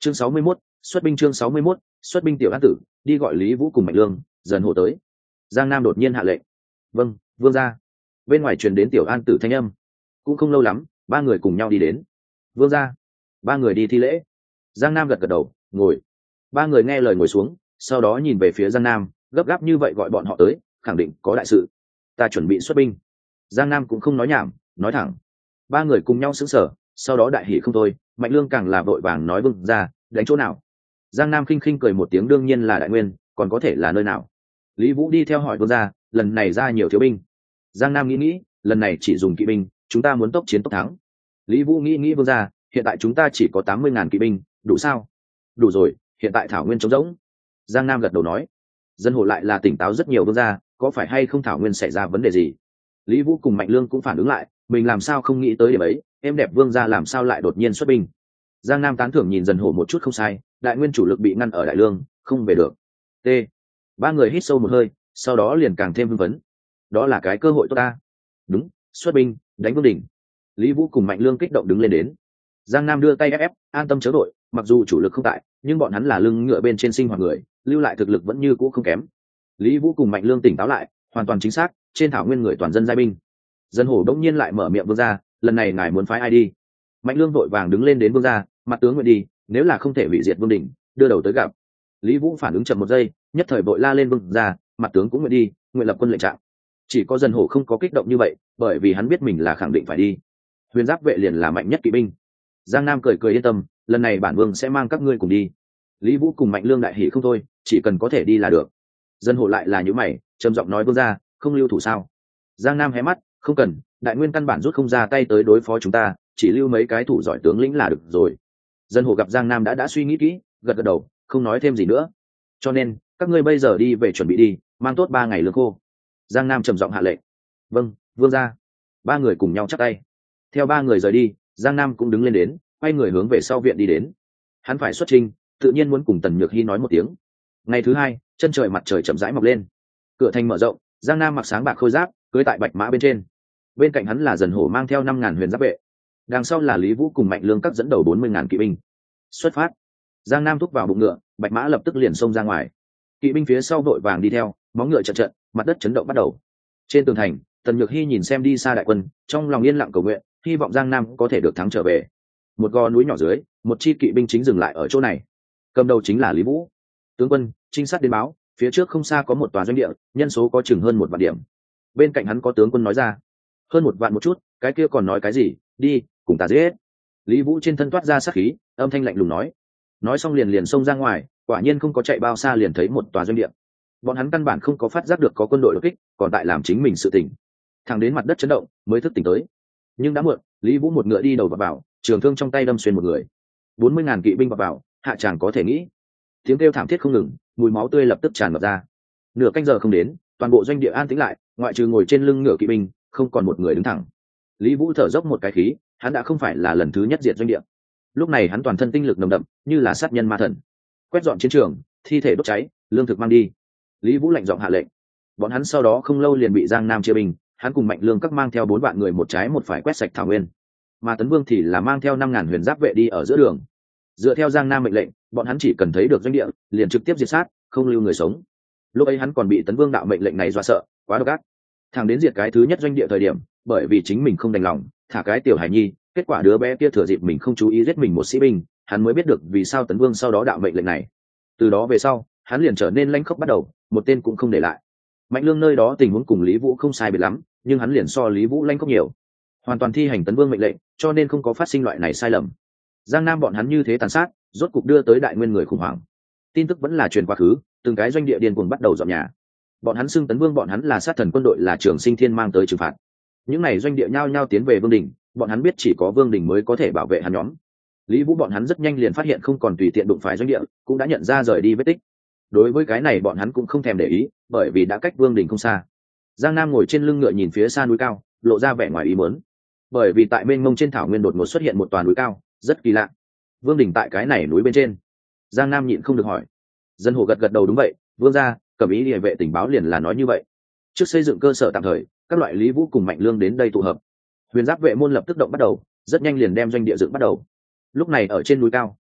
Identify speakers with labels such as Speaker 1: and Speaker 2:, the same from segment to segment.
Speaker 1: Chương 61, xuất binh. Chương 61, xuất binh. Tiểu An Tử đi gọi Lý Vũ cùng Mạnh Lương dần hộ tới. Giang Nam đột nhiên hạ lệnh. Vâng, vương gia. Bên ngoài truyền đến Tiểu An Tử thanh âm. Cũng không lâu lắm, ba người cùng nhau đi đến. Vương gia. Ba người đi thi lễ. Giang Nam gật gật đầu, ngồi. Ba người nghe lời ngồi xuống, sau đó nhìn về phía Giang Nam, gấp gáp như vậy gọi bọn họ tới, khẳng định có đại sự. Ta chuẩn bị xuất binh. Giang Nam cũng không nói nhảm, nói thẳng. Ba người cùng nhau sững sờ, sau đó đại hỉ không thôi. Mạnh Lương càng là vội vàng nói vương gia, đánh chỗ nào? Giang Nam khinh khinh cười một tiếng, đương nhiên là Đại Nguyên, còn có thể là nơi nào? Lý Vũ đi theo hỏi vương gia, lần này ra nhiều thiếu binh. Giang Nam nghĩ, lần này chỉ dùng kỵ binh, chúng ta muốn tốc chiến tốc thắng. Lý Vũ nghĩ vương gia, hiện tại chúng ta chỉ có 80.000 kỵ binh, đủ sao? Đủ rồi, hiện tại thảo nguyên trống rỗng. Giang Nam gật đầu nói. Dân hộ lại là tỉnh táo rất nhiều vương gia, có phải hay không thảo nguyên xảy ra vấn đề gì? Lý Vũ cùng Mạnh Lương cũng phản ứng lại, mình làm sao không nghĩ tới điểm ấy, em đẹp vương gia làm sao lại đột nhiên xuất binh? Giang Nam tán thưởng nhìn Dần Hổ một chút, không sai, đại nguyên chủ lực bị ngăn ở Đại Lương, không về được. T. Ba người hít sâu một hơi, sau đó liền càng thêm hưng phấn. Đó là cái cơ hội tốt ta. Đúng, xuất binh, đánh Vương Đình. Lý Vũ cùng Mạnh Lương kích động đứng lên đến. Giang Nam đưa tay ép, an tâm chớ đội, mặc dù chủ lực không tại, nhưng bọn hắn là lưng ngựa bên trên sinh hoạt người, lưu lại thực lực vẫn như cũ không kém. Lý Vũ cùng Mạnh Lương tỉnh táo lại, hoàn toàn chính xác, trên thảo nguyên người toàn dân giai binh. Dân Hổ đống nhiên lại mở miệng vương gia, lần này ngài muốn phái ai đi? Mạnh Lương vội vàng đứng lên đến vương gia, mặt tướng nguyện đi, nếu là không thể hủy diệt Vương Đình, đưa đầu tới gặp. Lý Vũ phản ứng chậm một giây, nhất thời vội la lên vương gia, mặt tướng cũng nguyện đi, nguyện lập quân lệnh trạng. Chỉ có Dân Hổ không có kích động như vậy, bởi vì hắn biết mình là khẳng định phải đi. Huyền Giáp vệ liền là mạnh nhất kỵ binh. Giang Nam cười cười yên tâm, lần này bản vương sẽ mang các ngươi cùng đi. Lý Vũ cùng Mạnh Lương đại hỉ không thôi, chỉ cần có thể đi là được. Dân Hổ lại là những mày, trầm giọng nói vương gia, không lưu thủ sao? Giang Nam hé mắt, không cần, đại nguyên căn bản rút không ra tay tới đối phó chúng ta, chỉ lưu mấy cái thủ giỏi tướng lĩnh là được rồi. Dân Hổ gặp Giang Nam đã suy nghĩ kỹ, gật gật đầu, không nói thêm gì nữa. Cho nên các ngươi bây giờ đi về chuẩn bị đi, mang tốt 3 ngày lương khô. Giang Nam trầm giọng hạ lệnh. Vâng, vương gia. Ba người cùng nhau chắp tay. Theo ba người rời đi, Giang Nam cũng đứng lên đến, quay người hướng về sau viện đi đến. Hắn phải xuất chinh, tự nhiên muốn cùng Tần Nhược Hi nói một tiếng. Ngày thứ hai, chân trời mặt trời chậm rãi mọc lên, cửa thành mở rộng, Giang Nam mặc sáng bạc khôi giáp, cưỡi tại bạch mã bên trên. Bên cạnh hắn là Dần Hổ mang theo 5.000 huyền giáp vệ, đằng sau là Lý Vũ cùng Mạnh Lương các dẫn đầu 40.000 kỵ binh. Xuất phát. Giang Nam thúc vào bụng ngựa, bạch mã lập tức liền xông ra ngoài. Kỵ binh phía sau vội vàng đi theo, móng ngựa trận trận, mặt đất chấn động bắt đầu. Trên tường thành, Tần Nhược Hi nhìn xem đi xa đại quân, trong lòng yên lặng cầu nguyện, hy vọng Giang Nam có thể được thắng trở về. Một gò núi nhỏ dưới, một chi kỵ binh chính dừng lại ở chỗ này. Cầm đầu chính là Lý Vũ. Tướng quân, trinh sát đến báo, phía trước không xa có một tòa doanh địa, nhân số có chừng hơn 1 vạn điểm. Bên cạnh hắn có tướng quân nói ra. Hơn 1 vạn một chút, cái kia còn nói cái gì, đi, cùng ta giết. Lý Vũ trên thân toát ra sát khí, âm thanh lạnh lùng nói. Nói xong liền xông ra ngoài, quả nhiên không có chạy bao xa liền thấy một tòa doanh địa. Bọn hắn căn bản không có phát giác được có quân đội đột kích, còn tại làm chính mình sự tỉnh. Thẳng đến mặt đất chấn động mới thức tỉnh tới. Nhưng đã muộn, Lý Vũ một ngựa đi đầu vào, trường thương trong tay đâm xuyên một người. 40.000 kỵ binh vào, hạ tràng có thể nghĩ. Tiếng kêu thảm thiết không ngừng, mùi máu tươi lập tức tràn ngập ra. Nửa canh giờ không đến, toàn bộ doanh địa an tĩnh lại, ngoại trừ ngồi trên lưng ngựa kỵ binh, không còn một người đứng thẳng. Lý Vũ thở dốc một cái khí, hắn đã không phải là lần thứ nhất diệt doanh địa. Lúc này hắn toàn thân tinh lực nồng đậm, như là sát nhân ma thần. Quét dọn chiến trường, thi thể đốt cháy, lương thực mang đi. Lý Vũ lạnh giọng hạ lệnh. Bọn hắn sau đó không lâu liền bị Giang Nam chia binh, hắn cùng Mạnh Lương các mang theo 4 vạn người một trái một phải quét sạch thảo nguyên. Mà Tấn Vương thì là mang theo 5.000 huyền giáp vệ đi ở giữa đường. Dựa theo Giang Nam mệnh lệnh, bọn hắn chỉ cần thấy được doanh địa, liền trực tiếp diệt sát, không lưu người sống. Lúc ấy hắn còn bị Tấn Vương đạo mệnh lệnh này dọa sợ, quá độc ác. Thằng đến diệt cái thứ nhất doanh địa thời điểm, bởi vì chính mình không đành lòng, thả cái tiểu hải nhi, kết quả đứa bé kia thừa dịp mình không chú ý giết mình một sĩ binh, hắn mới biết được vì sao Tấn Vương sau đó đạo mệnh lệnh này. Từ đó về sau, hắn liền trở nên lãnh khốc bắt đầu, một tên cũng không để lại. Mạnh Lương nơi đó tình huống cùng Lý Vũ không sai biệt lắm, nhưng hắn liền so Lý Vũ lãnh khốc nhiều, hoàn toàn thi hành Tấn Vương mệnh lệnh, cho nên không có phát sinh loại này sai lầm. Giang Nam bọn hắn như thế tàn sát, rốt cục đưa tới đại nguyên người khủng hoảng. Tin tức vẫn là truyền quá khứ, từng cái doanh địa điên cuồng bắt đầu dọn nhà. Bọn hắn xưng Tấn Vương bọn hắn là sát thần quân đội, là Trường Sinh Thiên mang tới trừng phạt. Những này doanh địa nhao nhao tiến về Vương Đình, bọn hắn biết chỉ có Vương Đình mới có thể bảo vệ hắn nhóm. Lý Vũ bọn hắn rất nhanh liền phát hiện không còn tùy tiện đụng phải doanh địa, cũng đã nhận ra rời đi vết tích. Đối với cái này bọn hắn cũng không thèm để ý, bởi vì đã cách Vương Đình không xa. Giang Nam ngồi trên lưng ngựa nhìn phía xa núi cao, lộ ra vẻ ngoài ý muốn. Bởi vì tại mênh mông trên thảo nguyên đột ngột xuất hiện một tòa núi cao, rất kỳ lạ. Vương Đình tại cái này núi bên trên. Giang Nam nhịn không được hỏi. Dân Hồ gật gật đầu, đúng vậy, vương gia, Cẩm Ý Liề vệ tình báo liền là nói như vậy. Trước xây dựng cơ sở tạm thời, các loại Lý Vũ cùng Mạnh Lương đến đây tụ hợp. Huyền Giáp vệ môn lập tức động bắt đầu, rất nhanh liền đem doanh địa dựng bắt đầu. Lúc này ở trên núi cao,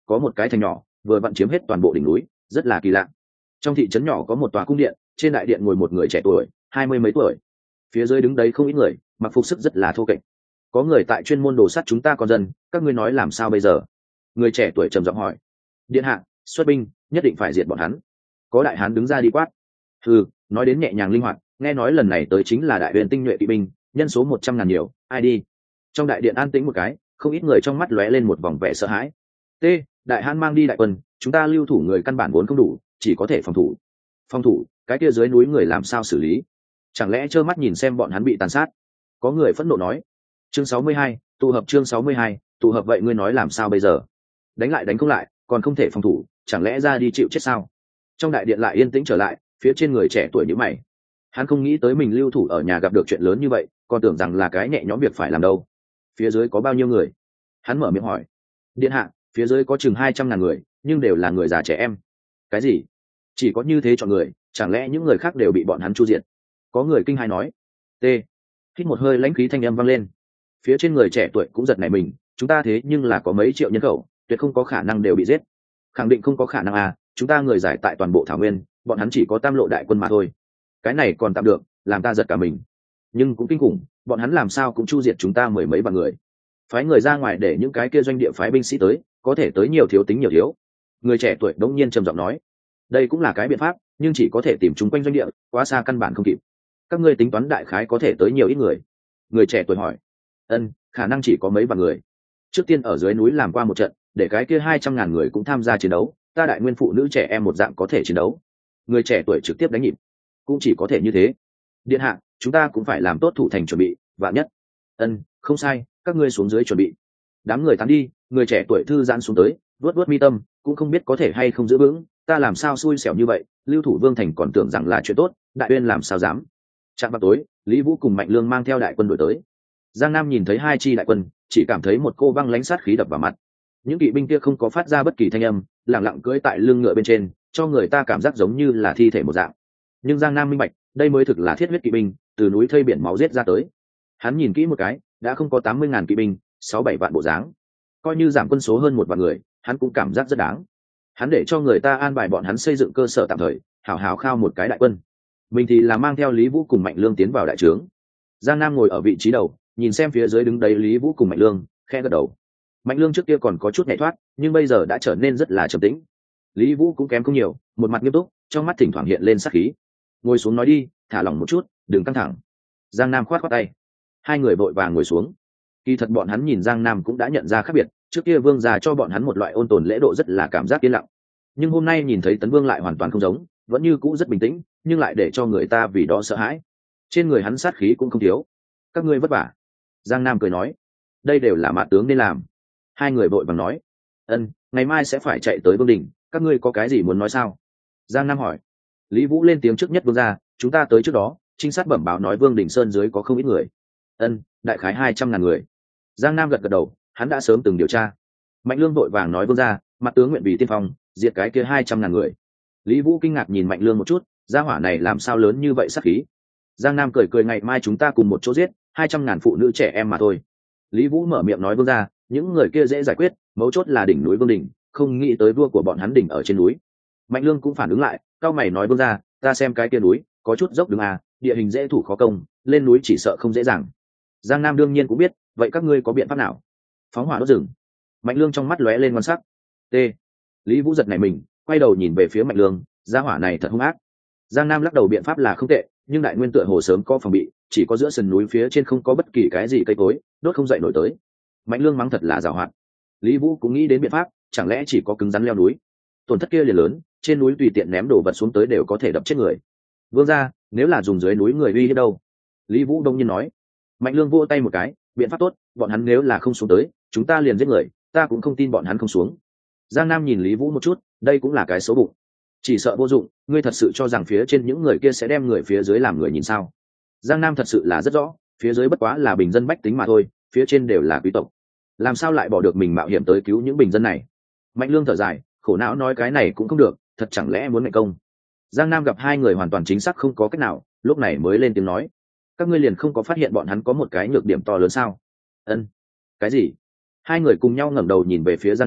Speaker 1: có một cái thành nhỏ vừa vặn chiếm hết toàn bộ đỉnh núi, rất là kỳ lạ. Trong thị trấn nhỏ có một tòa cung điện, trên đại điện ngồi một người trẻ tuổi, 20 mấy tuổi. Phía dưới đứng đấy không ít người, mặc phục sức rất là thô kệch. Có người tại chuyên môn đồ sắt chúng ta con dân, các ngươi nói làm sao bây giờ? Người trẻ tuổi trầm giọng hỏi. Điện hạ, xuất binh, nhất định phải diệt bọn hắn. Có đại hán đứng ra đi quát. Nói đến nhẹ nhàng linh hoạt, nghe nói lần này tới chính là đại huyền tinh nhuệ kỵ binh, nhân số 100.000 nhiều, ai đi? Trong đại điện an tĩnh một cái, không ít người trong mắt lóe lên một vòng vẻ sợ hãi. Đại hán mang đi đại quân, chúng ta lưu thủ người căn bản vốn không đủ, chỉ có thể phòng thủ. Phòng thủ, cái kia dưới núi người làm sao xử lý? Chẳng lẽ trơ mắt nhìn xem bọn hắn bị tàn sát? Có người phẫn nộ nói. Chương 62, tụ hợp chương 62, tụ hợp vậy ngươi nói làm sao bây giờ? Đánh lại đánh không lại, còn không thể phòng thủ, chẳng lẽ ra đi chịu chết sao? Trong đại điện lại yên tĩnh trở lại, phía trên người trẻ tuổi nhíu mày. Hắn không nghĩ tới mình lưu thủ ở nhà gặp được chuyện lớn như vậy, còn tưởng rằng là cái nhẹ nhõm việc phải làm đâu. Phía dưới có bao nhiêu người? Hắn mở miệng hỏi. Điện hạ, phía dưới có chừng 200.000 người, nhưng đều là người già trẻ em. Cái gì? Chỉ có như thế chọn người, chẳng lẽ những người khác đều bị bọn hắn chu diệt? Có người kinh hãi nói. Hít một hơi lãnh khí thanh âm vang lên. Phía trên người trẻ tuổi cũng giật nảy mình, chúng ta thế nhưng là có mấy triệu nhân khẩu, tuyệt không có khả năng đều bị giết. Khẳng định không có khả năng à, chúng ta người giải tại toàn bộ thảo nguyên, bọn hắn chỉ có tam lộ đại quân mà thôi. Cái này còn tạm được, làm ta giật cả mình. Nhưng cũng kinh khủng, bọn hắn làm sao cũng chu diệt chúng ta mười mấy vạn người. Phái người ra ngoài để những cái kia doanh địa phái binh sĩ tới, có thể tới nhiều thiếu tính nhiều thiếu. Người trẻ tuổi đống nhiên trầm giọng nói. Đây cũng là cái biện pháp, nhưng chỉ có thể tìm chúng quanh doanh địa, quá xa căn bản không kịp. Các ngươi tính toán đại khái có thể tới nhiều ít người? Người trẻ tuổi hỏi. Khả năng chỉ có mấy vạn người. Trước tiên ở dưới núi làm qua một trận, để cái kia 200.000 người cũng tham gia chiến đấu, ta đại nguyên phụ nữ trẻ em một dạng có thể chiến đấu. Người trẻ tuổi trực tiếp đánh nhịp. Cũng chỉ có thể như thế. Điện hạ, chúng ta cũng phải làm tốt thủ thành chuẩn bị, vạn nhất. Không sai, các ngươi xuống dưới chuẩn bị. Đám người tán đi, người trẻ tuổi thư giãn xuống tới, vuốt mi tâm, cũng không biết có thể hay không giữ vững, ta làm sao xui xẻo như vậy, lưu thủ vương thành còn tưởng rằng là chuyện tốt, đại uyên làm sao dám. Trạm vào tối, Lý Vũ cùng Mạnh Lương mang theo đại quân đuổi tới. Giang Nam nhìn thấy hai chi đại quân, chỉ cảm thấy một cô băng lãnh sát khí đập vào mặt. Những kỵ binh kia không có phát ra bất kỳ thanh âm, lẳng lặng cưỡi tại lưng ngựa bên trên, cho người ta cảm giác giống như là thi thể một dạng. Nhưng Giang Nam minh bạch, đây mới thực là thiết huyết kỵ binh, từ núi thây biển máu giết ra tới. Hắn nhìn kỹ một cái, đã không có 80.000 kỵ binh, 6-7 vạn bộ dáng. Coi như giảm quân số hơn 1 vạn người, hắn cũng cảm giác rất đáng. Hắn để cho người ta an bài bọn hắn xây dựng cơ sở tạm thời, hảo hảo khao một cái đại quân. Mình thì là mang theo Lý Vũ cùng Mạnh Lương tiến vào đại trướng. Giang Nam ngồi ở vị trí đầu, nhìn xem phía dưới đứng đấy Lý Vũ cùng Mạnh Lương, khẽ gật đầu. Mạnh Lương trước kia còn có chút nhẹ thoát, nhưng bây giờ đã trở nên rất là trầm tĩnh. Lý Vũ cũng kém không nhiều, một mặt nghiêm túc, trong mắt thỉnh thoảng hiện lên sát khí. Ngồi xuống nói đi, thả lỏng một chút, đừng căng thẳng. Giang Nam khoát khoát tay. Hai người vội vàng ngồi xuống. Kỳ thật bọn hắn nhìn Giang Nam cũng đã nhận ra khác biệt, trước kia Vương già cho bọn hắn một loại ôn tồn lễ độ rất là cảm giác yên lặng. Nhưng hôm nay nhìn thấy Tấn Vương lại hoàn toàn không giống, vẫn như cũ rất bình tĩnh, nhưng lại để cho người ta vì đó sợ hãi. Trên người hắn sát khí cũng không thiếu. Các ngươi vất vả. Giang Nam cười nói, đây đều là mạn tướng nên làm. Hai người vội vàng nói, ngày mai sẽ phải chạy tới Vương đình, các ngươi có cái gì muốn nói sao? Giang Nam hỏi. Lý Vũ lên tiếng trước nhất Vương gia, chúng ta tới trước đó, trinh sát bẩm báo nói Vương đình sơn dưới có không ít người. Đại khái 200.000 người. Giang Nam gật gật đầu, hắn đã sớm từng điều tra. Mạnh Lương vội vàng nói Vương gia, mặt tướng nguyện vì tiên phong, diệt cái kia 200.000 người. Lý Vũ kinh ngạc nhìn Mạnh Lương một chút, gia hỏa này làm sao lớn như vậy sát khí. Giang Nam cười cười, ngày mai chúng ta cùng một chỗ giết 200.000 phụ nữ trẻ em mà thôi. Lý Vũ mở miệng nói Vương gia, những người kia dễ giải quyết, mấu chốt là đỉnh núi Vương đỉnh, không nghĩ tới vua của bọn hắn đỉnh ở trên núi. Mạnh Lương cũng phản ứng lại, cao mày nói Vương gia, ta xem cái kia núi có chút dốc đứng à, địa hình dễ thủ khó công, lên núi chỉ sợ không dễ dàng. Giang Nam đương nhiên cũng biết, vậy các ngươi có biện pháp nào? Phóng hỏa đốt rừng. Mạnh Lương trong mắt lóe lên quan sắc. Lý Vũ giật nảy mình, quay đầu nhìn về phía Mạnh Lương, gia hỏa này thật hung ác. Giang Nam lắc đầu, biện pháp là không tệ, nhưng đại nguyên tựa hồ sớm có phòng bị, chỉ có giữa sườn núi phía trên không có bất kỳ cái gì cây cối, đốt không dậy nổi tới. Mạnh Lương mắng thật là giàu hoạt. Lý Vũ cũng nghĩ đến biện pháp, chẳng lẽ chỉ có cứng rắn leo núi? Tổn thất kia liền lớn, trên núi tùy tiện ném đồ vật xuống tới đều có thể đập chết người. Vương gia, nếu là dùng dưới núi người uy hiếp đâu? Lý Vũ đông nhiên nói. Mạnh Lương vỗ tay một cái, biện pháp tốt, bọn hắn nếu là không xuống tới, chúng ta liền giết người, ta cũng không tin bọn hắn không xuống. Giang Nam nhìn Lý Vũ một chút, đây cũng là cái xấu bụng. Chỉ sợ vô dụng, ngươi thật sự cho rằng phía trên những người kia sẽ đem người phía dưới làm người nhìn sao? Giang Nam thật sự là rất rõ, phía dưới bất quá là bình dân bách tính mà thôi, phía trên đều là quý tộc. Làm sao lại bỏ được mình mạo hiểm tới cứu những bình dân này? Mạnh Lương thở dài, khổ não nói cái này cũng không được, thật chẳng lẽ muốn mệnh công? Giang Nam gặp hai người hoàn toàn chính xác không có cách nào, lúc này mới lên tiếng nói, các ngươi liền không có phát hiện bọn hắn có một cái nhược điểm to lớn sao? Cái gì? Hai người cùng nhau ngẩng đầu nhìn về phía Giang Nam,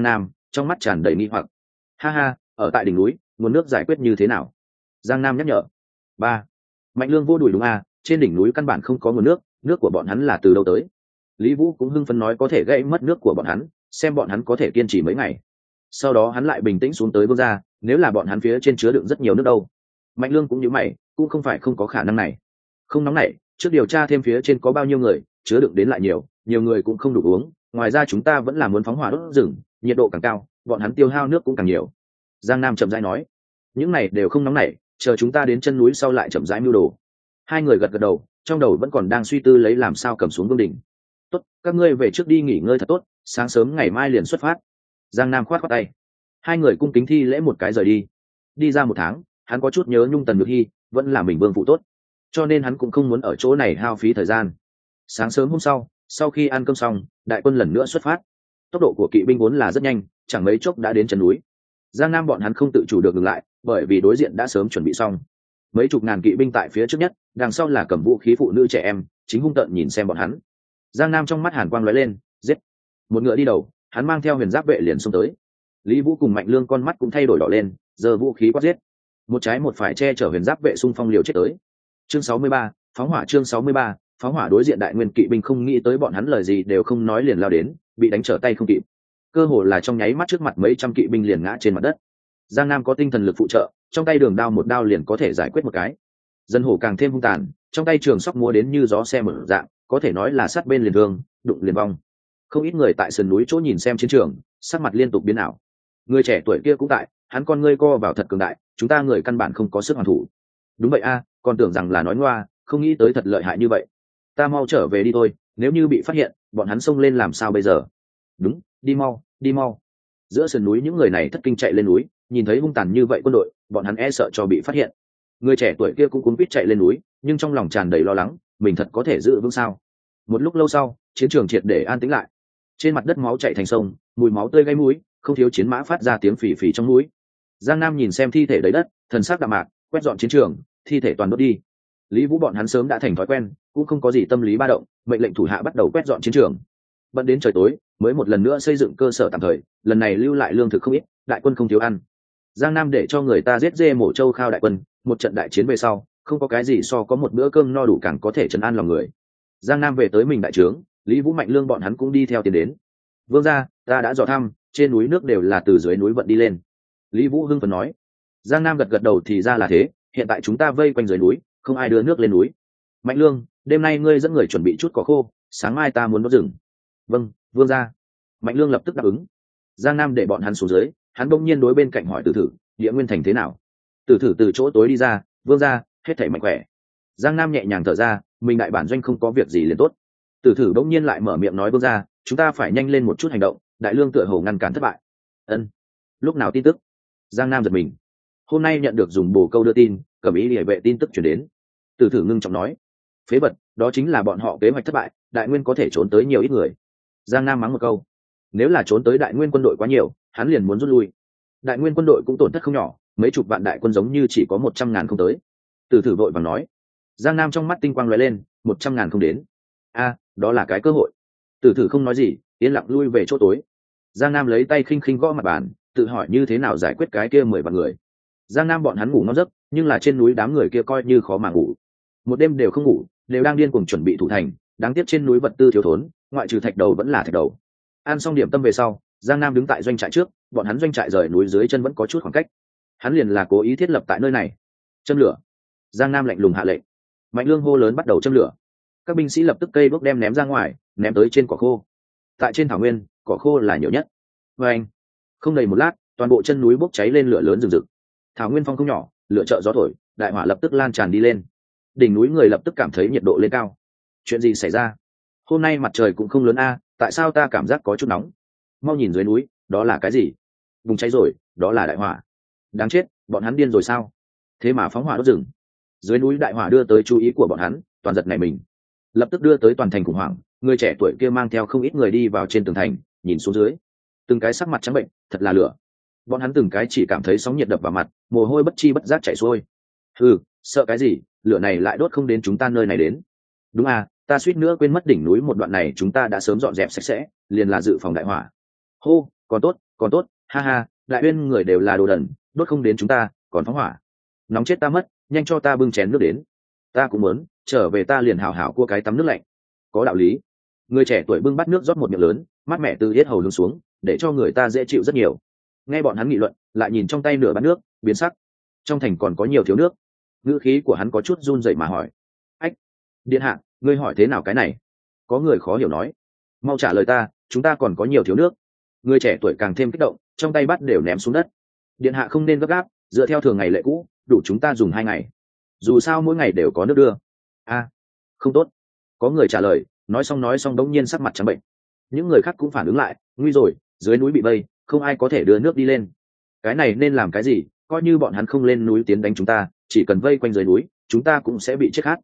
Speaker 1: trong mắt tràn đầy nghi hoặc. Ha ha, ở tại đỉnh núi nguồn nước giải quyết như thế nào? Giang Nam nhắc nhở. Ba. Mạnh Lương vô đùi đúng à, trên đỉnh núi căn bản không có nguồn nước, nước của bọn hắn là từ đâu tới? Lý Vũ cũng hưng phấn nói có thể gây mất nước của bọn hắn, xem bọn hắn có thể kiên trì mấy ngày. Sau đó hắn lại bình tĩnh xuống tới bước ra, nếu là bọn hắn phía trên chứa đựng rất nhiều nước đâu. Mạnh Lương cũng như mày, cũng không phải không có khả năng này. Không nóng nảy, trước điều tra thêm phía trên có bao nhiêu người, chứa đựng đến lại nhiều người cũng không đủ uống. Ngoài ra chúng ta vẫn là muốn phóng hỏa đốt rừng, nhiệt độ càng cao, bọn hắn tiêu hao nước cũng càng nhiều. Giang Nam chậm rãi nói, những này đều không nóng nảy, chờ chúng ta đến chân núi sau lại chậm rãi mưu đồ. Hai người gật gật đầu, trong đầu vẫn còn đang suy tư lấy làm sao cầm xuống vương đỉnh. Tốt, các ngươi về trước đi nghỉ ngơi thật tốt, sáng sớm ngày mai liền xuất phát. Giang Nam khoát khoát tay. Hai người cung kính thi lễ một cái rời đi. Đi ra 1 tháng, hắn có chút nhớ Nhung Tần Nhược Hi, vẫn là mình vương phụ tốt, cho nên hắn cũng không muốn ở chỗ này hao phí thời gian. Sáng sớm hôm sau khi ăn cơm xong, đại quân lần nữa xuất phát. Tốc độ của kỵ binh vốn là rất nhanh, chẳng mấy chốc đã đến chân núi. Giang Nam bọn hắn không tự chủ được dừng lại, bởi vì đối diện đã sớm chuẩn bị xong. Mấy chục ngàn kỵ binh tại phía trước nhất, đằng sau là cầm vũ khí phụ nữ trẻ em, chính hung tợn nhìn xem bọn hắn. Giang Nam trong mắt hàn quang lóe lên, giết. Một ngựa đi đầu, hắn mang theo huyền giáp vệ liền xông tới. Lý Vũ cùng Mạnh Lương con mắt cũng thay đổi đỏ lên, giơ vũ khí quát giết. Một trái một phải che chở huyền giáp vệ xung phong liều chết tới. Chương 63, phóng hỏa. Chương 63, phóng hỏa. Đối diện đại nguyên kỵ binh không nghĩ tới bọn hắn lời gì đều không nói liền lao đến, bị đánh trở tay không kịp. Cơ hồ là trong nháy mắt trước mặt mấy trăm kỵ binh liền ngã trên mặt đất. Giang Nam có tinh thần lực phụ trợ, trong tay đường đao một đao liền có thể giải quyết một cái. Dân hổ càng thêm hung tàn, trong tay trường sóc múa đến như gió xe mở dạng, có thể nói là sát bên liền thương, đụng liền vong. Không ít người tại sườn núi chỗ nhìn xem chiến trường, sắc mặt liên tục biến ảo. Người trẻ tuổi kia cũng tại, hắn con ngươi co vào thật cường đại, chúng ta người căn bản không có sức hoàn thủ. Đúng vậy a, còn tưởng rằng là nói ngoa, không nghĩ tới thật lợi hại như vậy. Ta mau trở về đi thôi, nếu như bị phát hiện, bọn hắn xông lên làm sao bây giờ? Đúng, đi mau, đi mau. Giữa sườn núi những người này thất kinh chạy lên núi, nhìn thấy hung tàn như vậy quân đội, bọn hắn e sợ cho bị phát hiện. Người trẻ tuổi kia cũng cuống quýt chạy lên núi, nhưng trong lòng tràn đầy lo lắng, mình thật có thể giữ vững sao? Một lúc lâu sau, chiến trường triệt để an tĩnh lại. Trên mặt đất máu chảy thành sông, mùi máu tươi gây mũi, không thiếu chiến mã phát ra tiếng phì phì trong núi. Giang Nam nhìn xem thi thể đầy đất, thần sắc đạm mạc, quét dọn chiến trường, thi thể toàn đốt đi. Lý Vũ bọn hắn sớm đã thành thói quen, cũng không có gì tâm lý ba động, mệnh lệnh thủ hạ bắt đầu quét dọn chiến trường. Bận đến trời tối, mới một lần nữa xây dựng cơ sở tạm thời, lần này lưu lại lương thực không ít, đại quân không thiếu ăn. Giang Nam để cho người ta giết dê mổ trâu khao đại quân, một trận đại chiến về sau, không có cái gì so có một bữa cơm no đủ càng có thể trấn an lòng người. Giang Nam về tới mình đại trướng, Lý Vũ Mạnh Lương bọn hắn cũng đi theo tiến đến. Vương gia, ta đã dò thăm, trên núi nước đều là từ dưới núi vận đi lên. Lý Vũ hưng phấn nói. Giang Nam gật gật đầu, thì ra là thế, hiện tại chúng ta vây quanh dưới núi, không ai đưa nước lên núi. Mạnh Lương, đêm nay ngươi dẫn người chuẩn bị chút cỏ khô, sáng mai ta muốn đốt rừng. Vâng, vương gia. Mạnh Lương lập tức đáp ứng. Giang Nam để bọn hắn xuống dưới, hắn bỗng nhiên đối bên cạnh hỏi Tử Thử, Địa Nguyên thành thế nào? Tử Thử từ chỗ tối đi ra, vương gia, hết thảy mạnh khỏe. Giang Nam nhẹ nhàng thở ra, mình đại bản doanh không có việc gì liền tốt. Tử Thử bỗng nhiên lại mở miệng nói, vương gia, chúng ta phải nhanh lên một chút hành động, đại lương tựa hồ ngăn cản thất bại. Ân. Lúc nào tin tức? Giang Nam giật mình. Hôm nay nhận được dùng bồ câu đưa tin, Cẩm Ý Liễu vệ tin tức chuyển đến. Tử Thử ngưng trọng nói, phế vật, đó chính là bọn họ kế hoạch thất bại, đại nguyên có thể trốn tới nhiều ít người. Giang Nam mắng một câu, nếu là trốn tới đại nguyên quân đội quá nhiều, hắn liền muốn rút lui. Đại nguyên quân đội cũng tổn thất không nhỏ, mấy chục vạn đại quân giống như chỉ có 100.000 không tới. Tử Thử vội vàng nói. Giang Nam trong mắt tinh quang lóe lên, 100.000 không đến. A, đó là cái cơ hội. Tử Thử không nói gì, yên lặng lui về chỗ tối. Giang Nam lấy tay khinh khinh gõ mặt bàn, tự hỏi như thế nào giải quyết cái kia 10 vạn người. Giang Nam bọn hắn ngủ ngon giấc, nhưng là trên núi đám người kia coi như khó mà ngủ. Một đêm đều không ngủ, đều đang điên cuồng chuẩn bị thủ thành, đáng tiếc trên núi vật tư thiếu thốn, ngoại trừ thạch đầu vẫn là thạch đầu. Ăn xong điểm tâm về sau, Giang Nam đứng tại doanh trại trước, bọn hắn doanh trại rời núi dưới chân vẫn có chút khoảng cách. Hắn liền là cố ý thiết lập tại nơi này. Châm lửa. Giang Nam lạnh lùng hạ lệnh. Mạnh Lương hô lớn bắt đầu châm lửa. Các binh sĩ lập tức cây bước đem ném ra ngoài, ném tới trên cỏ khô. Tại trên thảo nguyên, cỏ khô là nhiều nhất. Và anh, không đầy một lát, toàn bộ chân núi bốc cháy lên lửa lớn rừng rực. Thảo nguyên phong không nhỏ, lửa trợ gió thổi, đại hỏa lập tức lan tràn đi lên. Đỉnh núi người lập tức cảm thấy nhiệt độ lên cao. Chuyện gì xảy ra? Hôm nay mặt trời cũng không lớn a, tại sao ta cảm giác có chút nóng? Mau nhìn dưới núi, đó là cái gì? Bùng cháy rồi, đó là đại hỏa. Đáng chết, bọn hắn điên rồi sao? Thế mà phóng hỏa đốt rừng. Dưới núi đại hỏa đưa tới chú ý của bọn hắn, toàn giật nảy mình, lập tức đưa tới toàn thành khủng hoảng. Người trẻ tuổi kia mang theo không ít người đi vào trên tường thành, nhìn xuống dưới, từng cái sắc mặt trắng bệnh, thật là lửa. Bọn hắn từng cái chỉ cảm thấy sóng nhiệt đập vào mặt, mồ hôi bất chi bất giác chảy xuôi. Sợ cái gì, lửa này lại đốt không đến chúng ta nơi này đến. Đúng à, ta suýt nữa quên mất đỉnh núi một đoạn này chúng ta đã sớm dọn dẹp sạch sẽ, liền là dự phòng đại hỏa. Hô, còn tốt, Ha ha, đại uyên người đều là đồ đần, đốt không đến chúng ta còn phóng hỏa, nóng chết ta mất, nhanh cho ta bưng chén nước đến. Ta cũng muốn trở về, ta liền hảo hảo cua cái tắm nước lạnh. Có đạo lý. Người trẻ tuổi bưng bát nước rót một miệng lớn, mát mẻ từ yết hầu hướng xuống, để cho người ta dễ chịu rất nhiều. Nghe bọn hắn nghị luận, lại nhìn trong tay nửa bát nước, biến sắc. Trong thành còn có nhiều thiếu nước. Ngữ khí của hắn có chút run rẩy mà hỏi: ách, điện hạ, ngươi hỏi thế nào cái này? Có người khó hiểu nói: mau trả lời ta, chúng ta còn có nhiều thiếu nước. Người trẻ tuổi càng thêm kích động, trong tay bắt đều ném xuống đất. Điện hạ không nên gấp gáp, dựa theo thường ngày lệ cũ, đủ chúng ta dùng 2 ngày. Dù sao mỗi ngày đều có nước đưa. Không tốt. Có người trả lời, nói xong đống nhiên sắc mặt trắng bệnh. Những người khác cũng phản ứng lại, nguy rồi, dưới núi bị vây, không ai có thể đưa nước đi lên. Cái này nên làm cái gì? Coi như bọn hắn không lên núi tiến đánh chúng ta, chỉ cần vây quanh dưới núi, chúng ta cũng sẽ bị chết khát.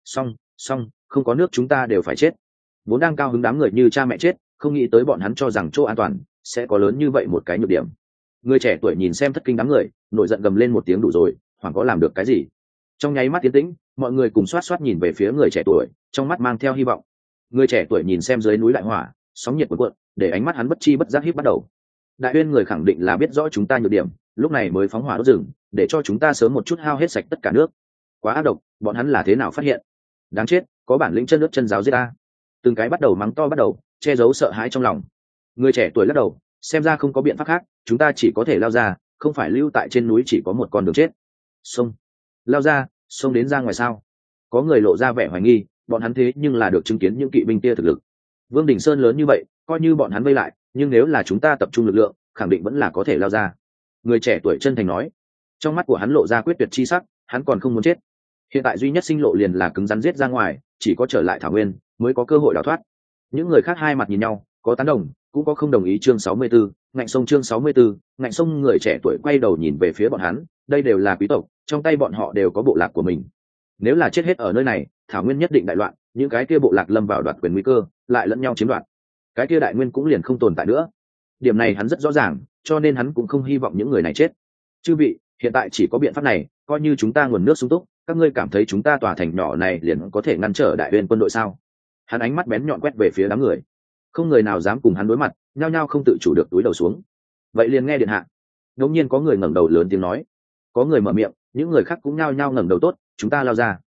Speaker 1: Xong, không có nước chúng ta đều phải chết. Vốn đang cao hứng đám người như cha mẹ chết, không nghĩ tới bọn hắn cho rằng chỗ an toàn sẽ có lớn như vậy một cái nhược điểm. Người trẻ tuổi nhìn xem thất kinh đám người, nổi giận gầm lên một tiếng: đủ rồi, hoàng có làm được cái gì? Trong nháy mắt tiến tĩnh, mọi người cùng xoát nhìn về phía người trẻ tuổi, trong mắt mang theo hy vọng. Người trẻ tuổi nhìn xem dưới núi đại hỏa, sóng nhiệt cuộn cuộn, để ánh mắt hắn bất chi bất giác híp bắt đầu. Đại uyên người khẳng định là biết rõ chúng ta nhược điểm, lúc này mới phóng hỏa đốt rừng, để cho chúng ta sớm một chút hao hết sạch tất cả nước. Quá ác độc, bọn hắn là thế nào phát hiện? Đáng chết, có bản lĩnh chân nước chân giáo giết ta. Từng cái bắt đầu mắng to, bắt đầu che giấu sợ hãi trong lòng. Người trẻ tuổi lắc đầu, xem ra không có biện pháp khác, chúng ta chỉ có thể lao ra, không phải lưu tại trên núi chỉ có một con đường chết. Xông, lao ra, xông đến ra ngoài sao? Có người lộ ra vẻ hoài nghi, bọn hắn thế nhưng là được chứng kiến những kỵ binh kia thực lực. Vương Đình Sơn lớn như vậy, coi như bọn hắn vây lại, nhưng nếu là chúng ta tập trung lực lượng, khẳng định vẫn là có thể lao ra. Người trẻ tuổi chân thành nói. Trong mắt của hắn lộ ra quyết tuyệt chi sắc, hắn còn không muốn chết. Hiện tại duy nhất sinh lộ liền là cứng rắn giết ra ngoài, chỉ có trở lại thảo nguyên mới có cơ hội đào thoát. Những người khác hai mặt nhìn nhau, có tán đồng, cũng có không đồng ý. Chương 64, ngạnh sông. Chương 64, ngạnh sông. Người trẻ tuổi quay đầu nhìn về phía bọn hắn, đây đều là quý tộc, trong tay bọn họ đều có bộ lạc của mình. Nếu là chết hết ở nơi này, thảo nguyên nhất định đại loạn, những cái kia bộ lạc lâm vào đoạt quyền nguy cơ, lại lẫn nhau chiếm đoạt, cái kia đại nguyên cũng liền không tồn tại nữa. Điểm này hắn rất rõ ràng, cho nên hắn cũng không hy vọng những người này chết. Chư vị, hiện tại chỉ có biện pháp này, coi như chúng ta nguồn nước sung túc, các ngươi cảm thấy chúng ta tòa thành nhỏ này liền có thể ngăn trở đại uyên quân đội sao? Hắn ánh mắt bén nhọn quét về phía đám người, không người nào dám cùng hắn đối mặt, nhao nhao không tự chủ được túi đầu xuống. Vậy liền nghe điện hạ. Ngẫu nhiên có người ngẩng đầu lớn tiếng nói, có người mở miệng, những người khác cũng nhao nhao ngẩng đầu. Tốt, chúng ta lao ra.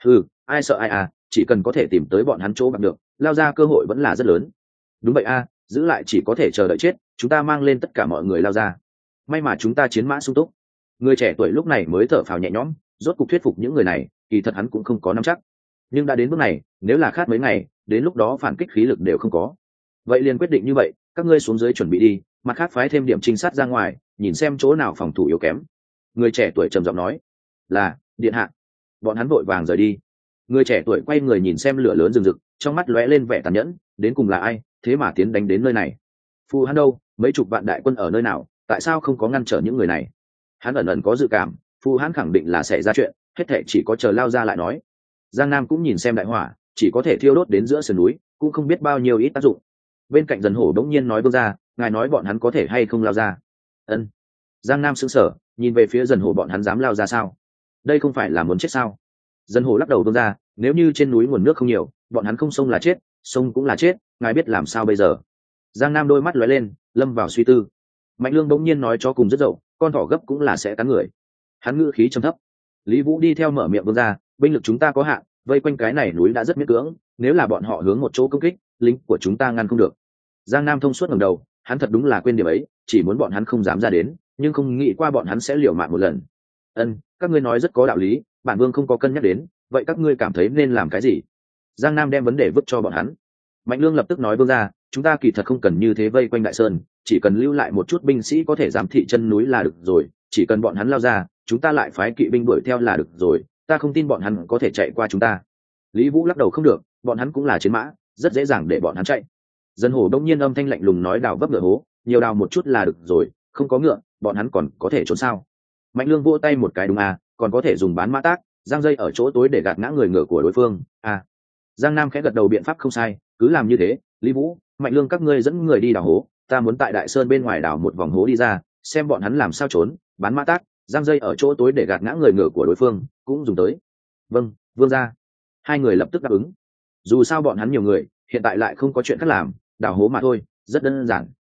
Speaker 1: Ai sợ ai à, chỉ cần có thể tìm tới bọn hắn chỗ bằng được, lao ra cơ hội vẫn là rất lớn. Đúng vậy giữ lại chỉ có thể chờ đợi chết, chúng ta mang lên tất cả mọi người lao ra. May mà chúng ta chiến mã sung túc. Người trẻ tuổi lúc này mới thở phào nhẹ nhõm, rốt cục thuyết phục những người này, kỳ thật hắn cũng không có nắm chắc. Nhưng đã đến bước này, nếu là khát mấy ngày, đến lúc đó phản kích khí lực đều không có. Vậy liền quyết định như vậy, các ngươi xuống dưới chuẩn bị đi, mặt khác phái thêm điểm trinh sát ra ngoài, nhìn xem chỗ nào phòng thủ yếu kém. Người trẻ tuổi trầm giọng nói. Là, điện hạ. Bọn hắn vội vàng rời đi. Người trẻ tuổi quay người nhìn xem lửa lớn rừng rực, trong mắt lóe lên vẻ tàn nhẫn, đến cùng là ai, thế mà tiến đánh đến nơi này? Phu hắn đâu, mấy chục vạn đại quân ở nơi nào, tại sao không có ngăn trở những người này? Hắn ẩn ẩn có dự cảm, Phu hắn khẳng định là sẽ ra chuyện, hết thệ chỉ có chờ lao ra lại nói. Giang Nam cũng nhìn xem đại hỏa, chỉ có thể thiêu đốt đến giữa sườn núi, cũng không biết bao nhiêu ít tác dụng. Bên cạnh Dần Hổ đống nhiên nói: vương ra, ngài nói bọn hắn có thể hay không lao ra? Ân. Giang Nam sững sờ, nhìn về phía Dần Hổ, bọn hắn dám lao ra sao? Đây không phải là muốn chết sao? Dần Hổ lắc đầu: vương ra, nếu như trên núi nguồn nước không nhiều, bọn hắn không sông là chết, sông cũng là chết, ngài biết làm sao bây giờ? Giang Nam đôi mắt lóe lên, lâm vào suy tư. Mạnh Lương bỗng nhiên nói cho cùng rất dậu, con thỏ gấp cũng là sẽ cắn người. Hắn ngữ khí trầm thấp. Lý Vũ đi theo mở miệng: vương ra, binh lực chúng ta có hạn, vây quanh cái này núi đã rất miễn cưỡng, nếu là bọn họ hướng một chỗ công kích, lính của chúng ta ngăn không được. Giang Nam thông suốt ngẩng đầu, hắn thật đúng là quên điểm ấy, chỉ muốn bọn hắn không dám ra đến, nhưng không nghĩ qua bọn hắn sẽ liều mạng một lần. Ân, các ngươi nói rất có đạo lý, bản vương không có cân nhắc đến, vậy các ngươi cảm thấy nên làm cái gì? Giang Nam đem vấn đề vứt cho bọn hắn. Mạnh Lương lập tức nói: vương ra, chúng ta kỳ thật không cần như thế vây quanh đại sơn, chỉ cần lưu lại một chút binh sĩ có thể giám thị chân núi là được rồi, chỉ cần bọn hắn lao ra, chúng ta lại phái kỵ binh đuổi theo là được rồi, ta không tin bọn hắn có thể chạy qua chúng ta. Lý Vũ lắc đầu: không được, bọn hắn cũng là chiến mã, rất dễ dàng để bọn hắn chạy. Dân Hổ đông nhiên âm thanh lạnh lùng nói: đào vấp ngựa hố, nhiều đào một chút là được rồi, không có ngựa, bọn hắn còn có thể trốn sao? Mạnh Lương vỗ tay một cái: đúng còn có thể dùng bán mã tác, giăng dây ở chỗ tối để gạt ngã người ngựa của đối phương. Giang Nam khẽ gật đầu: biện pháp không sai, cứ làm như thế. Lý Vũ, Mạnh Lương, các ngươi dẫn người đi đào hố, ta muốn tại Đại Sơn bên ngoài đào một vòng hố đi ra, xem bọn hắn làm sao trốn, bán mã tác, giăng dây ở chỗ tối để gạt ngã người ngựa của đối phương, cũng dùng tới. Vâng, vương gia. Hai người lập tức đáp ứng. Dù sao bọn hắn nhiều người, hiện tại lại không có chuyện khác làm, đào hố mà thôi, rất đơn giản.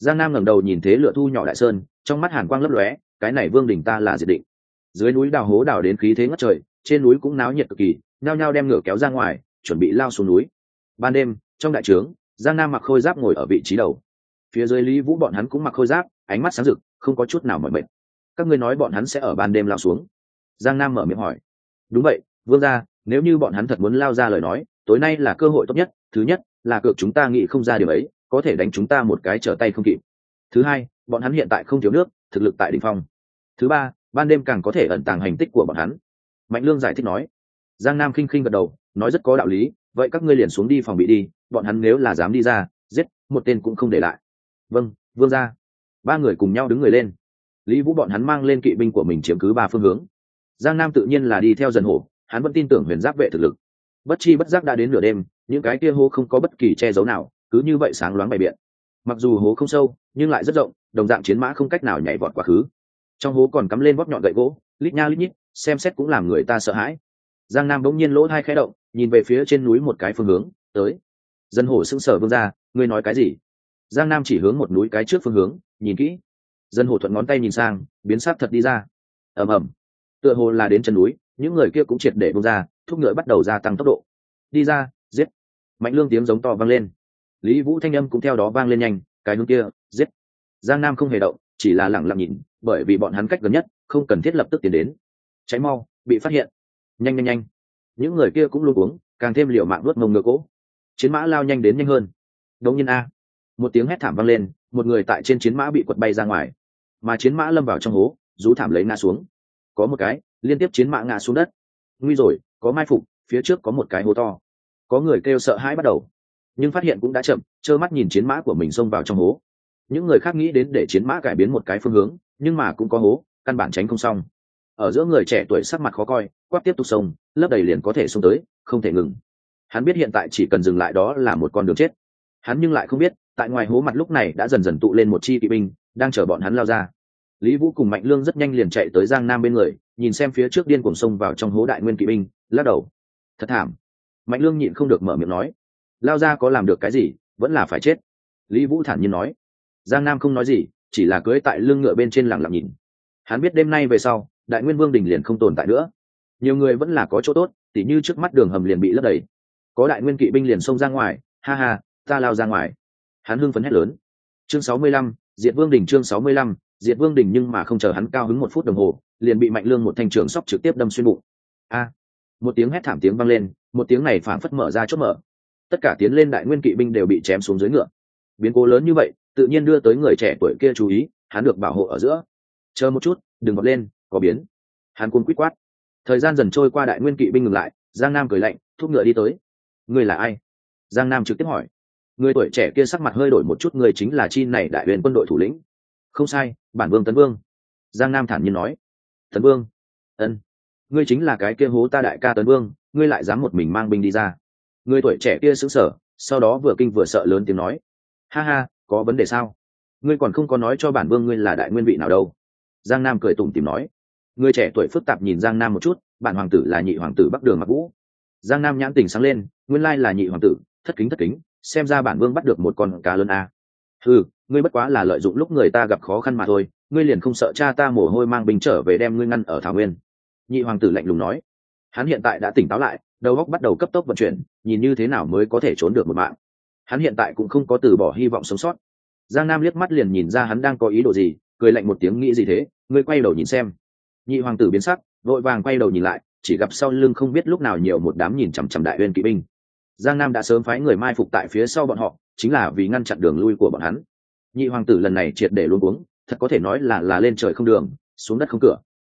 Speaker 1: Giang Nam ngẩng đầu nhìn thế lửa thu nhỏ đại sơn, trong mắt hàn quang lấp lóe, cái này Vương Đình ta là diệt định. Dưới núi đào hố đào đến khí thế ngất trời, trên núi cũng náo nhiệt cực kỳ, nhao nhao đem ngựa kéo ra ngoài, chuẩn bị lao xuống núi. Ban đêm, trong đại trướng, Giang Nam mặc khôi giáp ngồi ở vị trí đầu. Phía dưới Lý Vũ bọn hắn cũng mặc khôi giáp, ánh mắt sáng rực, không có chút nào mỏi mệt. Các ngươi nói bọn hắn sẽ ở ban đêm lao xuống? Giang Nam mở miệng hỏi. Đúng vậy, Vương gia, nếu như bọn hắn thật muốn lao ra lời nói, tối nay là cơ hội tốt nhất. Thứ nhất là cược chúng ta nghĩ không ra điều ấy, có thể đánh chúng ta một cái trở tay không kịp. Thứ hai, bọn hắn hiện tại không thiếu nước, thực lực tại đỉnh phong. Thứ ba, ban đêm càng có thể ẩn tàng hành tích của bọn hắn. Mạnh Lương giải thích nói. Giang Nam khinh khinh gật đầu, nói rất có đạo lý. Vậy các ngươi liền xuống đi phòng bị đi, bọn hắn nếu là dám đi ra, giết một tên cũng không để lại. Vâng, Vương gia. Ba người cùng nhau đứng người lên. Lý Vũ bọn hắn mang lên kỵ binh của mình chiếm cứ ba phương hướng. Giang Nam tự nhiên là đi theo Dần Hổ, hắn vẫn tin tưởng huyền giáp vệ thực lực. Bất chi bất giác đã đến nửa đêm, những cái kia hố không có bất kỳ che giấu nào, cứ như vậy sáng loáng bày biện. Mặc dù hố không sâu, nhưng lại rất rộng, đồng dạng chiến mã không cách nào nhảy vọt quá khứ. Trong hố còn cắm lên vót nhọn gậy gỗ, lít nha lít nhít, xem xét cũng làm người ta sợ hãi. Giang Nam bỗng nhiên lỗ tai khẽ động, nhìn về phía trên núi một cái phương hướng, tới. Dần Hổ sững sờ Vương gia, ngươi nói cái gì? Giang Nam chỉ hướng một núi cái trước phương hướng, nhìn kỹ. Dần Hổ thuận ngón tay nhìn sang, biến sắc thật đi ra. Ầm ầm. Tựa hồ là đến chân núi, những người kia cũng triệt để buông ra, thúc ngựa bắt đầu gia tăng tốc độ. Đi ra, giết. Mạnh Lương tiếng giống to vang lên. Lý Vũ thanh âm cũng theo đó vang lên nhanh, cái hướng kia, giết. Giang Nam không hề động, chỉ là lặng lặng nhìn, bởi vì bọn hắn cách gần nhất, không cần thiết lập tức tiến đến. Cháy mau, bị phát hiện. Nhanh nhanh nhanh. Những người kia cũng luống cuống, càng thêm liều mạng nuốt mông ngựa cỗ. Chiến mã lao nhanh đến nhanh hơn. Đống nhiên a. Một tiếng hét thảm vang lên, một người tại trên chiến mã bị quật bay ra ngoài, mà chiến mã lâm vào trong hố, rú thảm lấy ngã xuống. Có một cái, liên tiếp chiến mã ngã xuống đất. Nguy rồi, có mai phục, phía trước có một cái hố to. Có người kêu sợ hãi bắt đầu, nhưng phát hiện cũng đã chậm, trơ mắt nhìn chiến mã của mình xông vào trong hố. Những người khác nghĩ đến để chiến mã cải biến một cái phương hướng, nhưng mà cũng có hố, căn bản tránh không xong. Ở giữa người trẻ tuổi sắc mặt khó coi, quát tiếp tục xông, lấp đầy liền có thể xông tới, không thể ngừng. Hắn biết hiện tại chỉ cần dừng lại đó là một con đường chết. Hắn nhưng lại không biết, tại ngoài hố mặt lúc này đã dần dần tụ lên một chi kỵ binh, đang chờ bọn hắn lao ra. Lý Vũ cùng Mạnh Lương rất nhanh liền chạy tới Giang Nam bên người, nhìn xem phía trước điên cuồng xông vào trong hố đại nguyên kỵ binh, lắc đầu. Thật thảm. Mạnh Lương nhịn không được mở miệng nói, lao ra có làm được cái gì, vẫn là phải chết. Lý Vũ thản nhiên nói. Giang Nam không nói gì, chỉ là cưỡi tại lưng ngựa bên trên lặng lặng nhìn. Hắn biết đêm nay về sau, đại nguyên vương đình liền không tồn tại nữa. Nhiều người vẫn là có chỗ tốt, tỉ như trước mắt đường hầm liền bị lấp đầy, có đại nguyên kỵ binh liền xông ra ngoài, ha ha, ta lao ra ngoài. Hắn hưng phấn hét lớn. Chương 65, Diệt Vương Đình. Chương 65, Diệt Vương Đình. Nhưng mà không chờ hắn cao hứng một phút đồng hồ, liền bị Mạnh Lương một thanh trường sóc trực tiếp đâm xuyên bụng. A! Một tiếng hét thảm tiếng vang lên, một tiếng này phảng phất mở ra chốt mở. Tất cả tiến lên đại nguyên kỵ binh đều bị chém xuống dưới ngựa. Biến cố lớn như vậy, tự nhiên đưa tới người trẻ tuổi kia chú ý, hắn được bảo hộ ở giữa. Chờ một chút, đừng vọt lên, có biến. Hắn cuống quýt quát. Thời gian dần trôi qua, đại nguyên kỵ binh ngừng lại, Giang Nam cười lạnh, thúc ngựa đi tới. Ngươi là ai? Giang Nam trực tiếp hỏi. Người tuổi trẻ kia sắc mặt hơi đổi một chút, người chính là chi này đại huyền quân đội thủ lĩnh. Không sai, bản vương Tấn Vương. Giang Nam thản nhiên nói. Tấn Vương? Ân. Ngươi chính là cái kia hố ta đại ca Tấn Vương, ngươi lại dám một mình mang binh đi ra. Người tuổi trẻ kia sững sờ, sau đó vừa kinh vừa sợ lớn tiếng nói. Ha ha, có vấn đề sao? Ngươi còn không có nói cho bản vương ngươi là đại nguyên vị nào đâu. Giang Nam cười tủm tỉm nói. Người trẻ tuổi phức tạp nhìn Giang Nam một chút, bản hoàng tử là nhị hoàng tử Bắc Đường Mặc Vũ. Giang Nam nhãn tỉnh sáng lên, nguyên lai là nhị hoàng tử, thất kính, xem ra bản vương bắt được một con cá lớn a. Ừ, ngươi bất quá là lợi dụng lúc người ta gặp khó khăn mà thôi, ngươi liền không sợ cha ta mồ hôi mang binh trở về đem ngươi ngăn ở thảo nguyên. Nhị hoàng tử lạnh lùng nói. Hắn hiện tại đã tỉnh táo lại, đầu óc bắt đầu cấp tốc vận chuyển, nhìn như thế nào mới có thể trốn được một mạng. Hắn hiện tại cũng không có từ bỏ hy vọng sống sót. Giang Nam liếc mắt liền nhìn ra hắn đang có ý đồ gì, cười lạnh một tiếng, nghĩ gì thế, ngươi quay đầu nhìn xem. Nhị hoàng tử biến sắc, vội vàng quay đầu nhìn lại, chỉ gặp sau lưng không biết lúc nào nhiều một đám nhìn chằm chằm đại uyên kỵ binh. Giang Nam đã sớm phái người mai phục tại phía sau bọn họ, chính là vì ngăn chặn đường lui của bọn hắn. Nhị hoàng tử lần này triệt để luống cuống, thật có thể nói là lên trời không đường, xuống đất không cửa.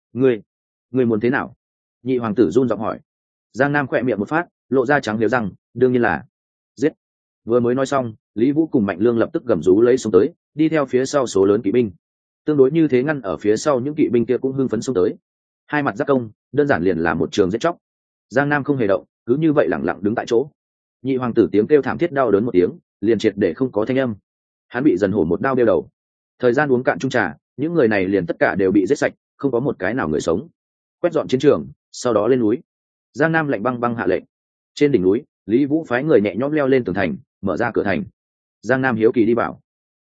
Speaker 1: Ngươi muốn thế nào? Nhị hoàng tử run giọng hỏi. Giang Nam khỏe miệng một phát, lộ ra trắng liếu răng, đương nhiên là giết. Vừa mới nói xong, Lý Vũ cùng Mạnh Lương lập tức gầm rú lấy xuống tới, đi theo phía sau số lớn kỵ binh. Tương đối như thế ngăn ở phía sau những kỵ binh kia cũng hưng phấn xuống tới. Hai mặt giáp công, đơn giản liền là một trường giết chóc. Giang Nam không hề động, cứ như vậy lẳng lặng đứng tại chỗ. Nhị hoàng tử tiếng kêu thảm thiết đau đớn một tiếng, liền triệt để không có thanh âm. Hắn bị Dần Hổ một đao đeo đầu. Thời gian uống cạn chung trà, những người này liền tất cả đều bị giết sạch, không có một cái nào người sống. Quét dọn chiến trường, sau đó lên núi. Giang Nam lạnh băng băng hạ lệnh. Trên đỉnh núi, Lý Vũ phái người nhẹ nhõm leo lên tường thành, mở ra cửa thành. Giang Nam hiếu kỳ đi bảo.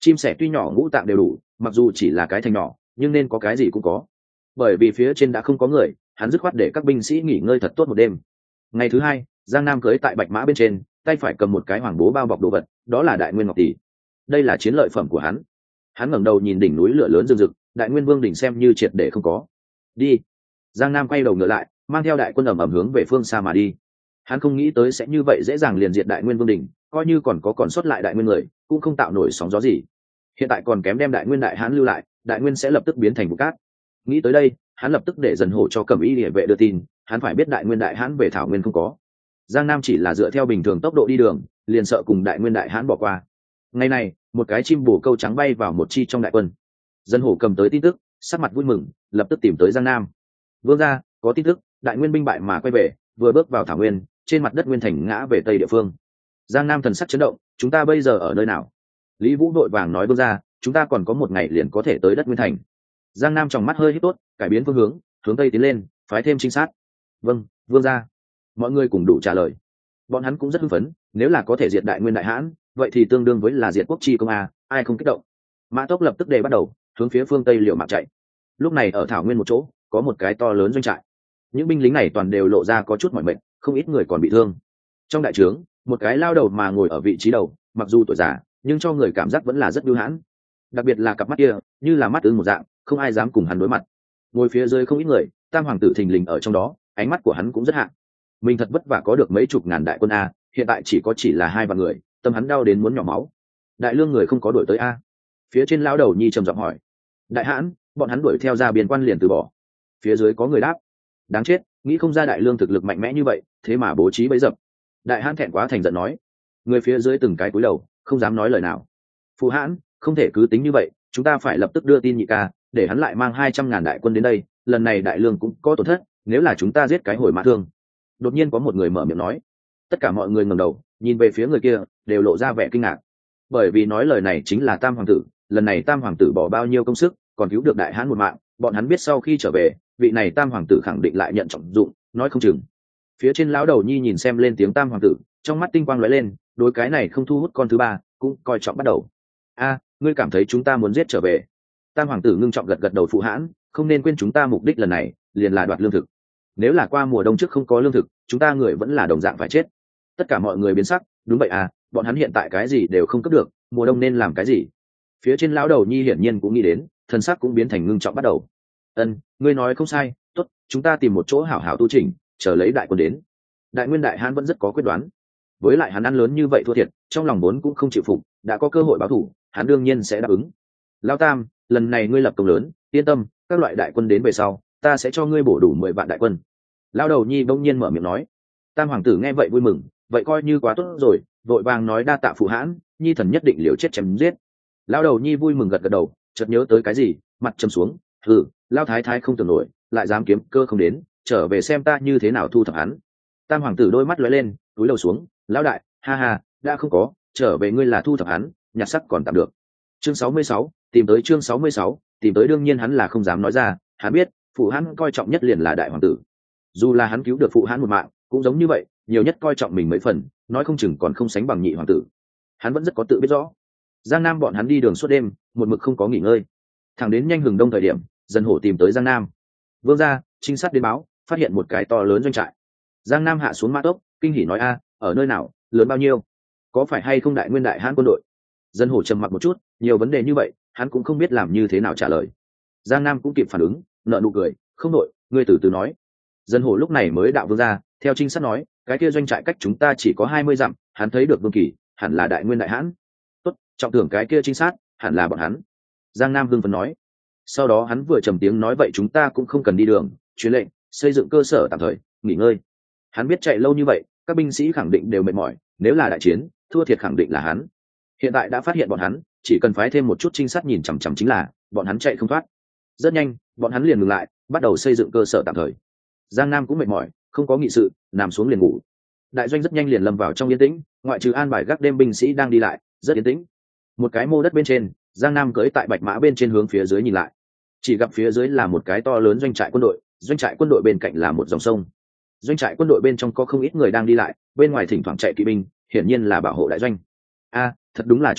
Speaker 1: Chim sẻ tuy nhỏ ngũ tạng đều đủ, mặc dù chỉ là cái thành nhỏ nhưng nên có cái gì cũng có. Bởi vì phía trên đã không có người, hắn dứt khoát để các binh sĩ nghỉ ngơi thật tốt một đêm. Ngày thứ hai, Giang Nam cưỡi tại bạch mã bên trên, tay phải cầm một cái hoàng bố bao bọc đồ vật, đó là đại nguyên ngọc tỷ. Đây là chiến lợi phẩm của hắn. Hắn ngẩng đầu nhìn đỉnh núi lửa lớn rực rực, đại nguyên vương đỉnh xem như triệt để không có. Đi. Giang Nam quay đầu ngựa lại, mang theo đại quân ầm ầm hướng về phương xa mà đi. Hắn không nghĩ tới sẽ như vậy dễ dàng liền diệt đại nguyên vương đỉnh, coi như còn sót lại đại nguyên người, cũng không tạo nổi sóng gió gì. Hiện tại còn kém đem đại nguyên đại hán lưu lại, đại nguyên sẽ lập tức biến thành vụ cát. Nghĩ tới đây, hắn lập tức để dần hổ cho Cẩm Y Liễu vệ đưa tin, hắn phải biết đại nguyên đại hán về thảo nguyên không có. Giang Nam chỉ là dựa theo bình thường tốc độ đi đường, liền sợ cùng đại nguyên đại hán bỏ qua. Ngày này, một cái chim bồ câu trắng bay vào một chi trong đại quân. Dân hổ cầm tới tin tức, sắc mặt vui mừng, lập tức tìm tới Giang Nam. Vương gia, có tin tức, đại nguyên binh bại mà quay về, vừa bước vào thảo nguyên, trên mặt đất nguyên thành ngã về tây địa phương. Giang Nam thần sắc chấn động, chúng ta bây giờ ở nơi nào? Lý Vũ vội vàng nói, vương gia, chúng ta còn có một ngày liền có thể tới đất nguyên thành. Giang Nam trong mắt hơi hít tốt, cải biến phương hướng, hướng tây tiến lên, phái thêm trinh sát. Vâng, vương gia. Mọi người cùng đủ trả lời. Bọn hắn cũng rất hưng phấn, nếu là có thể diệt đại nguyên đại hãn, vậy thì tương đương với là diệt quốc chi công a, ai không kích động. Mã Tốc lập tức đề bắt đầu hướng phía phương tây liệu mạng chạy. Lúc này ở thảo nguyên một chỗ, có một cái to lớn doanh trại. Những binh lính này toàn đều lộ ra có chút mỏi mệt, không ít người còn bị thương. Trong đại trướng, một cái lao đầu mà ngồi ở vị trí đầu, mặc dù tuổi già, nhưng cho người cảm giác vẫn là rất bưu hãn. Đặc biệt là cặp mắt kia, như là mắt ưng một dạng, không ai dám cùng hắn đối mặt. Ngồi phía dưới không ít người, tam hoàng tử thình lình ở trong đó, ánh mắt của hắn cũng rất hạng. Mình thật vất vả có được mấy chục ngàn đại quân a, hiện tại chỉ là 2 vạn người, tâm hắn đau đến muốn nhỏ máu. Đại lương người không có đuổi tới a? Phía trên lão đầu nhi trầm giọng hỏi. Đại hãn, bọn hắn đuổi theo ra biên quan liền từ bỏ. Phía dưới có người đáp. Đáng chết, nghĩ không ra đại lương thực lực mạnh mẽ như vậy, thế mà bố trí bẫy dập. Đại hãn thẹn quá thành giận nói. Người phía dưới từng cái cúi đầu, không dám nói lời nào. Phụ hãn, không thể cứ tính như vậy, chúng ta phải lập tức đưa tin nhị ca, để hắn lại mang 200.000 đại quân đến đây, lần này đại lương cũng có tổn thất, nếu là chúng ta giết cái hồi mã thương. Đột nhiên có một người mở miệng nói. Tất cả mọi người ngẩng đầu, nhìn về phía người kia, đều lộ ra vẻ kinh ngạc. Bởi vì nói lời này chính là Tam hoàng tử, lần này Tam hoàng tử bỏ bao nhiêu công sức, còn cứu được đại hãn một mạng, bọn hắn biết sau khi trở về, vị này Tam hoàng tử khẳng định lại nhận trọng dụng, nói không chừng. Phía trên lão đầu nhi nhìn xem lên tiếng Tam hoàng tử, trong mắt tinh quang lóe lên, đối cái này không thu hút con thứ ba, cũng coi trọng bắt đầu. A, ngươi cảm thấy chúng ta muốn giết trở về? Tam hoàng tử ngưng trọng gật gật đầu, phụ hãn, không nên quên chúng ta mục đích lần này liền là đoạt lương thực. Nếu là qua mùa đông trước không có lương thực, chúng ta người vẫn là đồng dạng phải chết. Tất cả mọi người biến sắc, đúng vậy à, bọn hắn hiện tại cái gì đều không cướp được, mùa đông nên làm cái gì? Phía trên lão đầu nhi hiển nhiên cũng nghĩ đến, thần sắc cũng biến thành ngưng trọng bắt đầu. Ngươi nói không sai, tốt, chúng ta tìm một chỗ hảo hảo tu chỉnh, chờ lấy đại quân đến. Đại nguyên đại hán vẫn rất có quyết đoán, với lại hắn ăn lớn như vậy thua thiệt, trong lòng vốn cũng không chịu phục, đã có cơ hội báo thù, hắn đương nhiên sẽ đáp ứng. Lão Tam, lần này ngươi lập công lớn, yên tâm, các loại đại quân đến về sau, ta sẽ cho ngươi bổ đủ 10 vạn đại quân. Lão đầu nhi bỗng nhiên mở miệng nói. Tam hoàng tử nghe vậy vui mừng, vậy coi như quá tốt rồi, vội vàng nói đa tạ phụ hãn, nhi thần nhất định liều chết chém giết. Lão đầu nhi vui mừng gật gật đầu, chợt nhớ tới cái gì, mặt trầm xuống. Lão thái thái không tưởng nổi, lại dám kiếm cơ không đến, trở về xem ta như thế nào thu thập hắn. Tam hoàng tử đôi mắt lóe lên, cúi đầu xuống. Lão đại, ha ha, đã không có, trở về ngươi là thu thập hắn, nhặt sắc còn tạm được. Chương 66, tìm tới chương 66, tìm tới đương nhiên hắn là không dám nói ra, hắn biết, phụ hắn coi trọng nhất liền là đại hoàng tử. Dù là hắn cứu được phụ hắn một mạng, cũng giống như vậy, nhiều nhất coi trọng mình mấy phần, nói không chừng còn không sánh bằng nhị hoàng tử. Hắn vẫn rất có tự biết rõ. Giang Nam bọn hắn đi đường suốt đêm, một mực không có nghỉ ngơi. Thẳng đến nhanh hừng đông thời điểm, Dân Hổ tìm tới Giang Nam. Vương gia, trinh sát đến báo, phát hiện một cái to lớn doanh trại. Giang Nam hạ xuống Mã Tốc, kinh hỉ nói a, ở nơi nào, lớn bao nhiêu? Có phải hay không đại nguyên đại hãn quân đội? Dân Hổ trầm mặc một chút, nhiều vấn đề như vậy, hắn cũng không biết làm như thế nào trả lời. Giang Nam cũng kịp phản ứng, nợ nụ cười, không đội, ngươi từ từ nói. Dân Hổ lúc này mới đạo vương gia, theo trinh sát nói, cái kia doanh trại cách chúng ta chỉ có 20 dặm, hắn thấy được Vương Kỳ, hẳn là đại nguyên đại hãn. Tốt, trọng tưởng cái kia trinh sát, hẳn là bọn hắn. Giang Nam hưng phấn nói. Sau đó hắn vừa trầm tiếng nói vậy chúng ta cũng không cần đi đường, truyền lệnh, xây dựng cơ sở tạm thời, nghỉ ngơi. Hắn biết chạy lâu như vậy, các binh sĩ khẳng định đều mệt mỏi, nếu là đại chiến, thua thiệt khẳng định là hắn. Hiện tại đã phát hiện bọn hắn, chỉ cần phái thêm một chút trinh sát nhìn chằm chằm chính là, bọn hắn chạy không thoát. Rất nhanh, bọn hắn liền ngừng lại, bắt đầu xây dựng cơ sở tạm thời. Giang Nam cũng mệt mỏi, không có nghị sự, nằm xuống liền ngủ. Đại doanh rất nhanh liền lâm vào trong yên tĩnh, ngoại trừ an bài gác đêm binh sĩ đang đi lại, rất yên tĩnh. Một cái mô đất bên trên, Giang Nam cưỡi tại bạch mã bên trên hướng phía dưới nhìn lại, chỉ gặp phía dưới là một cái to lớn doanh trại quân đội, doanh trại quân đội bên cạnh là một dòng sông. Doanh trại quân đội bên trong có không ít người đang đi lại, bên ngoài thỉnh thoảng chạy kỵ binh, hiển nhiên là bảo hộ đại doanh. Thật đúng là chỗ tốt,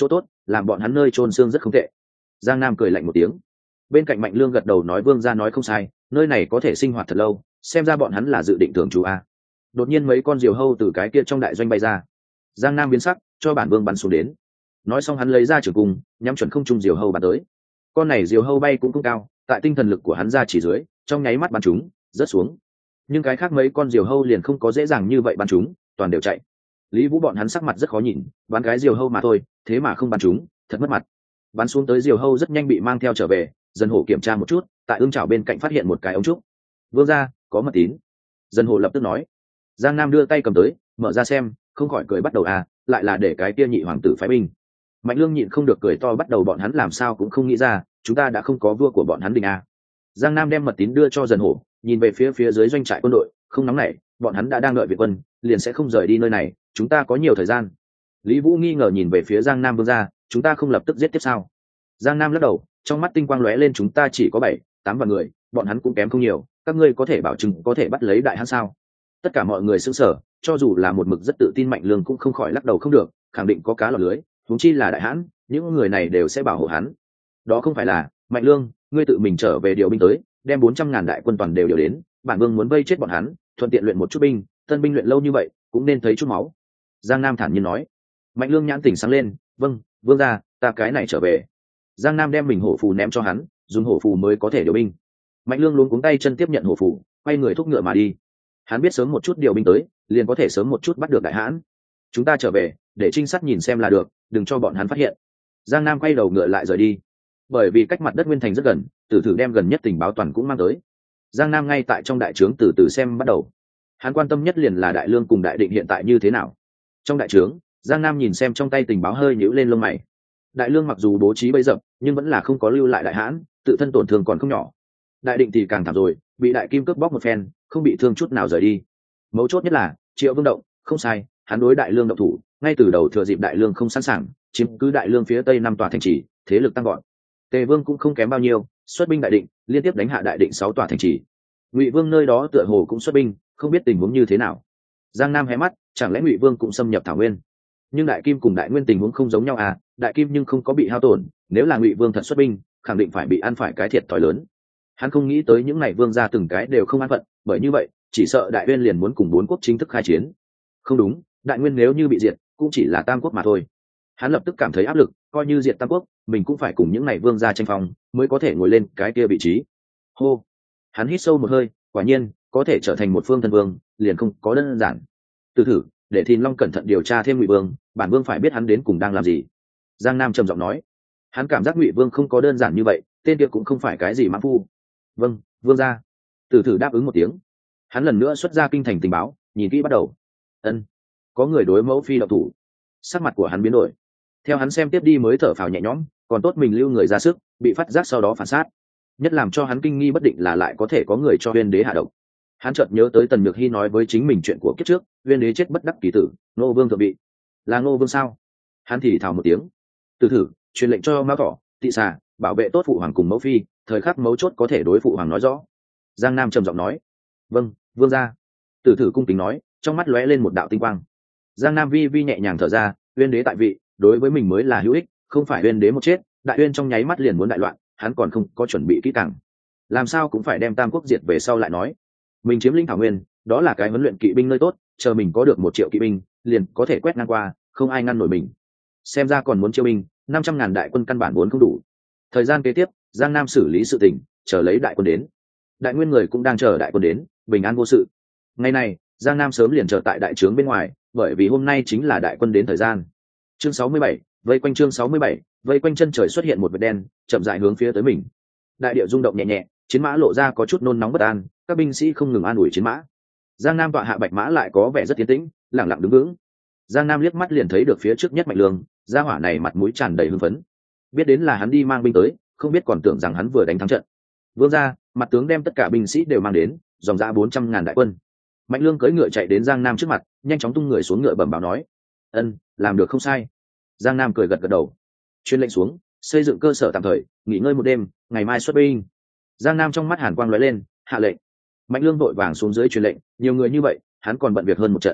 Speaker 1: làm bọn hắn nơi chôn xương rất không tệ. Giang Nam cười lạnh một tiếng. Bên cạnh Mạnh Lương gật đầu nói vương gia nói không sai, nơi này có thể sinh hoạt thật lâu, xem ra bọn hắn là dự định thường trú a. Đột nhiên mấy con diều hâu từ cái kia trong đại doanh bay ra. Giang Nam biến sắc, cho bản vương bắn xuống đến. Nói xong hắn lấy ra trường cung, nhắm chuẩn không trung diều hâu bắn tới. Con này diều hâu bay cũng không cao, tại tinh thần lực của hắn ra chỉ dưới, trong nháy mắt bắn chúng, rớt xuống. Nhưng cái khác mấy con diều hâu liền không có dễ dàng như vậy bắn chúng, toàn đều chạy. Lý Vũ bọn hắn sắc mặt rất khó nhìn, bắn cái diều hâu mà thôi, thế mà không bắn chúng, thật mất mặt. Bắn xuống tới diều hâu rất nhanh bị mang theo trở về, Dân Hổ kiểm tra một chút, tại ương chảo bên cạnh phát hiện một cái ống trúc. Vương gia, có mật tín. Dân Hổ lập tức nói. Giang Nam đưa tay cầm tới, mở ra xem, không khỏi cười bắt đầu lại là để cái kia nhị hoàng tử phái binh. Mạnh Lương nhịn không được cười to bắt đầu bọn hắn làm sao cũng không nghĩ ra, chúng ta đã không có vua của bọn hắn đình Giang Nam đem mật tín đưa cho Dân Hổ, nhìn về phía dưới doanh trại quân đội, không nóng nảy, bọn hắn đã đang đợi viện quân, liền sẽ không rời đi nơi này, chúng ta có nhiều thời gian. Lý Vũ nghi ngờ nhìn về phía Giang Nam vương gia, chúng ta không lập tức giết tiếp sao? Giang Nam lắc đầu, trong mắt tinh quang lóe lên chúng ta chỉ có 7-8 vạn người, bọn hắn cũng kém không nhiều, các ngươi có thể bảo chứng có thể bắt lấy đại hãn sao? Tất cả mọi người sững sờ, cho dù là một mực rất tự tin Mạnh Lương cũng không khỏi lắc đầu không được, khẳng định có cá lọt lưới, huống chi là đại hãn, những người này đều sẽ bảo hộ hắn. Đó không phải là, Mạnh Lương, ngươi tự mình trở về điều binh tới, đem 400.000 đại quân toàn đều điều đến, bản vương muốn vây chết bọn hắn, thuận tiện luyện một chút binh, tân binh luyện lâu như vậy, cũng nên thấy chút máu. Giang Nam thản nhiên nói. Mạnh Lương nhãn tỉnh sáng lên, vâng, vương gia, ta cái này trở về. Giang Nam đem mình hổ phù ném cho hắn, dùng hổ phù mới có thể điều binh. Mạnh Lương luống cuống tay chân tiếp nhận hổ phù, quay người thúc ngựa mà đi. Hắn biết sớm một chút điều binh tới, liền có thể sớm một chút bắt được đại hãn. Chúng ta trở về, để trinh sát nhìn xem là được, đừng cho bọn hắn phát hiện. Giang Nam quay đầu ngựa lại rời đi. Bởi vì cách mặt đất Nguyên Thành rất gần, Tử Thử đem gần nhất tình báo toàn cũng mang tới. Giang Nam ngay tại trong đại trướng từ từ xem bắt đầu. Hắn quan tâm nhất liền là Đại Lương cùng Đại Định hiện tại như thế nào. Trong đại trướng, Giang Nam nhìn xem trong tay tình báo hơi nhíu lên lông mày. Đại Lương mặc dù bố trí bẫy dập, nhưng vẫn là không có lưu lại đại hãn, tự thân tổn thương còn không nhỏ. Đại Định thì càng thảm rồi, bị Đại Kim cướp bóc một phen, không bị thương chút nào rời đi. Mấu chốt nhất là Triệu Vương động, không sai, hắn đối Đại Lương động thủ, ngay từ đầu thừa dịp Đại Lương không sẵn sàng, chiếm cứ Đại Lương phía tây 5 tòa thành trì, thế lực tăng gọn. Tề Vương cũng không kém bao nhiêu, xuất binh Đại Định, liên tiếp đánh hạ Đại Định 6 tòa thành trì. Ngụy Vương nơi đó tựa hồ cũng xuất binh, không biết tình huống như thế nào. Giang Nam hé mắt, chẳng lẽ Ngụy Vương cũng xâm nhập Thảo Nguyên? Nhưng Đại Kim cùng Đại Nguyên tình huống không giống nhau Đại Kim nhưng không có bị hao tổn, nếu là Ngụy Vương thật xuất binh, khẳng định phải bị ăn phải cái thiệt thòi lớn. Hắn không nghĩ tới những này vương gia từng cái đều không an phận, bởi như vậy, chỉ sợ Đại Nguyên liền muốn cùng 4 quốc chính thức khai chiến. Không đúng, Đại Nguyên nếu như bị diệt, cũng chỉ là Tam quốc mà thôi. Hắn lập tức cảm thấy áp lực, coi như diệt Tam quốc, mình cũng phải cùng những này vương gia tranh phong, mới có thể ngồi lên cái kia vị trí. Hô, hắn hít sâu một hơi, quả nhiên, có thể trở thành một phương thân vương, liền không có đơn giản. Từ thử, để Thìn Long cẩn thận điều tra thêm Ngụy Vương, bản vương phải biết hắn đến cùng đang làm gì. Giang Nam trầm giọng nói. Hắn cảm giác Ngụy Vương không có đơn giản như vậy, tên kia cũng không phải cái gì mãng phu. Vâng, vương gia. Từ thử đáp ứng một tiếng. Hắn lần nữa xuất ra kinh thành tình báo, nhìn kỹ bắt đầu. Ân, có người đối mẫu phi độc thủ. Sắc mặt của hắn biến đổi. Theo hắn xem tiếp đi mới thở phào nhẹ nhõm, còn tốt mình lưu người ra sức, bị phát giác sau đó phản sát. Nhất làm cho hắn kinh nghi bất định là lại có thể có người cho Uyên Đế hạ độc. Hắn chợt nhớ tới Tần Nhược Hi nói với chính mình chuyện của kiếp trước, Uyên Đế chết bất đắc kỳ tử, Ngô Vương thượng vị. Là Ngô Vương sao? Hắn thì thào một tiếng. Từ thử, truyền lệnh cho Mã Thỏ, Tị Xà, bảo vệ tốt phụ hoàng cùng mẫu phi, thời khắc mấu chốt có thể đối phụ hoàng nói rõ. Giang Nam trầm giọng nói. Vâng, vương gia. Từ thử cung kính nói, trong mắt lóe lên một đạo tinh quang. Giang Nam vi vi nhẹ nhàng thở ra, Uyên Đế tại vị, đối với mình mới là hữu ích, không phải Uyên Đế một chết, Đại Uyên trong nháy mắt liền muốn đại loạn, hắn còn không có chuẩn bị kỹ càng. Làm sao cũng phải đem Tam quốc diệt về sau lại nói. Mình chiếm lĩnh Thảo Nguyên, đó là cái huấn luyện kỵ binh nơi tốt, chờ mình có được 1 triệu kỵ binh, liền có thể quét ngang qua, không ai ngăn nổi mình. Xem ra còn muốn chiêu binh, 500.000 đại quân căn bản vốn không đủ. Thời gian kế tiếp, Giang Nam xử lý sự tình, chờ lấy đại quân đến. Đại Nguyên người cũng đang chờ đại quân đến, bình an vô sự. Ngày này, Giang Nam sớm liền chờ tại đại trướng bên ngoài, bởi vì hôm nay chính là đại quân đến thời gian. Chương 67, vây quanh chương 67, vây quanh chân trời xuất hiện một vệt đen, chậm rãi hướng phía tới mình. Đại địa rung động nhẹ nhẹ, chiến mã lộ ra có chút nôn nóng bất an, các binh sĩ không ngừng an ủi chiến mã. Giang Nam tọa hạ bạch mã lại có vẻ rất tiến tĩnh, lặng lặng đứng vững. Giang Nam liếc mắt liền thấy được phía trước nhất Mạnh Lương, gia hỏa này mặt mũi tràn đầy hưng phấn. Biết đến là hắn đi mang binh tới, không biết còn tưởng rằng hắn vừa đánh thắng trận. Vương gia, mặt tướng đem tất cả binh sĩ đều mang đến, dòng dã 400.000 đại quân. Mạnh Lương cưỡi ngựa chạy đến Giang Nam trước mặt, nhanh chóng tung người xuống ngựa bẩm báo nói: "Ân, làm được không sai." Giang Nam cười gật gật đầu. Truyền lệnh xuống, xây dựng cơ sở tạm thời, nghỉ ngơi một đêm, ngày mai xuất binh. Giang Nam trong mắt hàn quang lóe lên, hạ lệnh. Mạnh Lương vội vàng xuống dưới truyền lệnh, nhiều người như vậy, hắn còn bận việc hơn một trận.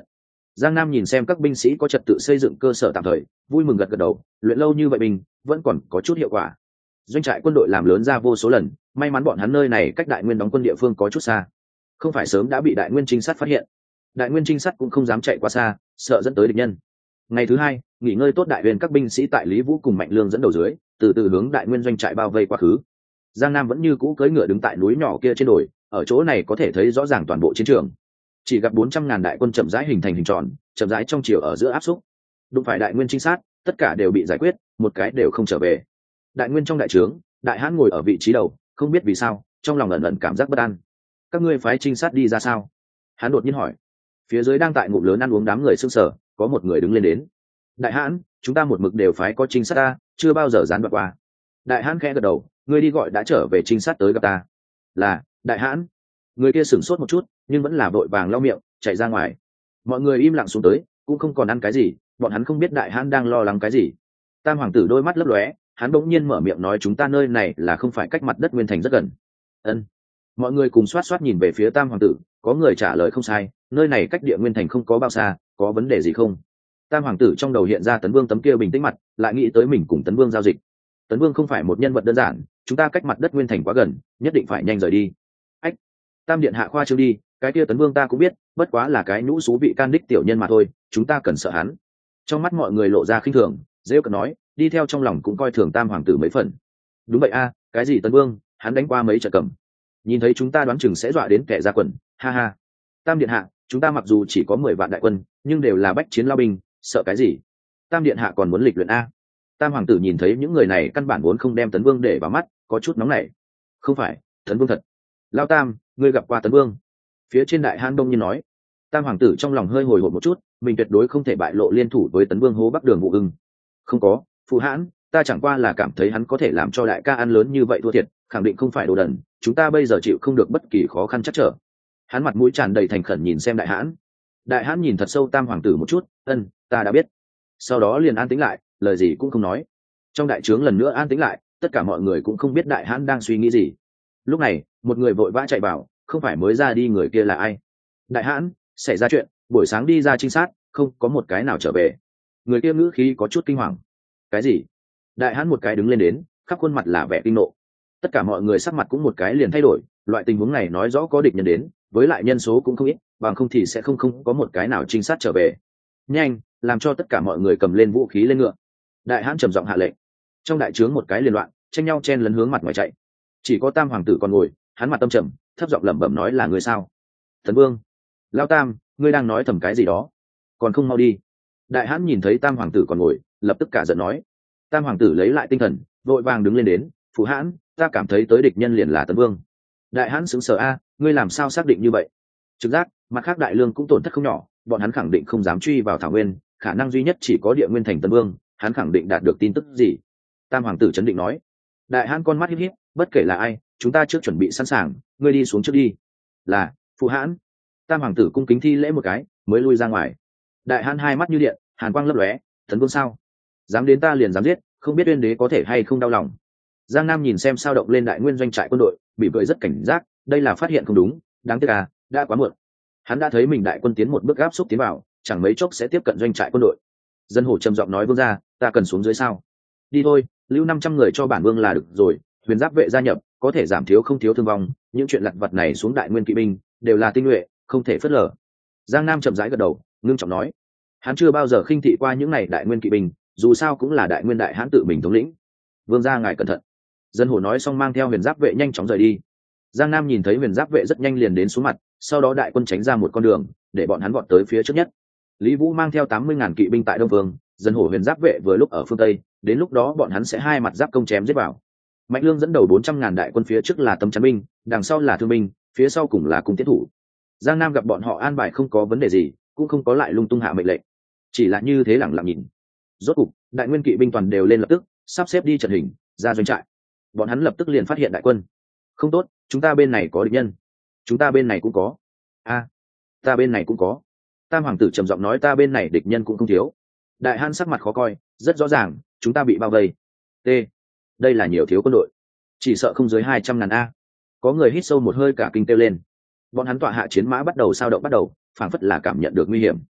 Speaker 1: Giang Nam nhìn xem các binh sĩ có trật tự xây dựng cơ sở tạm thời, vui mừng gật gật đầu, luyện lâu như vậy binh vẫn còn có chút hiệu quả. Doanh trại quân đội làm lớn ra vô số lần, may mắn bọn hắn nơi này cách Đại Nguyên đóng quân địa phương có chút xa, không phải sớm đã bị Đại Nguyên trinh sát phát hiện. Đại Nguyên trinh sát cũng không dám chạy quá xa, sợ dẫn tới địch nhân. Ngày thứ hai, nghỉ ngơi tốt Đại Nguyên các binh sĩ tại Lý Vũ cùng Mạnh Lương dẫn đầu dưới, từ từ hướng Đại Nguyên doanh trại bao vây quá khứ. Giang Nam vẫn như cũ cưỡi ngựa đứng tại núi nhỏ kia trên đồi, ở chỗ này có thể thấy rõ ràng toàn bộ chiến trường. Chỉ gặp 400.000 đại quân chậm rãi hình thành hình tròn, chậm rãi trong chiều ở giữa áp xúc. Đụng phải Đại Nguyên trinh sát, tất cả đều bị giải quyết, một cái đều không trở về. Đại Nguyên trong đại trướng, Đại Hãn ngồi ở vị trí đầu, không biết vì sao, trong lòng ẩn ẩn cảm giác bất an. Các ngươi phái trinh sát đi ra sao? Hắn đột nhiên hỏi. Phía dưới đang tại ngụm lớn ăn uống đám người sững sờ, có một người đứng lên đến. Đại Hãn, chúng ta một mực đều phái có trinh sát ta, chưa bao giờ gián đoạn qua. Đại Hãn khẽ gật đầu, ngươi đi gọi đã trở về trinh sát tới gặp ta. Là, Đại Hãn. Người kia sửng sốt một chút, nhưng vẫn là vội vàng lau miệng, chạy ra ngoài. Mọi người im lặng xuống tới, cũng không còn ăn cái gì, bọn hắn không biết Đại Hãn đang lo lắng cái gì. Tam hoàng tử đôi mắt lấp lóe, hắn bỗng nhiên mở miệng nói chúng ta nơi này là không phải cách mặt đất Nguyên Thành rất gần. Ân. Mọi người cùng xoát xoát nhìn về phía Tam hoàng tử, có người trả lời không sai, nơi này cách địa Nguyên Thành không có bao xa, có vấn đề gì không? Tam hoàng tử trong đầu hiện ra Tấn Vương tấm kia bình tĩnh mặt, lại nghĩ tới mình cùng Tấn Vương giao dịch. Tấn Vương không phải một nhân vật đơn giản, chúng ta cách mặt đất Nguyên Thành quá gần, nhất định phải nhanh rời đi. Ách. Tam điện hạ khoa trương đi, cái kia Tấn Vương ta cũng biết, bất quá là cái nhũ xú vị can đích tiểu nhân mà thôi, chúng ta cần sợ hắn. Trong mắt mọi người lộ ra khinh thường, rêu cợt nói, đi theo trong lòng cũng coi thường Tam hoàng tử mấy phần. Đúng vậy a, cái gì Tấn Vương, hắn đánh qua mấy trận cầm, nhìn thấy chúng ta đoán chừng sẽ dọa đến kẻ ra quần, ha ha. Tam điện hạ, chúng ta mặc dù chỉ có 10 vạn đại quân, nhưng đều là bách chiến lao binh, sợ cái gì? Tam điện hạ còn muốn lịch luyện a? Tam hoàng tử nhìn thấy những người này căn bản vốn không đem Tấn Vương để vào mắt, có chút nóng nảy. Không phải, Tấn Vương thật. Lao Tam, ngươi gặp qua Tấn Vương? Phía trên Đại Hãn đông nhiên nói. Tam hoàng tử trong lòng hơi hồi hộp một chút, mình tuyệt đối không thể bại lộ liên thủ với Tấn Vương hố Bắc Đường Vũ Ưng. Không có, phụ hãn, ta chẳng qua là cảm thấy hắn có thể làm cho đại ca ăn lớn như vậy thua thiệt, khẳng định không phải đồ đần, chúng ta bây giờ chịu không được bất kỳ khó khăn chắc trở. Hắn mặt mũi tràn đầy thành khẩn nhìn xem Đại Hãn. Đại Hãn nhìn thật sâu Tam hoàng tử một chút, ân, ta đã biết. Sau đó liền an tĩnh lại, lời gì cũng không nói. Trong đại trướng lần nữa an tĩnh lại, tất cả mọi người cũng không biết Đại Hãn đang suy nghĩ gì. Lúc này, một người vội vã chạy vào, không phải mới ra đi người kia là ai? Đại Hãn, xảy ra chuyện, buổi sáng đi ra trinh sát, không có một cái nào trở về. Người kia ngữ khí có chút kinh hoàng. Cái gì? Đại Hãn một cái đứng lên đến, khắp khuôn mặt là vẻ kinh nộ. Tất cả mọi người sắc mặt cũng một cái liền thay đổi, loại tình huống này nói rõ có địch nhân đến, với lại nhân số cũng không ít, bằng không thì sẽ không có một cái nào trinh sát trở về. Nhanh, làm cho tất cả mọi người cầm lên vũ khí lên ngựa. Đại Hãn trầm giọng hạ lệnh. Trong đại trướng một cái liên loạn, tranh nhau chen lấn hướng mặt ngoài chạy. Chỉ có Tam hoàng tử còn ngồi, hắn mặt tâm trầm, thấp giọng lẩm bẩm nói là người sao? Tấn Vương. Lao Tam, ngươi đang nói thầm cái gì đó? Còn không mau đi. Đại Hãn nhìn thấy Tam hoàng tử còn ngồi, lập tức cả giận nói. Tam hoàng tử lấy lại tinh thần, vội vàng đứng lên đến, phụ hãn, ta cảm thấy tới địch nhân liền là Tấn Vương. Đại Hãn sững sờ a, ngươi làm sao xác định như vậy? Trực giác, mặt khác Đại Lương cũng tổn thất không nhỏ, bọn hắn khẳng định không dám truy vào Thảo Nguyên, khả năng duy nhất chỉ có Địa Nguyên thành Tấn Vương, hắn khẳng định đạt được tin tức gì? Tam hoàng tử chấn định nói. Đại Hãn con mắt híp híp, bất kể là ai, chúng ta trước chuẩn bị sẵn sàng, ngươi đi xuống trước đi. Là, phụ hãn. Tam hoàng tử cung kính thi lễ một cái, mới lui ra ngoài. Đại Hãn hai mắt như điện, hàn quang lấp lóe, Tấn Vương sao? Dám đến ta liền dám giết, không biết Uyên đế có thể hay không đau lòng. Giang Nam nhìn xem sao động lên Đại Nguyên doanh trại quân đội, bị vợi rất cảnh giác, đây là phát hiện không đúng, đáng tiếc à, đã quá muộn. Hắn đã thấy mình đại quân tiến một bước áp xúc tiến vào, chẳng mấy chốc sẽ tiếp cận doanh trại quân đội. Dân hổ trầm giọng nói vương gia, ta cần xuống dưới sao? Đi thôi, lưu 500 người cho bản vương là được rồi, huyền giáp vệ gia nhập, có thể giảm thiếu không thiếu thương vong, những chuyện lặt vặt này xuống Đại Nguyên kỵ binh, đều là tinh nhuệ, không thể phớt lờ. Giang Nam chậm rãi gật đầu, ngưng trọng nói, hắn chưa bao giờ khinh thị qua những này Đại Nguyên kỵ binh, dù sao cũng là Đại Nguyên đại hãn tự mình thống lĩnh. Vương gia ngài cẩn thận. Dân hổ nói xong mang theo huyền giáp vệ nhanh chóng rời đi. Giang Nam nhìn thấy huyền giáp vệ rất nhanh liền đến xuống mặt, sau đó đại quân tránh ra một con đường, để bọn hắn vọt tới phía trước nhất. Lý Vũ mang theo 80.000 kỵ binh tại Đông Vương, dân hổ huyền giáp vệ vừa lúc ở phương Tây, đến lúc đó bọn hắn sẽ hai mặt giáp công chém giết vào. Mạnh Lương dẫn đầu 400.000 đại quân phía trước là tấm chắn binh, đằng sau là thương binh, phía sau cùng là cung tiến thủ. Giang Nam gặp bọn họ an bài không có vấn đề gì, cũng không có lại lung tung hạ mệnh lệnh, chỉ là như thế lẳng lặng nhìn. Rốt cục, Đại Nguyên kỵ binh toàn đều lên lập tức, sắp xếp đi trận hình, ra doanh trại. Bọn hắn lập tức liền phát hiện đại quân. Không tốt, chúng ta bên này có địch nhân. Chúng ta bên này cũng có. A, ta bên này cũng có. Tam hoàng tử trầm giọng nói ta bên này địch nhân cũng không thiếu. Đại Hãn sắc mặt khó coi, rất rõ ràng, chúng ta bị bao vây. T, đây là nhiều thiếu quân đội, chỉ sợ không dưới 200.000 a. Có người hít sâu một hơi cả kinh kêu lên. Bọn hắn tọa hạ chiến mã bắt đầu sao động bắt đầu, phảng phất là cảm nhận được nguy hiểm.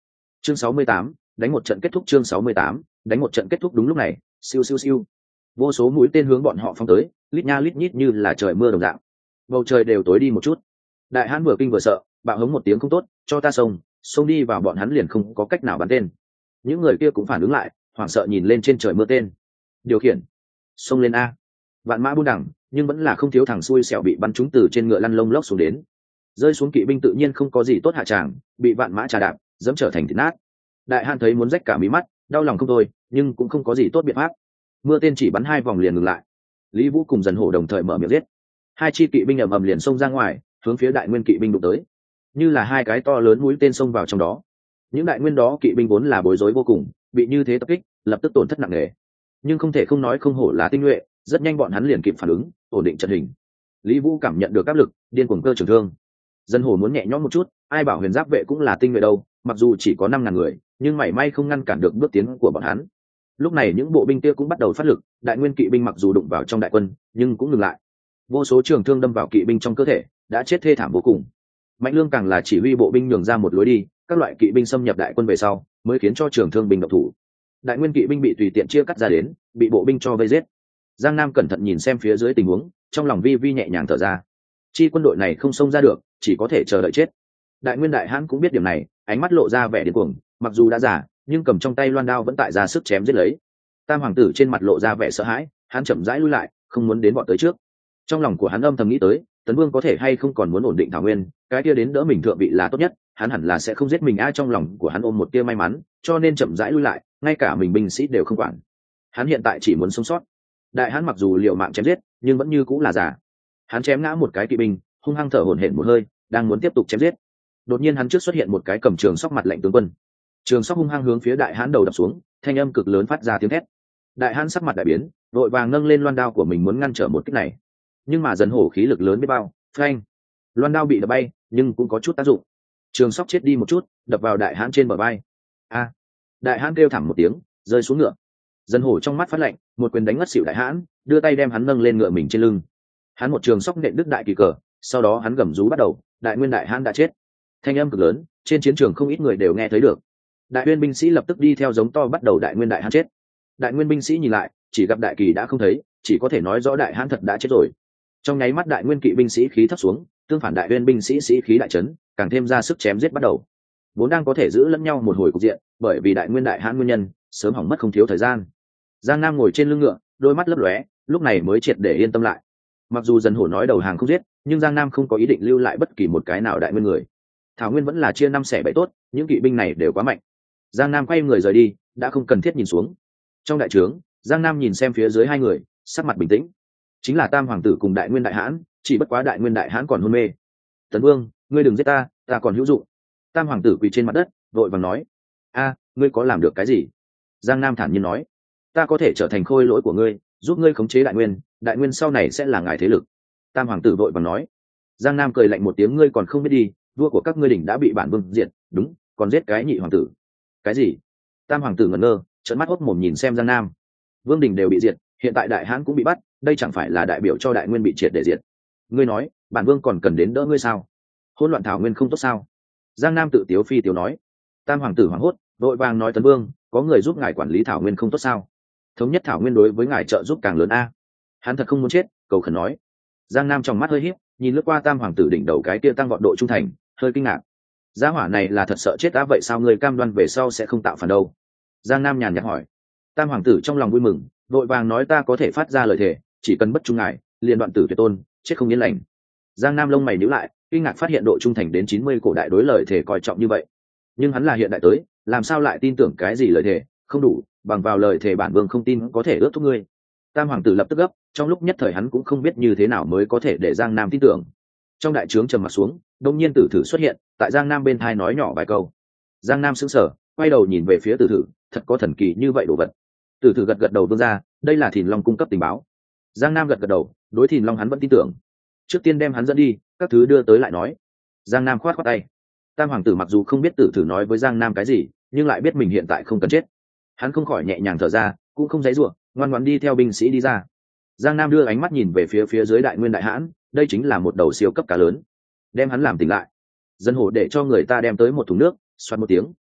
Speaker 1: chương 68, đánh một trận kết thúc. Chương 68, đánh một trận kết thúc. Đúng lúc này, siêu siêu siêu, vô số mũi tên hướng bọn họ phóng tới, lít nha lít nhít như là trời mưa đồng dạng. Bầu trời đều tối đi một chút. Đại hãn vừa kinh vừa sợ, bạo hống một tiếng không tốt, cho ta xông đi vào, bọn hắn liền không có cách nào bắn tên. Những người kia cũng phản ứng lại, hoảng sợ nhìn lên trên trời mưa tên. Điều khiển, xông lên a. Vạn mã buôn đẳng, nhưng vẫn là không thiếu thằng xui xẻo bị bắn trúng từ trên ngựa lăn lông lốc xuống đến. Rơi xuống kỵ binh tự nhiên không có gì tốt hạ tràng, bị vạn mã trà đạp, dẫm trở thành thịt nát. Đại hãn thấy muốn rách cả mí mắt, đau lòng không thôi, nhưng cũng không có gì tốt biện pháp. Mưa tên chỉ bắn 2 vòng liền ngừng lại. Lý Vũ cùng Dần Hổ đồng thời mở miệng giết. Hai chi kỵ binh ầm ầm liền xông ra ngoài, hướng phía đại nguyên kỵ binh đụng tới, như là hai cái to lớn mũi tên xông vào trong đó. Những đại nguyên đó kỵ binh vốn là bối rối vô cùng, bị như thế tập kích, lập tức tổn thất nặng nề. Nhưng không thể không nói không hổ là tinh nhuệ, rất nhanh bọn hắn liền kịp phản ứng, ổn định trận hình. Lý Vũ cảm nhận được áp lực, điên cuồng cơ trường thương. Dân Hổ muốn nhẹ nhõm một chút, ai bảo huyền giáp vệ cũng là tinh nhuệ đâu, mặc dù chỉ có 5.000 người, nhưng mảy may không ngăn cản được bước tiến của bọn hắn. Lúc này những bộ binh kia cũng bắt đầu phát lực, đại nguyên kỵ binh mặc dù đụng vào trong đại quân, nhưng cũng ngừng lại. Vô số trường thương đâm vào kỵ binh trong cơ thể, đã chết thê thảm vô cùng. Mạnh Lương càng là chỉ huy bộ binh nhường ra một lối đi, các loại kỵ binh xâm nhập đại quân về sau, mới khiến cho trường thương binh động thủ. Đại nguyên kỵ binh bị tùy tiện chia cắt ra đến, bị bộ binh cho vây giết. Giang Nam cẩn thận nhìn xem phía dưới tình huống, trong lòng vi vi nhẹ nhàng thở ra. Chi quân đội này không xông ra được, chỉ có thể chờ đợi chết. Đại nguyên đại hãn cũng biết điểm này, ánh mắt lộ ra vẻ điên cuồng, mặc dù đã già, nhưng cầm trong tay loan đao vẫn tại ra sức chém giết lấy. Tam hoàng tử trên mặt lộ ra vẻ sợ hãi, hắn chậm rãi lui lại, không muốn đến bọn tới trước. Trong lòng của hắn âm thầm nghĩ tới, Tấn Vương có thể hay không còn muốn ổn định Thảo Nguyên, cái kia đến đỡ mình thượng vị là tốt nhất, hắn hẳn là sẽ không giết mình. Trong lòng của hắn ôm một tia may mắn, cho nên chậm rãi lui lại, ngay cả mình binh sĩ đều không quản. Hắn hiện tại chỉ muốn sống sót. Đại hãn mặc dù liều mạng chém giết, nhưng vẫn như cũng là giả. Hắn chém ngã một cái kỵ binh, hung hăng thở hổn hển một hơi, đang muốn tiếp tục chém giết. Đột nhiên hắn trước xuất hiện một cái cầm trường sóc mặt lạnh tướng quân. Trường sóc hung hăng hướng phía đại hãn đầu đập xuống, thanh âm cực lớn phát ra tiếng thét. Đại hãn sắc mặt đại biến, vội vàng nâng lên loan đao của mình muốn ngăn trở một kích này. Nhưng mà Dần Hổ khí lực lớn biết bao, phanh, loan đao bị đập bay, nhưng cũng có chút tác dụng. Trường sóc chết đi một chút, đập vào đại hãn trên bờ vai. A! Đại hãn kêu thảm một tiếng, rơi xuống ngựa. Dần Hổ trong mắt phát lạnh, một quyền đánh ngất xỉu đại hãn, đưa tay đem hắn nâng lên ngựa mình trên lưng. Hắn một trường sóc nện đứt đại kỳ cờ, sau đó hắn gầm rú bắt đầu, đại nguyên đại hãn đã chết. Thanh âm cực lớn, trên chiến trường không ít người đều nghe thấy được. Đại nguyên binh sĩ lập tức đi theo giống to bắt đầu đại nguyên đại hãn chết. Đại nguyên binh sĩ nhìn lại, chỉ gặp đại kỳ đã không thấy, chỉ có thể nói rõ đại hãn thật đã chết rồi. Trong nháy mắt đại nguyên kỵ binh sĩ khí thấp xuống, tương phản đại nguyên binh sĩ sĩ khí đại trấn, càng thêm ra sức chém giết bắt đầu. Vốn đang có thể giữ lẫn nhau một hồi cục diện, bởi vì đại nguyên đại hãn nguyên nhân, sớm hỏng mất không thiếu thời gian. Giang Nam ngồi trên lưng ngựa, đôi mắt lấp lóe, lúc này mới triệt để yên tâm lại. Mặc dù Dần Hổ nói đầu hàng không giết, nhưng Giang Nam không có ý định lưu lại bất kỳ một cái nào đại nguyên người. Thảo Nguyên vẫn là chia 5 xẻ 7 tốt, những kỵ binh này đều quá mạnh. Giang Nam quay người rời đi, đã không cần thiết nhìn xuống. Trong đại trướng, Giang Nam nhìn xem phía dưới hai người, sắc mặt bình tĩnh. Chính là Tam hoàng tử cùng đại nguyên đại hãn, chỉ bất quá đại nguyên đại hãn còn hôn mê. Tấn Vương, ngươi đừng giết ta, ta còn hữu dụng. Tam hoàng tử quỳ trên mặt đất, vội vàng nói. A, ngươi có làm được cái gì? Giang Nam thản nhiên nói. Ta có thể trở thành khôi lỗi của ngươi, giúp ngươi khống chế đại nguyên sau này sẽ là ngài thế lực. Tam hoàng tử vội vàng nói. Giang Nam cười lạnh một tiếng, ngươi còn không biết đi, vua của các ngươi đỉnh đã bị bản vương diệt, đúng, còn giết cái nhị hoàng tử. Cái gì? Tam hoàng tử ngẩn ngơ, trợn mắt hốt mồm nhìn xem Giang Nam. Vương đình đều bị diệt, hiện tại đại hãn cũng bị bắt, đây chẳng phải là đại biểu cho đại nguyên bị triệt để diệt. Ngươi nói, bản vương còn cần đến đỡ ngươi sao? Hỗn loạn Thảo Nguyên không tốt sao? Giang Nam tự tiếu phi tiếu nói. Tam hoàng tử hoảng hốt, vội vàng nói, Tấn Vương, có người giúp ngài quản lý Thảo Nguyên không tốt sao? Thống nhất Thảo Nguyên đối với ngài trợ giúp càng lớn a. Hắn thật không muốn chết, cầu khẩn nói. Giang Nam trong mắt hơi híp, nhìn lướt qua Tam hoàng tử đỉnh đầu cái kia tăng vọt độ trung thành, hơi kinh ngạc. Gia hỏa này là thật sợ chết á, vậy sao ngươi cam đoan về sau sẽ không tạo phản đâu? Giang Nam nhàn nhạt hỏi. Tam hoàng tử trong lòng vui mừng, vội vàng nói, ta có thể phát ra lời thề, chỉ cần bất trung ngài, liền đoạn tử tuyệt tôn, chết không yên lành. Giang Nam lông mày nhíu lại, kinh ngạc phát hiện độ trung thành đến 90 cổ đại đối lời thề coi trọng như vậy. Nhưng hắn là hiện đại tới, làm sao lại tin tưởng cái gì lời thề, không đủ, bằng vào lời thề bản vương không tin có thể ước thúc ngươi. Tam hoàng tử lập tức gấp, trong lúc nhất thời hắn cũng không biết như thế nào mới có thể để Giang Nam tin tưởng. Trong đại trướng trầm mặt xuống, đông nhiên Tử Thử xuất hiện, tại Giang Nam bên thai nói nhỏ vài câu. Giang Nam sững sờ, quay đầu nhìn về phía Tử Thử, thật có thần kỳ như vậy đồ vật. Tử Thử gật gật đầu vương ra, đây là Thìn Long cung cấp tình báo. Giang Nam gật gật đầu, đối Thìn Long hắn vẫn tin tưởng. Trước tiên đem hắn dẫn đi, các thứ đưa tới lại nói. Giang Nam khoát khoát tay. Tam hoàng tử mặc dù không biết Tử Thử nói với Giang Nam cái gì, nhưng lại biết mình hiện tại không cần chết. Hắn không khỏi nhẹ nhàng thở ra, cũng không giãy giụa, ngoan ngoãn đi theo binh sĩ đi ra. Giang Nam đưa ánh mắt nhìn về phía dưới đại nguyên đại hãn, đây chính là một đầu siêu cấp cá lớn. Đem hắn làm tỉnh lại. Dân Hổ để cho người ta đem tới một thùng nước, xoát một tiếng,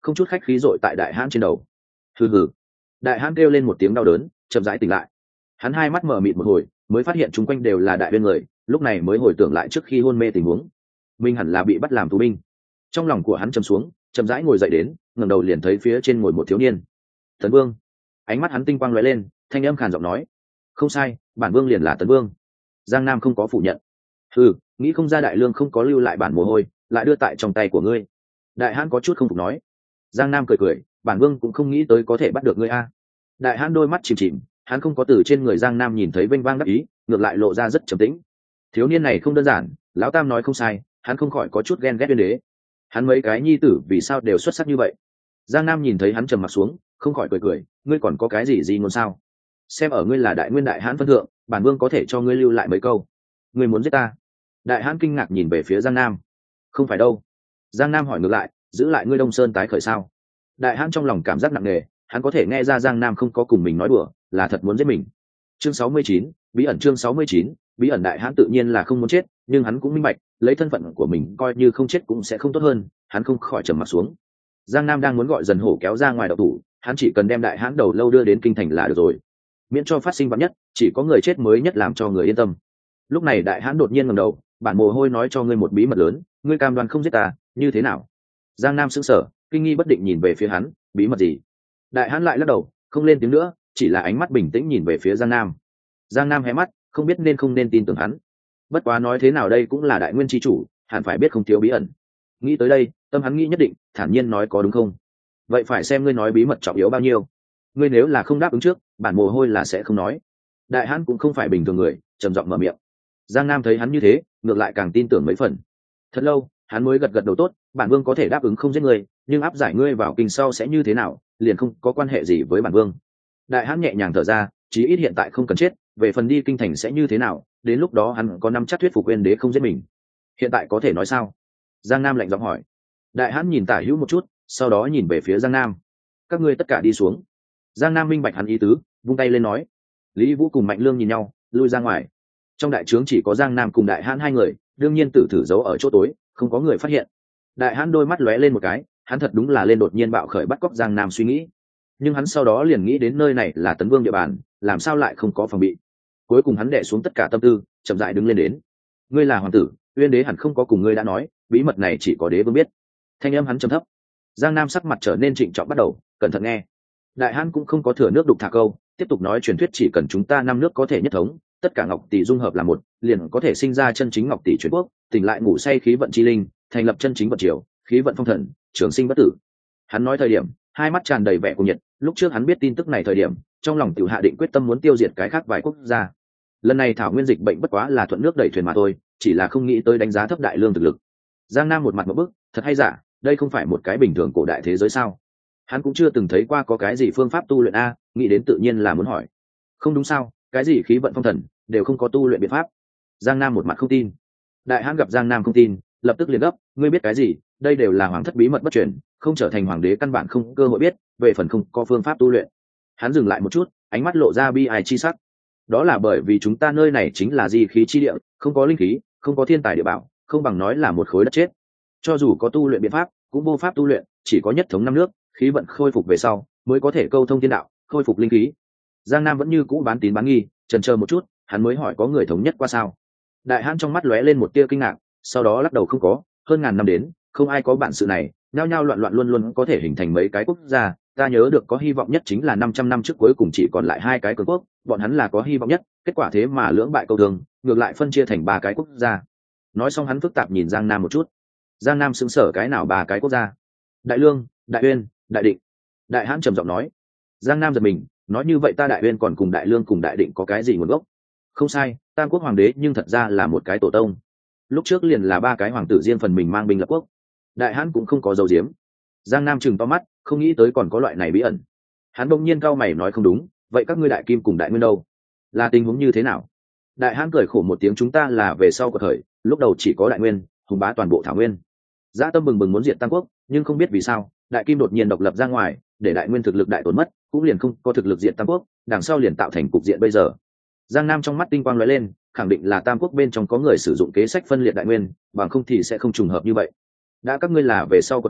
Speaker 1: không chút khách khí dội tại đại hãn trên đầu. Hừ hừ. Đại hãn kêu lên một tiếng đau đớn, chậm rãi tỉnh lại. Hắn hai mắt mở mịt một hồi, mới phát hiện chúng quanh đều là đại viên người, lúc này mới hồi tưởng lại trước khi hôn mê tình huống. Mình hẳn là bị bắt làm tù binh. Trong lòng của hắn trầm xuống, chậm rãi ngồi dậy đến, ngẩng đầu liền thấy phía trên ngồi một thiếu niên. Tấn Vương. Ánh mắt hắn tinh quang lóe lên, thanh âm khàn giọng nói: "Không sai, bản vương liền là Tấn Vương." Giang Nam không có phủ nhận. "Ừ, nghĩ không ra đại lương không có lưu lại bản mồ hôi, lại đưa tại trong tay của ngươi." Đại hãn có chút không phục nói. Giang Nam cười cười: "Bản vương cũng không nghĩ tới có thể bắt được ngươi a." Đại hãn đôi mắt chìm chìm, hắn không có từ trên người Giang Nam nhìn thấy vênh vang đắc ý, ngược lại lộ ra rất trầm tĩnh. Thiếu niên này không đơn giản, lão tam nói không sai, hắn không khỏi có chút ghen ghét Uyên Đế. Hắn mấy cái nhi tử vì sao đều xuất sắc như vậy? Giang Nam nhìn thấy hắn trầm mặt xuống, không khỏi cười cười: "Ngươi còn có cái gì ngôn sao? Xem ở ngươi là đại nguyên đại hãn phân thượng, bản vương có thể cho ngươi lưu lại mấy câu." "Ngươi muốn giết ta?" Đại hãn kinh ngạc nhìn về phía Giang Nam. "Không phải đâu." Giang Nam hỏi ngược lại: "Giữ lại ngươi Đông Sơn tái khởi sao?" Đại hãn trong lòng cảm giác nặng nề, hắn có thể nghe ra Giang Nam không có cùng mình nói đùa, là thật muốn giết mình. Chương 69, bí ẩn. Chương 69, bí ẩn. Đại hãn tự nhiên là không muốn chết, nhưng hắn cũng minh bạch, lấy thân phận của mình coi như không chết cũng sẽ không tốt hơn, hắn không khỏi trầm mặt xuống. Giang Nam đang muốn gọi Dần Hổ kéo ra ngoài độc thủ, hắn chỉ cần đem đại hãn đầu lâu đưa đến kinh thành là được rồi, miễn cho phát sinh vắn nhất, chỉ có người chết mới nhất làm cho người yên tâm. Lúc này đại hãn đột nhiên ngẩng đầu: "Bản mồ hôi nói cho ngươi một bí mật lớn, ngươi cam đoan không giết ta, như thế nào?" Giang Nam sững sờ, kinh nghi bất định nhìn về phía hắn: "Bí mật gì?" Đại hãn lại lắc đầu, không lên tiếng nữa, chỉ là ánh mắt bình tĩnh nhìn về phía Giang Nam. Giang Nam hé mắt, không biết nên không nên tin tưởng hắn. Bất quá nói thế nào đây cũng là đại nguyên chi chủ, hẳn phải biết không thiếu bí ẩn. Nghĩ tới đây, tâm hắn nghĩ nhất định, thản nhiên nói: "Có đúng không? Vậy phải xem ngươi nói bí mật trọng yếu bao nhiêu. Ngươi nếu là không đáp ứng trước, bản mồ hôi là sẽ không nói." Đại hãn cũng không phải bình thường người, trầm giọng mở miệng. Giang Nam thấy hắn như thế, ngược lại càng tin tưởng mấy phần. Thật lâu, hắn mới gật gật đầu: "Tốt, bản vương có thể đáp ứng không giết ngươi, nhưng áp giải ngươi vào kinh sau sẽ như thế nào, liền không có quan hệ gì với bản vương." Đại hãn nhẹ nhàng thở ra, chí ít hiện tại không cần chết, về phần đi kinh thành sẽ như thế nào, đến lúc đó hắn có nắm chắc thuyết phục Uyên Đế không giết mình. Hiện tại có thể nói sao? Giang Nam lạnh giọng hỏi. Đại hãn nhìn tả hữu một chút, sau đó nhìn về phía Giang Nam: "Các ngươi tất cả đi xuống." Giang Nam minh bạch hắn ý tứ, vung tay lên nói. Lý Vũ cùng Mạnh Lương nhìn nhau, lui ra ngoài. Trong đại trướng chỉ có Giang Nam cùng đại hãn hai người, đương nhiên tử thử giấu ở chỗ tối, không có người phát hiện. Đại hãn đôi mắt lóe lên một cái, hắn thật đúng là lên đột nhiên bạo khởi bắt cóc Giang Nam suy nghĩ, nhưng hắn sau đó liền nghĩ đến nơi này là Tấn Vương địa bàn, làm sao lại không có phòng bị. Cuối cùng hắn đè xuống tất cả tâm tư, chậm rãi đứng lên đến. "Ngươi là hoàng tử, Uyên Đế hẳn không có cùng ngươi đã nói, bí mật này chỉ có đế vương biết." Thanh âm hắn trầm thấp. Giang Nam sắc mặt trở nên trịnh trọng bắt đầu, cẩn thận nghe. Đại hãn cũng không có thừa nước đục thả câu, tiếp tục nói: "Truyền thuyết chỉ cần chúng ta năm nước có thể nhất thống, tất cả ngọc tỷ dung hợp là một, liền có thể sinh ra chân chính ngọc tỷ truyền quốc, tỉnh lại ngủ say khí vận chi linh, thành lập chân chính vận triều, khí vận phong thần, trường sinh bất tử." Hắn nói thời điểm, hai mắt tràn đầy vẻ cuồng nhiệt. Lúc trước hắn biết tin tức này thời điểm, trong lòng tiểu hạ định quyết tâm muốn tiêu diệt cái khác vài quốc gia. Lần này thảo nguyên dịch bệnh bất quá là thuận nước đẩy thuyền mà thôi, chỉ là không nghĩ tới đánh giá thấp đại lương thực lực. Giang Nam một mặt một bức: "Thật hay giả? Đây không phải một cái bình thường cổ đại thế giới sao? Hắn cũng chưa từng thấy qua có cái gì phương pháp tu luyện a." Nghĩ đến tự nhiên là muốn hỏi: "Không đúng sao? Cái gì khí vận phong thần đều không có tu luyện biện pháp?" Giang Nam một mặt không tin. Đại hãn gặp Giang Nam không tin, lập tức liền gấp: "Ngươi biết cái gì? Đây đều là hoàng thất bí mật bất truyền, không trở thành hoàng đế căn bản không cơ hội biết, về phần không có phương pháp tu luyện." Hắn dừng lại một chút, ánh mắt lộ ra bi ai chi sắc. "Đó là bởi vì chúng ta nơi này chính là di khí chi địa, không có linh khí, không có thiên tài địa bảo, không bằng nói là một khối đất chết. Cho dù có tu luyện biện pháp, cũng vô pháp tu luyện, chỉ có nhất thống năm nước, khí vận khôi phục về sau, mới có thể câu thông thiên đạo, khôi phục linh khí." Giang Nam vẫn như cũ bán tín bán nghi, chần chờ một chút, hắn mới hỏi: "Có người thống nhất qua sao?" Đại hãn trong mắt lóe lên một tia kinh ngạc, sau đó lắc đầu: "Không có, hơn ngàn năm đến, không ai có bản sự này, nhao nhao loạn loạn luôn luôn có thể hình thành mấy cái quốc gia. Ta nhớ được có hy vọng nhất chính là 500 năm trước cuối cùng chỉ còn lại hai cái cường quốc, bọn hắn là có hy vọng nhất, kết quả thế mà lưỡng bại câu thương, ngược lại phân chia thành ba cái quốc gia." Nói xong hắn phức tạp nhìn Giang Nam một chút. Giang Nam sững sờ: "Cái nào ba cái quốc gia?" "Đại Lương, Đại Uyên, Đại Định." Đại hãn trầm giọng nói. Giang Nam giật mình, nói: "Như vậy ta Đại Uyên còn cùng Đại Lương cùng Đại Định có cái gì nguồn gốc?" "Không sai, Tam quốc hoàng đế nhưng thật ra là một cái tổ tông. Lúc trước liền là ba cái hoàng tử riêng phần mình mang binh lập quốc." Đại hãn cũng không có dấu diếm. Giang Nam trừng to mắt, không nghĩ tới còn có loại này bí ẩn. Hắn bỗng nhiên cau mày nói: "Không đúng, vậy các ngươi Đại Kim cùng Đại Nguyên đâu? Là tình huống như thế nào?" Đại hãn cười khổ một tiếng: "Chúng ta là về sau của thời, lúc đầu chỉ có Đại Nguyên hùng bá toàn bộ thảo nguyên. Dã tâm bừng bừng muốn diệt Tam quốc, nhưng không biết vì sao, Đại Kim đột nhiên độc lập ra ngoài, để Đại Nguyên thực lực đại tổn mất, cũng liền không có thực lực diệt Tam quốc, đằng sau liền tạo thành cục diện bây giờ." Giang Nam trong mắt tinh quang lóe lên, khẳng định là Tam quốc bên trong có người sử dụng kế sách phân liệt Đại Nguyên, bằng không thì sẽ không trùng hợp như vậy. "Đã các ngươi là về sau của thời,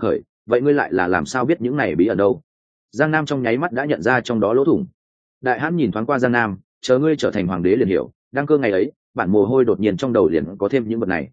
Speaker 1: vậy ngươi lại là làm sao biết những này bí ẩn đâu? Giang Nam trong nháy mắt đã nhận ra trong đó lỗ thủng. Đại hãn nhìn thoáng qua Giang Nam, chờ ngươi trở thành hoàng đế liền hiểu, đăng cơ ngày ấy bản mồ hôi đột nhiên trong đầu liền có thêm những vật này,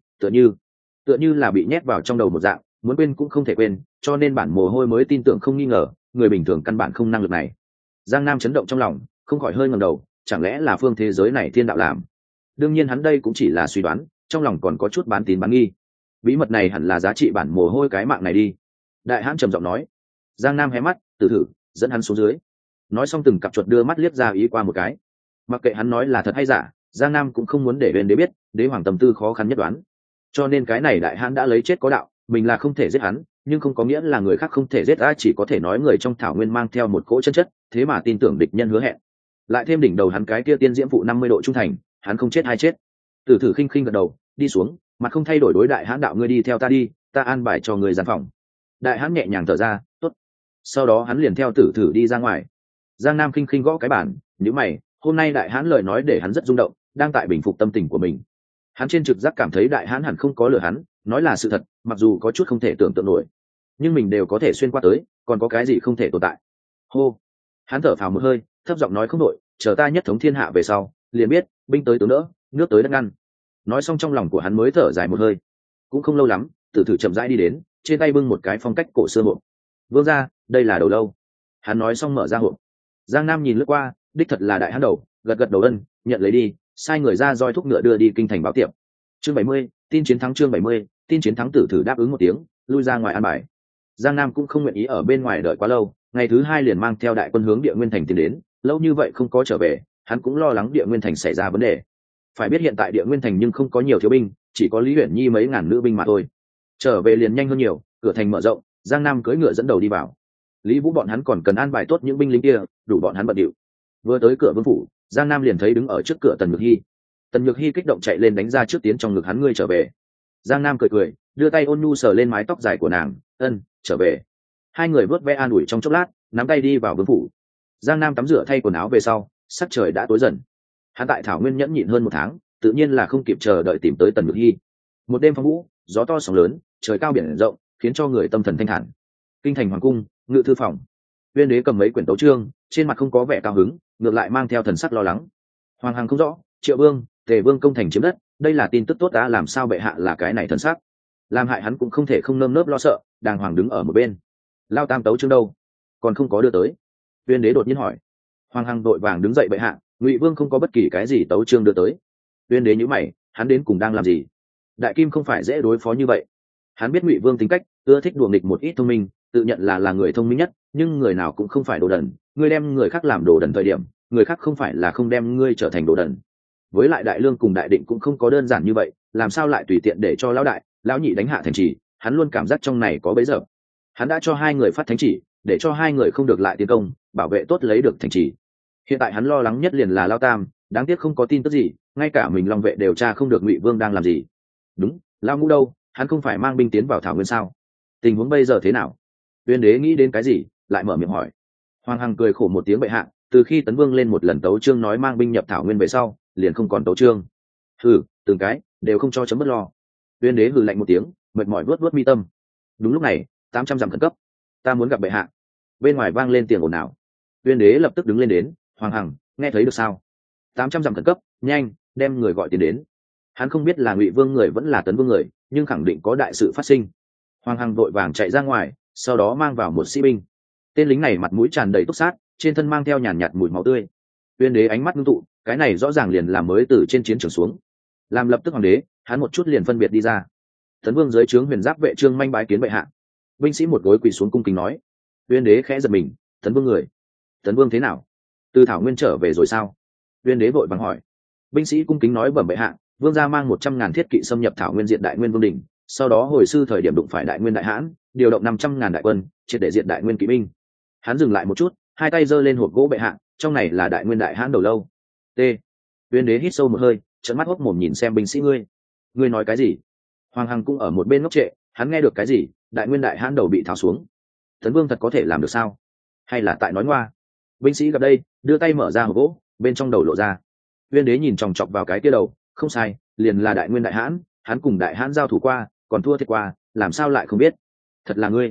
Speaker 1: tựa như là bị nhét vào trong đầu một dạng, muốn quên cũng không thể quên, cho nên bản mồ hôi mới tin tưởng không nghi ngờ, người bình thường căn bản không năng lực này. Giang Nam chấn động trong lòng, không khỏi hơi ngẩng đầu, chẳng lẽ là phương thế giới này thiên đạo làm? Đương nhiên hắn đây cũng chỉ là suy đoán, trong lòng còn có chút bán tín bán nghi. Bí mật này hẳn là giá trị bản mồ hôi cái mạng này đi. Đại hãn trầm giọng nói. Giang Nam hé mắt, từ thử dẫn hắn xuống dưới. Nói xong từng cặp chuột đưa mắt liếc ra ý qua một cái. Mặc kệ hắn nói là thật hay giả, Giang Nam cũng không muốn để bên đế biết, đế hoàng tâm tư khó khăn nhất đoán. Cho nên cái này đại hãn đã lấy chết có đạo, mình là không thể giết hắn, nhưng không có nghĩa là người khác không thể giết ta, chỉ có thể nói người trong thảo nguyên mang theo một cỗ chân chất, thế mà tin tưởng địch nhân hứa hẹn. Lại thêm đỉnh đầu hắn cái kia tiên diễm phụ 50 độ trung thành, hắn không chết hay chết. Tử thử khinh khinh gật đầu, đi xuống, mặt không thay đổi đối đại hãn đạo, ngươi đi theo ta đi, ta an bài cho người gian phòng. Đại hãn nhẹ nhàng thở ra, tốt. Sau đó hắn liền theo tử thử đi ra ngoài. Giang Nam khinh khinh gõ cái bàn, nhíu mày, hôm nay đại hãn lời nói để hắn rất rung động, đang tại bình phục tâm tình của mình. Hắn trên trực giác cảm thấy đại hãn hẳn không có lừa hắn, nói là sự thật, mặc dù có chút không thể tưởng tượng nổi, nhưng mình đều có thể xuyên qua tới, còn có cái gì không thể tồn tại. Hô. Hắn thở phào một hơi, thấp giọng nói, không đội, chờ ta nhất thống thiên hạ về sau, liền biết binh tới tướng đỡ, nước tới đất ngăn. Nói xong trong lòng của hắn mới thở dài một hơi. Cũng không lâu lắm, tử thử chậm rãi đi đến, trên tay bưng một cái phong cách cổ xưa hộp. Vương gia, đây là đầu lâu. Hắn nói xong mở ra hộp. Giang Nam nhìn lướt qua, đích thật là đại hãn đầu, gật gật đầu ân, nhận lấy đi, sai người ra roi thúc ngựa đưa đi kinh thành báo tiệm. Chương 70, tin chiến thắng. Chương 70, tin chiến thắng. Tử thử đáp ứng một tiếng, lui ra ngoài an bài. Giang Nam cũng không nguyện ý ở bên ngoài đợi quá lâu, ngày thứ hai liền mang theo đại quân hướng Địa Nguyên thành tiến đến, lâu như vậy không có trở về, hắn cũng lo lắng Địa Nguyên thành xảy ra vấn đề. Phải biết hiện tại Địa Nguyên thành nhưng không có nhiều thiếu binh, chỉ có Lý Uyển Nhi mấy ngàn nữ binh mà thôi. Trở về liền nhanh hơn nhiều, cửa thành mở rộng, Giang Nam cưỡi ngựa dẫn đầu đi vào. Lý Vũ bọn hắn còn cần an bài tốt những binh lính kia, đủ bọn hắn bận điệu. Vừa tới cửa vương phủ, Giang Nam liền thấy đứng ở trước cửa Tần Nhược Hi. Tần Nhược Hi kích động chạy lên đánh ra trước, tiến trong ngực hắn, ngươi trở về. Giang Nam cười cười, đưa tay ôn nhu sờ lên mái tóc dài của nàng, ân, trở về. Hai người vớt ve an ủi trong chốc lát, nắm tay đi vào vương phủ. Giang Nam tắm rửa thay quần áo về sau, sắc trời đã tối dần. Hắn tại thảo nguyên nhẫn nhịn hơn 1 tháng, tự nhiên là không kịp chờ đợi tìm tới Tần Nhược Hi. Một đêm phong vũ, gió to sóng lớn, trời cao biển rộng, khiến cho người tâm thần thanh thản. Kinh thành hoàng cung, ngự thư phòng. Uyên đế cầm mấy quyển tấu chương, trên mặt không có vẻ cao hứng, ngược lại mang theo thần sắc lo lắng. Hoàng hằng không rõ, Triệu Vương, Tề Vương công thành chiếm đất, đây là tin tức tốt đã, làm sao bệ hạ là cái này thần sắc? Làm hại hắn cũng không thể không nơm nớp lo sợ, đàng hoàng đứng ở một bên. Lao tam tấu chương đâu? Còn không có đưa tới. Uyên đế đột nhiên hỏi. Hoàng hằng đội vàng đứng dậy, bệ hạ, Ngụy Vương không có bất kỳ cái gì tấu chương đưa tới. Uyên đế nhíu mày, hắn đến cùng đang làm gì? Đại kim không phải dễ đối phó như vậy. Hắn biết Ngụy Vương tính cách, ưa thích đùa nghịch một ít thông minh, tự nhận là người thông minh nhất, nhưng người nào cũng không phải đồ đần, ngươi đem người khác làm đồ đần thời điểm, người khác không phải là không đem ngươi trở thành đồ đần. Với lại Đại Lương cùng Đại Định cũng không có đơn giản như vậy, làm sao lại tùy tiện để cho lão đại, lão nhị đánh hạ thành trì, hắn luôn cảm giác trong này có bẫy dập. Hắn đã cho hai người phát thánh chỉ, để cho hai người không được lại tiến công, bảo vệ tốt lấy được thành trì. Hiện tại hắn lo lắng nhất liền là Lao Tam, đáng tiếc không có tin tức gì, ngay cả mình Long vệ điều tra không được Ngụy Vương đang làm gì. Đúng, Lao Ngũ đâu, hắn không phải mang binh tiến vào thảo nguyên sao? Tình huống bây giờ thế nào? Uyên đế nghĩ đến cái gì, lại mở miệng hỏi. Hoàng hằng cười khổ một tiếng, bệ hạ, từ khi Tấn Vương lên một lần tấu chương nói mang binh nhập thảo nguyên về sau, liền không còn tấu chương. Hừ, từng cái đều không cho chấm bất lo. Uyên đế hừ lạnh một tiếng, mệt mỏi vuốt vuốt mi tâm. Đúng lúc này, 800 dặm khẩn cấp, ta muốn gặp bệ hạ. Bên ngoài vang lên tiếng ồn ào. Uyên đế lập tức đứng lên đến, Hoàng hằng, nghe thấy được sao? 800 dặm khẩn cấp, nhanh, đem người gọi tiền đến. Hắn không biết là Ngụy Vương người vẫn là Tấn Vương người, nhưng khẳng định có đại sự phát sinh. Hoàng hằng vội vàng chạy ra ngoài, sau đó mang vào một sĩ binh. Tên lính này mặt mũi tràn đầy túc sát, trên thân mang theo nhàn nhạt mùi máu tươi. Uyên đế ánh mắt ngưng tụ, cái này rõ ràng liền là mới từ trên chiến trường xuống. Làm lập tức hoàng đế, hắn một chút liền phân biệt đi ra. Tấn Vương dưới trướng huyền giáp vệ Trương Manh bái kiến bệ hạ. Binh sĩ một gối quỳ xuống cung kính nói. Uyên đế khẽ giật mình, Tấn Vương người. Tấn Vương thế nào? Từ thảo nguyên trở về rồi sao? Uyên đế vội vàng hỏi. Binh sĩ cung kính nói, bẩm bệ hạ, vương gia mang 100.000 thiết kỵ xâm nhập thảo nguyên, diện Đại Nguyên Vương đỉnh, sau đó hồi sư thời điểm đụng phải Đại Nguyên đại hãn, điều động 500.000 đại quân, triệt để diện Đại Nguyên kỵ binh. Hắn dừng lại một chút, hai tay giơ lên hộp gỗ, bệ hạ, trong này là Đại Nguyên đại hãn đầu lâu. T. Uyên đế hít sâu một hơi, trợn mắt hốc mồm nhìn xem binh sĩ, ngươi nói cái gì? Hoàng hằng cũng ở một bên ngốc trệ, hắn nghe được cái gì? Đại Nguyên đại hãn đầu bị tháo xuống. Tấn Vương thật có thể làm được sao? Hay là tại nói ngoa? Binh sĩ gặp đây, đưa tay mở ra hộp gỗ, bên trong đầu lộ ra. Uyên đế nhìn chòng chọc vào cái kia đầu, không sai, liền là Đại Nguyên đại hãn, hắn cùng đại hãn giao thủ qua, còn thua thiệt qua, làm sao lại không biết? Thật là ngươi.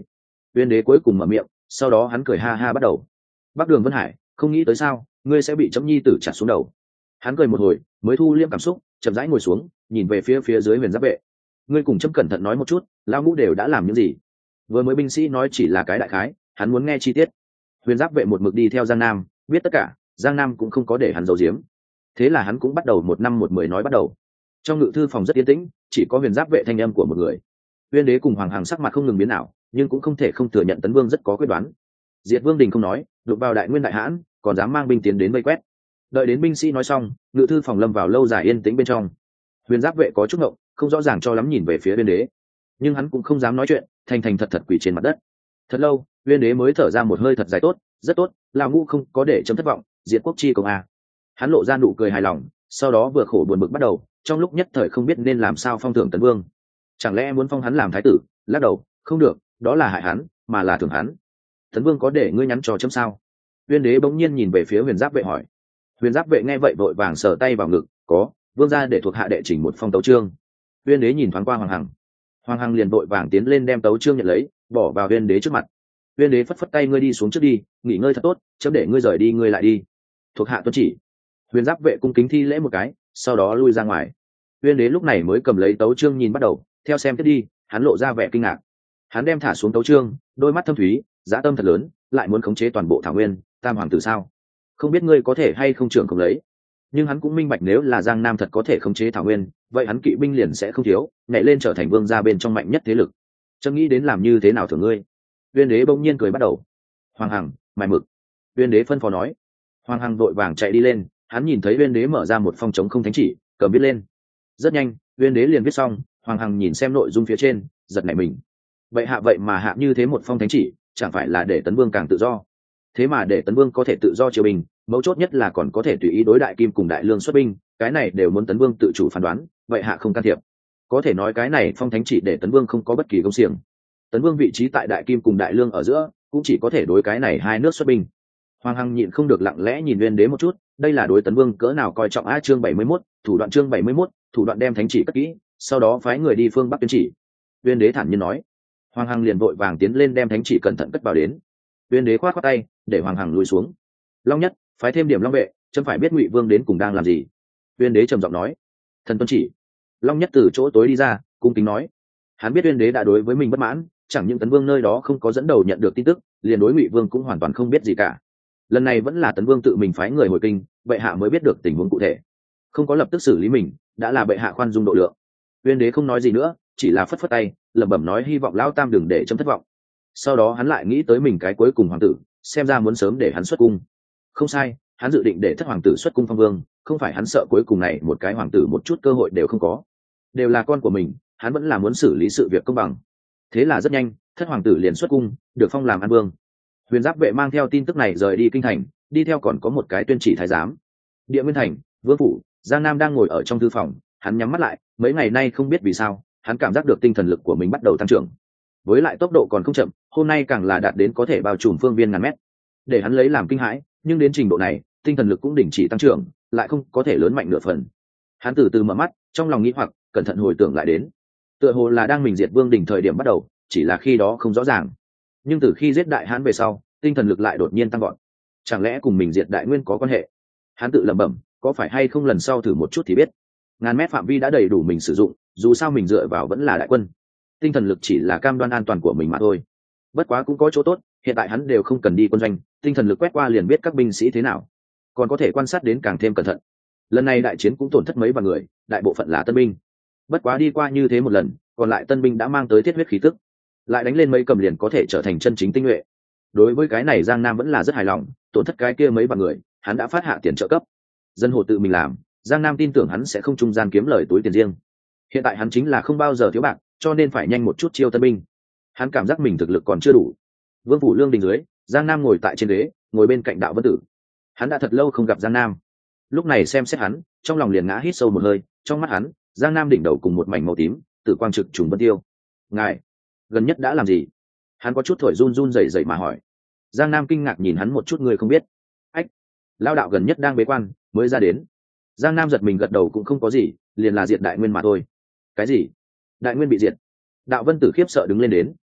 Speaker 1: Uyên đế cuối cùng mở miệng, sau đó hắn cười ha ha bắt đầu. Bắc Đường Vân Hải, không nghĩ tới sao ngươi sẽ bị chấm nhi tử chặt xuống đầu. Hắn cười một hồi mới thu liêm cảm xúc, chậm rãi ngồi xuống, nhìn về phía dưới Huyền Giáp Vệ. Ngươi cùng chấm cẩn thận nói một chút, lão ngũ đều đã làm những gì? Vừa mới binh sĩ nói chỉ là cái đại khái, hắn muốn nghe chi tiết. Huyền Giáp Vệ một mực đi theo Giang Nam, biết tất cả, Giang Nam cũng không có để hắn giấu giếm. Thế là hắn cũng bắt đầu một năm một mười nói bắt đầu. Trong ngự thư phòng rất yên tĩnh, chỉ có Huyền Giáp Vệ thanh âm của một người. Uyên đế cùng Hoàng Hằng sắc mặt không ngừng biến ảo, nhưng cũng không thể không thừa nhận Tấn Vương rất có quyết đoán. Diệt Vương Đình không nói, đụng vào Đại Nguyên đại hãn, còn dám mang binh tiến đến vây quét. Đợi đến binh sĩ nói xong, ngự thư phòng lâm vào lâu dài yên tĩnh bên trong. Huyền Giáp Vệ có chút ngộng, không rõ ràng cho lắm nhìn về phía Uyên đế, nhưng hắn cũng không dám nói chuyện, thành thành thật thật quỳ trên mặt đất. Thật lâu, Uyên đế mới thở ra một hơi thật dài. Tốt, rất tốt, lão ngũ không có để chấm thất vọng, diệt quốc chi công a. Hắn lộ ra nụ cười hài lòng, sau đó vừa khổ buồn bực bắt đầu, trong lúc nhất thời không biết nên làm sao phong thưởng Tấn Vương. Chẳng lẽ muốn phong hắn làm thái tử? Lắc đầu, không được, đó là hại hắn, mà là thưởng hắn. Tấn Vương có để ngươi nhắn cho chấm sao? Uyên đế bỗng nhiên nhìn về phía Huyền Giáp Vệ hỏi. Huyền Giáp Vệ nghe vậy vội vàng sờ tay vào ngực, có, vương gia để thuộc hạ đệ chỉnh một phong tấu chương. Uyên đế nhìn thoáng qua Hoàng Hằng. Hoàng Hằng liền vội vàng tiến lên đem tấu chương nhận lấy, bỏ vào Uyên đế trước mặt. Uyên đế phất phất tay, ngươi đi xuống trước đi, nghỉ ngơi thật tốt, chấm để ngươi rời đi ngươi lại đi. Thuộc hạ tuân chỉ. Huyền Giáp Vệ cung kính thi lễ một cái, sau đó lui ra ngoài. Uyên đế lúc này mới cầm lấy tấu chương nhìn bắt đầu, theo xem tiếp đi, hắn lộ ra vẻ kinh ngạc. Hắn đem thả xuống tấu chương, đôi mắt thâm thúy, dã tâm thật lớn, lại muốn khống chế toàn bộ Thảo Nguyên, tam hoàng tử sao? Không biết ngươi có thể hay không trưởng không lấy. Nhưng hắn cũng minh bạch nếu là Giang Nam thật có thể khống chế Thảo Nguyên, vậy hắn kỵ binh liền sẽ không thiếu, nhảy lên trở thành vương gia bên trong mạnh nhất thế lực. Chấm nghĩ đến làm như thế nào thưởng ngươi. Uyên đế bỗng nhiên cười bắt đầu. Hoàng Hằng, mài mực. Uyên đế phân phó nói. Hoàng Hằng vội vàng chạy đi lên, hắn nhìn thấy Uyên đế mở ra một phong trống không thánh chỉ, cầm viết lên. Rất nhanh, Uyên đế liền viết xong. Hoàng Hằng nhìn xem nội dung phía trên, giật nảy mình. Vậy mà hạ như thế một phong thánh chỉ, chẳng phải là để Tấn Vương càng tự do? Thế mà để Tấn Vương có thể tự do triều binh, mấu chốt nhất là còn có thể tùy ý đối đại kim cùng đại lương xuất binh, cái này đều muốn Tấn Vương tự chủ phán đoán, vậy hạ không can thiệp. Có thể nói cái này phong thánh chỉ để Tấn Vương không có bất kỳ công xiềng. Tấn Vương vị trí tại đại kim cùng đại lương ở giữa, cũng chỉ có thể đối cái này hai nước xuất binh. Hoàng Hằng nhịn không được lặng lẽ nhìn Uyên đế một chút, đây là đối Tấn Vương cỡ nào coi trọng a. Chương 71, thủ đoạn. Chương 71, thủ đoạn. Đem thánh chỉ cất kỹ, sau đó phái người đi phương Bắc tuyên chỉ. Uyên đế thản nhiên nói. Hoàng Hằng liền vội vàng tiến lên đem thánh chỉ cẩn thận cất vào đến. Uyên đế khoát khoát tay, để Hoàng Hằng lùi xuống. Long Nhất, phái thêm điểm Long Vệ, chấm phải biết Ngụy Vương đến cùng đang làm gì. Uyên đế trầm giọng nói. Thần tuân chỉ. Long Nhất từ chỗ tối đi ra, cung kính nói. Hắn biết Uyên đế đã đối với mình bất mãn, chẳng những Tấn Vương nơi đó không có dẫn đầu nhận được tin tức, liền đối Ngụy Vương cũng hoàn toàn không biết gì cả. Lần này vẫn là Tấn Vương tự mình phái người hồi kinh, bệ hạ mới biết được tình huống cụ thể, không có lập tức xử lý mình, đã là bệ hạ khoan dung độ lượng. Uyên đế không nói gì nữa, chỉ là phất phất tay, lẩm bẩm nói hy vọng lão tam đừng để chấm thất vọng. Sau đó hắn lại nghĩ tới mình cái cuối cùng hoàng tử, xem ra muốn sớm để hắn xuất cung. Không sai, hắn dự định để thất hoàng tử xuất cung phong vương, không phải hắn sợ cuối cùng này một cái hoàng tử một chút cơ hội đều không có, đều là con của mình, hắn vẫn là muốn xử lý sự việc công bằng. Thế là rất nhanh, thất hoàng tử liền xuất cung, được phong làm an vương. Huyền Giáp Vệ mang theo tin tức này rời đi kinh thành, đi theo còn có một cái tuyên chỉ thái giám. Địa Nguyên thành, vương phủ, Giang Nam đang ngồi ở trong thư phòng, hắn nhắm mắt lại, mấy ngày nay không biết vì sao, hắn cảm giác được tinh thần lực của mình bắt đầu tăng trưởng, với lại tốc độ còn không chậm, hôm nay càng là đạt đến có thể bao trùm phương viên ngàn mét. Để hắn lấy làm kinh hãi, nhưng đến trình độ này, tinh thần lực cũng đình chỉ tăng trưởng, lại không có thể lớn mạnh nửa phần. Hắn từ từ mở mắt, trong lòng nghĩ hoặc, cẩn thận hồi tưởng lại đến, tựa hồ là đang mình diệt Vương Đình thời điểm bắt đầu, chỉ là khi đó không rõ ràng. Nhưng từ khi giết đại hán về sau, tinh thần lực lại đột nhiên tăng gọn. Chẳng lẽ cùng mình diệt đại nguyên có quan hệ? Hắn tự lẩm bẩm, có phải hay không lần sau thử một chút thì biết. Ngàn mét phạm vi đã đầy đủ mình sử dụng, dù sao mình dựa vào vẫn là đại quân, tinh thần lực chỉ là cam đoan an toàn của mình mà thôi. Bất quá cũng có chỗ tốt, hiện tại hắn đều không cần đi quân doanh, tinh thần lực quét qua liền biết các binh sĩ thế nào, còn có thể quan sát đến càng thêm cẩn thận. Lần này đại chiến cũng tổn thất mấy vạn người, đại bộ phận là tân binh. Bất quá đi qua như thế một lần, còn lại tân binh đã mang tới thiết huyết khí tức, lại đánh lên mấy cầm liền có thể trở thành chân chính tinh nhuệ. Đối với cái này Giang Nam vẫn là rất hài lòng, tổn thất cái kia mấy vạn người, hắn đã phát hạ tiền trợ cấp. Dân hồ tự mình làm, Giang Nam tin tưởng hắn sẽ không trung gian kiếm lời túi tiền riêng. Hiện tại hắn chính là không bao giờ thiếu bạc, cho nên phải nhanh một chút chiêu tân binh. Hắn cảm giác mình thực lực còn chưa đủ. Vương phủ Lương Đình dưới, Giang Nam ngồi tại trên ghế, ngồi bên cạnh Đạo Vân Tử. Hắn đã thật lâu không gặp Giang Nam, lúc này xem xét hắn, trong lòng liền ngã hít sâu một hơi. Trong mắt hắn, Giang Nam đỉnh đầu cùng một mảnh màu tím, tử quang trực trùng vân tiêu. Ngài gần nhất đã làm gì? Hắn có chút thổi run run rẩy rẩy mà hỏi. Giang Nam kinh ngạc nhìn hắn một chút, người không biết. Ách, lao đạo gần nhất đang bế quan, mới ra đến. Giang Nam giật mình gật đầu, cũng không có gì, liền là diệt đại nguyên mà thôi. Cái gì? Đại nguyên bị diệt? Đạo Vân Tử khiếp sợ đứng lên đến,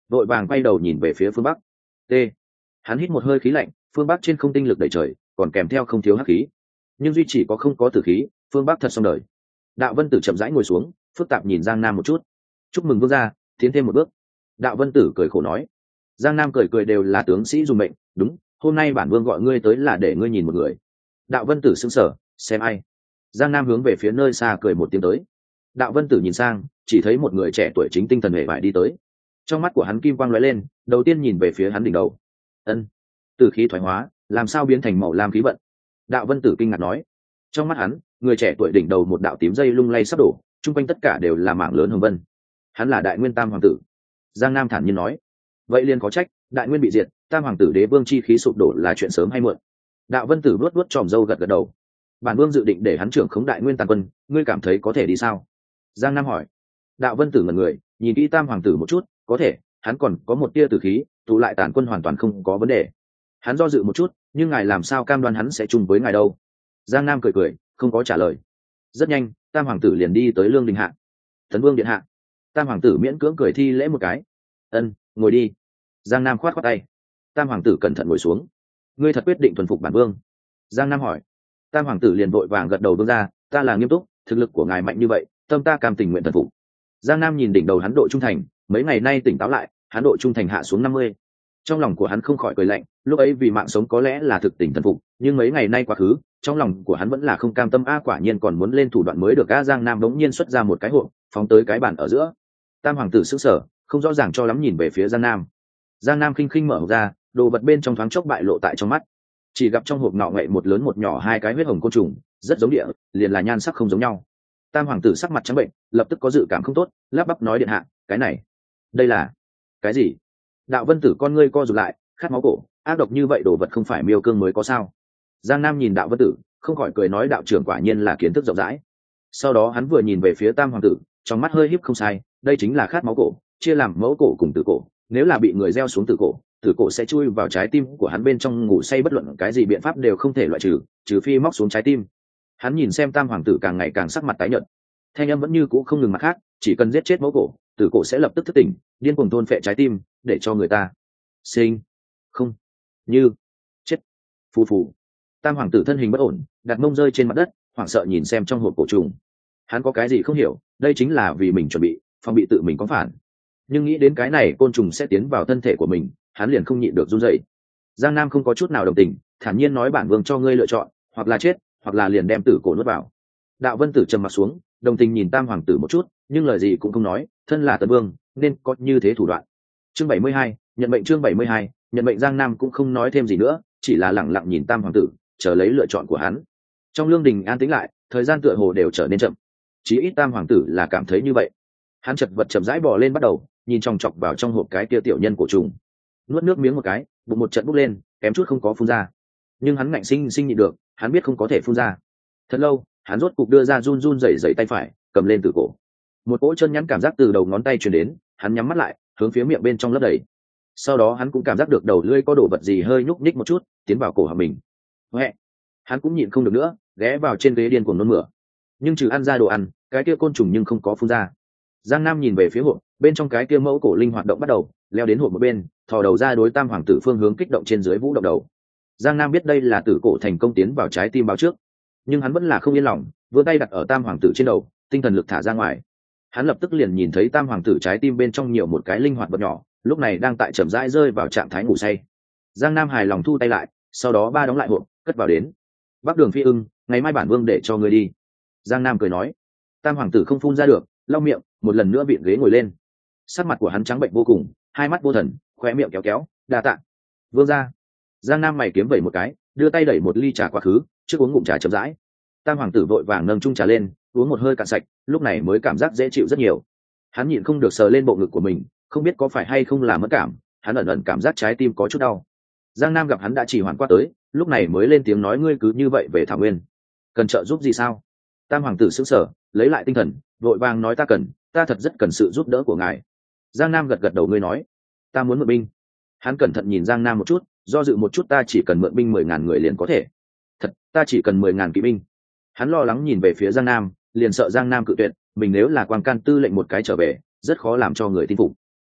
Speaker 1: vội vàng quay đầu nhìn về phía phương bắc. T. Hắn hít một hơi khí lạnh, phương bắc trên không tinh lực đầy trời, còn kèm theo không thiếu hắc khí, nhưng duy chỉ có không có tử khí, phương bắc thật xong đời. Đạo Vân Tử chậm rãi ngồi xuống, phức tạp nhìn Giang Nam một chút. Chúc mừng vương gia, tiến thêm một bước. Đạo Vân Tử cười khổ nói. Giang Nam cười cười, đều là tướng sĩ dùng mệnh, đúng, hôm nay bản vương gọi ngươi tới là để ngươi nhìn một người. Đạo Vân Tử sững sờ, xem ai? Giang Nam hướng về phía nơi xa cười một tiếng tới. Đạo Vân Tử nhìn sang, chỉ thấy một người trẻ tuổi chính tinh thần hề vải đi tới. Trong mắt của hắn kim quang lóe lên, đầu tiên nhìn về phía hắn đỉnh đầu. Ân, tử khí thoái hóa, làm sao biến thành màu lam khí vận? Đạo Vân Tử kinh ngạc nói. Trong mắt hắn, người trẻ tuổi đỉnh đầu một đạo tím dây lung lay sắp đổ, chung quanh tất cả đều là mảng lớn hồng vân. Hắn là Đại Nguyên Tam hoàng tử. Giang Nam thản nhiên nói. Vậy liền có trách, Đại Nguyên bị diệt, Tam hoàng tử đế vương chi khí sụp đổ là chuyện sớm hay muộn? Đạo Vân Tử vuốt vuốt tròm râu gật gật đầu. Bản vương dự định để hắn trưởng khống Đại Nguyên tàn quân, ngươi cảm thấy có thể đi sao? Giang Nam hỏi. Đạo Vân Tử ngẩn người, nhìn kỹ Tam hoàng tử một chút, có thể, hắn còn có một tia tử khí, tụ lại tàn quân hoàn toàn không có vấn đề. Hắn do dự một chút, nhưng ngài làm sao cam đoan hắn sẽ chung với ngài đâu? Giang Nam cười cười, không có trả lời. Rất nhanh, Tam hoàng tử liền đi tới lương đình hạ. Tấn vương điện hạ. Tam hoàng tử miễn cưỡng cười thi lễ một cái. Ân, ngồi đi. Giang Nam khoát khoát tay. Tam hoàng tử cẩn thận ngồi xuống. Ngươi thật quyết định thuần phục bản vương? Giang Nam hỏi. Tam hoàng tử liền vội vàng gật đầu, vương ra, ta là nghiêm túc, thực lực của ngài mạnh như vậy, tâm ta cam tình nguyện thuần phục. Giang Nam nhìn đỉnh đầu hắn độ trung thành, mấy ngày nay tỉnh táo lại, hắn độ trung thành hạ xuống 50. Trong lòng của hắn không khỏi cười lạnh, lúc ấy vì mạng sống có lẽ là thực tình thần phục, nhưng mấy ngày nay quá khứ, trong lòng của hắn vẫn là không cam tâm. Quả nhiên còn muốn lên thủ đoạn mới được. Giang Nam đống nhiên xuất ra một cái hộp, phóng tới cái bàn ở giữa. Tam hoàng tử sững sờ, không rõ ràng cho lắm nhìn về phía Giang Nam. Giang Nam khinh khinh mở hộp ra, đồ vật bên trong thoáng chốc bại lộ tại trong mắt. Chỉ gặp trong hộp ngọ ngậy một lớn một nhỏ hai cái huyết hồng côn trùng, rất giống địa, liền là nhan sắc không giống nhau. Tam hoàng tử sắc mặt trắng bệnh, lập tức có dự cảm không tốt, lắp bắp nói, điện hạ, cái này, đây là cái gì? Đạo Vân Tử con ngươi co rụt lại, khát máu cổ, ác độc như vậy đồ vật không phải miêu cương mới có sao? Giang Nam nhìn Đạo Vân Tử, không khỏi cười nói, đạo trưởng quả nhiên là kiến thức rộng rãi. Sau đó hắn vừa nhìn về phía Tam hoàng tử, trong mắt hơi híp, không sai, đây chính là khát máu cổ, chia làm mẫu cổ cùng tử cổ. Nếu là bị người gieo xuống tử cổ sẽ chui vào trái tim của hắn bên trong, ngủ say bất luận cái gì biện pháp đều không thể loại trừ, trừ phi móc xuống trái tim. Hắn nhìn xem Tam hoàng tử càng ngày càng sắc mặt tái nhợt, thanh âm vẫn như cũ không ngừng. Mặt khác, chỉ cần giết chết mẫu cổ, tử cổ sẽ lập tức thức tỉnh, điên cuồng thôn phệ trái tim, để cho người ta sinh không như chết. Phù phù. Tam hoàng tử thân hình bất ổn, đặt mông rơi trên mặt đất, hoảng sợ nhìn xem trong hộp cổ trùng. Hắn có cái gì không hiểu, đây chính là vì mình chuẩn bị, phòng bị tự mình có phản. Nhưng nghĩ đến cái này côn trùng sẽ tiến vào thân thể của mình, hắn liền không nhịn được run rẩy. Giang Nam không có chút nào đồng tình, thản nhiên nói, bản vương cho ngươi lựa chọn, hoặc là chết, hoặc là liền đem tử cổ nuốt vào. Đạo Vân Tử trầm mặt xuống, đồng tình nhìn Tam hoàng tử một chút, nhưng lời gì cũng không nói, thân là Tấn vương nên có như thế thủ đoạn. Chương 72, nhận mệnh. Chương 72, nhận mệnh. Giang Nam cũng không nói thêm gì nữa, chỉ là lẳng lặng nhìn Tam hoàng tử, chờ lấy lựa chọn của hắn. Trong lương đình an tĩnh lại, thời gian tựa hồ đều trở nên chậm, chí ít Tam hoàng tử là cảm thấy như vậy. Hắn chật vật chậm rãi bò lên, bắt đầu nhìn chòng chọc vào trong hộp cái kia tiểu nhân cổ trùng, nuốt nước miếng một cái, bụng một trận bốc lên, kém chút không có phun ra. Nhưng hắn ngạnh sinh nhịn được, hắn biết không có thể phun ra. Thật lâu, hắn rốt cục đưa ra run run rẩy rẩy tay phải, cầm lên tử cổ. Một cỗ chân nhắn cảm giác từ đầu ngón tay truyền đến, hắn nhắm mắt lại, hướng phía miệng bên trong lấp đầy. Sau đó hắn cũng cảm giác được đầu lưỡi có đồ vật gì hơi nhúc nhích một chút, tiến vào cổ họng mình. Huệ, hắn cũng nhịn không được nữa, ghé vào trên ghế điên cuồng nôn mửa. Nhưng trừ ăn ra đồ ăn, cái kia côn trùng nhưng không có phun ra. Giang Nam nhìn về phía hộp, bên trong cái kia mẫu cổ linh hoạt động bắt đầu, leo đến hộp một bên, thò đầu ra đối Tam hoàng tử phương hướng kích động trên dưới vũ động đầu. Giang Nam biết đây là tử cổ thành công tiến vào trái tim báo trước, nhưng hắn vẫn là không yên lòng, vươn tay đặt ở Tam hoàng tử trên đầu, tinh thần lực thả ra ngoài. Hắn lập tức liền nhìn thấy Tam hoàng tử trái tim bên trong nhiều một cái linh hoạt vật nhỏ, lúc này đang tại chậm rãi rơi vào trạng thái ngủ say. Giang Nam hài lòng thu tay lại, sau đó đóng lại hộp, cất vào đến. Bắc Đường Phi Ưng, ngày mai bản vương để cho ngươi đi. Giang Nam cười nói. Tam hoàng tử không phun ra được, lau miệng, một lần nữa vịn ghế ngồi lên. Sắc mặt của hắn trắng bệnh vô cùng, hai mắt vô thần, khóe miệng kéo kéo, đa tạ. Vương ra. Giang Nam mày kiếm vẩy một cái, đưa tay đẩy một ly trà quá khứ, trước uống ngụm trà chậm rãi. Tam hoàng tử vội vàng nâng chung trà lên, uống một hơi cạn sạch, lúc này mới cảm giác dễ chịu rất nhiều. Hắn nhịn không được sờ lên bộ ngực của mình, không biết có phải hay không là mất cảm, hắn ẩn ẩn cảm giác trái tim có chút đau. Giang Nam gặp hắn đã chỉ hoàn qua tới, lúc này mới lên tiếng nói, ngươi cứ như vậy về Thảo Nguyên, cần trợ giúp gì sao? Tam hoàng tử sững sờ, lấy lại tinh thần, vội vàng nói, ta thật rất cần sự giúp đỡ của ngài. Giang Nam gật gật đầu, ngươi nói, ta muốn mượn binh. Hắn cẩn thận nhìn Giang Nam một chút, do dự một chút, ta chỉ cần mượn binh 10.000 người liền có thể. Thật, ta chỉ cần 10.000 kỵ binh. Hắn lo lắng nhìn về phía Giang Nam, liền sợ Giang Nam cự tuyệt, mình nếu là Quang Can tư lệnh một cái trở về, rất khó làm cho người tin phục.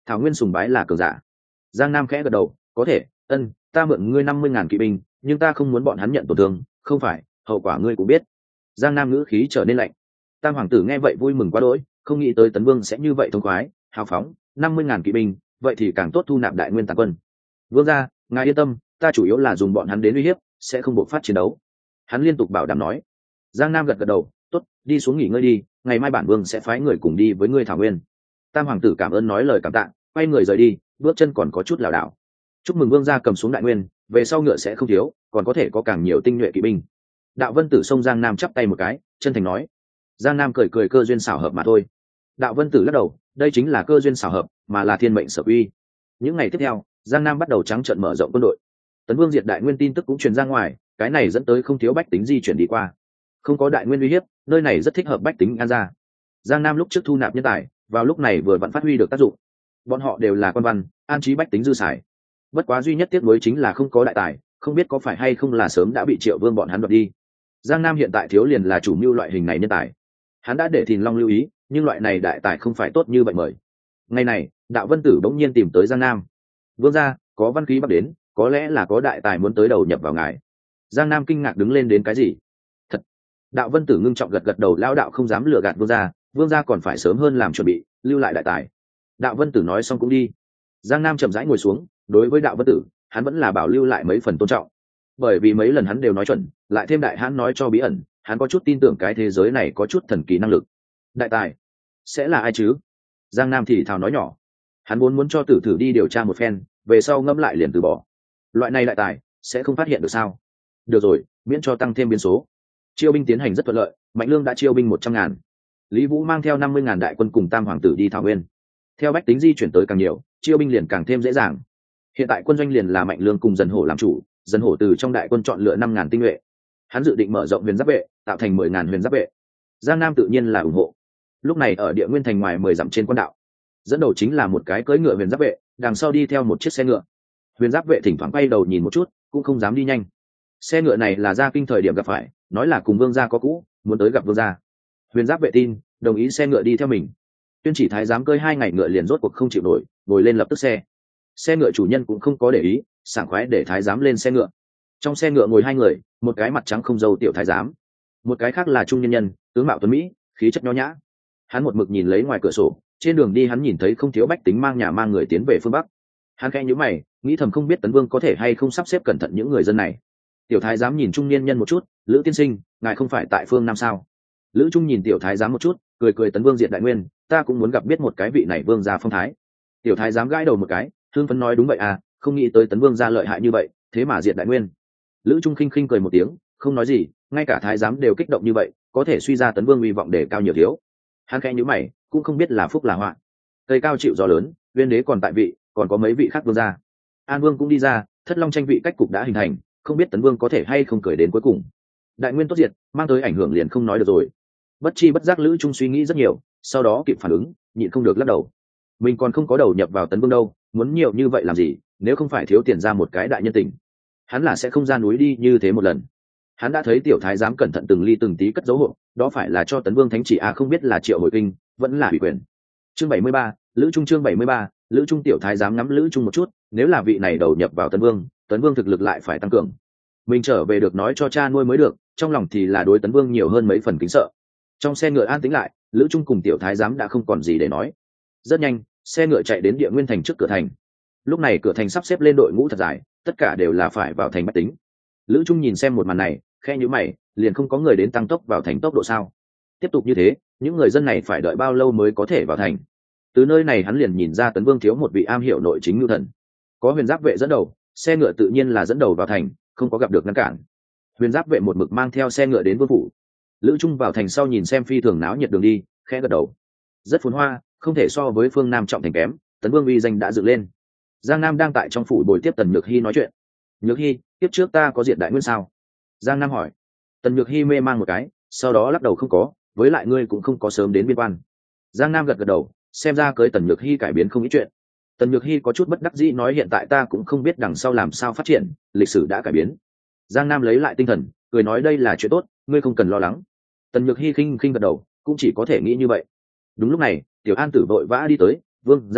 Speaker 1: Thảo Nguyên sùng bái là cường giả. Giang Nam khẽ gật đầu, có thể, ta mượn ngươi 50.000 kỵ binh, nhưng ta không muốn bọn hắn nhận tổn thương, không phải, hậu quả ngươi cũng biết. Giang Nam ngữ khí trở nên lạnh. Tam hoàng tử nghe vậy vui mừng quá đỗi, không nghĩ tới Tấn Vương sẽ như vậy thông khoái, hào phóng, 50.000 kỵ binh, vậy thì càng tốt thu nạp đại nguyên tàn quân. Vương gia, ngài yên tâm, ta chủ yếu là dùng bọn hắn đến uy hiếp, sẽ không buộc phát chiến đấu. Hắn liên tục bảo đảm nói. Giang Nam gật gật đầu, tốt, đi xuống nghỉ ngơi đi, ngày mai bản vương sẽ phái người cùng đi với ngươi Thảo Nguyên. Tam hoàng tử cảm ơn nói lời cảm tạ, quay người rời đi, bước chân còn có chút lảo đảo. Chúc mừng vương gia cầm xuống đại nguyên, về sau ngựa sẽ không thiếu, còn có thể có càng nhiều tinh nhuệ kỵ binh. Đạo Vân Tử xông Giang Nam chắp tay một cái, chân thành nói. Giang Nam cười cười, cơ duyên xảo hợp mà thôi. Đạo Vân Tử lắc đầu, đây chính là cơ duyên xảo hợp, mà là thiên mệnh sở uy. Những ngày tiếp theo, Giang Nam bắt đầu trắng trợn mở rộng quân đội. Tấn Vương diệt đại nguyên tin tức cũng truyền ra ngoài, cái này dẫn tới không thiếu bách tính di chuyển đi qua. Không có đại nguyên uy hiếp, nơi này rất thích hợp bách tính an gia. Giang Nam lúc trước thu nạp nhân tài, vào lúc này vừa vặn phát huy được tác dụng. Bọn họ đều là quan văn, an trí bách tính dư xài. Bất quá duy nhất tiếc nuối chính là không có đại tài, không biết có phải hay không là sớm đã bị Triệu Vương bọn hắn đoạt đi. Giang Nam hiện tại thiếu liền là chủ mưu loại hình này nhân tài. Hắn đã để Thìn Long lưu ý, nhưng loại này đại tài không phải tốt như vậy mời. Ngày này, Đạo Vân Tử bỗng nhiên tìm tới Giang Nam. Vương gia, có văn khí bắc đến, có lẽ là có đại tài muốn tới đầu nhập vào ngài. Giang Nam kinh ngạc đứng lên, đến cái gì? Thật. Đạo Vân Tử ngưng trọng gật gật đầu, lão đạo không dám lừa gạt vương gia còn phải sớm hơn làm chuẩn bị, lưu lại đại tài. Đạo Vân Tử nói xong cũng đi. Giang Nam chậm rãi ngồi xuống, đối với Đạo Vân Tử, hắn vẫn là bảo lưu lại mấy phần tôn trọng. Bởi vì mấy lần hắn đều nói chuẩn, lại thêm đại hắn nói cho bí ẩn, hắn có chút tin tưởng cái thế giới này có chút thần kỳ năng lực. Đại tài sẽ là ai chứ? Giang Nam thì thào nói nhỏ. Hắn muốn cho Tử thử đi điều tra một phen, về sau ngẫm lại liền từ bỏ. Loại này đại tài sẽ không phát hiện được sao? Được rồi, miễn cho tăng thêm biến số. Chiêu binh tiến hành rất thuận lợi, Mạnh Lương đã chiêu binh 100.000. Lý Vũ mang theo 50.000 đại quân cùng Tam hoàng tử đi Thảo Nguyên. Theo bách tính di chuyển tới càng nhiều, chiêu binh liền càng thêm dễ dàng. Hiện tại quân doanh liền là Mạnh Lương cùng Dần Hổ làm chủ, Dần Hổ từ trong đại quân chọn lựa 5.000 tinh nhuệ. Hắn dự định mở rộng huyền giáp vệ, tạo thành 10.000 huyền giáp vệ. Giang Nam tự nhiên là ủng hộ. Lúc này ở Địa Nguyên thành ngoài 10 dặm trên quan đạo, dẫn đầu chính là một cái cưỡi ngựa huyền giáp vệ, đằng sau đi theo một chiếc xe ngựa. Huyền giáp vệ thỉnh thoảng quay đầu nhìn một chút, cũng không dám đi nhanh. Xe ngựa này là Gia Kinh thời điểm gặp phải, nói là cùng vương gia có cũ, muốn tới gặp vương gia. Huyền giáp vệ tin, đồng ý xe ngựa đi theo mình. Tuyên chỉ thái giám cơi 2 ngày ngựa liền rốt cuộc không chịu nổi, ngồi lên lập tức xe. Xe ngựa chủ nhân cũng không có để ý, sảng khoái để thái giám lên xe ngựa. Trong xe ngựa ngồi 2 người, một cái mặt trắng không râu tiểu thái giám, một cái khác là trung nhân nhân, tướng mạo tuấn mỹ, khí chất nho nhã. Hắn một mực nhìn lấy ngoài cửa sổ, trên đường đi hắn nhìn thấy không thiếu bách tính mang nhà mang người tiến về phương bắc. Hắn khẽ nhíu mày, nghĩ thầm không biết Tấn Vương có thể hay không sắp xếp cẩn thận những người dân này. Tiểu thái giám nhìn trung niên nhân một chút, Lữ tiên sinh, ngài không phải tại phương nam sao? Lữ Trung nhìn tiểu thái giám một chút, cười cười, Tấn Vương diệt đại nguyên, ta cũng muốn gặp biết một cái vị này vương gia phong thái. Tiểu thái giám gãi đầu một cái, hương phấn nói, đúng vậy à, không nghĩ tới Tấn Vương gia lợi hại như vậy, thế mà diệt đại nguyên. Lữ Trung khinh khinh cười một tiếng, không nói gì, ngay cả thái giám đều kích động như vậy, có thể suy ra Tấn Vương uy vọng đề cao nhiều thiếu. Hắn khẽ nhíu mày, cũng không biết là phúc là họa. Cây cao chịu gió lớn, Uyên đế còn tại vị, còn có mấy vị khác vương gia. An Vương cũng đi ra, Thất Long tranh vị cách cục đã hình thành, không biết Tấn Vương có thể hay không cười đến cuối cùng. Đại nguyên tốt diệt, mang tới ảnh hưởng liền không nói được rồi. Bất chi bất giác Lữ Trung suy nghĩ rất nhiều, sau đó kịp phản ứng, nhịn không được lắc đầu. Mình còn không có đầu nhập vào Tấn Vương đâu, muốn nhiều như vậy làm gì, nếu không phải thiếu tiền ra một cái đại nhân tình, hắn là sẽ không ra núi đi như thế một lần. Hắn đã thấy tiểu thái giám cẩn thận từng ly từng tí cất dấu hộ, đó phải là cho Tấn Vương thánh chỉ à, không biết là triệu hồi kinh, vẫn là ủy quyền. Chương 73, Lữ Trung, chương 73, Lữ Trung. Tiểu thái giám ngắm Lữ Trung một chút, nếu là vị này đầu nhập vào Tấn Vương thực lực lại phải tăng cường. Mình trở về được nói cho cha nuôi mới được, trong lòng thì là đối Tấn Vương nhiều hơn mấy phần kính sợ. Trong xe ngựa an tĩnh lại, Lữ Trung cùng tiểu thái giám đã không còn gì để nói. Rất nhanh, xe ngựa chạy đến Địa Nguyên thành trước cửa thành. Lúc này cửa thành sắp xếp lên đội ngũ thật dài, tất cả đều là phải vào thành bách tính. Lữ Trung nhìn xem một màn này, khe nhíu mày, liền không có người đến tăng tốc vào thành tốc độ sao? Tiếp tục như thế, những người dân này phải đợi bao lâu mới có thể vào thành? Từ nơi này hắn liền nhìn ra Tấn Vương thiếu một vị am hiểu nội chính nhu thần. Có huyền giáp vệ dẫn đầu, xe ngựa tự nhiên là dẫn đầu vào thành, không có gặp được ngăn cản. Huyền giáp vệ một mực mang theo xe ngựa đến vương phủ. Lữ Trung vào thành sau nhìn xem phi thường náo nhiệt đường đi, khẽ gật đầu. Rất phồn hoa, không thể so với phương Nam trọng thành kém, Tấn Vương uy danh đã dựng lên. Giang Nam đang tại trong phủ bồi tiếp Tần Nhược Hi nói chuyện. Nhược Hi, tiếp trước ta có diệt đại nguyên sao? Giang Nam hỏi. Tần Nhược Hi mê mang một cái, sau đó lắc đầu, không có, với lại ngươi cũng không có sớm đến biên quan. Giang Nam gật gật đầu, xem ra cưới Tần Nhược Hi cải biến không ít chuyện. Tần Nhược Hi có chút bất đắc dĩ nói, hiện tại ta cũng không biết đằng sau làm sao phát triển, lịch sử đã cải biến. Giang Nam lấy lại tinh thần, cười nói, đây là chuyện tốt, ngươi không cần lo lắng. Tần Nhược Hi khinh khinh gật đầu, cũng chỉ có thể nghĩ như vậy. Đúng lúc này, Tiểu An Tử vội vã đi tới, vương gia,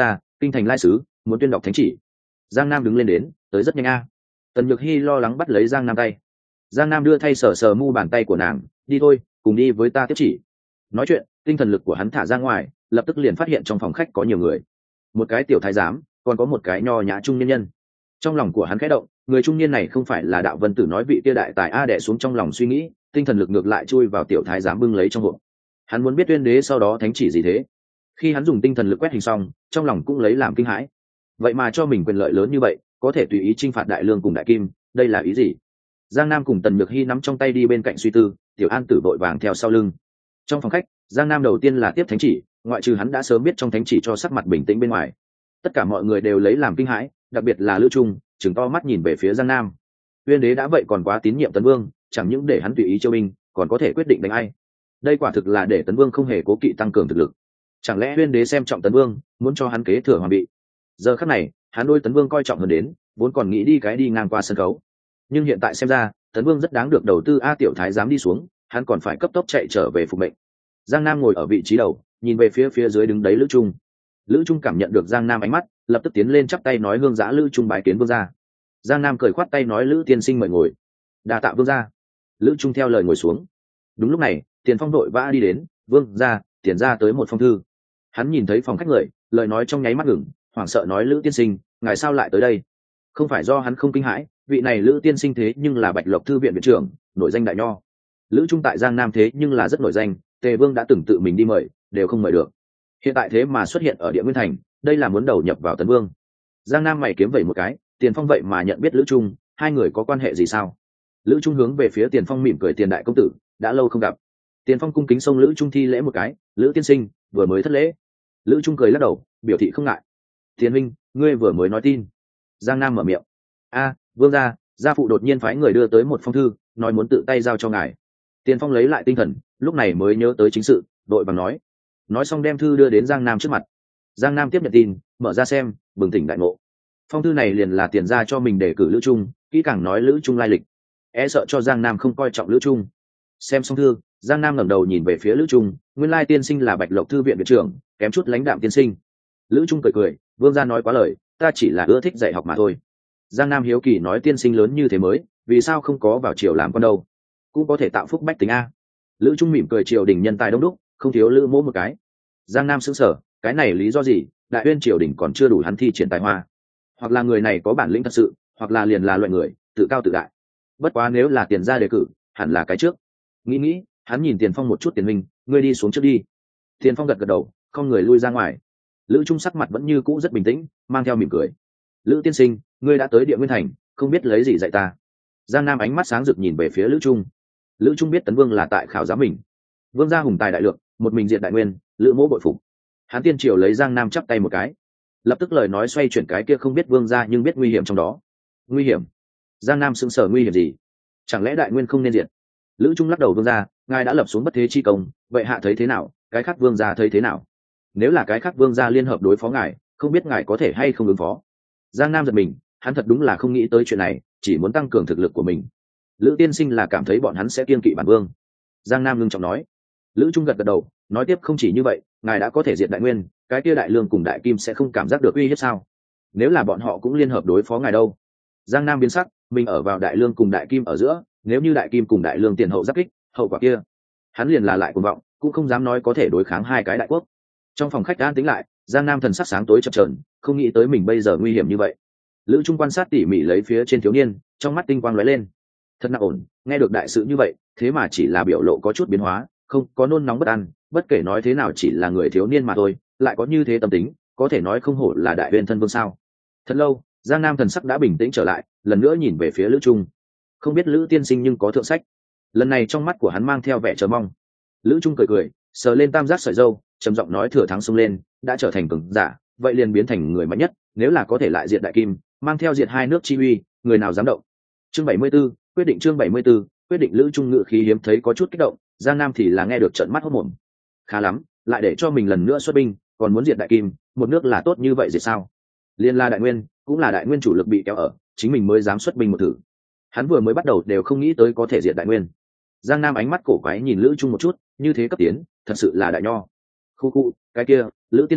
Speaker 1: kinh thành lai sứ muốn tuyên đọc thánh chỉ. Giang Nam đứng lên đến, tới rất nhanh a. Tần Nhược Hi lo lắng bắt lấy Giang Nam tay. Giang Nam đưa thay sờ sờ mu bàn tay của nàng, đi thôi, cùng đi với ta tiếp chỉ. Nói chuyện, tinh thần lực của hắn thả ra ngoài, lập tức liền phát hiện trong phòng khách có nhiều người. Một cái tiểu thái giám, còn có một cái nho nhã trung niên nhân. Trong lòng của hắn khẽ động, người trung niên này không phải là Đạo Vân Tử nói vị kia đại tài a, đè xuống trong lòng suy nghĩ, tinh thần lực ngược lại chui vào tiểu thái giám bưng lấy trong hộp. Hắn muốn biết Tuyên Đế sau đó thánh chỉ gì thế. Khi hắn dùng tinh thần lực quét hình xong, trong lòng cũng lấy làm kinh hãi. Vậy mà cho mình quyền lợi lớn như vậy, có thể tùy ý chinh phạt Đại Lương cùng Đại Kim, đây là ý gì? Giang Nam cùng Tần Nhược Hi nắm trong tay đi bên cạnh suy tư, Tiểu An Tử vội vàng theo sau lưng. Trong phòng khách, Giang Nam đầu tiên là tiếp thánh chỉ, ngoại trừ hắn đã sớm biết trong thánh chỉ cho sắc mặt bình tĩnh bên ngoài. Tất cả mọi người đều lấy làm kinh hãi, đặc biệt là Lữ Trung, trừng to mắt nhìn về phía Giang Nam. Tuyên Đế đã vậy còn quá tín nhiệm Tấn Vương, chẳng những để hắn tùy ý chiêu binh, còn có thể quyết định đánh ai. Đây quả thực là để Tấn Vương không hề cố kỵ tăng cường thực lực. Chẳng lẽ Tuyên Đế xem trọng Tấn Vương, muốn cho hắn kế thừa hoàng vị? Giờ khắc này, hắn đôi Tấn Vương coi trọng hơn đến, vốn còn nghĩ đi ngang qua sân khấu. Nhưng hiện tại xem ra, Tấn Vương rất đáng được đầu tư a. Tiểu thái dám đi xuống, hắn còn phải cấp tốc chạy trở về phục mệnh. Giang Nam ngồi ở vị trí đầu, nhìn về phía dưới đứng đấy Lữ Trung. Lữ Trung cảm nhận được Giang Nam ánh mắt, lập tức tiến lên chắp tay nói hương giã Lữ Trung bái kiến vương gia. Giang Nam cười khoát tay nói Lữ tiên sinh mời ngồi. Đa tạ vương gia. Lữ Trung theo lời ngồi xuống. Đúng lúc này, Tiền Phong đội vã đi đến, vương gia, tiền ra tới một phong thư. Hắn nhìn thấy phòng khách người, lời nói trong nháy mắt ngừng, hoảng sợ nói Lữ tiên sinh, ngài sao lại tới đây? Không phải do hắn không kinh hãi, vị này Lữ tiên sinh thế nhưng là Bạch Lộc thư viện viện trưởng, nổi danh đại nho. Lữ Trung tại Giang Nam thế nhưng là rất nổi danh, Tề Vương đã từng tự mình đi mời, đều không mời được. Hiện tại thế mà xuất hiện ở Địa Nguyên Thành, đây là muốn đầu nhập vào Tấn Vương. Giang Nam mày kiếm vẩy một cái, Tiền Phong vậy mà nhận biết Lữ Trung, hai người có quan hệ gì sao? Lữ Trung hướng về phía Tiền Phong mỉm cười, Tiền đại công tử, đã lâu không gặp. Tiền Phong cung kính xông Lữ Trung thi lễ một cái, Lữ tiên sinh, vừa mới thất lễ. Lữ Trung cười lắc đầu, biểu thị không ngại. Tiền minh, ngươi vừa mới nói tin. Giang Nam mở miệng. A, vương gia, gia phụ đột nhiên phái người đưa tới một phong thư, nói muốn tự tay giao cho ngài. Tiền Phong lấy lại tinh thần, lúc này mới nhớ tới chính sự, đội bằng nói xong đem thư đưa đến Giang Nam trước mặt. Giang Nam tiếp nhận tin, mở ra xem, bừng tỉnh đại ngộ. Phong thư này liền là tiền ra cho mình để cử Lữ Trung, kỹ càng nói Lữ Trung lai lịch, e sợ cho Giang Nam không coi trọng Lữ Trung. Xem xong thư, Giang Nam ngẩng đầu nhìn về phía Lữ Trung, nguyên lai tiên sinh là Bạch Lộc thư viện viện trưởng, kém chút lãnh đạm tiên sinh. Lữ Trung cười, vương gia nói quá lời, ta chỉ là ưa thích dạy học mà thôi. Giang Nam hiếu kỳ nói tiên sinh lớn như thế mới, vì sao không có vào triều làm con đâu? Cũng có thể tạo phúc bách tính a. Lữ Trung mỉm cười, triều đình nhân tài đông đúc, không thiếu Lữ mỗ một cái. Giang Nam sững sờ, cái này lý do gì? Đại uyên triều đình còn chưa đủ hắn thi triển tài hoa, hoặc là người này có bản lĩnh thật sự, hoặc là liền là loại người tự cao tự đại. Bất quá nếu là tiền ra đề cử, hẳn là cái trước. Nghĩ, hắn nhìn Tiền Phong một chút, Tiền minh, ngươi đi xuống trước đi. Tiền Phong gật đầu, không người lui ra ngoài. Lữ Trung sắc mặt vẫn như cũ rất bình tĩnh, mang theo mỉm cười. Lữ tiên sinh, ngươi đã tới Địa Nguyên Thành, không biết lấy gì dạy ta? Giang Nam ánh mắt sáng rực nhìn về phía Lữ Trung. Lữ Trung biết Tấn Vương là tại khảo giám mình. Vương gia hùng tài đại lượng, một mình diện đại nguyên, Lữ mỗ bội phục. Hắn tiên triều lấy Giang Nam chắp tay một cái, lập tức lời nói xoay chuyển, cái kia không biết vương gia nhưng biết nguy hiểm trong đó. Nguy hiểm? Giang Nam sững sờ, nguy hiểm gì? Chẳng lẽ đại nguyên không nên diệt? Lữ Trung lắc đầu, vương gia, ngài đã lập xuống bất thế chi công, vậy hạ thấy thế nào, cái khác vương gia thấy thế nào? Nếu là cái khác vương gia liên hợp đối phó ngài, không biết ngài có thể hay không ứng phó? Giang Nam giật mình, hắn thật đúng là không nghĩ tới chuyện này, chỉ muốn tăng cường thực lực của mình. Lữ tiên sinh là cảm thấy bọn hắn sẽ kiêng kỵ bản vương. Giang Nam ngưng trọng nói. Lữ Trung gật đầu, nói tiếp, không chỉ như vậy, ngài đã có thể diệt đại nguyên, cái kia đại lương cùng đại kim sẽ không cảm giác được uy hiếp sao? Nếu là bọn họ cũng liên hợp đối phó ngài đâu? Giang Nam biến sắc, mình ở vào đại lương cùng đại kim ở giữa, nếu như đại kim cùng đại lương tiền hậu giáp kích, hậu quả kia, hắn liền là lại cuồng vọng, cũng không dám nói có thể đối kháng hai cái đại quốc. Trong phòng khách an tĩnh lại, Giang Nam thần sắc sáng tối chập chờn, không nghĩ tới mình bây giờ nguy hiểm như vậy. Lữ Trung quan sát tỉ mỉ lấy phía trên thiếu niên, trong mắt tinh quang lóe lên. Thật nặng ổn, nghe được đại sự như vậy, thế mà chỉ là biểu lộ có chút biến hóa, không có nôn nóng bất an, bất kể nói thế nào chỉ là người thiếu niên mà thôi, lại có như thế tâm tính, có thể nói không hổ là đại uyên thân vương sao? Thật lâu, Giang Nam thần sắc đã bình tĩnh trở lại, lần nữa nhìn về phía Lữ Trung. Không biết Lữ tiên sinh nhưng có thượng sách. Lần này trong mắt của hắn mang theo vẻ chờ mong. Lữ Trung cười, sờ lên tam giác sợi râu, trầm giọng nói, thừa thắng xông lên, đã trở thành cường giả, vậy liền biến thành người mạnh nhất, nếu là có thể lại diệt đại kim, mang theo diệt hai nước chi uy, người nào dám động. Chương 74, quyết định. Chương 74, quyết định. Lữ Trung ngự khí hiếm thấy có chút kích động, Giang Nam thì là nghe được trợn mắt hốt mồm. Khá lắm, lại để cho mình lần nữa xuất binh, còn muốn diệt đại kim, một nước là tốt như vậy diệt sao? Liên la đại nguyên, cũng là đại nguyên chủ lực bị kéo ở, chính mình mới dám xuất binh một thử. Hắn vừa mới bắt đầu đều không nghĩ tới có thể diệt đại nguyên. Giang Nam ánh mắt cổ quái nhìn Lữ Trung một chút, như thế cấp tiến, thật sự là đại nho. Khu, cái kia, Lữ tiên sinh,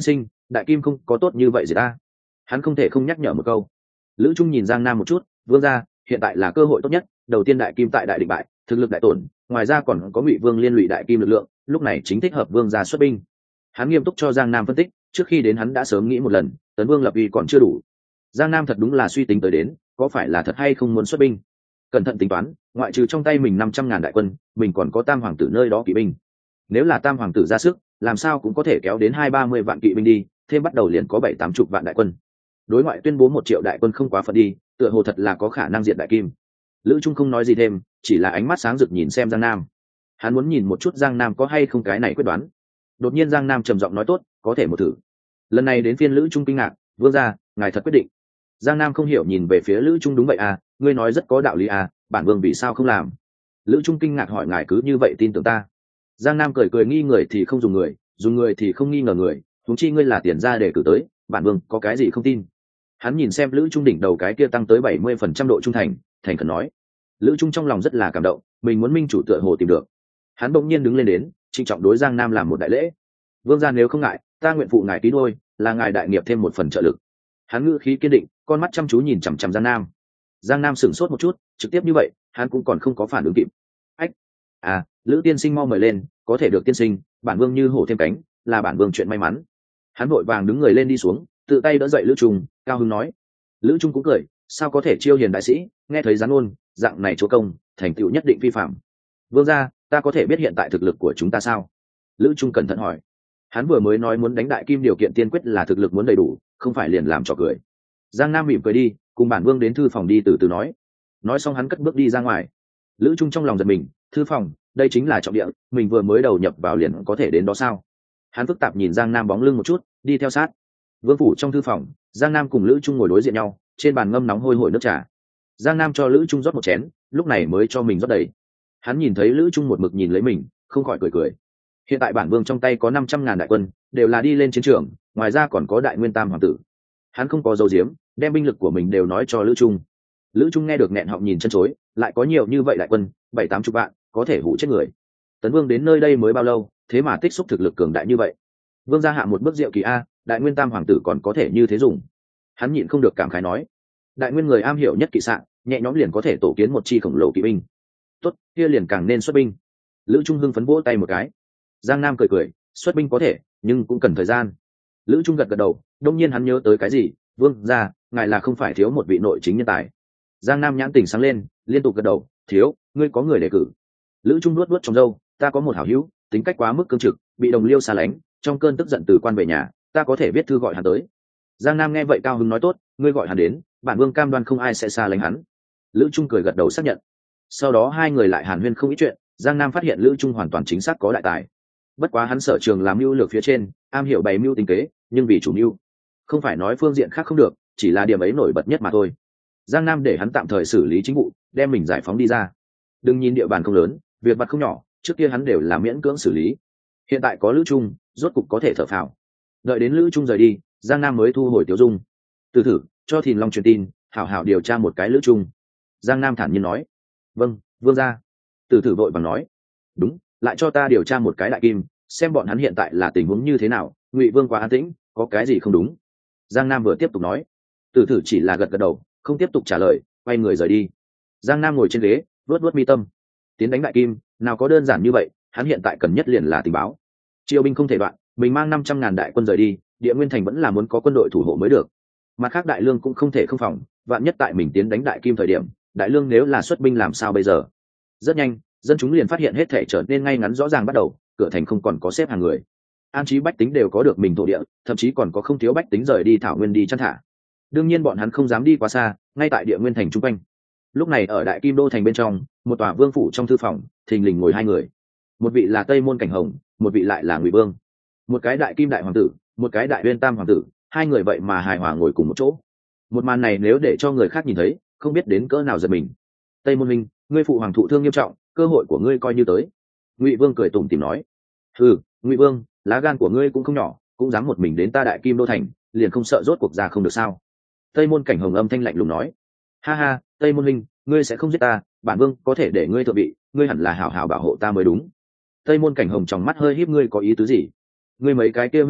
Speaker 1: đại kim không có tốt như vậy gì ta. Hắn không thể không nhắc nhở một câu. Lữ Trung nhìn Giang Nam một chút, vương gia, hiện tại là cơ hội tốt nhất. Đầu tiên đại kim tại đại định bại, thực lực đại tổn, ngoài ra còn có Ngụy Vương liên lụy đại kim lực lượng, lúc này chính thích hợp vương gia xuất binh. Hắn nghiêm túc cho Giang Nam phân tích, trước khi đến hắn đã sớm nghĩ một lần, tấn vương lập uy còn chưa đủ. Giang Nam thật đúng là suy tính tới đến, có phải là thật hay không muốn xuất binh. Cẩn thận tính toán, ngoại trừ trong tay mình 500.000 đại quân, mình còn có Tam hoàng tử nơi đó kỵ binh. Nếu là Tam hoàng tử ra sức, làm sao cũng có thể kéo đến 20-30 vạn kỵ binh đi, thêm bắt đầu liền có 70-80 vạn đại quân. Đối ngoại tuyên bố 1 triệu đại quân không quá phận đi, tựa hồ thật là có khả năng diện đại kim. Lữ Trung không nói gì thêm, chỉ là ánh mắt sáng rực nhìn xem Giang Nam. Hắn muốn nhìn một chút Giang Nam có hay không cái này quyết đoán. Đột nhiên Giang Nam trầm giọng nói tốt, có thể một thử. Lần này đến phiên Lữ Trung kinh ngạc, vương gia, ngài thật quyết định. Giang Nam không hiểu nhìn về phía Lữ Trung, đúng vậy à, ngươi nói rất có đạo lý à, bản vương vì sao không làm. Lữ Trung kinh ngạc hỏi, ngài cứ như vậy tin tưởng ta. Giang Nam cười cười, nghi người thì không dùng người, dùng người thì không nghi ngờ người, huống chi ngươi là tiền ra để cử tới, bản vương có cái gì không tin. Hắn nhìn xem Lữ Trung đỉnh đầu cái kia tăng tới 70% độ trung thành, thành khẩn nói. Lữ Trung trong lòng rất là cảm động, mình muốn minh chủ tựa hồ tìm được. Hắn bỗng nhiên đứng lên đến, trịnh trọng đối Giang Nam làm một đại lễ. Vương gia nếu không ngại, ta nguyện phụ ngài ký đôi, là ngài đại nghiệp thêm một phần trợ lực. Hắn ngữ khí kiên định, con mắt chăm chú nhìn chằm chằm Giang Nam. Giang Nam sửng sốt một chút, trực tiếp như vậy, hắn cũng còn không có phản ứng kịp. Ách, à, Lữ tiên sinh mau mời lên, có thể được tiên sinh, bản vương như hổ thêm cánh, là bản vương chuyện may mắn. Hắn vội vàng đứng người lên đi xuống, tự tay đỡ dậy Lữ Trung, cao hứng nói. Lữ Trung cũng cười, sao có thể chiêu hiền đại sĩ, nghe thấy gián ôn, dạng này chúa công, thành tựu nhất định phi phạm. Vương gia, ta có thể biết hiện tại thực lực của chúng ta sao? Lữ Trung cẩn thận hỏi. Hắn vừa mới nói muốn đánh đại kim điều kiện tiên quyết là thực lực muốn đầy đủ, không phải liền làm trò cười. Giang Nam mỉm cười đi, cùng bản vương đến thư phòng đi từ từ nói. Nói xong hắn cất bước đi ra ngoài. Lữ Trung trong lòng giật mình, thư phòng, đây chính là trọng địa, mình vừa mới đầu nhập vào liền có thể đến đó sao? Hắn phức tạp nhìn Giang Nam bóng lưng một chút, đi theo sát. Vương phủ trong thư phòng, Giang Nam cùng Lữ Trung ngồi đối diện nhau, trên bàn ngâm nóng hôi hổi nước trà. Giang Nam cho Lữ Trung rót một chén, lúc này mới cho mình rót đầy. Hắn nhìn thấy Lữ Trung một mực nhìn lấy mình, không khỏi cười cười. Hiện tại bản vương trong tay có 500.000 đại quân, đều là đi lên chiến trường, ngoài ra còn có đại nguyên tam hoàng tử. Hắn không có dấu diếm, đem binh lực của mình đều nói cho Lữ Trung. Lữ Trung nghe được nghẹn họng nhìn chân chối, lại có nhiều như vậy đại quân, 70-80 vạn, có thể hủ chết người. Tấn vương đến nơi đây mới bao lâu, thế mà tích xúc thực lực cường đại như vậy. Vương gia hạ một bước diệu kỳ a, đại nguyên tam hoàng tử còn có thể như thế dùng. Hắn nhịn không được cảm khái nói. Đại nguyên người am hiểu nhất kỵ xạ, nhẹ nhõm liền có thể tổ kiến một chi khổng lồ kỵ binh. Tốt, kia liền càng nên xuất binh. Lữ Trung hưng phấn vỗ tay một cái. Giang Nam cười cười, xuất binh có thể, nhưng cũng cần thời gian. Lữ Trung gật gật đầu, đông nhiên hắn nhớ tới cái gì, vương gia, ngài là không phải thiếu một vị nội chính nhân tài. Giang Nam nhãn tình sáng lên, liên tục gật đầu, thiếu, ngươi có người đề cử. Lữ Trung nuốt nuốt trong râu, ta có một hảo hữu, tính cách quá mức cương trực, bị đồng liêu xa lánh, trong cơn tức giận từ quan về nhà, ta có thể viết thư gọi hắn tới. Giang Nam nghe vậy cao hứng nói tốt, ngươi gọi hắn đến, bản vương cam đoan không ai sẽ xa lánh hắn. Lữ Trung cười gật đầu xác nhận. Sau đó hai người lại hàn huyên không ít chuyện, Giang Nam phát hiện Lữ Trung hoàn toàn chính xác có đại tài. Bất quá hắn sở trường làm mưu lược phía trên, am hiểu bày mưu tính kế, nhưng vì chủ mưu, không phải nói phương diện khác không được, chỉ là điểm ấy nổi bật nhất mà thôi. Giang Nam để hắn tạm thời xử lý chính vụ, đem mình giải phóng đi ra. Đừng nhìn địa bàn không lớn, việc vặt không nhỏ, trước kia hắn đều là miễn cưỡng xử lý. Hiện tại có Lữ Trung, rốt cục có thể thở phào. Đợi đến Lữ Trung rời đi, Giang Nam mới thu hồi Tiểu Dung. Từ thử cho Thìn Long truyền tin, hảo hảo điều tra một cái Lữ Trung. Giang Nam thản nhiên nói. Vâng, vương gia. Từ thử vội vàng nói. Đúng, lại cho ta điều tra một cái đại kim, xem bọn hắn hiện tại là tình huống như thế nào. Ngụy vương quá an tĩnh, có cái gì không đúng? Giang Nam vừa tiếp tục nói. Từ thử chỉ là gật gật đầu, không tiếp tục trả lời, quay người rời đi. Giang Nam ngồi trên ghế, vuốt vuốt mi tâm. Tiến đánh đại kim, nào có đơn giản như vậy, hắn hiện tại cần nhất liền là tình báo. Triều binh không thể đoạn, mình mang 500.000 đại quân rời đi, Địa Nguyên Thành vẫn là muốn có quân đội thủ hộ mới được. Mặt khác đại lương cũng không thể không phòng, vạn nhất tại mình tiến đánh đại kim thời điểm, đại lương nếu là xuất binh làm sao bây giờ? Rất nhanh, dân chúng liền phát hiện hết thể trở nên ngay ngắn rõ ràng bắt đầu, cửa thành không còn có xếp hàng người. An trí bách tính đều có được mình thổ địa, thậm chí còn có không thiếu bách tính rời đi thảo nguyên đi chăn thả. Đương nhiên bọn hắn không dám đi quá xa, ngay tại Địa Nguyên Thành trung quanh. Lúc này ở Đại Kim Đô thành bên trong, một tòa vương phủ trong thư phòng, thình lình ngồi hai người. Một vị là Tây Môn Cảnh Hồng, một vị lại là Ngụy Vương. Một cái đại kim đại hoàng tử, một cái đại uyên tam hoàng tử, hai người vậy mà hài hòa ngồi cùng một chỗ. Một màn này nếu để cho người khác nhìn thấy, không biết đến cỡ nào giật mình. Tây Môn Minh, ngươi phụ hoàng thụ thương nghiêm trọng, cơ hội của ngươi coi như tới. Ngụy Vương cười tủm tỉm nói. Ừ, Ngụy Vương, lá gan của ngươi cũng không nhỏ, cũng dám một mình đến ta Đại Kim Đô thành, liền không sợ rốt cuộc ra không được sao? Tây Môn Cảnh Hồng âm thanh lạnh lùng nói. Ha ha, Tây Môn Minh, ngươi sẽ không giết ta, bản vương có thể để ngươi thượng vị, ngươi hẳn là hảo hảo bảo hộ ta mới đúng. Tây Môn Cảnh Hồng trong mắt hơi híp, ngươi có ý tứ gì? Ngươi mấy cái kia huynh đệ,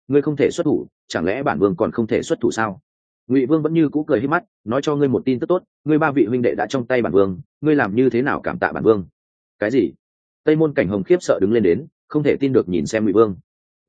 Speaker 1: ngươi không thể xuất thủ, chẳng lẽ bản vương còn không thể xuất thủ sao? Ngụy Vương vẫn như cũ cười híp mắt, nói cho ngươi một tin tức tốt, ngươi ba vị huynh đệ đã trong tay bản vương, ngươi làm như thế nào cảm tạ bản vương? Cái gì? Tây Môn Cảnh Hồng khiếp sợ đứng lên đến, không thể tin được nhìn xem Ngụy Vương.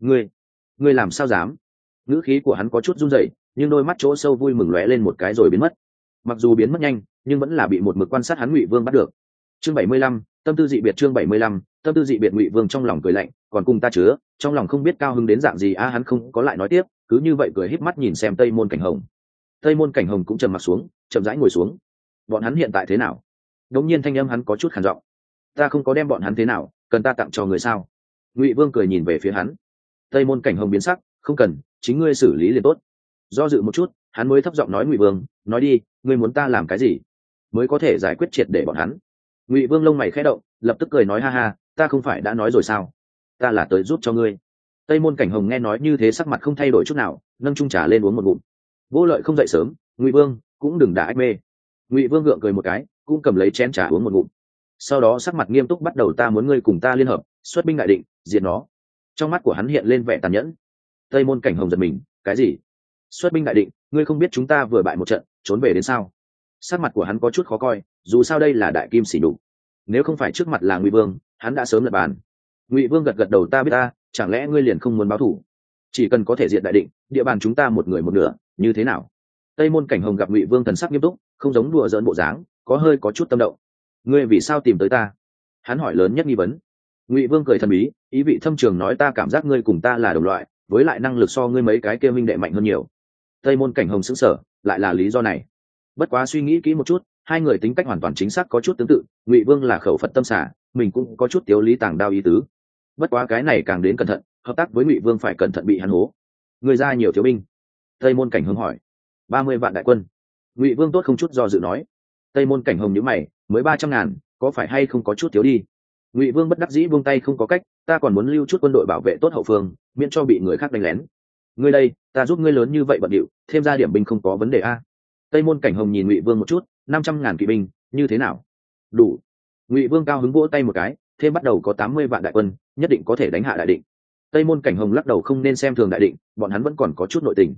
Speaker 1: Ngươi làm sao dám? Ngữ khí của hắn có chút run rẩy, nhưng đôi mắt chỗ sâu vui mừng lóe lên một cái rồi biến mất. Mặc dù biến mất nhanh, nhưng vẫn là bị một mực quan sát hắn Ngụy Vương bắt được. Chương 75, tâm tư dị biệt. Chương 75, tâm tư dị biệt. Ngụy Vương trong lòng cười lạnh, còn cùng ta chứa, trong lòng không biết cao hứng đến dạng gì a. Hắn không có lại nói tiếp, cứ như vậy cười híp mắt nhìn xem Tây Môn Cảnh Hồng. Tây Môn Cảnh Hồng cũng trầm mặt xuống, chậm rãi ngồi xuống. Bọn hắn hiện tại thế nào? Đống nhiên thanh âm hắn có chút khàn giọng. Ta không có đem bọn hắn thế nào, cần ta tặng cho người sao? Ngụy Vương cười nhìn về phía hắn. Tây Môn Cảnh Hồng biến sắc, không cần, chính ngươi xử lý liền tốt. Do dự một chút, hắn mới thấp giọng nói Ngụy Vương, nói đi, ngươi muốn ta làm cái gì mới có thể giải quyết triệt để bọn hắn? Ngụy Vương lông mày khẽ động, lập tức cười nói ha ha, ta không phải đã nói rồi sao, ta là tới giúp cho ngươi. Tây Môn Cảnh Hồng nghe nói như thế sắc mặt không thay đổi chút nào, nâng chung trà lên uống một ngụm. Vô Lợi không dậy sớm, Ngụy Vương cũng đừng đả ách mê. Ngụy Vương gượng cười một cái, cũng cầm lấy chén trà uống một ngụm. Sau đó sắc mặt nghiêm túc bắt đầu, ta muốn ngươi cùng ta liên hợp, xuất binh đại định, diệt nó. Trong mắt của hắn hiện lên vẻ tàn nhẫn. Tây Môn Cảnh Hồng giật mình, cái gì? Xuất binh đại định? Ngươi không biết chúng ta vừa bại một trận, trốn về đến sao? Sắc mặt của hắn có chút khó coi, dù sao đây là đại kim sỉ nhục. Nếu không phải trước mặt là Ngụy Vương, hắn đã sớm lật bàn. Ngụy Vương gật gật đầu, ta biết ta, chẳng lẽ ngươi liền không muốn báo thù? Chỉ cần có thể diệt đại định, địa bàn chúng ta một người một nửa, như thế nào? Tây Môn Cảnh Hồng gặp Ngụy Vương thần sắc nghiêm túc, không giống đùa giỡn bộ dáng, có chút tâm động. Ngươi vì sao tìm tới ta? Hắn hỏi lớn nhất nghi vấn. Ngụy Vương cười thần bí, ý vị thâm trường nói, ta cảm giác ngươi cùng ta là đồng loại, với lại năng lực so ngươi mấy cái kia minh đệ mạnh hơn nhiều. Tây Môn Cảnh Hồng sững sờ, lại là lý do này. Bất quá suy nghĩ kỹ một chút, hai người tính cách hoàn toàn chính xác có chút tương tự. Ngụy Vương là khẩu Phật tâm xả, mình cũng có chút tiếu lý tàng đao ý tứ. Bất quá cái này càng đến cẩn thận, hợp tác với Ngụy Vương phải cẩn thận bị hắn hố. Người ra nhiều thiếu binh. Tây Môn Cảnh Hồng hỏi. 30 vạn đại quân. Ngụy Vương tốt không chút do dự nói. Tây Môn Cảnh Hồng nhíu mày, mới 300.000, có phải hay không có chút thiếu đi? Ngụy Vương bất đắc dĩ buông tay, không có cách, ta còn muốn lưu chút quân đội bảo vệ tốt hậu phương, miễn cho bị người khác đánh lén. Ngươi đây, ta giúp ngươi lớn như vậy bận điệu, thêm ra điểm binh không có vấn đề a. Tây Môn Cảnh Hồng nhìn Ngụy Vương một chút, 500.000 kỵ binh, như thế nào? Đủ. Ngụy Vương cao hứng vỗ tay một cái, thêm bắt đầu có 80 vạn đại quân, nhất định có thể đánh hạ đại định. Tây Môn Cảnh Hồng lắc đầu, không nên xem thường đại định, bọn hắn vẫn còn có chút nội tình.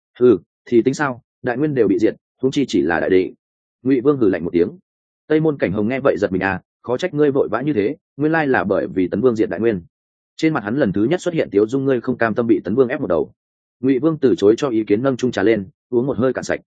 Speaker 1: Thì tính sao, đại nguyên đều bị diệt, huống chi chỉ là đại định. Ngụy Vương hừ lạnh một tiếng. Tây Môn Cảnh Hồng nghe vậy giật mình, khó trách ngươi vội vã như thế, nguyên lai là bởi vì Tấn Vương diệt đại nguyên. Trên mặt hắn lần thứ nhất xuất hiện tiếu dung, ngươi không cam tâm bị Tấn Vương ép một đầu. Ngụy Vương từ chối cho ý kiến, nâng chung trà lên, uống một hơi cạn sạch.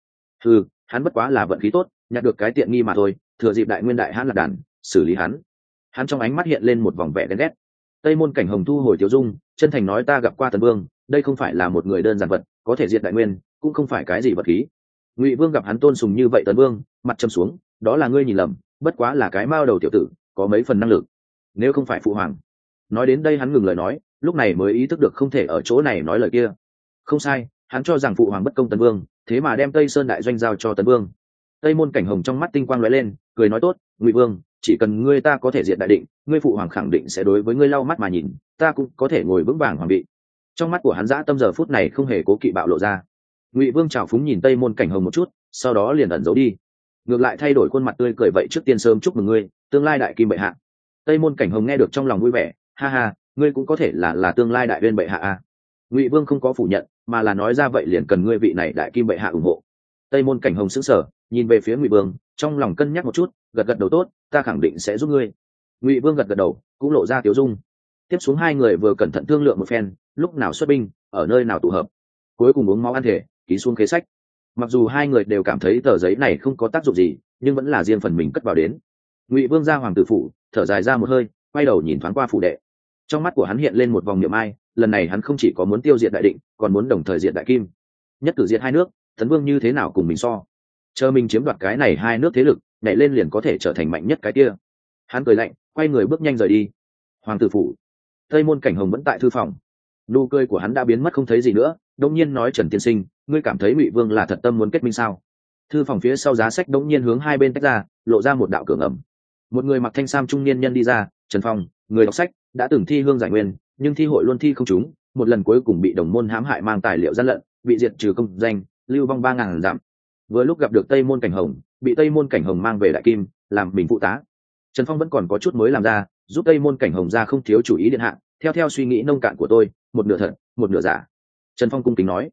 Speaker 1: Hắn bất quá là vận khí tốt, nhặt được cái tiện nghi mà thôi, thừa dịp đại nguyên đại hãn lạc đàn, xử lý hắn. Hắn trong ánh mắt hiện lên một vòng vẻ ghen ghét. Tây Môn Cảnh Hồng thu hồi tiếu dung, chân thành nói, ta gặp qua Tấn Vương, đây không phải là một người đơn giản vật, có thể diệt đại nguyên, cũng không phải cái gì vật khí. Ngụy Vương gặp hắn tôn sùng như vậy Tấn Vương, mặt trầm xuống, đó là ngươi nhìn lầm, bất quá là cái mao đầu tiểu tử, có mấy phần năng lực. Nếu không phải phụ hoàng. Nói đến đây hắn ngừng lời nói, lúc này mới ý thức được không thể ở chỗ này nói lời kia. Không sai, hắn cho rằng phụ hoàng bất công Tấn Vương, thế mà đem Tây Sơn đại doanh giao cho Tấn Vương. Tây Môn Cảnh Hồng trong mắt tinh quang lóe lên, cười nói, tốt, Ngụy Vương, chỉ cần ngươi ta có thể diệt đại định, ngươi phụ hoàng khẳng định sẽ đối với ngươi lau mắt mà nhìn, ta cũng có thể ngồi vững vàng hoàng vị. Trong mắt của hắn dã tâm giờ phút này không hề cố kỵ bạo lộ ra. Ngụy Vương trào phúng nhìn Tây Môn Cảnh Hồng một chút, sau đó liền ẩn giấu đi, ngược lại thay đổi khuôn mặt tươi cười, vậy trước tiên sớm chúc mừng ngươi, tương lai đại kim bệ hạ. Tây Môn Cảnh Hồng nghe được trong lòng vui vẻ, ha ha, ngươi cũng có thể là tương lai đại uyên bệ hạ a. Ngụy Vương không có phủ nhận, mà là nói ra, vậy liền cần ngươi vị này đại kim bệ hạ ủng hộ. Tây Môn Cảnh Hồng sững sờ, nhìn về phía Ngụy Vương, trong lòng cân nhắc một chút, gật gật đầu, tốt, ta khẳng định sẽ giúp ngươi. Ngụy Vương gật gật đầu, cũng lộ ra tiếu dung. Tiếp xuống hai người vừa cẩn thận thương lượng một phen, lúc nào xuất binh, ở nơi nào tụ hợp, cuối cùng uống máu ăn thể, ký xuống kế sách. Mặc dù hai người đều cảm thấy tờ giấy này không có tác dụng gì, nhưng vẫn là riêng phần mình cất vào đến. Ngụy Vương ra hoàng tử phủ, thở dài ra một hơi, quay đầu nhìn thoáng qua phủ đệ. Trong mắt của hắn hiện lên một vòng niệm ai, lần này hắn không chỉ có muốn tiêu diệt đại định, còn muốn đồng thời diệt đại kim. Nhất cử diệt hai nước, Tấn Vương như thế nào cùng mình so? Chờ mình chiếm đoạt cái này hai nước thế lực, nhảy lên liền có thể trở thành mạnh nhất cái kia. Hắn cười lạnh, quay người bước nhanh rời đi. Hoàng tử phủ, Tây Môn Cảnh Hồng vẫn tại thư phòng. Nụ cười của hắn đã biến mất không thấy gì nữa, đống nhiên nói, Trần tiên sinh, ngươi cảm thấy Ngụy Vương là thật tâm muốn kết minh sao? Thư phòng phía sau giá sách đống nhiên hướng hai bên tách ra, lộ ra một đạo cửa ngầm. Một người mặc thanh sam trung niên nhân đi ra, Trần Phong, người đọc sách, đã từng thi hương giải nguyên, nhưng thi hội luôn thi không trúng, một lần cuối cùng bị đồng môn hãm hại, mang tài liệu gian lận, bị diệt trừ công danh, lưu vong 3.000 dặm. Vừa lúc gặp được Tây Môn Cảnh Hồng, bị Tây Môn Cảnh Hồng mang về đại kim, làm mình phụ tá. Trần Phong vẫn còn có chút mới làm ra, giúp Tây Môn Cảnh Hồng ra không thiếu chủ ý điện hạ, theo suy nghĩ nông cạn của tôi, một nửa thật, một nửa giả. Trần Phong cung kính nói.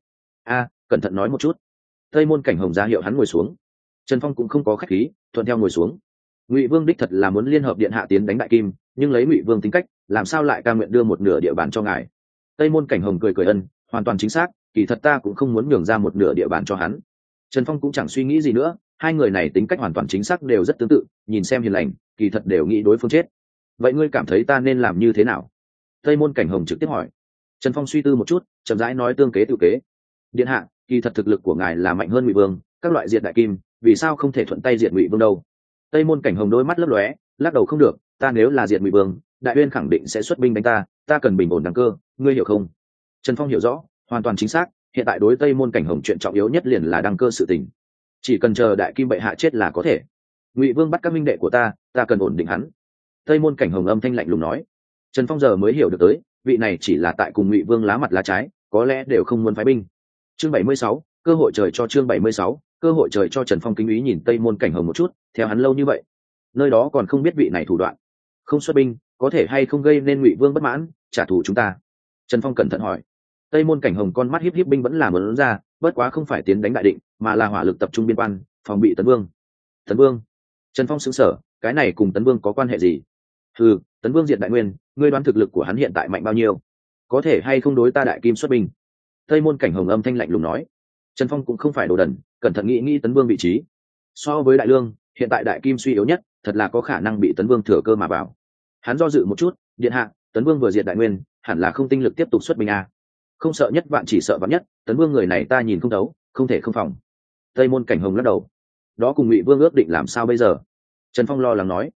Speaker 1: Cẩn thận nói một chút. Tây Môn Cảnh Hồng ra hiệu hắn ngồi xuống. Trần Phong cũng không có khách khí, thuận theo ngồi xuống. Ngụy Vương đích thật là muốn liên hợp điện hạ tiến đánh Đại Kim, nhưng lấy Ngụy Vương tính cách, làm sao lại ca nguyện đưa một nửa địa bàn cho ngài? Tây Môn Cảnh Hồng cười cười ân, hoàn toàn chính xác, kỳ thật ta cũng không muốn nhường ra một nửa địa bàn cho hắn. Trần Phong cũng chẳng suy nghĩ gì nữa, hai người này tính cách hoàn toàn chính xác đều rất tương tự, nhìn xem hiền lành, kỳ thật đều nghĩ đối phương chết. Vậy ngươi cảm thấy ta nên làm như thế nào? Tây Môn Cảnh Hồng trực tiếp hỏi. Trần Phong suy tư một chút, chậm rãi nói tương kế tự kế. Điện hạ, kỳ thật thực lực của ngài là mạnh hơn Ngụy Vương, các loại diệt Đại Kim, vì sao không thể thuận tay diệt Ngụy Vương đâu? Tây Môn Cảnh Hồng đôi mắt lấp lóe, lắc đầu không được, ta nếu là diệt Ngụy Vương, Đại Uyên khẳng định sẽ xuất binh đánh ta cần bình ổn đăng cơ, ngươi hiểu không? Trần Phong hiểu rõ, hoàn toàn chính xác, hiện tại đối Tây Môn Cảnh Hồng chuyện trọng yếu nhất liền là đăng cơ sự tình. Chỉ cần chờ Đại Kim bệ hạ chết là có thể. Ngụy Vương bắt các minh đệ của ta cần ổn định hắn. Tây Môn Cảnh Hồng âm thanh lạnh lùng nói. Trần Phong giờ mới hiểu được tới, vị này chỉ là tại cùng Ngụy Vương lá mặt lá trái, có lẽ đều không muốn phái binh. Chương 76, cơ hội trời cho chương 76, cơ hội trời cho. Trần Phong kính ý nhìn Tây Môn Cảnh Hồng một chút, theo hắn lâu như vậy, nơi đó còn không biết vị này thủ đoạn, không xuất binh, có thể hay không gây nên Ngụy Vương bất mãn, trả thù chúng ta? Trần Phong cẩn thận hỏi. Tây Môn Cảnh Hồng con mắt híp híp, binh vẫn là muốn ra, bất quá không phải tiến đánh Đại Định, mà là hỏa lực tập trung biên quan, phòng bị Tấn Vương. Tấn Vương? Trần Phong sững sờ, cái này cùng Tấn Vương có quan hệ gì? Tấn Vương diệt Đại Nguyên, ngươi đoán thực lực của hắn hiện tại mạnh bao nhiêu? Có thể hay không đối ta Đại Kim xuất binh? Tây Môn Cảnh Hồng âm thanh lạnh lùng nói. Trần Phong cũng không phải đồ đần, cẩn thận nghĩ Tấn Vương vị trí. So với Đại Lương, hiện tại Đại Kim suy yếu nhất, thật là có khả năng bị Tấn Vương thừa cơ mà vào. Hắn do dự một chút, điện hạ, Tấn Vương vừa diệt Đại Nguyên, hẳn là không tinh lực tiếp tục xuất binh à? Không sợ nhất vạn chỉ sợ vạn nhất, Tấn Vương người này ta nhìn không thấu, không thể không phòng. Tây Môn Cảnh Hồng lắc đầu. Đó cùng Ngụy Vương ước định làm sao bây giờ? Trần Phong lo lắng nói.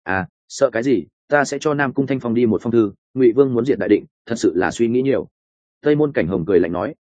Speaker 1: Sợ cái gì, ta sẽ cho Nam Cung Thanh Phong đi một phong thư, Ngụy Vương muốn diệt Đại Định, thật sự là suy nghĩ nhiều. Tây Môn Cảnh Hồng cười lạnh nói.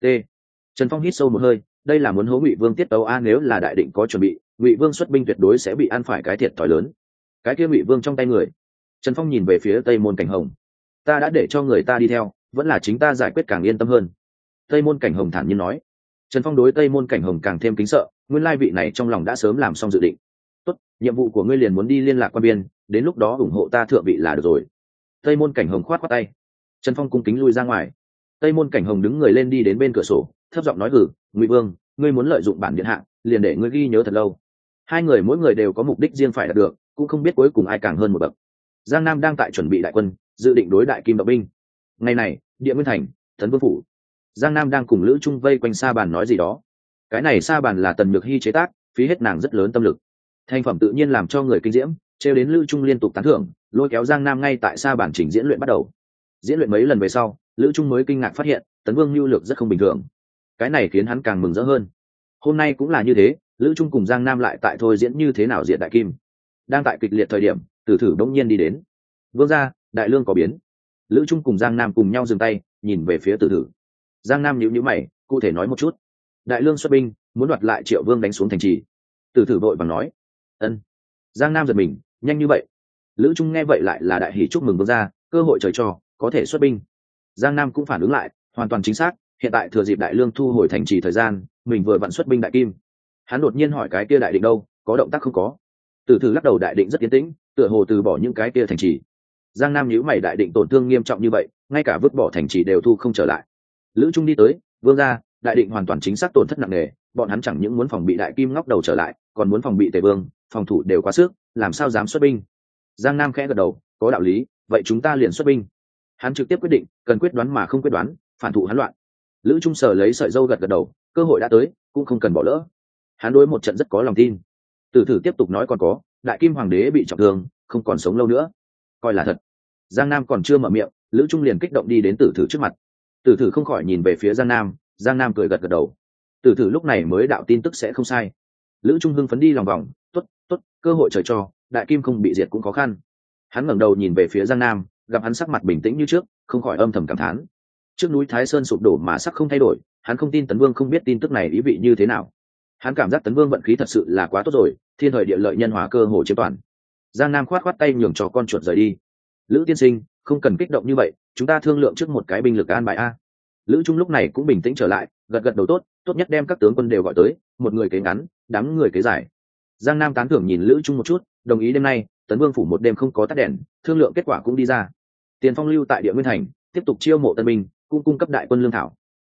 Speaker 1: Trần Phong hít sâu một hơi, đây là muốn hố Ngụy Vương tiết tấu nếu là Đại Định có chuẩn bị, Ngụy Vương xuất binh tuyệt đối sẽ bị ăn phải cái thiệt thòi lớn. Cái kia Ngụy Vương trong tay người. Trần Phong nhìn về phía Tây Môn Cảnh Hồng. Ta đã để cho người ta đi theo, vẫn là chính ta giải quyết càng yên tâm hơn. Tây Môn Cảnh Hồng thản nhiên nói. Trần Phong đối Tây Môn Cảnh Hồng càng thêm kính sợ, nguyên lai vị này trong lòng đã sớm làm xong dự định. Tốt, nhiệm vụ của ngươi liền muốn đi liên lạc quan biên, đến lúc đó ủng hộ ta thượng vị là được rồi. Tây Môn Cảnh Hồng khoát khoát tay. Trần Phong cung kính lui ra ngoài. Tây Môn Cảnh Hồng đứng người lên đi đến bên cửa sổ, thấp giọng nói Ngụy Vương, ngươi muốn lợi dụng bản điện hạ, liền để ngươi ghi nhớ thật lâu. Hai người mỗi người đều có mục đích riêng phải đạt được, cũng không biết cuối cùng ai càng hơn một bậc. Giang Nam đang tại chuẩn bị đại quân, dự định đối Đại Kim động binh. Ngày này, Địa Nguyên Thành, Tấn Vương phủ. Giang Nam đang cùng Lữ Trung vây quanh sa bàn nói gì đó. Cái này sa bàn là Tần Nhược Hi chế tác, phí hết nàng rất lớn tâm lực. Thành phẩm tự nhiên làm cho người kinh diễm, trêu đến Lữ Trung liên tục tán thưởng, lôi kéo Giang Nam ngay tại sa bàn chỉnh diễn luyện bắt đầu. Diễn luyện mấy lần về sau, Lữ Trung mới kinh ngạc phát hiện, Tấn Vương nhu lược rất không bình thường. Cái này khiến hắn càng mừng rỡ hơn. Hôm nay cũng là như thế, Lữ Trung cùng Giang Nam lại tại thôi diễn như thế nào diện Đại Kim. Đang tại kịch liệt thời điểm, Tử Thử đống nhiên đi đến. Vương gia, Đại Lương có biến. Lữ Trung cùng Giang Nam cùng nhau dừng tay, nhìn về phía Tử Thử. Giang Nam nhíu nhíu mày, cụ thể nói một chút. Đại Lương xuất binh, muốn đoạt lại Triệu Vương đánh xuống thành trì. Tử Thử vội vàng nói. Ân. Giang Nam giật mình, nhanh như vậy. Lữ Trung nghe vậy lại là đại hỉ chúc mừng vương gia, cơ hội trời cho, có thể xuất binh. Giang Nam cũng phản ứng lại, hoàn toàn chính xác, hiện tại thừa dịp Đại Lương thu hồi thành trì thời gian, mình vừa vặn xuất binh Đại Kim. Hắn đột nhiên hỏi cái kia Đại Định đâu, có động tác không có? Tử Thử lắc đầu, Đại Định rất yên tĩnh, tựa hồ từ bỏ những cái kia thành trì. Giang Nam nhíu mày, Đại Định tổn thương nghiêm trọng như vậy, ngay cả vứt bỏ thành trì đều thu không trở lại. Lữ Trung đi tới, vương gia, Đại Định hoàn toàn chính xác tổn thất nặng nề, bọn hắn chẳng những muốn phòng bị Đại Kim ngóc đầu trở lại, còn muốn phòng bị Tề Vương, phòng thủ đều quá sức, làm sao dám xuất binh? Giang Nam khẽ gật đầu, có đạo lý, vậy chúng ta liền xuất binh. Hắn trực tiếp quyết định, cần quyết đoán mà không quyết đoán, phản thủ hắn loạn. Lữ Trung sờ lấy sợi râu gật gật đầu, cơ hội đã tới, cũng không cần bỏ lỡ. Hắn đối một trận rất có lòng tin. Tử Thử tiếp tục nói, còn có, Đại Kim hoàng đế bị trọng thương, không còn sống lâu nữa, coi là thật. Giang Nam còn chưa mở miệng, Lữ Trung liền kích động đi đến Tử Thử trước mặt. Tử Thử không khỏi nhìn về phía Giang Nam, Giang Nam cười gật gật đầu. Tử Thử lúc này mới đạo tin tức sẽ không sai. Lữ Trung hưng phấn đi lòng vòng, tốt, cơ hội trời cho, Đại Kim không bị diệt cũng khó khăn. Hắn ngẩng đầu nhìn về phía Giang Nam, gặp hắn sắc mặt bình tĩnh như trước, không khỏi âm thầm cảm thán. Trước núi Thái Sơn sụp đổ mà sắc không thay đổi, hắn không tin Tấn Vương không biết tin tức này ý vị như thế nào. Hắn cảm giác Tấn Vương vận khí thật sự là quá tốt rồi, thiên thời địa lợi nhân hòa, cơ hồ chiếm toàn. Giang Nam khoát tay nhường cho con chuột rời đi. Lữ tiên sinh, không cần kích động như vậy, chúng ta thương lượng trước một cái binh lực an bài a. Lữ Trung lúc này cũng bình tĩnh trở lại, gật gật đầu, tốt nhất đem các tướng quân đều gọi tới, một người kế ngắn, đám người kế dài. Giang Nam tán thưởng nhìn Lữ Trung một chút, đồng ý đêm nay Tấn Vương phủ một đêm không có tắt đèn, thương lượng kết quả cũng đi ra. Tiền Phong lưu tại Địa Nguyên Thành, tiếp tục chiêu mộ tân binh, cung cấp đại quân lương thảo.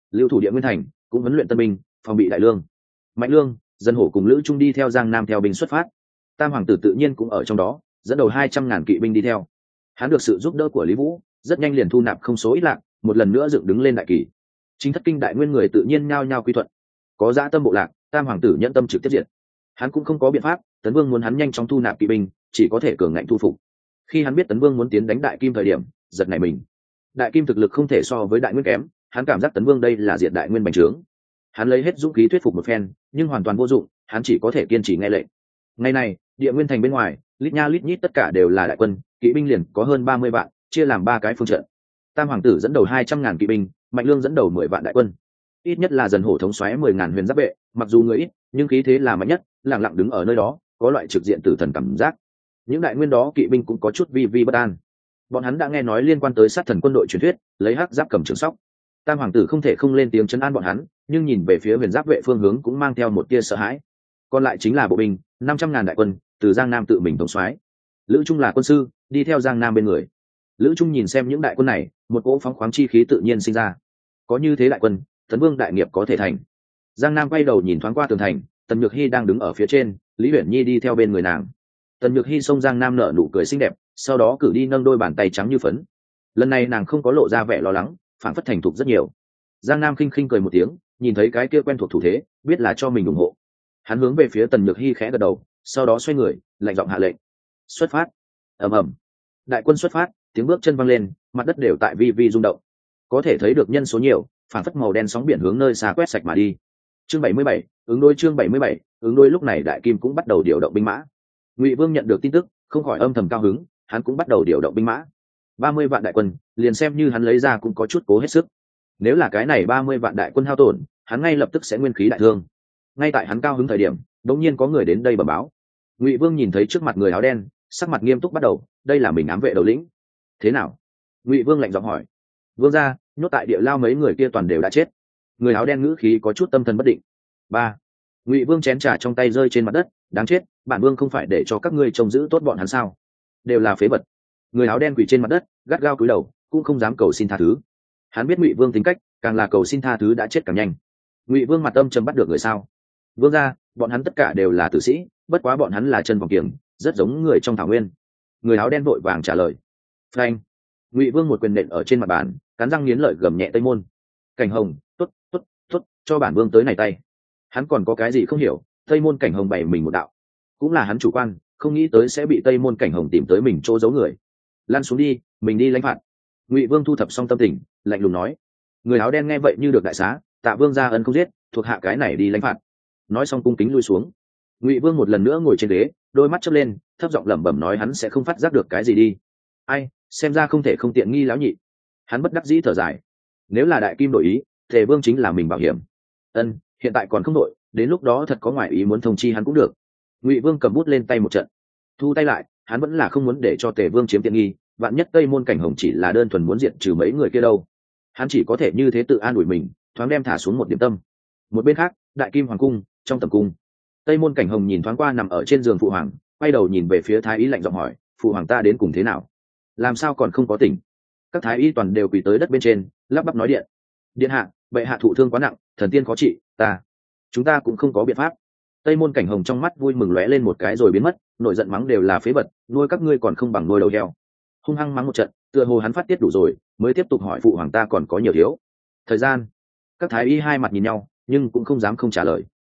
Speaker 1: lưu thủ địa nguyên thành cũng huấn luyện tân binh phòng bị đại lương. Mạnh Lương, Dân Hổ cùng Lữ Trung đi theo Giang Nam theo binh xuất phát. Tam hoàng tử tự nhiên cũng ở trong đó, dẫn đầu 200.000 kỵ binh đi theo. Hắn được sự giúp đỡ của Lý Vũ, rất nhanh liền thu nạp không số ít lạc, một lần nữa dựng đứng lên đại kỳ. Chính thất kinh đại nguyên người tự nhiên nhao nhao quy thuận. Có dã tâm bộ lạc, Tam hoàng tử nhận tâm trực tiếp diệt. Hắn cũng không có biện pháp, Tấn Vương muốn hắn nhanh chóng thu nạp kỵ binh, chỉ có thể cường ngạnh thu phục. Khi hắn biết Tấn Vương muốn tiến đánh Đại Kim thời điểm, giật nảy mình. Đại Kim thực lực không thể so với Đại Nguyên kém, hắn cảm giác Tấn Vương đây là diệt Đại Nguyên bành trướng. Hắn lấy hết dũng khí thuyết phục một phen, nhưng hoàn toàn vô dụng, hắn chỉ có thể kiên trì nghe lệnh. Ngày này, Địa Nguyên thành bên ngoài, lít nha lít nhít tất cả đều là đại quân, kỵ binh liền có hơn 30 vạn, chia làm 3 cái phương trận. Tam hoàng tử dẫn đầu 200.000 kỵ binh, Mạnh Lương dẫn đầu 10 vạn đại quân. Ít nhất là Dần Hổ thống soái 10.000 huyền giáp vệ, mặc dù người ít, nhưng khí thế là mạnh nhất, lặng lặng đứng ở nơi đó, có loại trực diện tử thần cảm giác. Những đại nguyên đó kỵ binh cũng có chút vi vi bất an. Bọn hắn đã nghe nói liên quan tới sát thần quân đội truyền thuyết, lấy hắc giáp cầm trường sóc. Tam hoàng tử không thể không lên tiếng trấn an bọn hắn, nhưng nhìn về phía huyền giáp vệ phương hướng cũng mang theo một tia sợ hãi. Còn lại chính là bộ binh, 500.000 đại quân, từ Giang Nam tự mình thống soái. Lữ Trung là quân sư, đi theo Giang Nam bên người. Lữ Trung nhìn xem những đại quân này, một cỗ phóng khoáng chi khí tự nhiên sinh ra. Có như thế đại quân, Tấn Vương đại nghiệp có thể thành. Giang Nam quay đầu nhìn thoáng qua tường thành, Tần Nhược Hi đang đứng ở phía trên, Lý Uyển Nhi đi theo bên người nàng. Tần Nhược Hi xông Giang Nam nở nụ cười xinh đẹp, sau đó cử đi nâng đôi bàn tay trắng như phấn. Lần này nàng không có lộ ra vẻ lo lắng, phản phất thành thục rất nhiều. Giang Nam khinh khinh cười một tiếng, nhìn thấy cái kia quen thuộc thủ thế, biết là cho mình ủng hộ. Hắn hướng về phía Tần Nhược Hi khẽ gật đầu, sau đó xoay người, lạnh giọng hạ lệnh: xuất phát. Ầm ầm, đại quân xuất phát, tiếng bước chân vang lên, mặt đất đều tại vi vi rung động. Có thể thấy được nhân số nhiều, phản phất màu đen sóng biển hướng nơi xa quét sạch mà đi. Chương 77, ứng đối chương 77, ứng đối. Lúc này Đại Kim cũng bắt đầu điều động binh mã. Ngụy Vương nhận được tin tức, không khỏi âm thầm cao hứng, hắn cũng bắt đầu điều động binh mã. 30 vạn đại quân, liền xem như hắn lấy ra cũng có chút cố hết sức. Nếu là cái này 30 vạn đại quân hao tổn, hắn ngay lập tức sẽ nguyên khí đại thương. Ngay tại hắn cao hứng thời điểm, đột nhiên có người đến đây bẩm báo. Ngụy Vương nhìn thấy trước mặt người áo đen, sắc mặt nghiêm túc bắt đầu, đây là mình ám vệ đầu lĩnh. Thế nào? Ngụy Vương lạnh giọng hỏi. Vương gia, nhốt tại địa lao mấy người kia toàn đều đã chết. Người áo đen ngữ khí có chút tâm thần bất định. Ba. Ngụy Vương chén trà trong tay rơi trên mặt đất, đáng chết, bản vương không phải để cho các ngươi trông giữ tốt bọn hắn sao? Đều là phế vật. Người áo đen quỳ trên mặt đất, gắt gao cúi đầu, cũng không dám cầu xin tha thứ. Hắn biết Ngụy Vương tính cách, càng là cầu xin tha thứ đã chết càng nhanh. Ngụy Vương mặt âm trầm bắt được người sao? Vương gia, bọn hắn tất cả đều là tử sĩ, bất quá bọn hắn là chân vòng kiềng, rất giống người trong thảo nguyên. Người áo đen vội vàng trả lời. Phanh. Ngụy Vương một quyền nện ở trên mặt bàn, cắn răng nghiến lợi gầm nhẹ Tây Môn. Cảnh Hồng, tốt, tốt, tốt, cho bản vương tới này tay. Hắn còn có cái gì không hiểu, Tây Môn Cảnh Hồng bày mình một đạo, cũng là hắn chủ quan, không nghĩ tới sẽ bị Tây Môn Cảnh Hồng tìm tới mình chỗ giấu người. Lăn xuống đi, mình đi lãnh phạt. Ngụy Vương thu thập xong tâm tình, lạnh lùng nói. Người áo đen nghe vậy như được đại xá, tạ vương gia ân không giết, thuộc hạ cái này đi lãnh phạt. Nói xong cung kính lui xuống. Ngụy Vương một lần nữa ngồi trên ghế, đôi mắt chớp lên, thấp giọng lẩm bẩm nói hắn sẽ không phát giác được cái gì đi. Ai, xem ra không thể không tiện nghi lão nhị. Hắn bất đắc dĩ thở dài. Nếu là Đại Kim đổi ý, Tề Vương chính là mình bảo hiểm. Hiện tại còn không đổi, đến lúc đó thật có ngoại ý muốn thông chi hắn cũng được. Ngụy Vương cầm bút lên tay một trận, thu tay lại, hắn vẫn là không muốn để cho Tề Vương chiếm tiện nghi, vạn nhất Tây Môn Cảnh Hồng chỉ là đơn thuần muốn diệt trừ mấy người kia đâu. Hắn chỉ có thể như thế tự an ủi mình, thoáng đem thả xuống một điểm tâm. Một bên khác, Đại Kim hoàng cung, trong tầm cung, Tây Môn Cảnh Hồng nhìn thoáng qua nằm ở trên giường phụ hoàng, quay đầu nhìn về phía Thái Y lạnh giọng hỏi, phụ hoàng ta đến cùng thế nào? Làm sao còn không có tỉnh? Các thái y toàn đều quỳ tới đất bên trên, lắp bắp nói điện hạ, bệ hạ thụ thương quá nặng, thần tiên khó trị, chúng ta cũng không có biện pháp. Tây Môn Cảnh Hồng trong mắt vui mừng lóe lên một cái rồi biến mất, nổi giận mắng đều là phế vật, nuôi các ngươi còn không bằng nuôi đầu heo. Hung hăng mắng một trận, tựa hồ hắn phát tiết đủ rồi, mới tiếp tục hỏi phụ hoàng ta còn có nhiều thiếu thời gian. Các thái y hai mặt nhìn nhau, nhưng cũng không dám không trả lời.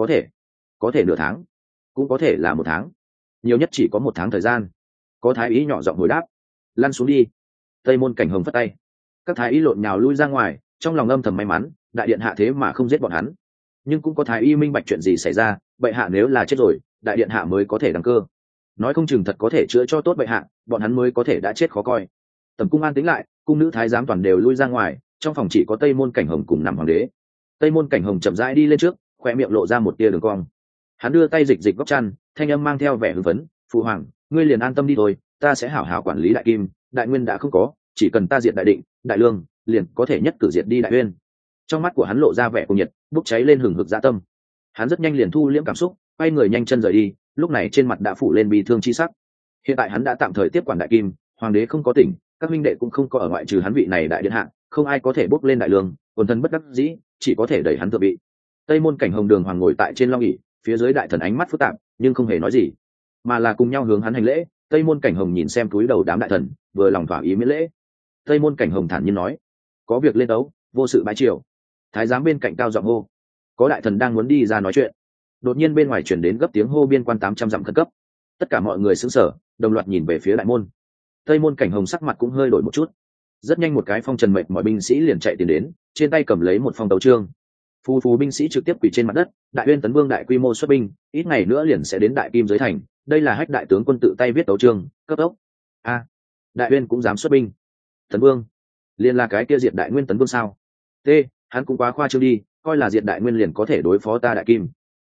Speaker 1: Có thể nửa tháng, cũng có thể là 1 tháng, nhiều nhất chỉ có 1 tháng thời gian. Có thái y nhỏ giọng hồi đáp. Lăn xuống đi. Tây Môn Cảnh Hồng phất tay. Các thái y lộn nhào lui ra ngoài, trong lòng âm thầm may mắn, đại điện hạ thế mà không giết bọn hắn. Nhưng cũng có thái y minh bạch chuyện gì xảy ra, bệ hạ nếu là chết rồi, đại điện hạ mới có thể đăng cơ. Nói không chừng thật có thể chữa cho tốt bệ hạ, bọn hắn mới có thể đã chết khó coi. Tầm cung an tĩnh lại, cung nữ thái giám toàn đều lui ra ngoài, trong phòng chỉ có Tây Môn Cảnh Hồng cùng nằm hoàng đế. Tây Môn Cảnh Hồng chậm rãi đi lên trước, khoe miệng lộ ra một tia đường cong. Hắn đưa tay dịch góc chăn, thanh âm mang theo vẻ hưng phấn, phụ hoàng, ngươi liền an tâm đi thôi, ta sẽ hảo hảo quản lý Đại Kim, Đại Nguyên đã không có, chỉ cần ta diệt Đại Định, Đại Lương, liền có thể nhất cử diệt đi Đại Uyên. Trong mắt của hắn lộ ra vẻ cuồng nhiệt, bốc cháy lên hừng hực dạ tâm. Hắn rất nhanh liền thu liễm cảm xúc, quay người nhanh chân rời đi, lúc này trên mặt đã phủ lên bi thương chi sắc. Hiện tại hắn đã tạm thời tiếp quản Đại Kim, hoàng đế không có tỉnh, các huynh đệ cũng không có ở ngoại trừ hắn vị này đại điện hạ, không ai có thể bốc lên Đại Lương, quần thần bất đắc dĩ chỉ có thể đẩy hắn thượng vị. Tây Môn Cảnh Hồng đường hoàng ngồi tại trên long ỷ, phía dưới đại thần ánh mắt phức tạp nhưng không hề nói gì, mà là cùng nhau hướng hắn hành lễ. Tây Môn Cảnh Hồng nhìn xem cúi đầu đám đại thần, vừa lòng thỏa ý miễn lễ. Tây Môn Cảnh Hồng thản nhiên nói: có việc lên đấu, vô sự bái triều. Thái giám bên cạnh cao giọng hô. Có đại thần đang muốn đi ra nói chuyện, đột nhiên bên ngoài chuyển đến gấp tiếng hô biên quan 800 dặm khẩn cấp. Tất cả mọi người sững sờ, đồng loạt nhìn về phía đại môn. Tây Môn Cảnh Hồng sắc mặt cũng hơi đổi một chút. Rất nhanh một cái phong trần mệt mọi binh sĩ liền chạy tiến đến, trên tay cầm lấy một phong tấu chương. Phù phù binh sĩ trực tiếp quỳ trên mặt đất. Đại Uyên Tấn Vương đại quy mô xuất binh, ít ngày nữa liền sẽ đến Đại Kim giới thành. Đây là Hách đại tướng quân tự tay viết tấu chương, cấp tốc. A, Đại Uyên cũng dám xuất binh? Tấn Vương, liền là cái kia diệt Đại Nguyên Tấn Vương sao? T, hắn cũng quá khoa trương đi, coi là diệt Đại Nguyên liền có thể đối phó ta Đại Kim.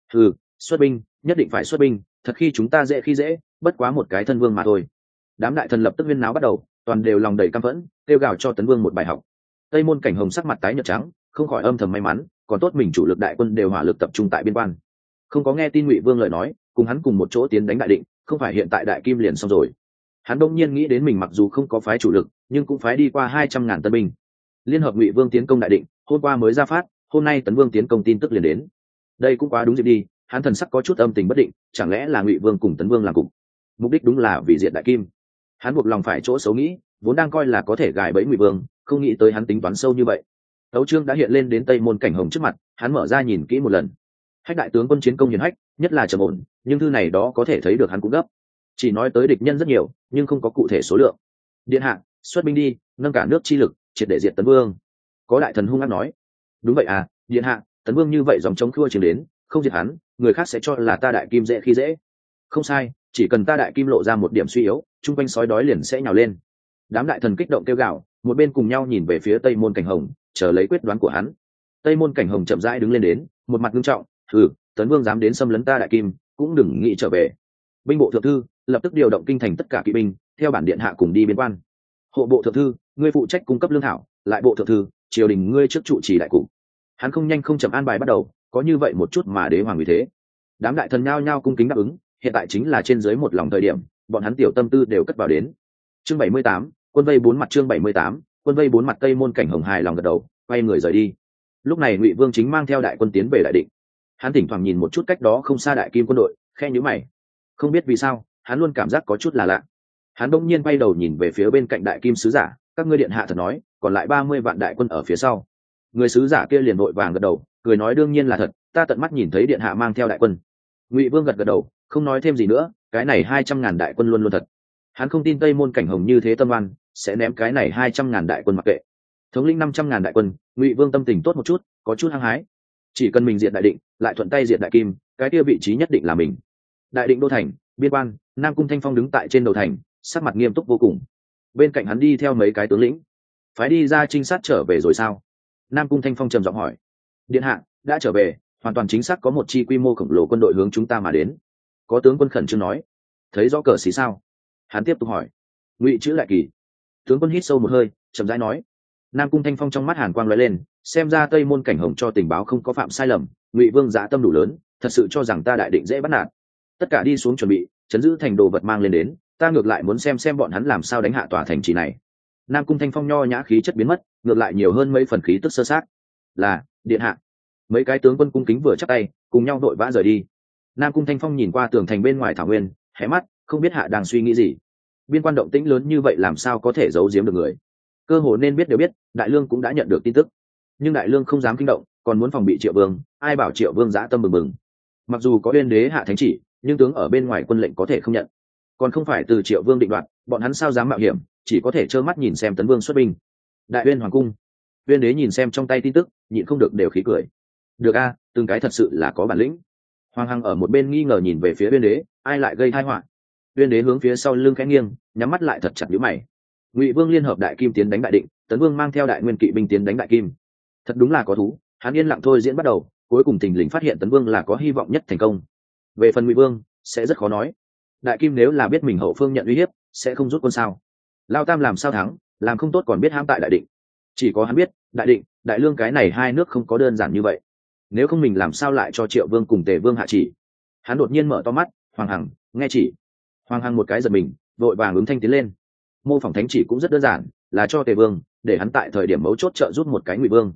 Speaker 1: Xuất binh, nhất định phải xuất binh, thật khi chúng ta dễ khi dễ, bất quá một cái thân vương mà thôi. Đám đại thần lập tức huyên náo bắt đầu, toàn đều lòng đầy căm phẫn, kêu gào cho Tấn Vương một bài học. Tây Môn Cảnh Hồng sắc mặt tái nhợt trắng, không khỏi âm thầm may mắn, còn tốt mình chủ lực đại quân đều hỏa lực tập trung tại biên quan, không có nghe tin Ngụy Vương lời nói, cùng hắn cùng một chỗ tiến đánh Đại Định, không phải hiện tại Đại Kim liền xong rồi. Hắn đông nhiên nghĩ đến mình mặc dù không có phái chủ lực, nhưng cũng phái đi qua 200.000 tân binh, liên hợp Ngụy Vương tiến công Đại Định. Hôm qua mới ra phát, hôm nay Tấn Vương tiến công tin tức liền đến. Đây cũng quá đúng dịp đi. Hắn thần sắc có chút âm tình bất định, chẳng lẽ là Ngụy Vương cùng Tấn Vương làm cục, mục đích đúng là vì diệt Đại Kim. Hắn buộc lòng phải chỗ xấu nghĩ, vốn đang coi là có thể gài bẫy Ngụy Vương, không nghĩ tới hắn tính toán sâu như vậy. Tấu chương đã hiện lên đến Tây Môn Cảnh Hồng trước mặt, hắn mở ra nhìn kỹ một lần. Hách đại tướng quân chiến công hiển hách, nhất là trầm ổn, nhưng thư này đó có thể thấy được hắn cũng gấp, chỉ nói tới địch nhân rất nhiều, nhưng không có cụ thể số lượng. Điện hạ, xuất binh đi, nâng cả nước chi lực, triệt để diệt Tấn Vương. Có đại thần hung hăng nói. Đúng vậy à, điện hạ, Tấn Vương như vậy dòng chống khua chiến đến, không diệt hắn, người khác sẽ cho là ta Đại Kim dễ khi dễ. Không sai, chỉ cần ta Đại Kim lộ ra một điểm suy yếu, chung quanh sói đói liền sẽ nhào lên. Đám đại thần kích động kêu gào, một bên cùng nhau nhìn về phía Tây Môn Cảnh Hồng, chờ lấy quyết đoán của hắn. Tây Môn Cảnh Hồng chậm rãi đứng lên đến, một mặt nghiêm trọng: Tấn Vương dám đến xâm lấn ta Đại Kim, cũng đừng nghĩ trở về. Binh bộ thượng thư lập tức điều động kinh thành tất cả kỵ binh, theo bản điện hạ cùng đi biên quan. Hộ bộ thượng thư, ngươi phụ trách cung cấp lương thảo, lại bộ thượng thư, triều đình ngươi trước trụ trì đại cục. Hắn không nhanh không chậm an bài bắt đầu, có như vậy một chút mà đế hoàng vì thế. Đám đại thần nhao nhao cung kính đáp ứng, hiện tại chính là trên dưới một lòng thời điểm, bọn hắn tiểu tâm tư đều cất vào đến. Chương 78, quân vây bốn mặt. Chương 78, quân vây bốn mặt. Tây Môn Cảnh Hồng hài lòng gật đầu, quay người rời đi. Lúc này Ngụy Vương chính mang theo đại quân tiến về Đại Định. Hắn thỉnh thoảng nhìn một chút cách đó không xa Đại Kim quân đội, khe nhíu mày. Không biết vì sao, hắn luôn cảm giác có chút là lạ. Hắn bỗng nhiên quay đầu nhìn về phía bên cạnh Đại Kim sứ giả, các ngươi điện hạ thật nói, còn lại 30 vạn đại quân ở phía sau. Người sứ giả kia liền vội vàng gật đầu, cười nói đương nhiên là thật, ta tận mắt nhìn thấy điện hạ mang theo đại quân. Ngụy Vương gật gật đầu, không nói thêm gì nữa, cái này 200.000 đại quân luôn luôn thật. Hắn không tin Tây Môn Cảnh Hồng như thế tâm oan, sẽ ném cái này 200.000 đại quân mặc kệ. Thống lĩnh 500.000 đại quân, Ngụy Vương tâm tình tốt một chút, có chút hăng hái. Chỉ cần mình diệt Đại Định, lại thuận tay diệt Đại Kim, cái kia vị trí nhất định là mình. Đại Định đô thành, biên quan, Nam Cung Thanh Phong đứng tại trên đầu thành, sắc mặt nghiêm túc vô cùng. Bên cạnh hắn đi theo mấy cái tướng lĩnh. Phái đi ra trinh sát trở về rồi sao? Nam Cung Thanh Phong trầm giọng hỏi. Điện hạ đã trở về, hoàn toàn chính xác có một chi quy mô khổng lồ quân đội hướng chúng ta mà đến. Có tướng quân khẩn trương nói. Thấy rõ cờ xí sao? Hắn tiếp tục hỏi. Ngụy chữ lại kỳ. Tướng quân hít sâu một hơi, chậm rãi nói. Nam Cung Thanh Phong trong mắt hàn quang lóe lên, xem ra Tây Môn Cảnh Hồng cho tình báo không có phạm sai lầm. Ngụy Vương dạ tâm đủ lớn, thật sự cho rằng ta Đại Định dễ bắt nạt. Tất cả đi xuống chuẩn bị, chấn giữ thành đồ vật mang lên đến, ta ngược lại muốn xem bọn hắn làm sao đánh hạ tòa thành trì này. Nam Cung Thanh Phong nho nhã khí chất biến mất, ngược lại nhiều hơn mấy phần khí tức sơ sát. Là điện hạ. Mấy cái tướng quân cung kính vừa chắp tay, cùng nhau đội vã rời đi. Nam Cung Thanh Phong nhìn qua tường thành bên ngoài thảo nguyên, hé mắt, không biết hạ đang suy nghĩ gì. Biên quan động tĩnh lớn như vậy làm sao có thể giấu giếm được người? Cơ hồ nên biết đều biết, Đại Lương cũng đã nhận được tin tức, nhưng Đại Lương không dám kinh động, còn muốn phòng bị Triệu Vương. Ai bảo Triệu Vương dã tâm bừng bừng. Mặc dù có Uyên Đế hạ thánh chỉ, nhưng tướng ở bên ngoài quân lệnh có thể không nhận, còn không phải từ Triệu Vương định đoạt, bọn hắn sao dám mạo hiểm, chỉ có thể trơ mắt nhìn xem Tấn Vương xuất binh. Đại Uyên hoàng cung, Uyên Đế nhìn xem trong tay tin tức, nhịn không được đều khí cười. Được a, từng cái thật sự là có bản lĩnh. Hoàng Hằng ở một bên nghi ngờ nhìn về phía Uyên Đế, ai lại gây tai họa? Uyên Đế hướng phía sau lưng khẽ nghiêng, nhắm mắt lại thật chặt nhíu mày. Ngụy Vương liên hợp Đại Kim tiến đánh Đại Định, Tấn Vương mang theo Đại Nguyên kỵ binh tiến đánh Đại Kim. Thật đúng là có thú. Hắn yên lặng thôi diễn bắt đầu, cuối cùng thình lình phát hiện Tấn Vương là có hy vọng nhất thành công. Về phần Ngụy Vương, sẽ rất khó nói. Đại Kim nếu là biết mình hậu phương nhận uy hiếp, sẽ không rút quân sao? Lao Tam làm sao thắng, làm không tốt còn biết hãm tại Đại Định. Chỉ có hắn biết, Đại Định, Đại Lương cái này hai nước không có đơn giản như vậy. Nếu không mình làm sao lại cho Triệu Vương cùng Tề Vương hạ chỉ? Hắn đột nhiên mở to mắt, Hoàng Hằng, nghe chỉ. Hoàng Hằng một cái giật mình, vội vàng ứng thanh tiến lên. Mô phỏng thánh chỉ cũng rất đơn giản, là cho Tề Vương, để hắn tại thời điểm mấu chốt trợ giúp một cái Ngụy Vương.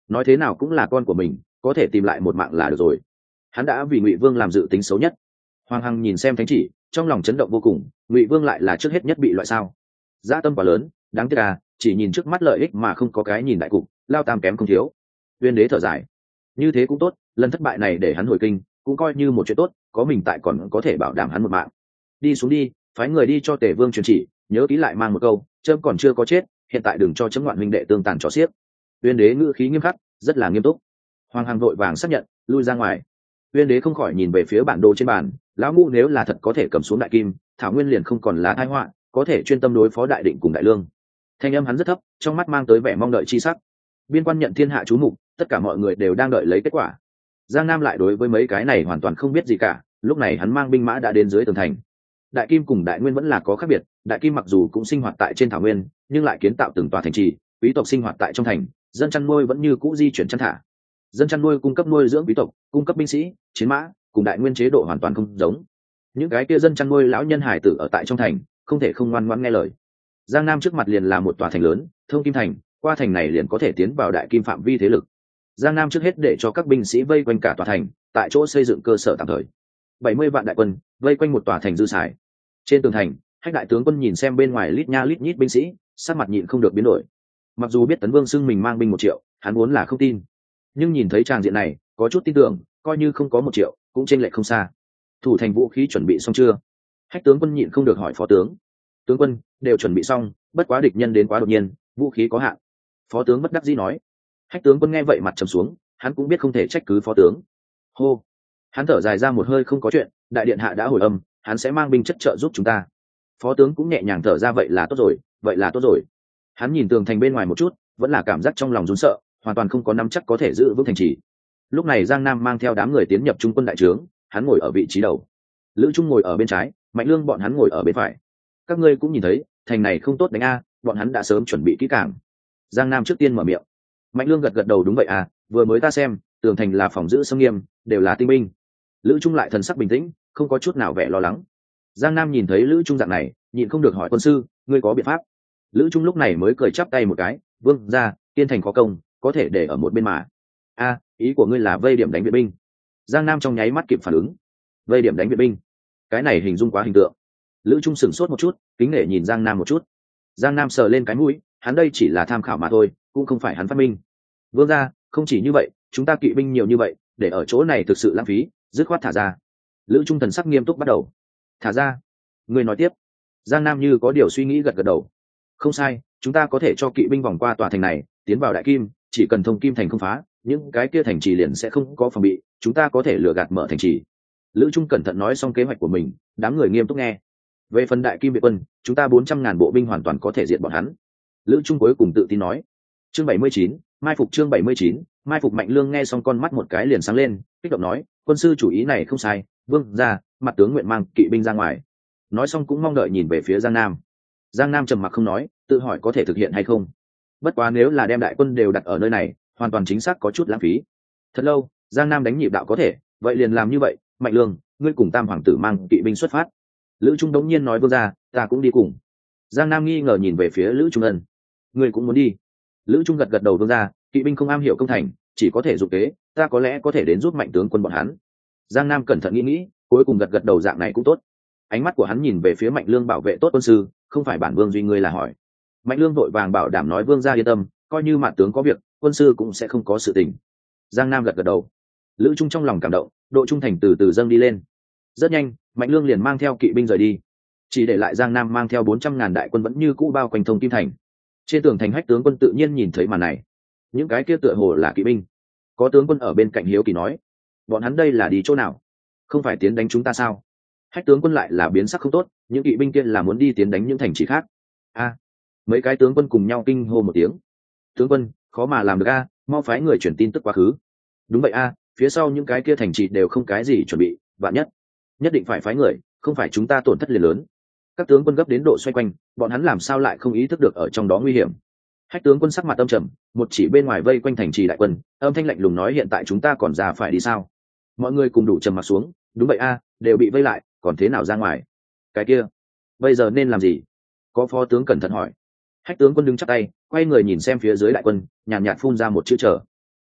Speaker 1: nói thế nào cũng là con của mình, có thể tìm lại một mạng là được rồi. Hắn đã vì Ngụy Vương làm dự tính xấu nhất. Hoàng Hằng nhìn xem thánh chỉ, trong lòng chấn động vô cùng. Ngụy Vương lại là trước hết nhất bị loại sao? Dã tâm quá lớn, đáng tiếc à, chỉ nhìn trước mắt lợi ích mà không có cái nhìn đại cục, lao tam kém không thiếu. Uyên đế thở dài, như thế cũng tốt, lần thất bại này để hắn hồi kinh cũng coi như một chuyện tốt, có mình tại còn có thể bảo đảm hắn một mạng. Đi xuống đi, phái người đi cho Tề Vương truyền chỉ, nhớ ký lại mang một câu, trẫm còn chưa có chết, hiện tại đừng cho chấm ngoạn huynh đệ tương tàn trò xiếc. Uyên đế ngữ khí nghiêm khắc, rất là nghiêm túc. Hoàng Hằng vội vàng xác nhận, lui ra ngoài. Uyên đế không khỏi nhìn về phía bản đồ trên bàn, lão ngũ nếu là thật có thể cầm xuống đại kim, thảo nguyên liền không còn lá tai họa, có thể chuyên tâm đối phó đại định cùng đại lương. Thanh âm hắn rất thấp, trong mắt mang tới vẻ mong đợi chi sắc. Biên quan nhận thiên hạ chú mục, tất cả mọi người đều đang đợi lấy kết quả. Giang Nam lại đối với mấy cái này hoàn toàn không biết gì cả, lúc này hắn mang binh mã đã đến dưới tường thành. Đại kim cùng đại nguyên vẫn là có khác biệt, đại kim mặc dù cũng sinh hoạt tại trên thảo nguyên, nhưng lại kiến tạo từng tòa thành trì, quý tộc sinh hoạt tại trong thành, dân chăn nuôi vẫn như cũ di chuyển chăn thả. Dân chăn nuôi cung cấp nuôi dưỡng quý tộc, cung cấp binh sĩ, chiến mã, cùng đại nguyên chế độ hoàn toàn không giống. Những cái kia dân chăn nuôi lão nhân hải tử ở tại trong thành, không thể không ngoan ngoãn nghe lời. Giang Nam trước mặt liền là một tòa thành lớn, Thông Kim thành, qua thành này liền có thể tiến vào đại kim phạm vi thế lực. Giang Nam trước hết để cho các binh sĩ vây quanh cả tòa thành, tại chỗ xây dựng cơ sở tạm thời. 70 vạn đại quân vây quanh một tòa thành dư xài. Trên tường thành, Hách đại tướng quân nhìn xem bên ngoài lít nha lít nhít binh sĩ, sắc mặt nhịn không được biến đổi. Mặc dù biết Tấn Vương xưng mình mang binh 1 triệu, hắn vốn là không tin, nhưng nhìn thấy tràng diện này, có chút tin tưởng, coi như không có 1 triệu, cũng chênh lệch không xa. Thủ thành vũ khí chuẩn bị xong chưa? Hách tướng quân nhịn không được hỏi phó tướng. Tướng quân đều chuẩn bị xong, bất quá địch nhân đến quá đột nhiên, vũ khí có hạn. Phó tướng bất đắc dĩ nói. Hách tướng quân nghe vậy mặt trầm xuống, hắn cũng biết không thể trách cứ phó tướng. Hô, hắn thở dài ra một hơi, không có chuyện, đại điện hạ đã hồi âm, hắn sẽ mang binh chất trợ giúp chúng ta. Phó tướng cũng nhẹ nhàng thở ra, vậy là tốt rồi, vậy là tốt rồi. Hắn nhìn tường thành bên ngoài một chút, vẫn là cảm giác trong lòng run sợ, hoàn toàn không có nắm chắc có thể giữ vững thành trì. Lúc này Giang Nam mang theo đám người tiến nhập trung quân đại trướng, hắn ngồi ở vị trí đầu, Lữ Trung ngồi ở bên trái, Mạnh Lương bọn hắn ngồi ở bên phải. Các ngươi cũng nhìn thấy, thành này không tốt đánh a, bọn hắn đã sớm chuẩn bị kỹ càng. Giang Nam trước tiên mở miệng. Mạnh Lương gật gật đầu, đúng vậy à, vừa mới ta xem, tường thành là phòng giữ sông nghiêm, đều là tinh binh. Lữ Trung lại thần sắc bình tĩnh, không có chút nào vẻ lo lắng. Giang Nam nhìn thấy Lữ Trung dạng này, nhịn không được hỏi, quân sư, ngươi có biện pháp? Lữ Trung lúc này mới cười chắp tay một cái, vương ra, tiên thành có công, có thể để ở một bên mà. A, ý của ngươi là vây điểm đánh viện binh? Giang Nam trong nháy mắt kịp phản ứng. Vây điểm đánh viện binh? Cái này hình dung quá hình tượng. Lữ Trung sửng sốt một chút, kính nể nhìn Giang Nam một chút. Giang Nam sờ lên cái mũi, hắn đây chỉ là tham khảo mà thôi, cũng không phải hắn phát minh. Vương ra, không chỉ như vậy, chúng ta kỵ binh nhiều như vậy, để ở chỗ này thực sự lãng phí, dứt khoát thả ra. Lữ Trung thần sắc nghiêm túc bắt đầu. Thả ra? Người nói tiếp. Giang Nam như có điều suy nghĩ gật gật đầu. Không sai, chúng ta có thể cho kỵ binh vòng qua tòa thành này, tiến vào đại kim, chỉ cần Thông Kim thành không phá, những cái kia thành trì liền sẽ không có phòng bị, chúng ta có thể lừa gạt mở thành trì. Lữ Trung cẩn thận nói xong kế hoạch của mình, đám người nghiêm túc nghe. Về phần đại kim viện quân, chúng ta 400.000 bộ binh hoàn toàn có thể diệt bọn hắn. Lữ Trung cuối cùng tự tin nói. Chương 79, mai phục. Chương 79, mai phục. Mạnh Lương nghe xong con mắt một cái liền sáng lên, kích động nói, quân sư chủ ý này không sai, vương ra, mặt tướng nguyện mang kỵ binh ra ngoài. Nói xong cũng mong đợi nhìn về phía Giang Nam. Giang Nam trầm mặc không nói, tự hỏi có thể thực hiện hay không. Bất quá nếu là đem đại quân đều đặt ở nơi này, hoàn toàn chính xác có chút lãng phí. Thật lâu, Giang Nam đánh nhịp đạo có thể, vậy liền làm như vậy. Mạnh Lương, ngươi cùng Tam hoàng tử mang kỵ binh xuất phát. Lữ Trung đống nhiên nói, vương ra, ta cũng đi cùng. Giang Nam nghi ngờ nhìn về phía Lữ Trung Ân. Ngươi cũng muốn đi? Lữ Trung gật gật đầu, vương ra, kỵ binh không am hiểu công thành, chỉ có thể dụng kế, ta có lẽ có thể đến giúp Mạnh tướng quân bọn hắn. Giang Nam cẩn thận nghĩ nghĩ, cuối cùng gật gật đầu, dạng này cũng tốt. Ánh mắt của hắn nhìn về phía Mạnh Lương, bảo vệ tốt quân sư, không phải bản vương duy ngươi là hỏi. Mạnh Lương vội vàng bảo đảm nói, vương gia yên tâm, coi như mạn tướng có việc, quân sư cũng sẽ không có sự tình. Giang Nam gật gật đầu. Lữ Trung trong lòng cảm động, độ trung thành từ từ dâng đi lên. Rất nhanh, Mạnh Lương liền mang theo kỵ binh rời đi, chỉ để lại Giang Nam mang theo 400.000 đại quân vẫn như cũ bao quanh Thông Kim thành. Trên tường thành Hách tướng quân tự nhiên nhìn thấy màn này. Những cái kia tựa hồ là kỵ binh. Có tướng quân ở bên cạnh hiếu kỳ nói, bọn hắn đây là đi chỗ nào? Không phải tiến đánh chúng ta sao? Hách tướng quân lại là biến sắc không tốt, những kỵ binh kia là muốn đi tiến đánh những thành trì khác. A, mấy cái tướng quân cùng nhau kinh hô một tiếng. Tướng quân, khó mà làm được a, mau phái người chuyển tin tức quá khứ. Đúng vậy a, phía sau những cái kia thành trì đều không cái gì chuẩn bị, vạn nhất định phải phái người, không phải chúng ta tổn thất liền lớn. Các tướng quân gấp đến độ xoay quanh, bọn hắn làm sao lại không ý thức được ở trong đó nguy hiểm. Hách tướng quân sắc mặt âm trầm, một chỉ bên ngoài vây quanh thành trì đại quân, âm thanh lạnh lùng nói, hiện tại chúng ta còn ra phải đi sao? Mọi người cùng đủ trầm mặt xuống. Đúng vậy a, đều bị vây lại, còn thế nào ra ngoài? Cái kia, bây giờ nên làm gì? Có phó tướng cẩn thận hỏi. Hách tướng quân đứng chắp tay, quay người nhìn xem phía dưới đại quân, nhàn nhạt phun ra một chữ chờ.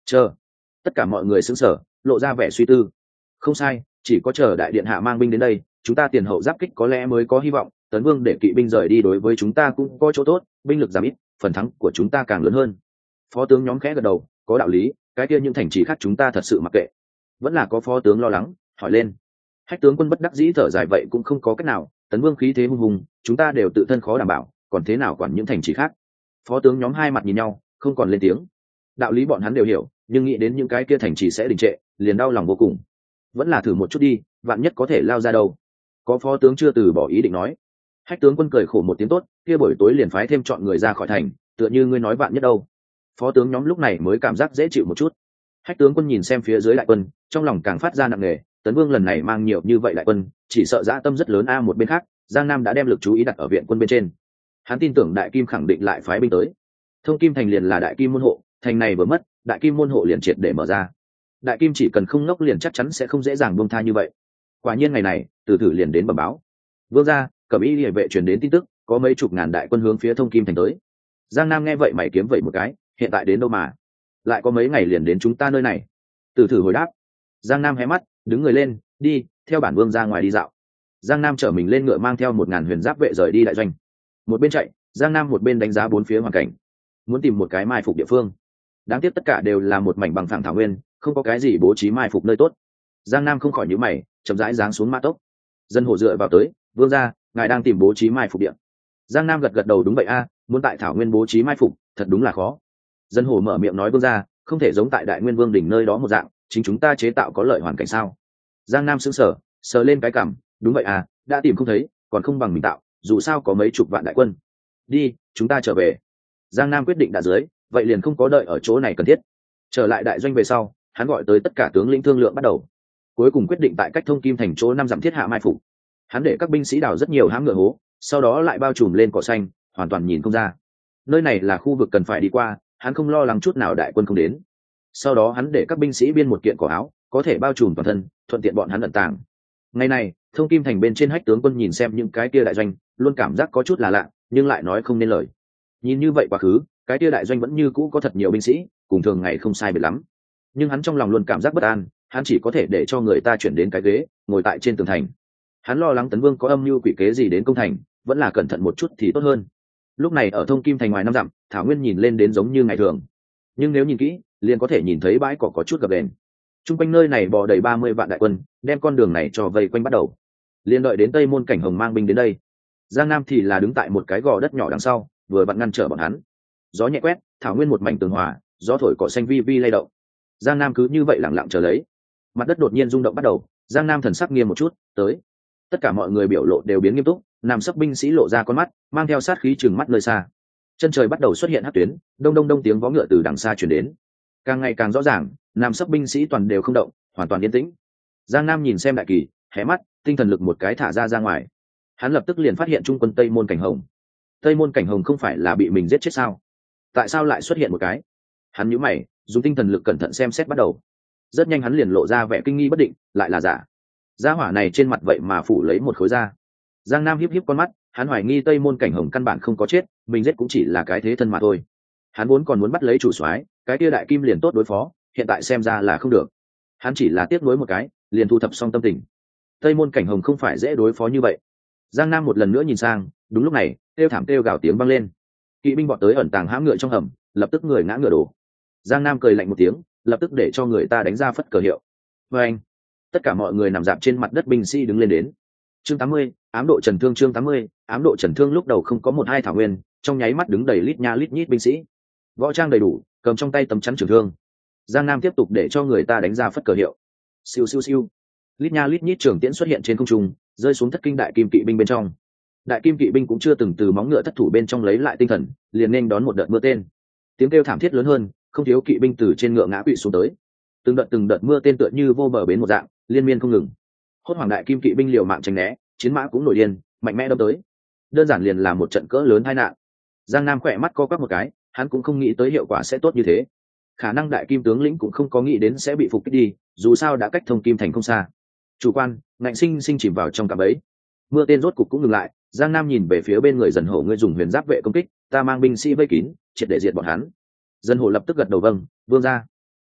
Speaker 1: Chờ. Tất cả mọi người sững sờ, lộ ra vẻ suy tư. Không sai, chỉ có chờ đại điện hạ mang binh đến đây, chúng ta tiền hậu giáp kích có lẽ mới có hy vọng. Tấn Vương để kỵ binh rời đi đối với chúng ta cũng có chỗ tốt, binh lực giảm ít, phần thắng của chúng ta càng lớn hơn. Phó tướng nhóm khẽ gật đầu, có đạo lý, cái kia những thành trì khác chúng ta thật sự mặc kệ. Vẫn là có phó tướng lo lắng, hỏi lên. Hách tướng quân bất đắc dĩ thở dài, vậy cũng không có cách nào, Tấn Vương khí thế hùng hùng, chúng ta đều tự thân khó đảm bảo, còn thế nào quản những thành trì khác. Phó tướng nhóm hai mặt nhìn nhau, không còn lên tiếng. Đạo lý bọn hắn đều hiểu, nhưng nghĩ đến những cái kia thành trì sẽ đình trệ, liền đau lòng vô cùng. Vẫn là thử một chút đi, vạn nhất có thể lao ra đâu. Có phó tướng chưa từ bỏ ý định nói. Hách tướng quân cười khổ một tiếng, tốt, kia buổi tối liền phái thêm chọn người ra khỏi thành, tựa như ngươi nói vạn nhất đâu. Phó tướng nhóm lúc này mới cảm giác dễ chịu một chút. Hách tướng quân nhìn xem phía dưới đại quân, trong lòng càng phát ra nặng nề. Tấn Vương lần này mang nhiều như vậy đại quân, chỉ sợ dã tâm rất lớn a. Một bên khác, Giang Nam đã đem lực chú ý đặt ở viện quân bên trên. Hắn tin tưởng Đại Kim khẳng định lại phái binh tới. Thông Kim thành liền là Đại Kim môn hộ, thành này vừa mất, Đại Kim môn hộ liền triệt để mở ra. Đại Kim chỉ cần không ngốc liền chắc chắn sẽ không dễ dàng buông tha như vậy. Quả nhiên ngày này, Từ Tử liền đến bẩm báo. Vương gia, Cẩm Y Liễu vệ truyền đến tin tức, có mấy chục ngàn đại quân hướng phía Thông Kim thành tới. Giang Nam nghe vậy mày kiếm vậy một cái, hiện tại đến đâu mà? Lại có mấy ngày liền đến chúng ta nơi này. Từ Tử hồi đáp. Giang Nam hé mắt, đứng người lên, đi, theo bản vương ra ngoài đi dạo. Giang Nam chở mình lên ngựa mang theo 1000 huyền giáp vệ rời đi đại doanh. Một bên chạy, Giang Nam một bên đánh giá bốn phía hoàn cảnh, muốn tìm một cái mai phục địa phương. Đáng tiếc tất cả đều là một mảnh bằng phẳng thảo nguyên, không có cái gì bố trí mai phục nơi tốt. Giang Nam không khỏi nhíu mày, chậm rãi giáng xuống mã tốc. Dân hổ dựa vào tới, vương gia, ngài đang tìm bố trí mai phục địa. Giang Nam gật gật đầu, đúng vậy a, muốn tại thảo nguyên bố trí mai phục, thật đúng là khó. Dân hổ mở miệng nói, vương gia, không thể giống tại Đại Nguyên Vương đỉnh nơi đó một dạng, chính chúng ta chế tạo có lợi hoàn cảnh sao? Giang Nam sững sờ, sờ lên cái cằm, đúng vậy à, đã tìm không thấy, còn không bằng mình tạo, dù sao có mấy chục vạn đại quân. Đi, chúng ta trở về. Giang Nam quyết định đã dưới, vậy liền không có đợi ở chỗ này cần thiết. Trở lại đại doanh về sau, hắn gọi tới tất cả tướng lĩnh thương lượng bắt đầu. Cuối cùng quyết định tại cách Thông Kim thành chỗ 5 dặm thiết hạ mai phục. Hắn để các binh sĩ đào rất nhiều hãm ngựa hố, sau đó lại bao trùm lên cỏ xanh, hoàn toàn nhìn không ra. Nơi này là khu vực cần phải đi qua, hắn không lo lắng chút nào đại quân không đến. Sau đó hắn để các binh sĩ biên một kiện cổ áo, có thể bao trùm toàn thân, thuận tiện bọn hắn ẩn tàng. Ngày này, Thông Kim thành bên trên Hách tướng quân nhìn xem những cái kia đại doanh, luôn cảm giác có chút là lạ, nhưng lại nói không nên lời. Nhìn như vậy quá khứ, cái kia đại doanh vẫn như cũ có thật nhiều binh sĩ, cùng thường ngày không sai biệt lắm. Nhưng hắn trong lòng luôn cảm giác bất an, hắn chỉ có thể để cho người ta chuyển đến cái ghế, ngồi tại trên tường thành. Hắn lo lắng Tấn Vương có âm mưu quỷ kế gì đến công thành, vẫn là cẩn thận một chút thì tốt hơn. Lúc này ở Thông Kim thành ngoài 5 dặm, thảo nguyên nhìn lên đến giống như ngày thường, nhưng nếu nhìn kỹ, liền có thể nhìn thấy bãi cỏ có chút gập ghềnh. Trung quanh nơi này bò đầy 30 vạn đại quân, đem con đường này cho vây quanh bắt đầu. Liên đợi đến Tây Môn Cảnh Hồng mang binh đến đây. Giang Nam thì là đứng tại một cái gò đất nhỏ đằng sau, vừa vặn ngăn trở bọn hắn. Gió nhẹ quét, thảo nguyên một mảnh tường hòa, gió thổi cỏ xanh vi vi lay động. Giang Nam cứ như vậy lặng lặng chờ lấy. Mặt đất đột nhiên rung động bắt đầu, Giang Nam thần sắc nghiêm một chút, tới. Tất cả mọi người biểu lộ đều biến nghiêm túc, Nam sắc binh sĩ lộ ra con mắt, mang theo sát khí trừng mắt nơi xa. Chân trời bắt đầu xuất hiện hắc tuyến, đông đông đông tiếng vó ngựa từ đằng xa truyền đến. Càng ngày càng rõ ràng, Nam sắc binh sĩ toàn đều không động, hoàn toàn yên tĩnh. Giang Nam nhìn xem đại kỳ, hé mắt, tinh thần lực một cái thả ra ngoài. Hắn lập tức liền phát hiện trung quân Tây Môn Cảnh Hồng. Tây Môn Cảnh Hồng không phải là bị mình giết chết sao? Tại sao lại xuất hiện một cái? Hắn nhíu mày, dùng tinh thần lực cẩn thận xem xét bắt đầu. Rất nhanh hắn liền lộ ra vẻ kinh nghi bất định, lại là giả. Gia hỏa này trên mặt vậy mà phủ lấy một khối da. Giang Nam híp híp con mắt, hắn hoài nghi Tây Môn Cảnh Hồng căn bản không có chết, mình giết cũng chỉ là cái thế thân mà thôi. Hắn vốn còn muốn bắt lấy chủ soái, cái kia đại kim liền tốt đối phó, hiện tại xem ra là không được. Hắn chỉ là tiếc nuối một cái, liền thu thập xong tâm tình. Tây Môn Cảnh Hồng không phải dễ đối phó như vậy. Giang Nam một lần nữa nhìn sang, đúng lúc này, kêu thảm kêu gào tiếng vang lên. Kỵ binh bọn tới ẩn tàng hãm ngựa trong hầm, lập tức người ngã ngựa đổ. Giang Nam cười lạnh một tiếng, lập tức để cho người ta đánh ra phất cờ hiệu. Và anh, tất cả mọi người nằm dạp trên mặt đất binh sĩ đứng lên đến. Chương 80, ám độ trần thương. Chương 80, ám độ trần thương. Lúc đầu không có một hai thảo nguyên, trong nháy mắt đứng đầy lít nha lít nhít binh sĩ, võ trang đầy đủ, cầm trong tay tấm chắn trường thương. Giang Nam tiếp tục để cho người ta đánh ra phất cờ hiệu. Siêu siêu siêu, lít nha lít nhít trường tiễn xuất hiện trên không trung, rơi xuống thất kinh đại kim kỵ binh bên trong. Đại kim kỵ binh cũng chưa từng từ móng ngựa thất thủ bên trong lấy lại tinh thần, liền nên đón một đợt mưa tên. Tiếng kêu thảm thiết lớn hơn, không thiếu kỵ binh từ trên ngựa ngã quỵ xuống tới. Từng đợt mưa tên tựa như vô bờ bến một dạng, liên miên không ngừng. Hốt hoảng đại kim kỵ binh liều mạng tránh né, chiến mã cũng nổi điên, mạnh mẽ đâm tới. Đơn giản liền là một trận cỡ lớn tai nạn. Giang Nam khỏe mắt co quắp một cái, hắn cũng không nghĩ tới hiệu quả sẽ tốt như thế. Khả năng đại kim tướng lĩnh cũng không có nghĩ đến sẽ bị phục kích đi, dù sao đã cách Thông Kim thành không xa. Chủ quan, ngạnh sinh sinh chìm vào trong cạm bẫy. Mưa tên rốt cục cũng ngừng lại, Giang Nam nhìn về phía bên người Dần Hổ, ngươi dùng huyền giáp vệ công kích, ta mang binh sĩ vây kín, triệt để diệt bọn hắn. Dần Hổ lập tức gật đầu, vâng, vương gia.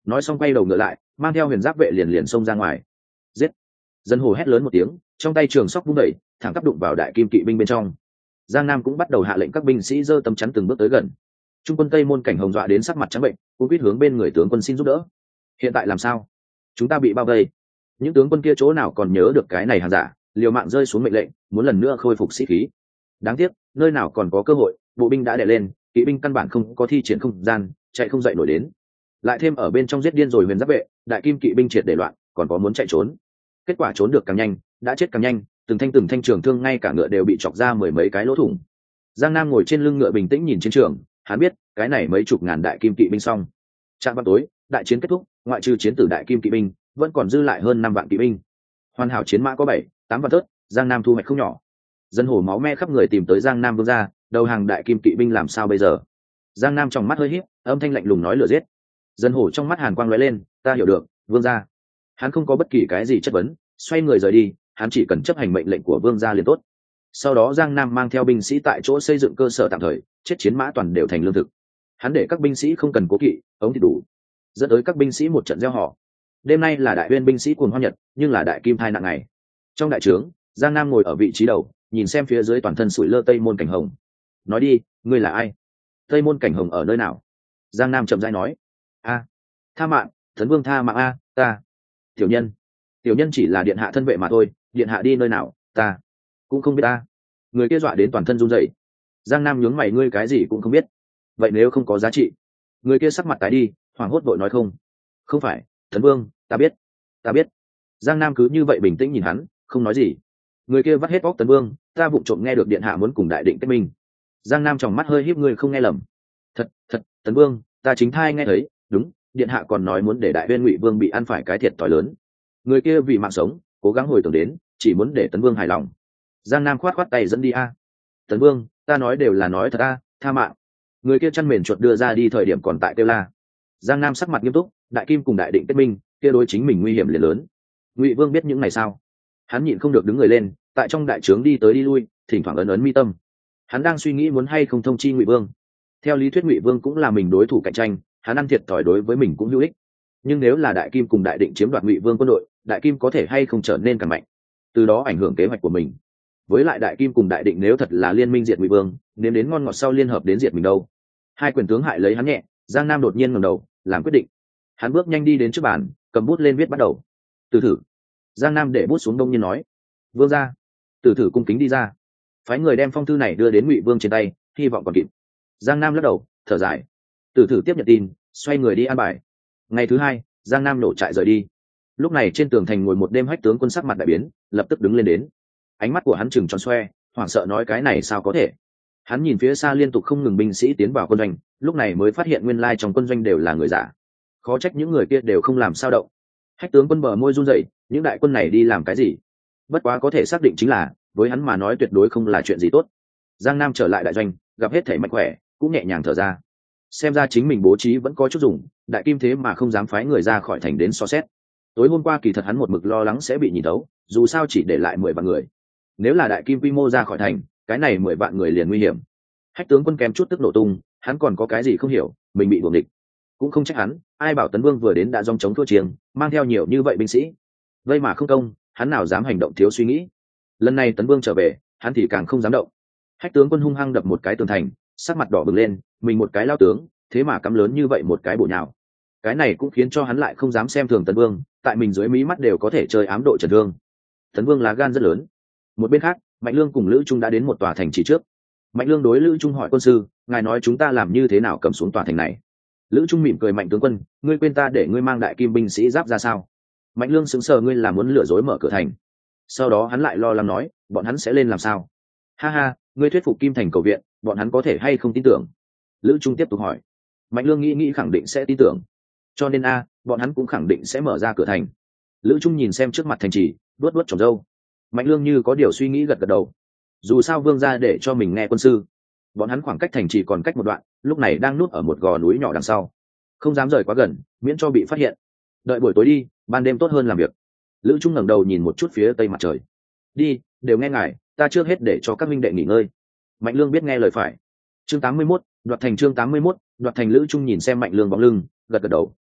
Speaker 1: nói xong quay đầu ngựa lại, mang theo huyền giáp vệ liền liền xông ra ngoài. Giết! Dân hồ hét lớn một tiếng, trong tay trường sóc vung đẩy, thẳng tắp đụng vào đại kim kỵ binh bên trong. Giang Nam cũng bắt đầu hạ lệnh các binh sĩ giơ tấm chắn từng bước tới gần. Trung quân Tây Môn Cảnh Hồng dọa đến sắc mặt trắng bệnh, cũng biết hướng bên người tướng quân xin giúp đỡ. Hiện tại làm sao? Chúng ta bị bao vây. Những tướng quân kia chỗ nào còn nhớ được cái này hàng giả, liều mạng rơi xuống mệnh lệnh, muốn lần nữa khôi phục sĩ khí. Đáng tiếc, nơi nào còn có cơ hội, bộ binh đã đè lên, kỵ binh căn bản không có thi triển không gian, chạy không dậy nổi đến. Lại thêm ở bên trong giết điên rồi huyền giáp vệ, đại kim kỵ binh triệt để loạn, còn có muốn chạy trốn. Kết quả trốn được càng nhanh, đã chết càng nhanh, từng thanh trường thương ngay cả ngựa đều bị chọc ra mười mấy cái lỗ thủng. Giang Nam ngồi trên lưng ngựa bình tĩnh nhìn chiến trường, hắn biết cái này mấy chục ngàn đại kim kỵ binh xong. Trạm vào tối, đại chiến kết thúc, ngoại trừ chiến tử đại kim kỵ binh, vẫn còn dư lại hơn 5 vạn kỵ binh. Hoàn hảo chiến mã có 7, 8 vạn thớt, Giang Nam thu hoạch không nhỏ. Dân hổ máu me khắp người tìm tới Giang Nam vương gia, đầu hàng đại kim kỵ binh làm sao bây giờ? Giang Nam trong mắt hơi híp, âm thanh lạnh lùng nói lửa giết. Dân hổ trong mắt hàn quang lóe lên, ta hiểu được, vương gia. Hắn không có bất kỳ cái gì chất vấn, xoay người rời đi, hắn chỉ cần chấp hành mệnh lệnh của vương gia liền tốt. Sau đó Giang Nam mang theo binh sĩ tại chỗ xây dựng cơ sở tạm thời, chết chiến mã toàn đều thành lương thực. Hắn để các binh sĩ không cần cố kỵ, ống thì đủ, dẫn tới các binh sĩ một trận gieo họ. Đêm nay là đại uyên binh sĩ cuồng hoan nhật, nhưng là đại kim thai nặng ngày. Trong đại trướng, Giang Nam ngồi ở vị trí đầu, nhìn xem phía dưới toàn thân sủi lơ Tây Môn Cảnh Hồng. Nói đi, ngươi là ai? Tây Môn Cảnh Hồng ở nơi nào? Giang Nam chậm rãi nói. Tha mạng, Tấn Vương tha mạng a, ta. Tiểu nhân chỉ là điện hạ thân vệ mà thôi, điện hạ đi nơi nào, ta cũng không biết ta. Người kia dọa đến toàn thân run rẩy. Giang Nam nhướng mày, ngươi cái gì cũng không biết, vậy nếu không có giá trị? Người kia sắc mặt tái đi, hoảng hốt vội nói không phải, Tấn Vương, ta biết. Giang Nam cứ như vậy bình tĩnh nhìn hắn, không nói gì. Người kia vắt hết óc, Tấn Vương, ta vụng trộm nghe được điện hạ muốn cùng đại định kết minh. Giang Nam trong mắt hơi híp, ngươi không nghe lầm. Thật, Tấn Vương, ta chính thai nghe thấy, đúng, điện hạ còn nói muốn để đại uyên Ngụy Vương bị ăn phải cái thiệt thòi lớn. Người kia vì mạng sống, cố gắng hồi tưởng đến, chỉ muốn để Tấn Vương hài lòng. Giang Nam khoát tay dẫn đi a. Tấn Vương, ta nói đều là nói thật a, tha mạng. Người kia chăn mền chuột đưa ra đi thời điểm còn tại kêu la. Giang Nam sắc mặt nghiêm túc, đại kim cùng đại định kết minh, kia đối chính mình nguy hiểm liền lớn. Ngụy Vương biết những này sao? Hắn nhịn không được đứng người lên, tại trong đại trướng đi tới đi lui, thỉnh thoảng ấn mi tâm. Hắn đang suy nghĩ muốn hay không thông chi Ngụy Vương. Theo lý thuyết Ngụy Vương cũng là mình đối thủ cạnh tranh, hắn ăn thiệt thòi đối với mình cũng hữu ích. Nhưng nếu là đại kim cùng đại định chiếm đoạt Ngụy Vương quân đội, đại kim có thể hay không trở nên càng mạnh, từ đó ảnh hưởng kế hoạch của mình. Với lại đại kim cùng đại định nếu thật là liên minh diệt Ngụy Vương, nếu đến ngon ngọt sau liên hợp đến diệt mình đâu. Hai quyền tướng hại lấy hắn nhẹ. Giang Nam đột nhiên ngẩng đầu, làm quyết định. Hắn bước nhanh đi đến trước bàn, cầm bút lên viết bắt đầu. Từ thử. Giang Nam để bút xuống, đông nhiên nói, vương gia. Từ thử cung kính đi ra, phái người đem phong thư này đưa đến Ngụy Vương trên tay, hy vọng còn kịp. Giang Nam lắc đầu, thở dài. Từ thử tiếp nhận tin, xoay người đi an bài. Ngày thứ hai, Giang Nam nổ trại rời đi. Lúc này trên tường thành ngồi một đêm hách tướng quân, sắc mặt đại biến, lập tức đứng lên đến. Ánh mắt của hắn trừng tròn xoe, hoảng sợ nói, cái này sao có thể? Hắn nhìn phía xa liên tục không ngừng binh sĩ tiến vào quân doanh, lúc này mới phát hiện nguyên lai trong quân doanh đều là người giả. Khó trách những người kia đều không làm sao động. Hách tướng quân bờ môi run rẩy, những đại quân này đi làm cái gì? Bất quá có thể xác định chính là, với hắn mà nói tuyệt đối không là chuyện gì tốt. Giang Nam trở lại đại doanh, gặp hết thảy mạnh khỏe, cũng nhẹ nhàng thở ra. Xem ra chính mình bố trí vẫn có chút dùng, đại kim thế mà không dám phái người ra khỏi thành đến so xét. Tối hôm qua kỳ thật hắn một mực lo lắng sẽ bị nhìn thấu, dù sao chỉ để lại 10 vạn người. Nếu là đại kim quy mô ra khỏi thành, cái này 10 vạn người liền nguy hiểm. Hách tướng quân kém chút tức nổ tung, hắn còn có cái gì không hiểu, mình bị đuổi địch. Cũng không trách hắn, ai bảo Tấn Vương vừa đến đã dòng chống thua chiêng, mang theo nhiều như vậy binh sĩ. Vây mà không công, hắn nào dám hành động thiếu suy nghĩ. Lần này Tấn Vương trở về, hắn thì càng không dám động. Hách tướng quân hung hăng đập một cái tường thành, sắc mặt đỏ bừng lên, mình một cái lao tướng, thế mà cắm lớn như vậy một cái bổ nhào. Cái này cũng khiến cho hắn lại không dám xem thường Tấn Vương, tại mình dưới mí mắt đều có thể chơi ám độ trần thương. Tấn Vương lá gan rất lớn. Một bên khác, Mạnh Lương cùng Lữ Trung đã đến một tòa thành trì trước. Mạnh Lương đối Lữ Trung hỏi, quân sư, ngài nói chúng ta làm như thế nào cầm xuống tòa thành này? Lữ Trung mỉm cười, Mạnh tướng quân, ngươi quên ta để ngươi mang đại kim binh sĩ giáp ra sao? Mạnh Lương sững sờ, ngươi là muốn lừa dối mở cửa thành? Sau đó hắn lại lo lắng nói, bọn hắn sẽ lên làm sao? Ha ha, ngươi thuyết phục Kim Thành cầu viện, bọn hắn có thể hay không tin tưởng? Lữ Trung tiếp tục hỏi. Mạnh Lương nghĩ khẳng định sẽ tin tưởng, cho nên bọn hắn cũng khẳng định sẽ mở ra cửa thành. Lữ Trung nhìn xem trước mặt thành trì, vuốt vuốt tròm râu. Mạnh Lương như có điều suy nghĩ, gật gật đầu. Dù sao vương gia để cho mình nghe quân sư, bọn hắn khoảng cách thành trì còn cách một đoạn, lúc này đang núp ở một gò núi nhỏ đằng sau, không dám rời quá gần, miễn cho bị phát hiện. Đợi buổi tối đi, ban đêm tốt hơn làm việc. Lữ Trung ngẩng đầu nhìn một chút phía tây mặt trời. Đi, đều nghe ngài, ta trước hết để cho các minh đệ nghỉ ngơi. Mạnh Lương biết nghe lời phải. Chương 81, đoạt thành. Chương 81, đoạt thành. Lữ Trung nhìn xem Mạnh Lương bóng lưng, gật gật đầu.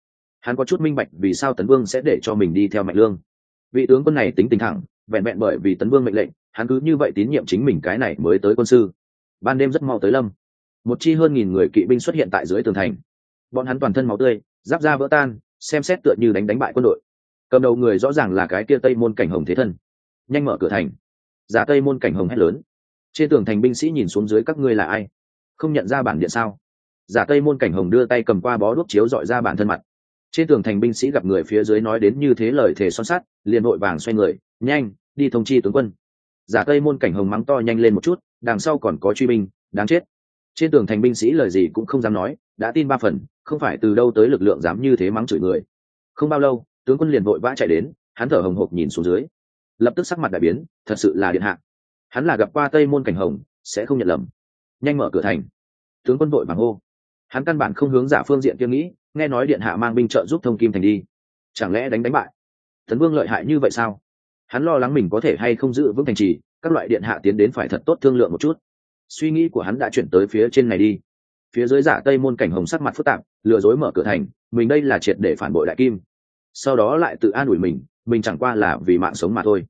Speaker 1: Hắn có chút minh bạch vì sao Tấn Vương sẽ để cho mình đi theo Mạnh Lương. Vị tướng quân này tính tình thẳng, vẹn vẹn bởi vì Tấn Vương mệnh lệnh, hắn cứ như vậy tín nhiệm chính mình cái này mới tới quân sư. Ban đêm rất mau tới lâm, một chi hơn 1000 người kỵ binh xuất hiện tại dưới tường thành. Bọn hắn toàn thân máu tươi, giáp da vỡ tan, xem xét tựa như đánh bại quân đội. Cầm đầu người rõ ràng là cái kia Tây Môn Cảnh Hồng thế thân. Nhanh mở cửa thành. Giả Tây Môn Cảnh Hồng hét lớn. Trên tường thành binh sĩ nhìn xuống dưới, các ngươi là ai? Không nhận ra bản điện sao? Giả Tây Môn Cảnh Hồng đưa tay cầm qua bó đuốc chiếu dọi ra bản thân mặt. Trên tường thành binh sĩ gặp người phía dưới nói đến như thế lời thề son sắt, liền vội vàng xoay người, nhanh đi thông chi tướng quân. Giả Tây Môn Cảnh Hồng mắng to nhanh lên một chút, đằng sau còn có truy binh, đáng chết. Trên tường thành binh sĩ lời gì cũng không dám nói, đã tin 3 phần, không phải từ đâu tới lực lượng dám như thế mắng chửi người. Không bao lâu, tướng quân liền vội vã chạy đến, hắn thở hồng hộc nhìn xuống dưới, lập tức sắc mặt đại biến, thật sự là điện hạ. Hắn là gặp qua Tây Môn Cảnh Hồng, sẽ không nhận lầm. Nhanh mở cửa thành. Tướng quân vội vàng hô. Hắn căn bản không hướng Giả phương diện kia nghĩ, nghe nói điện hạ mang binh trợ giúp thông kim thành đi, chẳng lẽ đánh bại Tấn Vương lợi hại như vậy sao? Hắn lo lắng mình có thể hay không giữ vững thành trì, các loại điện hạ tiến đến phải thật tốt thương lượng một chút. Suy nghĩ của hắn đã chuyển tới phía trên này đi. Phía dưới Giả Tây Môn Cảnh Hồng sắc mặt phức tạp, lừa dối mở cửa thành, mình đây là triệt để phản bội Đại Kim. Sau đó lại tự an ủi mình chẳng qua là vì mạng sống mà thôi.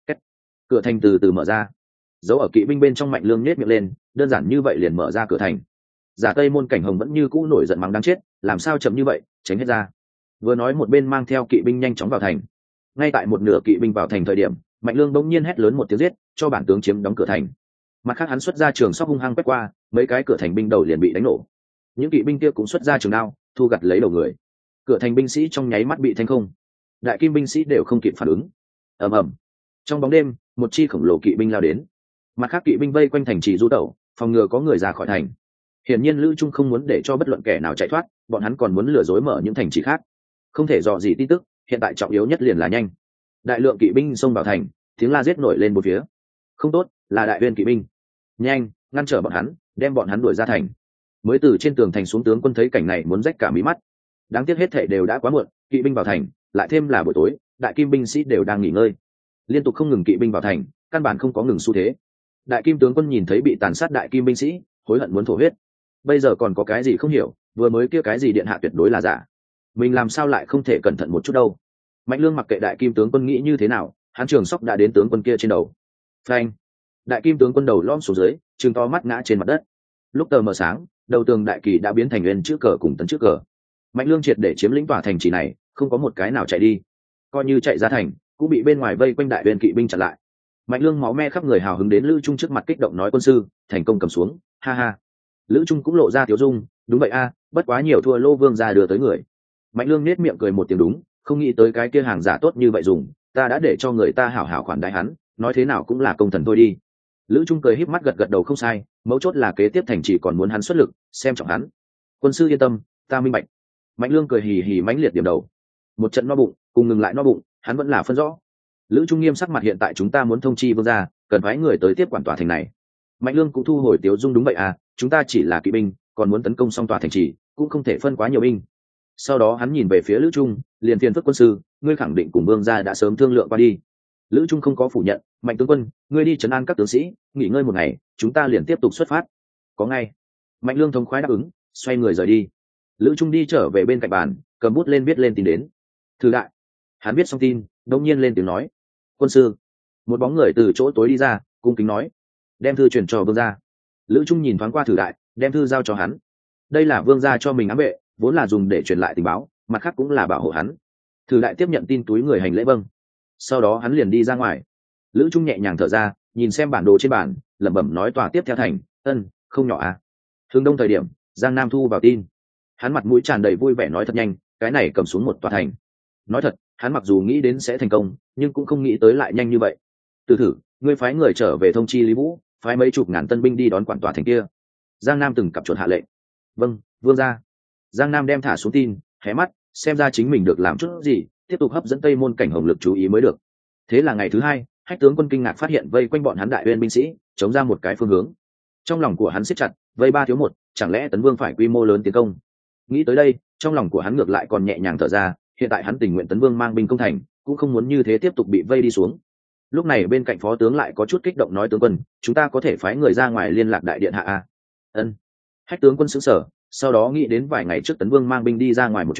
Speaker 1: Cửa thành từ từ mở ra, giấu ở kỵ binh bên trong Mạnh Lương nhếch miệng lên, đơn giản như vậy liền mở ra cửa thành. Giả Tây Môn Cảnh Hồng vẫn như cũ nổi giận mắng đáng chết, làm sao chậm như vậy, tránh hết ra. Vừa nói một bên mang theo kỵ binh nhanh chóng vào thành. Ngay tại một nửa kỵ binh vào thành thời điểm, Mạnh Lương bỗng nhiên hét lớn một tiếng giết, cho bản tướng chiếm đóng cửa thành. Mặt khác hắn xuất ra trường sóc hung hăng quét qua, mấy cái cửa thành binh đầu liền bị đánh nổ. Những kỵ binh kia cũng xuất ra trường đao, thu gặt lấy đầu người. Cửa thành binh sĩ trong nháy mắt bị thanh không. Đại Kim binh sĩ đều không kịp phản ứng. Ầm ầm. Trong bóng đêm, một chi khổng lồ kỵ binh lao đến. Mặt khác kỵ binh vây quanh thành trì du tẩu, phòng ngừa có người ra khỏi thành. Hiển nhiên Lữ Trung không muốn để cho bất luận kẻ nào chạy thoát, bọn hắn còn muốn lừa dối mở những thành trì khác. Không thể dò gì tin tức, hiện tại trọng yếu nhất liền là nhanh. Đại lượng kỵ binh xông vào thành, tiếng la giết nổi lên một phía. Không tốt, là Đại Uyên kỵ binh. Nhanh, ngăn trở bọn hắn, đem bọn hắn đuổi ra thành. Mới từ trên tường thành xuống tướng quân thấy cảnh này muốn rách cả mí mắt. Đáng tiếc hết thảy đều đã quá muộn, kỵ binh vào thành, lại thêm là buổi tối, Đại Kim binh sĩ đều đang nghỉ ngơi. Liên tục không ngừng kỵ binh vào thành, căn bản không có ngừng xu thế. Đại Kim tướng quân nhìn thấy bị tàn sát Đại Kim binh sĩ, hối hận muốn thổ huyết. Bây giờ còn có cái gì không hiểu, vừa mới kia cái gì điện hạ tuyệt đối là giả, mình làm sao lại không thể cẩn thận một chút đâu. Mạnh Lương mặc kệ Đại Kim tướng quân nghĩ như thế nào, hắn trường sóc đã đến tướng quân kia trên đầu. Phanh! Đại Kim tướng quân đầu lõm xuống dưới, trừng to mắt ngã trên mặt đất. Lúc tờ mờ sáng, đầu tường Đại Kỳ đã biến thành nguyên chữ cờ cùng tấn chữ cờ. Mạnh Lương triệt để chiếm lĩnh tòa thành trì này, không có một cái nào chạy đi. Coi như chạy ra thành, cũng bị bên ngoài vây quanh Đại Uyên kỵ binh chặn lại. Mạnh Lương máu me khắp người, hào hứng đến Lữ Trung trước mặt kích động nói quân sư, thành công cầm xuống, ha ha. Lữ Trung cũng lộ ra tiếu dung, đúng vậy a, bất quá nhiều thua Lô Vương ra đưa tới người. Mạnh Lương nết miệng cười một tiếng đúng, không nghĩ tới cái kia hàng giả tốt như vậy dùng, ta đã để cho người ta hảo hảo khoản đãi hắn, nói thế nào cũng là công thần thôi đi. Lữ Trung cười híp mắt gật gật đầu không sai, mấu chốt là kế tiếp thành chỉ còn muốn hắn xuất lực, xem trọng hắn. Quân sư yên tâm, ta minh bạch. Mạnh Lương cười hì hì mãnh liệt điểm đầu. Một trận no bụng, cùng ngừng lại no bụng, hắn vẫn là phân rõ. Lữ Trung nghiêm sắc mặt, hiện tại chúng ta muốn thông chi vương gia, cần phái người tới tiếp quản tòa thành này. Mạnh Lương cũng thu hồi tiếu dung, đúng vậy à, chúng ta chỉ là kỵ binh, còn muốn tấn công xong tòa thành trì, cũng không thể phân quá nhiều binh. Sau đó hắn nhìn về phía Lữ Trung, liền phiền phức quân sư, ngươi khẳng định cùng vương gia đã sớm thương lượng qua đi. Lữ Trung không có phủ nhận, Mạnh tướng quân, ngươi đi trấn an các tướng sĩ, nghỉ ngơi một ngày, chúng ta liền tiếp tục xuất phát. Có ngay. Mạnh Lương thống khoái đáp ứng, xoay người rời đi. Lữ Trung đi trở về bên cạnh bàn, cầm bút lên viết lên tin đến. Thư đại. Hắn viết xong tin, đột nhiên lên tiếng nói, quân sư. Một bóng người từ chỗ tối đi ra, cung kính nói, đem thư truyền cho vương gia. Lữ Trung nhìn thoáng qua Thử đại, đem thư giao cho hắn. Đây là vương gia cho mình ám vệ, vốn là dùng để truyền lại tình báo, mặt khác cũng là bảo hộ hắn. Thử đại tiếp nhận tin, túi người hành lễ vâng. Sau đó hắn liền đi ra ngoài. Lữ Trung nhẹ nhàng thở ra, nhìn xem bản đồ trên bàn, lẩm bẩm nói tòa tiếp theo thành, không nhỏ à. Hướng đông thời điểm, Giang Nam thu vào tin. Hắn mặt mũi tràn đầy vui vẻ nói thật nhanh, cái này cầm xuống một tòa thành. Nói thật, hắn mặc dù nghĩ đến sẽ thành công, nhưng cũng không nghĩ tới lại nhanh như vậy. Từ thử, ngươi phái người trở về thông chi Lý Vũ, phái mấy chục ngàn tân binh đi đón quản tòa thành kia. Giang Nam từng cặp chuột hạ lệnh. Vâng, vương gia. Giang Nam đem thả xuống tin, hé mắt, xem ra chính mình được làm chút gì, tiếp tục hấp dẫn Tây Môn Cảnh Hồng lực chú ý mới được. Thế là ngày thứ hai, Hách tướng quân kinh ngạc phát hiện vây quanh bọn hắn Đại Uyên binh sĩ, chống ra một cái phương hướng. Trong lòng của hắn siết chặt, vây 3 thiếu 1, chẳng lẽ Tấn Vương phải quy mô lớn tiến công? Nghĩ tới đây, trong lòng của hắn ngược lại còn nhẹ nhàng thở ra, hiện tại hắn tình nguyện Tấn Vương mang binh công thành, cũng không muốn như thế tiếp tục bị vây đi xuống. Lúc này bên cạnh phó tướng lại có chút kích động nói tướng quân, chúng ta có thể phái người ra ngoài liên lạc đại điện hạ a. Ân. Hách tướng quân sững sờ, sau đó nghĩ đến vài ngày trước Tấn Vương mang binh đi ra ngoài một chuyến,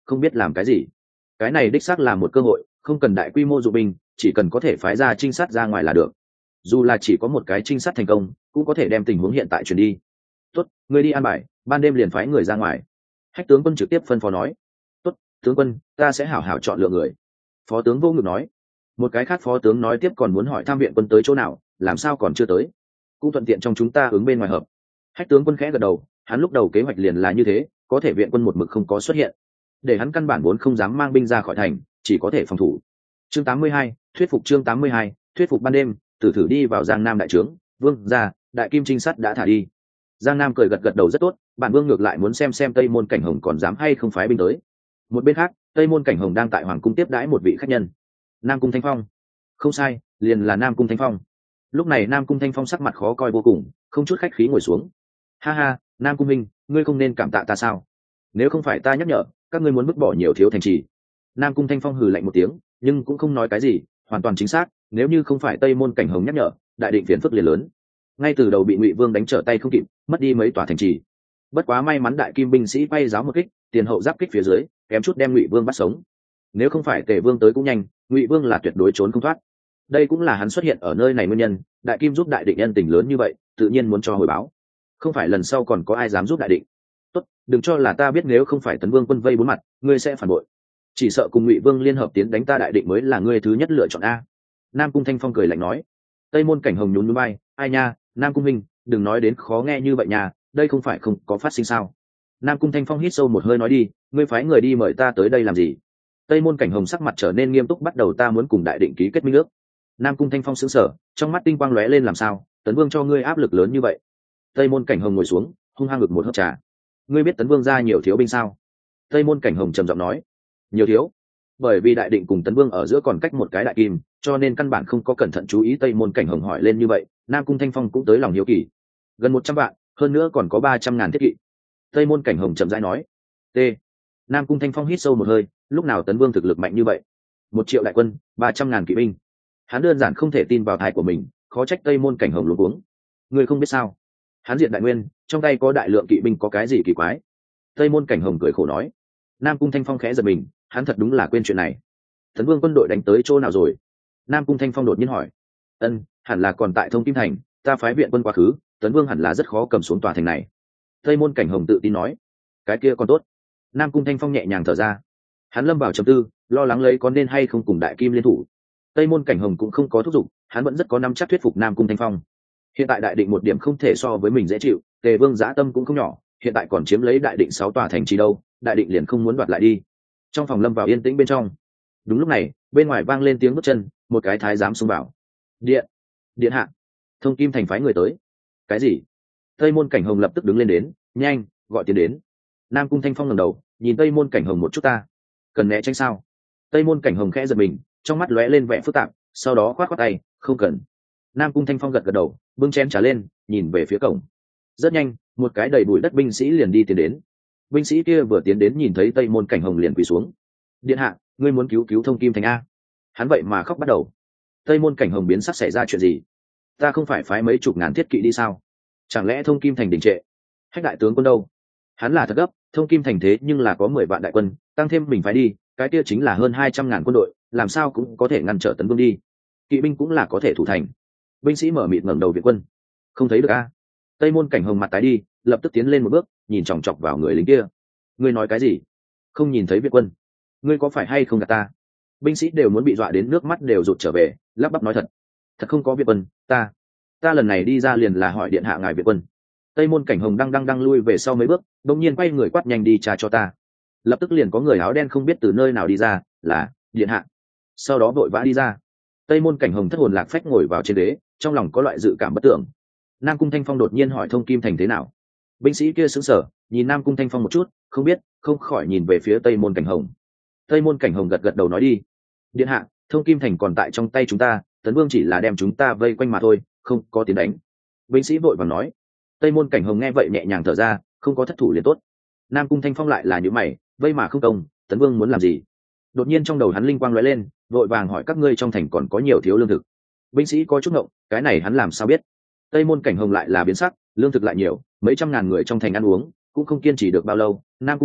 Speaker 1: không biết làm cái gì. Cái này đích xác là một cơ hội, không cần đại quy mô dụng binh, chỉ cần có thể phái ra trinh sát ra ngoài là được. Dù là chỉ có một cái trinh sát thành công, cũng có thể đem tình huống hiện tại truyền đi. Tốt, ngươi đi an bài, ban đêm liền phái người ra ngoài. Hách tướng quân trực tiếp phân phó nói. Tốt, tướng quân, ta sẽ hảo hảo chọn lựa người. Phó tướng vô ngực nói. Một cái khác phó tướng nói tiếp còn muốn hỏi tham viện quân tới chỗ nào, làm sao còn chưa tới. Cũng thuận tiện trong chúng ta ứng bên ngoài hợp. Hách tướng quân khẽ gật đầu, hắn lúc đầu kế hoạch liền là như thế, có thể viện quân một mực không có xuất hiện, để hắn căn bản vốn không dám mang binh ra khỏi thành, chỉ có thể phòng thủ. Chương 82, thuyết phục chương 82, thuyết phục ban đêm, Tử Thử đi vào Giang Nam đại trướng, vương gia, đại kim trinh sát đã thả đi. Giang Nam cười gật gật đầu rất tốt, bản vương ngược lại muốn xem Tây Môn Cảnh Hồng còn dám hay không phái binh tới. Một bên khác, Tây Môn Cảnh Hồng đang tại hoàng cung tiếp đãi một vị khách nhân. Nam Cung Thanh Phong. Không sai, liền là Nam Cung Thanh Phong. Lúc này Nam Cung Thanh Phong sắc mặt khó coi vô cùng, không chút khách khí ngồi xuống. Ha ha, Nam Cung minh, ngươi không nên cảm tạ ta sao? Nếu không phải ta nhắc nhở, các ngươi muốn vứt bỏ nhiều thiếu thành trì. Nam Cung Thanh Phong hừ lạnh một tiếng, nhưng cũng không nói cái gì, hoàn toàn chính xác, nếu như không phải Tây Môn Cảnh Hồng nhắc nhở, đại định phiền phức liền lớn. Ngay từ đầu bị Ngụy Vương đánh trở tay không kịp, mất đi mấy tòa thành trì. Bất quá may mắn đại kim binh sĩ bay giáo một kích, tiền hậu giáp kích phía dưới, kém chút đem Ngụy Vương bắt sống. Nếu không phải Tề Vương tới cũng nhanh, Ngụy Vương là tuyệt đối trốn không thoát. Đây cũng là hắn xuất hiện ở nơi này nguyên nhân, đại kim giúp đại định nhân tình lớn như vậy, tự nhiên muốn cho hồi báo. Không phải lần sau còn có ai dám giúp đại định. Tốt, đừng cho là ta biết nếu không phải Tấn Vương quân vây bốn mặt, ngươi sẽ phản bội. Chỉ sợ cùng Ngụy Vương liên hợp tiến đánh ta đại định mới là ngươi thứ nhất lựa chọn a. Nam Cung Thanh Phong cười lạnh nói. Tây Môn Cảnh Hồng nhún nhún vai, ai nha, Nam Cung minh, đừng nói đến khó nghe như vậy nha, đây không phải không có phát sinh sao? Nam Cung Thanh Phong hít sâu một hơi nói đi, ngươi phái người đi mời ta tới đây làm gì? Tây Môn Cảnh Hồng sắc mặt trở nên nghiêm túc, bắt đầu ta muốn cùng đại định ký kết minh ước. Nam Cung Thanh Phong sững sờ, trong mắt tinh quang lóe lên, làm sao? Tấn Vương cho ngươi áp lực lớn như vậy? Tây Môn Cảnh Hồng ngồi xuống, hung hăng ngực một hớp trà. Ngươi biết Tấn Vương ra nhiều thiếu binh sao? Tây Môn Cảnh Hồng trầm giọng nói. Nhiều thiếu? Bởi vì đại định cùng Tấn Vương ở giữa còn cách một cái đại kim, cho nên căn bản không có cẩn thận chú ý. Tây Môn Cảnh Hồng hỏi lên như vậy, Nam Cung Thanh Phong cũng tới lòng hiếu kỳ. Gần 100 vạn, hơn nữa còn có 300.000 thiết kỵ. Tây Môn Cảnh Hồng chậm rãi nói. T. Nam Cung Thanh Phong hít sâu một hơi, lúc nào Tấn Vương thực lực mạnh như vậy? 1 triệu đại quân, 300.000 kỵ binh. Hắn đơn giản không thể tin vào tai của mình, khó trách Tây Môn Cảnh Hồng luống cuống. Ngươi không biết sao? Hắn diện đại nguyên, trong tay có đại lượng kỵ binh, có cái gì kỳ quái? Tây Môn Cảnh Hồng cười khổ nói. Nam Cung Thanh Phong khẽ giật mình, hắn thật đúng là quên chuyện này. Tấn Vương quân đội đánh tới chỗ nào rồi? Nam Cung Thanh Phong đột nhiên hỏi. Hẳn là còn tại Thông Kim Thành, ta phái viện quân quá khứ, Tấn Vương hẳn là rất khó cầm xuống tòa thành này. Tây Môn Cảnh Hồng tự tin nói. Cái kia còn tốt. Nam Cung Thanh Phong nhẹ nhàng thở ra. Hắn lâm vào trầm tư, lo lắng lấy có nên hay không cùng đại kim liên thủ. Tây Môn Cảnh Hồng cũng không có thúc giục, hắn vẫn rất có nắm chắc thuyết phục Nam Cung Thanh Phong. Hiện tại đại định một điểm không thể so với mình dễ chịu, Tề Vương dã tâm cũng không nhỏ, hiện tại còn chiếm lấy đại định 6 tòa thành trì đâu, đại định liền không muốn đoạt lại đi. Trong phòng lâm vào yên tĩnh bên trong. Đúng lúc này, bên ngoài vang lên tiếng bước chân, một cái thái giám xông vào. Điện hạ, Thông Kim Thành phái người tới. Cái gì? Tây Môn Cảnh Hồng lập tức đứng lên đến, nhanh, gọi tiền đến. Nam Cung Thanh Phong ngẩng đầu, nhìn Tây Môn Cảnh Hồng một chút, ta cần né tránh sao? Tây Môn Cảnh Hồng khẽ giật mình, trong mắt lóe lên vẻ phức tạp, sau đó khoát khoát tay, không cần. Nam Cung Thanh Phong gật gật đầu, bưng chén trà lên, nhìn về phía cổng. Rất nhanh, một cái đầy bụi đất binh sĩ liền đi tiến đến. Binh sĩ kia vừa tiến đến nhìn thấy Tây Môn Cảnh Hồng liền quỳ xuống. Điện hạ, ngươi muốn cứu Thông Kim Thành a? Hắn vậy mà khóc bắt đầu. Tây Môn Cảnh Hồng biến sắc, xảy ra chuyện gì? Ta không phải phái mấy chục ngàn thiết kỵ đi sao? Chẳng lẽ Thông Kim Thành đình trệ? Hách đại tướng quân đâu? Hắn là thật gấp, Thông Kim Thành thế nhưng là có 10 vạn đại quân, tăng thêm mình phái đi, cái kia chính là hơn 200.000 quân đội, làm sao cũng có thể ngăn trở Tấn Vương đi. Kỵ binh cũng là có thể thủ thành. Binh sĩ mở mịt ngẩng đầu viện quân. Không thấy được a? Tây Môn Cảnh Hồng mặt tái đi, lập tức tiến lên một bước, nhìn chòng chọc vào người lính kia. Ngươi nói cái gì? Không nhìn thấy viện quân? Ngươi có phải hay không gạt ta? Binh sĩ đều muốn bị dọa đến nước mắt đều rụt trở về, lắp bắp nói thật. Thật không có viện quân, ta lần này đi ra liền là hỏi điện hạ ngài viện quân. Tây Môn Cảnh Hồng đang lui về sau mấy bước, đột nhiên quay người quát, nhanh đi trà cho ta. Lập tức liền có người áo đen không biết từ nơi nào đi ra, là điện hạ. Sau đó vội vã đi ra. Tây Môn Cảnh Hồng thất hồn lạc phách ngồi vào trên ghế, trong lòng có loại dự cảm bất tưởng. Nam Cung Thanh Phong đột nhiên hỏi Thông Kim Thành thế nào. Binh sĩ kia sững sờ, nhìn Nam Cung Thanh Phong một chút, không biết, không khỏi nhìn về phía Tây Môn Cảnh Hồng. Tây Môn Cảnh Hồng gật gật đầu nói đi. Điện hạ, Thông Kim Thành còn tại trong tay chúng ta, Tấn Vương chỉ là đem chúng ta vây quanh mà thôi, không có tiến đánh. Binh sĩ vội vàng nói. Tây Môn Cảnh Hồng nghe vậy nhẹ nhàng thở ra, không có thất thủ liền tốt. Nam Cung Thanh Phong lại là những mày, vây mà không công, Tấn Vương muốn làm gì? Đột nhiên trong đầu hắn linh quang lóe lên, vội vàng hỏi các ngươi trong thành còn có nhiều thiếu lương thực. Binh sĩ có chút ngộng, cái này hắn làm sao biết? Tây Môn Cảnh Hồng lại là biến sắc, lương thực lại nhiều, mấy trăm ngàn người trong thành ăn uống, cũng không kiên trì được bao lâu. Nam Cung minh,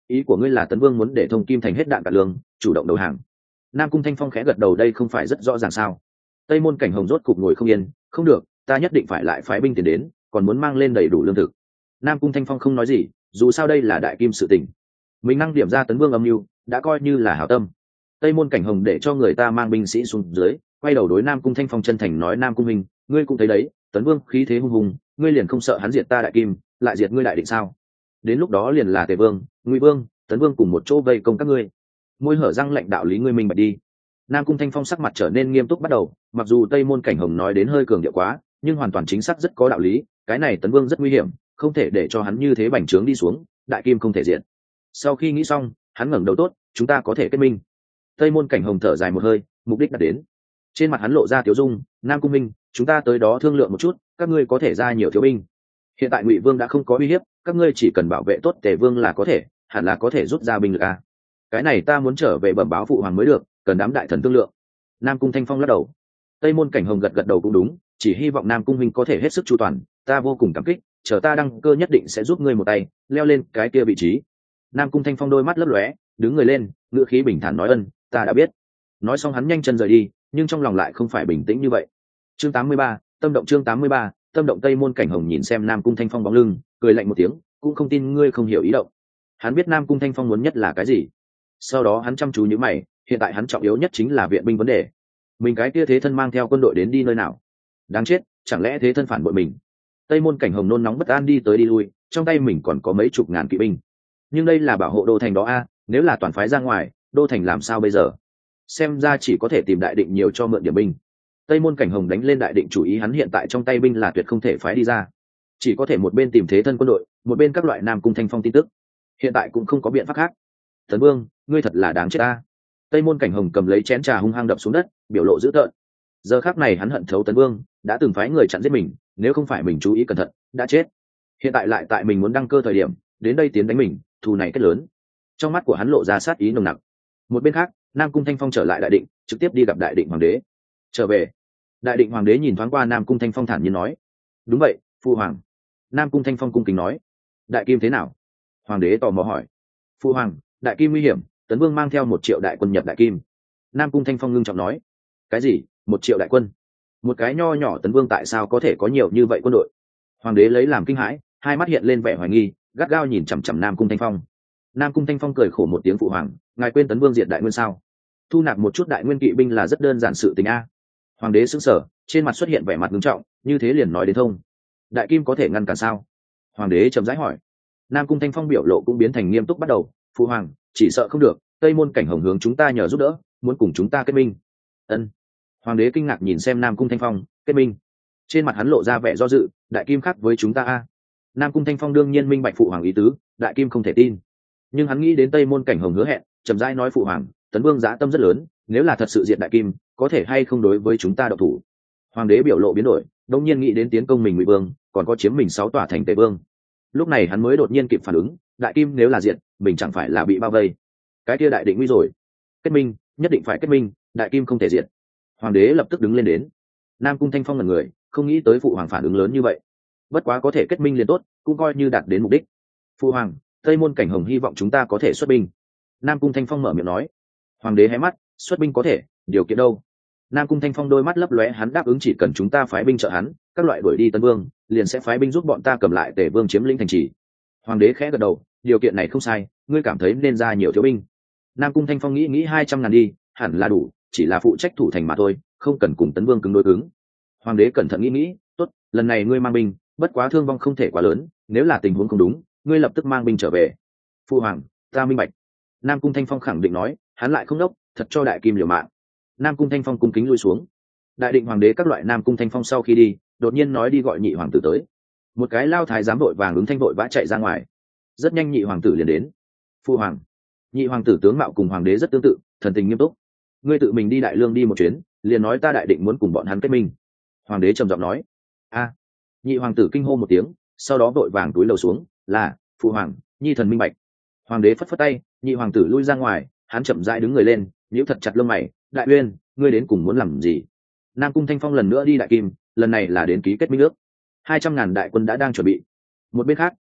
Speaker 1: ý của ngươi là tấn vương muốn để thông kim thành hết đạn cả lương, chủ động đầu hàng? Nam Cung Thanh Phong khẽ gật đầu, đây không phải rất rõ ràng sao? Tây Môn Cảnh Hồng rốt cục ngồi không yên, không được, ta nhất định phải lại phái binh tiền đến, còn muốn mang lên đầy đủ lương thực. Nam Cung Thanh Phong không nói gì, dù sao đây là đại kim sự tình, mình năng điểm ra tấn vương âm mưu đã coi như là hảo tâm. Tây Môn Cảnh Hồng để cho người ta mang binh sĩ xuống dưới, quay đầu đối Nam Cung Thanh Phong chân thành nói, Nam Cung minh, ngươi cũng thấy đấy, tấn vương khí thế hung hùng, ngươi liền không sợ hắn diệt ta đại kim, lại diệt ngươi đại định sao? Đến lúc đó liền là Tề vương, Ngụy vương, Tấn vương cùng một chỗ vây công các ngươi. Môi hở răng lệnh đạo lý ngươi minh bạch đi. Nam Cung Thanh Phong sắc mặt trở nên nghiêm túc bắt đầu, mặc dù Tây Môn Cảnh Hồng nói đến hơi cường điệu quá, nhưng hoàn toàn chính xác rất có đạo lý, cái này Tấn vương rất nguy hiểm, không thể để cho hắn như thế bành trướng đi xuống, đại kim không thể diệt. Sau khi nghĩ xong, hắn ngẩng đầu, tốt, chúng ta có thể kết minh. Tây Môn Cảnh Hồng thở dài một hơi, mục đích đạt đến. Trên mặt hắn lộ ra tiếu dung, Nam Cung minh, chúng ta tới đó thương lượng một chút, các ngươi có thể ra nhiều thiếu binh. Hiện tại Ngụy vương đã không có uy hiếp, các ngươi chỉ cần bảo vệ tốt Tề vương là có thể, hẳn là có thể rút ra binh lực a. Cái này ta muốn trở về bẩm báo phụ hoàng mới được, cần đám đại thần thương lượng. Nam Cung Thanh Phong lắc đầu. Tây Môn Cảnh Hồng gật gật đầu cũng đúng, chỉ hy vọng Nam Cung huynh có thể hết sức chu toàn, ta vô cùng cảm kích, chờ ta đăng cơ nhất định sẽ giúp ngươi một tay, leo lên cái kia vị trí. Nam Cung Thanh Phong đôi mắt lấp lóe, đứng người lên, ngữ khí bình thản nói, ân, ta đã biết. Nói xong hắn nhanh chân rời đi, nhưng trong lòng lại không phải bình tĩnh như vậy. Chương 83, tâm động. Chương 83, tâm động. Tây Môn Cảnh Hồng nhìn xem Nam Cung Thanh Phong bóng lưng, cười lạnh một tiếng, cũng không tin ngươi không hiểu ý động. Hắn biết Nam Cung Thanh Phong muốn nhất là cái gì. Sau đó hắn chăm chú nhíu mày, hiện tại hắn trọng yếu nhất chính là viện binh vấn đề. Mình cái kia thế thân mang theo quân đội đến đi nơi nào? Đáng chết, chẳng lẽ thế thân phản bội mình? Tây Môn Cảnh Hồng nôn nóng bất an đi tới đi lui, trong tay mình còn có mấy chục ngàn kỵ binh. Nhưng đây là bảo hộ đô thành đó a, nếu là toàn phái ra ngoài, đô thành làm sao bây giờ? Xem ra chỉ có thể tìm đại định nhiều cho mượn điểm binh. Tây Môn Cảnh Hồng đánh lên đại định chủ ý, hắn hiện tại trong tay binh là tuyệt không thể phái đi ra, chỉ có thể một bên tìm thế thân quân đội, một bên các loại Nam Cung Thanh Phong tin tức. Hiện tại cũng không có biện pháp khác. Tấn vương, ngươi thật là đáng chết ta. Tây Môn Cảnh Hồng cầm lấy chén trà hung hăng đập xuống đất, biểu lộ dữ tợn. Giờ khắc này hắn hận thấu Tấn vương, đã từng phái người chặn giết mình, nếu không phải mình chú ý cẩn thận, đã chết. Hiện tại lại tại mình muốn đăng cơ thời điểm, đến đây tiến đánh mình, thù này kết lớn. Trong mắt của hắn lộ ra sát ý nồng nặc. Một bên khác, Nam Cung Thanh Phong trở lại đại định, trực tiếp đi gặp đại định hoàng đế. Trở về. Đại định hoàng đế nhìn thoáng qua Nam Cung Thanh Phong thản nhiên nói, đúng vậy, phụ hoàng. Nam Cung Thanh Phong cung kính nói, đại kim thế nào? Hoàng đế tò mò hỏi. Phụ hoàng, đại kim nguy hiểm, Tấn vương mang theo 1 triệu đại quân nhập đại kim. Nam Cung Thanh Phong ngưng trọng nói, cái gì? 1 triệu đại quân? Một cái nho nhỏ Tấn vương tại sao có thể có nhiều như vậy quân đội? Hoàng đế lấy làm kinh hãi, hai mắt hiện lên vẻ hoài nghi, gắt gao nhìn chằm chằm Nam Cung Thanh Phong. Nam Cung Thanh Phong cười khổ một tiếng, phụ hoàng, ngài quên Tấn vương diệt đại nguyên sao? Thu nạp một chút đại nguyên kỵ binh là rất đơn giản sự tình a. Hoàng đế sững sờ, trên mặt xuất hiện vẻ mặt nghiêm trọng, như thế liền nói đến thông. Đại kim có thể ngăn cản sao? Hoàng đế chậm rãi hỏi. Nam Cung Thanh Phong biểu lộ cũng biến thành nghiêm túc bắt đầu, phụ hoàng, chỉ sợ không được, Tây Môn Cảnh Hồng hướng chúng ta nhờ giúp đỡ, muốn cùng chúng ta kết minh. Ân. Hoàng đế kinh ngạc nhìn xem Nam Cung Thanh Phong, kết minh? Trên mặt hắn lộ ra vẻ do dự, đại kim khác với chúng ta a. Nam Cung Thanh Phong đương nhiên minh bạch phụ hoàng ý tứ, đại kim không thể tin. Nhưng hắn nghĩ đến Tây Môn Cảnh Hồng hứa hẹn, chậm rãi nói, phụ hoàng, Tấn vương dã tâm rất lớn, nếu là thật sự diệt đại kim, có thể hay không đối với chúng ta độc thủ? Hoàng đế biểu lộ biến đổi, đột nhiên nghĩ đến tiến công mình Ngụy vương, còn có chiếm mình 6 tòa thành Tề vương. Lúc này hắn mới đột nhiên kịp phản ứng, đại kim nếu là diệt, mình chẳng phải là bị bao vây? Cái kia đại định nguy rồi. Kết minh, nhất định phải kết minh, đại kim không thể diệt. Hoàng đế lập tức đứng lên đến. Nam Cung Thanh Phong ngẩn người, không nghĩ tới phụ hoàng phản ứng lớn như vậy. Bất quá có thể kết minh liền tốt, cũng coi như đạt đến mục đích. Phụ hoàng, Tây Môn Cảnh Hồng hy vọng chúng ta có thể xuất binh. Nam Cung Thanh Phong mở miệng nói. Hoàng đế hé mắt, xuất binh có thể, điều kiện đâu? Nam Cung Thanh Phong đôi mắt lấp lóe, hắn đáp ứng chỉ cần chúng ta phái binh trợ hắn, các loại đuổi đi Tân Vương, liền sẽ phái binh giúp bọn ta cầm lại Tề Vương chiếm lĩnh thành trì. Hoàng đế khẽ gật đầu, điều kiện này không sai, ngươi cảm thấy nên ra nhiều thiếu binh? Nam Cung Thanh Phong nghĩ 200 ngàn đi, hẳn là đủ, chỉ là phụ trách thủ thành mà thôi, không cần cùng Tấn Vương cứng đối cứng. Hoàng đế cẩn thận nghĩ, tốt, lần này ngươi mang binh, bất quá thương vong không thể quá lớn, nếu là tình huống không đúng, ngươi lập tức mang binh trở về. Phụ hoàng, ta minh bạch. Nam Cung Thanh Phong khẳng định nói, hắn lại không đốc, thật cho đại kim liều mạng. Nam Cung Thanh Phong cung kính lui xuống. Đại định hoàng đế các loại Nam Cung Thanh Phong sau khi đi, đột nhiên nói đi gọi nhị hoàng tử tới. Một cái lao thái giám vội vàng ứng thanh vội vã chạy ra ngoài. Rất nhanh nhị hoàng tử liền đến. Phụ hoàng. Nhị hoàng tử tướng mạo cùng hoàng đế rất tương tự, thần tình nghiêm túc. Ngươi tự mình đi Đại Lương đi một chuyến, liền nói ta đại định muốn cùng bọn hắn kết minh. Hoàng đế trầm giọng nói. A. Nhị hoàng tử kinh hô một tiếng, sau đó vội vàng túi lầu xuống, là phụ hoàng, nhi thần minh bạch. Hoàng đế phất phất tay, nhị hoàng tử lui ra ngoài, hắn chậm rãi đứng người lên, nhíu thật chặt lông mày, Đại Uyên, ngươi đến cùng muốn làm gì? Nam Cung Thanh Phong lần nữa đi Đại Kim, lần này là đến ký kết minh ước. 200 ngàn đại quân đã đang chuẩn bị. Một bên khác,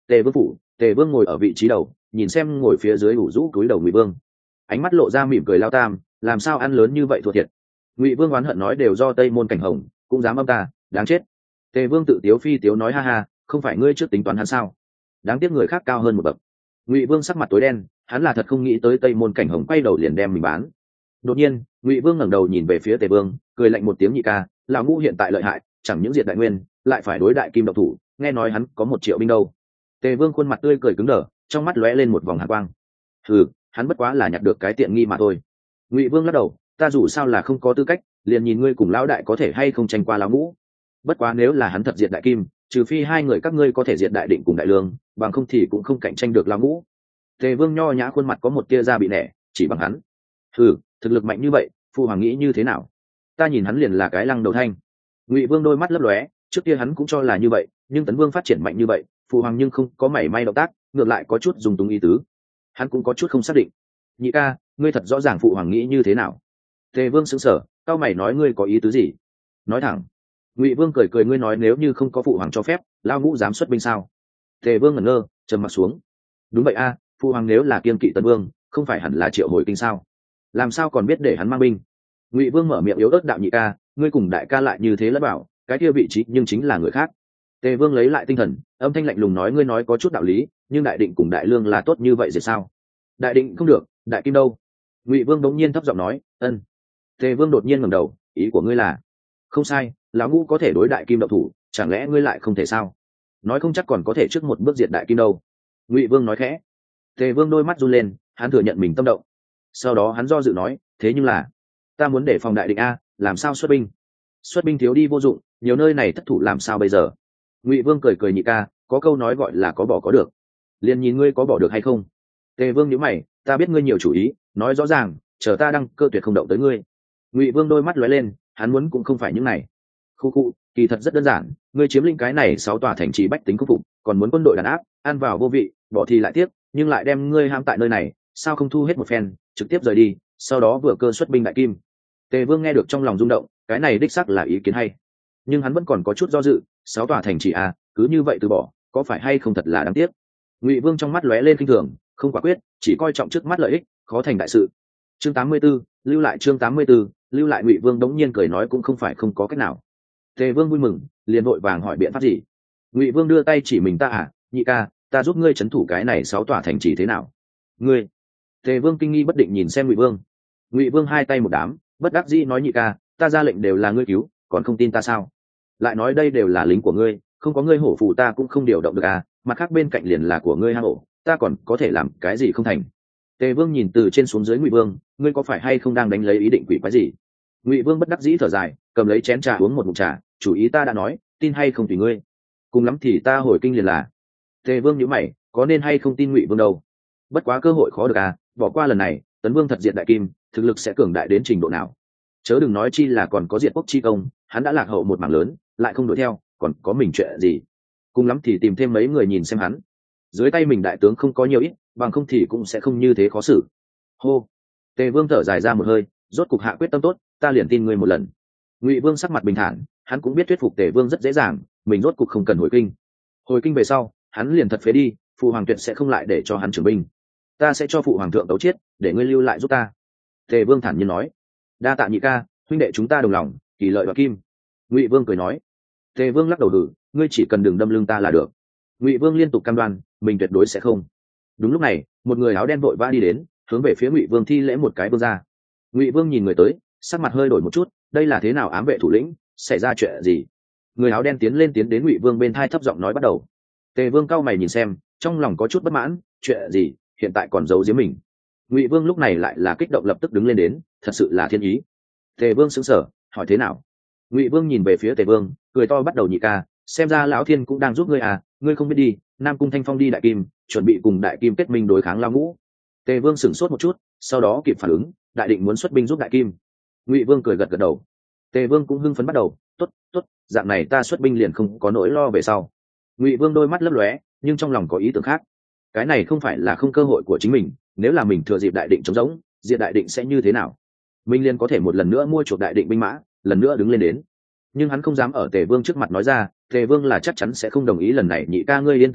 Speaker 1: Tề Vương phủ, Tề Vương ngồi ở vị trí đầu, nhìn xem ngồi phía dưới ủ rũ cúi đầu Ngụy Vương, ánh mắt lộ ra mỉm cười lao tam, làm sao ăn lớn như vậy thua thiệt. Ngụy Vương oán hận nói đều do Tây Môn Cảnh Hồng, cũng dám âm ta, đáng chết. Tề Vương tự tiếu phi tiếu nói ha ha, không phải ngươi trước tính toán hắn sao? Đáng tiếc người khác cao hơn một bậc. Ngụy Vương sắc mặt tối đen, hắn là thật không nghĩ tới Tây Môn Cảnh Hồng quay đầu liền đem mình bán. Đột nhiên, Ngụy Vương ngẩng đầu nhìn về phía Tề Vương, cười lạnh một tiếng nhị ca, lão ngũ hiện tại lợi hại, chẳng những diệt đại nguyên, lại phải đối đại kim độc thủ, nghe nói hắn có 1 triệu binh đâu. Tề Vương khuôn mặt tươi cười cứng đờ, trong mắt lóe lên một vòng hàn quang. Hừ, hắn bất quá là nhặt được cái tiện nghi mà thôi. Ngụy Vương lắc đầu, ta dù sao là không có tư cách, liền nhìn ngươi cùng lão đại có thể hay không tranh qua lão ngũ. Bất quá nếu là hắn thật diệt đại kim, trừ phi hai người các ngươi có thể diệt đại định cùng đại lương, bằng không thì cũng không cạnh tranh được lão ngũ. Tề Vương nho nhã khuôn mặt có một tia da bị nẻ, chỉ bằng hắn. Hừ, thực lực mạnh như vậy, phụ hoàng nghĩ như thế nào? Ta nhìn hắn liền là cái lăng đầu thanh. Ngụy Vương đôi mắt lấp lóe, trước kia hắn cũng cho là như vậy, nhưng Tấn Vương phát triển mạnh như vậy, phụ hoàng nhưng không có mảy may động tác, ngược lại có chút dùng túng ý tứ. Hắn cũng có chút không xác định. Nhị ca, ngươi thật rõ ràng phụ hoàng nghĩ như thế nào? Tề Vương sững sờ, cao mày nói ngươi có ý tứ gì? Nói thẳng. Ngụy Vương cười cười, ngươi nói nếu như không có phụ hoàng cho phép, lao ngũ dám xuất binh sao? Tề Vương ngẩn ngơ, trầm mặt xuống. Đúng vậy a, phụ hoàng nếu là kiên kỵ Tấn Vương, không phải hẳn là triệu hồi kinh sao? Làm sao còn biết để hắn mang binh? Ngụy Vương mở miệng yếu ớt đạo, nhị ca, ngươi cùng đại ca lại như thế lẫn bảo, cái kia vị trí nhưng chính là người khác. Tề Vương lấy lại tinh thần, âm thanh lạnh lùng nói, ngươi nói có chút đạo lý, nhưng đại định cùng đại lương là tốt như vậy rồi sao? Đại định không được, đại kim đâu? Ngụy Vương đống nhiên thấp giọng nói, ân. Tề Vương đột nhiên ngẩng đầu, ý của ngươi là? Không sai, lão ngũ có thể đối đại kim động thủ, chẳng lẽ ngươi lại không thể sao? Nói không chắc còn có thể trước một bước diệt đại kim đâu. Ngụy Vương nói khẽ. Tề Vương đôi mắt run lên, hắn thừa nhận mình tâm động. Sau đó hắn do dự nói, thế nhưng là ta muốn để phòng đại định a, làm sao xuất binh? Xuất binh thiếu đi vô dụng, nhiều nơi này thất thủ làm sao bây giờ? Ngụy Vương cười cười, nhị ca, có câu nói gọi là có bỏ có được, liền nhìn ngươi có bỏ được hay không. Tề Vương nhíu mày, ta biết ngươi nhiều chủ ý, nói rõ ràng, chờ ta đăng cơ tuyệt không động tới ngươi. Ngụy Vương đôi mắt lóe lên, hắn muốn cũng không phải những này. Khu khu, kỳ thật rất đơn giản, ngươi chiếm lĩnh cái này 6 tòa thành trì bách tính quốc phục, còn muốn quân đội đàn áp, ăn vào vô vị, bỏ thì lại tiếc, nhưng lại đem ngươi ham tại nơi này, sao không thu hết một phen, trực tiếp rời đi, sau đó vừa cơ xuất binh đại kim. Tề Vương nghe được trong lòng rung động, cái này đích xác là ý kiến hay, nhưng hắn vẫn còn có chút do dự, 6 tòa thành trì à, cứ như vậy từ bỏ, có phải hay không thật là đáng tiếc. Ngụy Vương trong mắt lóe lên kinh thường, không quả quyết, chỉ coi trọng trước mắt lợi ích, khó thành đại sự. Chương 84, lưu lại chương 84, lưu lại. Ngụy Vương đống nhiên cười nói, cũng không phải không có cách nào. Tề Vương vui mừng, liền vội vàng hỏi biện pháp gì. Ngụy Vương đưa tay chỉ mình, ta à, nhị ca, ta giúp ngươi trấn thủ cái này 6 tòa thành trì thế nào? Ngươi? Tề Vương kinh nghi bất định nhìn xem Ngụy Vương. Ngụy Vương hai tay một đám, bất đắc dĩ nói, nhị ca, ta ra lệnh đều là ngươi cứu, còn không tin ta sao? Lại nói đây đều là lính của ngươi, không có ngươi hổ phù ta cũng không điều động được à, mặt khác bên cạnh liền là của ngươi hang ổ, ta còn có thể làm cái gì không thành? Tề Vương nhìn từ trên xuống dưới Ngụy Vương, ngươi có phải hay không đang đánh lấy ý định quỷ quái gì? Ngụy Vương bất đắc dĩ thở dài, cầm lấy chén trà uống một ngụm trà, chủ ý ta đã nói, tin hay không tùy ngươi, cùng lắm thì ta hồi kinh liền là. Tề Vương nhíu mày, có nên hay không tin Ngụy Vương đâu? Bất quá cơ hội khó được à, bỏ qua lần này, Tấn Vương thật diệt đại kim, thực lực sẽ cường đại đến trình độ nào? Chớ đừng nói chi là còn có diệt quốc chi công, hắn đã lạc hậu một mảng lớn, lại không đuổi theo, còn có mình chuyện gì? Cùng lắm thì tìm thêm mấy người nhìn xem hắn. Dưới tay mình đại tướng không có nhiều ít, bằng không thì cũng sẽ không như thế khó xử. Hô. Tề Vương thở dài ra một hơi, rốt cục hạ quyết tâm tốt, ta liền tin ngươi một lần. Ngụy Vương sắc mặt bình thản, hắn cũng biết thuyết phục Tề Vương rất dễ dàng, mình rốt cục không cần hồi kinh. Hồi kinh về sau, hắn liền thật phế đi, phụ hoàng tuyệt sẽ không lại để cho hắn trưởng binh. Ta sẽ cho phụ hoàng thượng tấu chiết, để ngươi lưu lại giúp ta. Tề Vương thản nhiên nói. Đa tạ nhị ca, huynh đệ chúng ta đồng lòng, kỳ lợi và kim. Ngụy Vương cười nói. Tề Vương lắc đầu hử, ngươi chỉ cần đừng đâm lưng ta là được. Ngụy Vương liên tục cam đoan, mình tuyệt đối sẽ không. Đúng lúc này, một người áo đen vội vã đi đến, hướng về phía Ngụy Vương thi lễ một cái, vương ra. Ngụy Vương nhìn người tới, sắc mặt hơi đổi một chút, đây là thế nào ám vệ thủ lĩnh, xảy ra chuyện gì? Người áo đen tiến đến Ngụy Vương bên thai thấp giọng nói bắt đầu. Tề Vương cau mày nhìn xem, trong lòng có chút bất mãn, chuyện gì, hiện tại còn giấu giếm mình. Ngụy Vương lúc này lại là kích động, lập tức đứng lên đến, thật sự là thiên ý. Tề Vương sững sờ, hỏi thế nào? Ngụy Vương nhìn về phía Tề Vương, cười to bắt đầu, nhị ca, xem ra lão thiên cũng đang giúp ngươi à, ngươi không biết đi, Nam Cung Thanh Phong đi đại kim, chuẩn bị cùng đại kim kết minh đối kháng Lao Ngũ. Tề Vương sửng sốt một chút, sau đó kịp phản ứng, đại định muốn xuất binh giúp đại kim. Ngụy Vương cười gật gật đầu. Tề Vương cũng hưng phấn bắt đầu, tốt, tốt, dạng này ta xuất binh liền không có nỗi lo về sau. Ngụy Vương đôi mắt lấp lóe, nhưng trong lòng có ý tưởng khác. Cái này không phải là không cơ hội của chính mình, nếu là mình thừa dịp đại định trống rỗng, diệt đại định sẽ như thế nào? Minh Liên có thể một lần nữa mua chuộc đại định binh mã, lần nữa đứng lên đến. Nhưng hắn không dám ở Tề Vương trước mặt nói ra, Tề Vương là chắc chắn sẽ không đồng ý lần này, nhị ca ngươi yên tâm đi,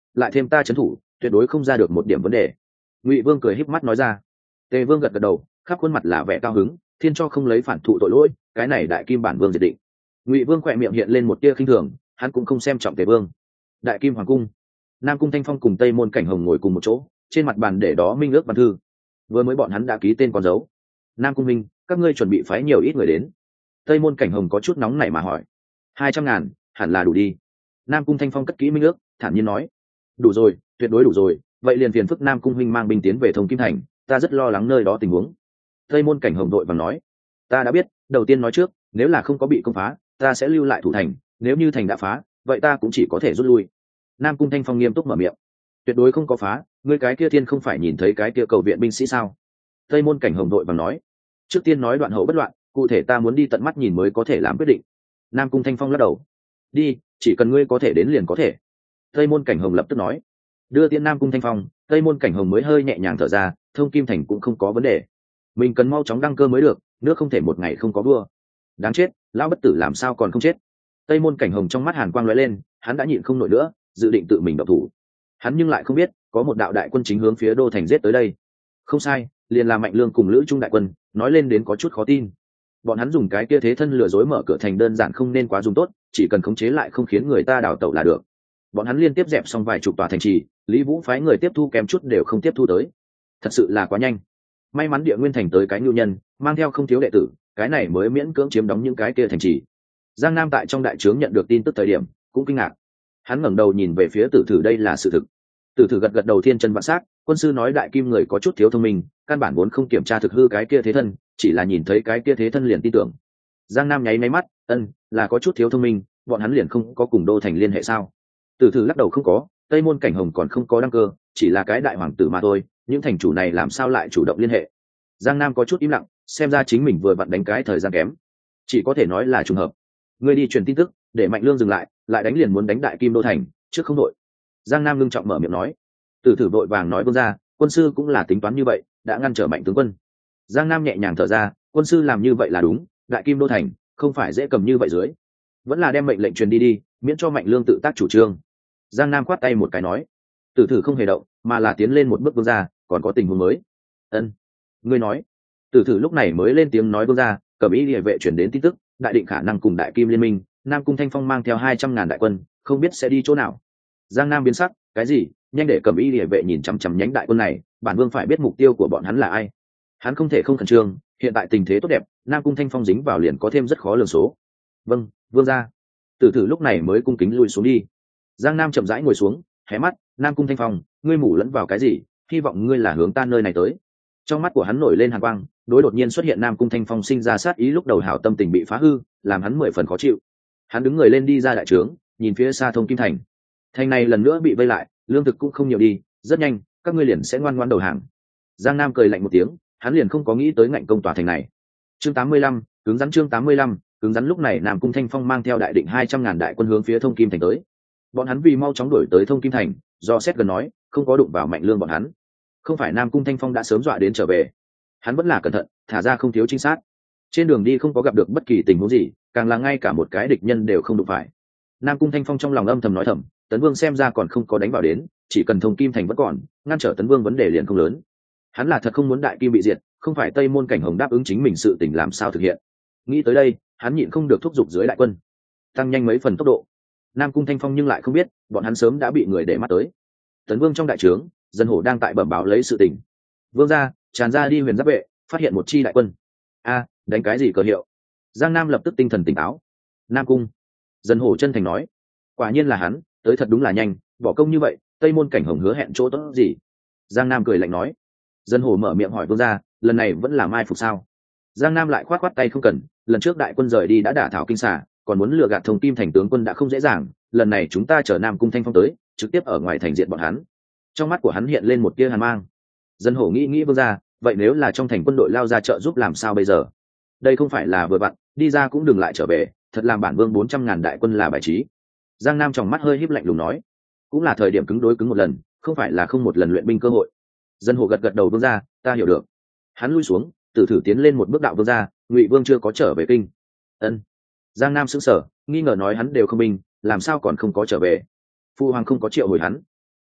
Speaker 1: lại thêm ta trấn thủ, tuyệt đối không ra được một điểm vấn đề. Ngụy Vương cười híp mắt nói ra. Tề Vương gật gật đầu, khắp khuôn mặt là vẻ cao hứng, thiên cho không lấy phản thụ tội lỗi, cái này đại kim bản vương diệt định. Ngụy Vương khỏe miệng hiện lên một tia khinh thường, hắn cũng không xem trọng Tề Vương. Đại kim hoàng cung, Nam cung Thanh Phong cùng Tây môn Cảnh Hồng ngồi cùng một chỗ, trên mặt bàn để đó minh ước văn thư. Vừa mới bọn hắn đã ký tên con dấu. Nam cung minh, các ngươi chuẩn bị phái nhiều ít người đến? Tây môn Cảnh Hồng có chút nóng nảy mà hỏi. 200.000, hẳn là đủ đi. Nam cung Thanh Phong cất kỹ minh ước, thản nhiên nói. Đủ rồi, tuyệt đối đủ rồi, vậy liền phiền phức Nam cung huynh mang binh tiến về Thông Kim Thành, ta rất lo lắng nơi đó tình huống. Tây môn Cảnh Hồng đội vàng nói. Ta đã biết, đầu tiên nói trước, nếu là không có bị công phá, ta sẽ lưu lại thủ thành, nếu như thành đã phá, vậy ta cũng chỉ có thể rút lui. Nam cung Thanh Phong nghiêm túc mở miệng. Tuyệt đối không có phá, ngươi cái kia thiên không phải nhìn thấy cái kia cầu viện binh sĩ sao? Tây môn Cảnh Hồng đội vàng nói. Trước tiên nói đoạn hậu bất loạn, cụ thể ta muốn đi tận mắt nhìn mới có thể làm quyết định. Nam cung Thanh Phong lắc đầu. Đi, chỉ cần ngươi có thể đến liền có thể. Tây môn Cảnh Hồng lập tức nói. Đưa tiễn Nam cung Thanh Phong, Tây môn Cảnh Hồng mới hơi nhẹ nhàng thở ra, Thông Kim Thành cũng không có vấn đề. Mình cần mau chóng đăng cơ mới được, nước không thể một ngày không có vua. Đáng chết, lão bất tử làm sao còn không chết? Tây môn Cảnh Hồng trong mắt hàn quang lóe lên, hắn đã nhịn không nổi nữa, dự định tự mình động thủ. Hắn nhưng lại không biết, có một đạo đại quân chính hướng phía đô thành giết tới đây. Không sai, liền là Mạnh Lương cùng Lữ Trung đại quân, nói lên đến có chút khó tin. Bọn hắn dùng cái kia thế thân lừa dối mở cửa thành đơn giản không nên quá dùng tốt, chỉ cần khống chế lại không khiến người ta đào tẩu là được. Bọn hắn liên tiếp dẹp xong vài chục tòa thành trì, Lý Vũ phái người tiếp thu kém chút đều không tiếp thu tới. Thật sự là quá nhanh. May mắn Địa Nguyên thành tới cái nhu nhân, mang theo không thiếu đệ tử, cái này mới miễn cưỡng chiếm đóng những cái kia thành trì. Giang Nam tại trong đại trướng nhận được tin tức thời điểm, cũng kinh ngạc. Hắn ngẩng đầu nhìn về phía Tử Thử, đây là sự thực. Tử Thử gật gật đầu, thiên chân vạn sát, quân sư nói đại kim người có chút thiếu thông minh, căn bản vốn không kiểm tra thực hư cái kia thế thân, chỉ là nhìn thấy cái kia thế thân liền tin tưởng. Giang Nam nháy máy mắt, là có chút thiếu thông minh, bọn hắn liền không có cùng đô thành liên hệ sao? Tử Thử lắc đầu, không có, Tây môn Cảnh Hồng còn không có đăng cơ, chỉ là cái đại hoàng tử mà thôi, những thành chủ này làm sao lại chủ động liên hệ? Giang Nam có chút im lặng, xem ra chính mình vừa vặn đánh cái thời gian kém, chỉ có thể nói là trùng hợp. Ngươi đi truyền tin tức, để Mạnh Lương dừng lại, lại đánh liền muốn đánh đại kim đô thành, trước không đội. Giang Nam ngưng trọng mở miệng nói. Tử Thử vội vàng nói, vương ra, quân sư cũng là tính toán như vậy, đã ngăn trở Mạnh tướng quân. Giang Nam nhẹ nhàng thở ra, quân sư làm như vậy là đúng, đại kim đô thành không phải dễ cầm như vậy dưới, vẫn là đem mệnh lệnh truyền đi đi, miễn cho Mạnh Lương tự tác chủ trương. Giang Nam khoát tay một cái nói. Tử Thử không hề động, mà là tiến lên một bước, vương ra, còn có tình huống mới. Ngươi nói. Tử Thử lúc này mới lên tiếng nói, vương ra, Cẩm Y Liễu vệ chuyển đến tin tức, đại định khả năng cùng đại kim liên minh, Nam cung Thanh Phong mang theo 200.000 đại quân, không biết sẽ đi chỗ nào. Giang Nam biến sắc, cái gì? Nhanh để Cẩm Y Liễu vệ nhìn chằm chằm nhánh đại quân này, bản vương phải biết mục tiêu của bọn hắn là ai. Hắn không thể không khẩn trương, hiện tại tình thế tốt đẹp, Nam cung Thanh Phong dính vào liền có thêm rất khó lường số. Vâng, vương gia. Tử Thử lúc này mới cung kính lui xuống đi. Giang Nam chậm rãi ngồi xuống, hé mắt, Nam cung Thanh Phong, ngươi mù lẫn vào cái gì? Hy vọng ngươi là hướng ta nơi này tới. Trong mắt của hắn nổi lên hàn quang, đối đột nhiên xuất hiện Nam cung Thanh Phong sinh ra sát ý, lúc đầu hảo tâm tình bị phá hư, làm hắn 10 phần khó chịu. Hắn đứng người lên đi ra đại trướng, nhìn phía xa Thông Kim thành. Thành này lần nữa bị vây lại, lương thực cũng không nhiều đi, rất nhanh các ngươi liền sẽ ngoan ngoãn đầu hàng. Giang Nam cười lạnh một tiếng, hắn liền không có nghĩ tới ngạnh công tòa thành này. Chương 85, cứng rắn. Chương 85, cứng rắn. Lúc này Nam cung Thanh Phong mang theo đại định 200.000 đại quân hướng phía Thông Kim thành tới. Bọn hắn vì mau chóng đuổi tới Thông Kim thành, do xét gần nói, không có đụng vào Mạnh Lương bọn hắn. Không phải Nam cung Thanh Phong đã sớm dọa đến trở về, hắn vẫn là cẩn thận, thả ra không thiếu trinh sát. Trên đường đi không có gặp được bất kỳ tình huống gì, càng là ngay cả một cái địch nhân đều không đụng phải. Nam cung Thanh Phong trong lòng âm thầm nói thầm, Tấn Vương xem ra còn không có đánh vào đến, chỉ cần Thông Kim thành vẫn còn, ngăn trở Tấn Vương vấn đề liền không lớn. Hắn là thật không muốn đại kim bị diệt, không phải Tây môn Cảnh Hồng đáp ứng chính mình sự tình làm sao thực hiện. Nghĩ tới đây, hắn nhịn không được thúc giục dưới đại quân tăng nhanh mấy phần tốc độ. Nam cung Thanh Phong nhưng lại không biết, bọn hắn sớm đã bị người để mắt tới. Tấn Vương trong đại trướng, Dân Hổ đang tại bẩm báo lấy sự tình. Vương gia, tràn ra đi Huyền Giáp vệ, phát hiện một chi đại quân. Đánh cái gì cờ hiệu? Giang Nam lập tức tinh thần tỉnh táo. Nam cung. Dân Hổ chân thành nói. Quả nhiên là hắn, tới thật đúng là nhanh, bỏ công như vậy, Tây môn Cảnh Hồng hứa hẹn chỗ tốt gì? Giang Nam cười lạnh nói. Dân Hổ mở miệng hỏi, vương gia, lần này vẫn là mai phục sao? Giang Nam lại khoát tay, không cần, lần trước đại quân rời đi đã đả thảo kinh xà, còn muốn lừa gạt Thông Kim thành tướng quân đã không dễ dàng, lần này chúng ta chở Nam cung Thanh Phong tới, trực tiếp ở ngoài thành diện bọn hắn. Trong mắt của hắn hiện lên một tia hàn mang. Dân Hổ nghĩ vương gia, vậy nếu là trong thành quân đội lao ra trợ giúp làm sao bây giờ? Đây không phải là vừa vặn, đi ra cũng đừng lại trở về, thật làm bản vương 400.000 đại quân là bài trí. Giang Nam trong mắt hơi híp lạnh lùng nói, cũng là thời điểm cứng đối cứng một lần, không phải là không một lần luyện binh cơ hội. Dân Hổ gật gật đầu, vương gia, ta hiểu được. Hắn lui xuống, Tử Thử tiến lên một bước, đạo vương gia, Ngụy Vương chưa có trở về kinh. Giang Nam sững sờ, nghi ngờ nói, hắn đều không binh, làm sao còn không có trở về? Phu hoàng không có triệu hồi hắn.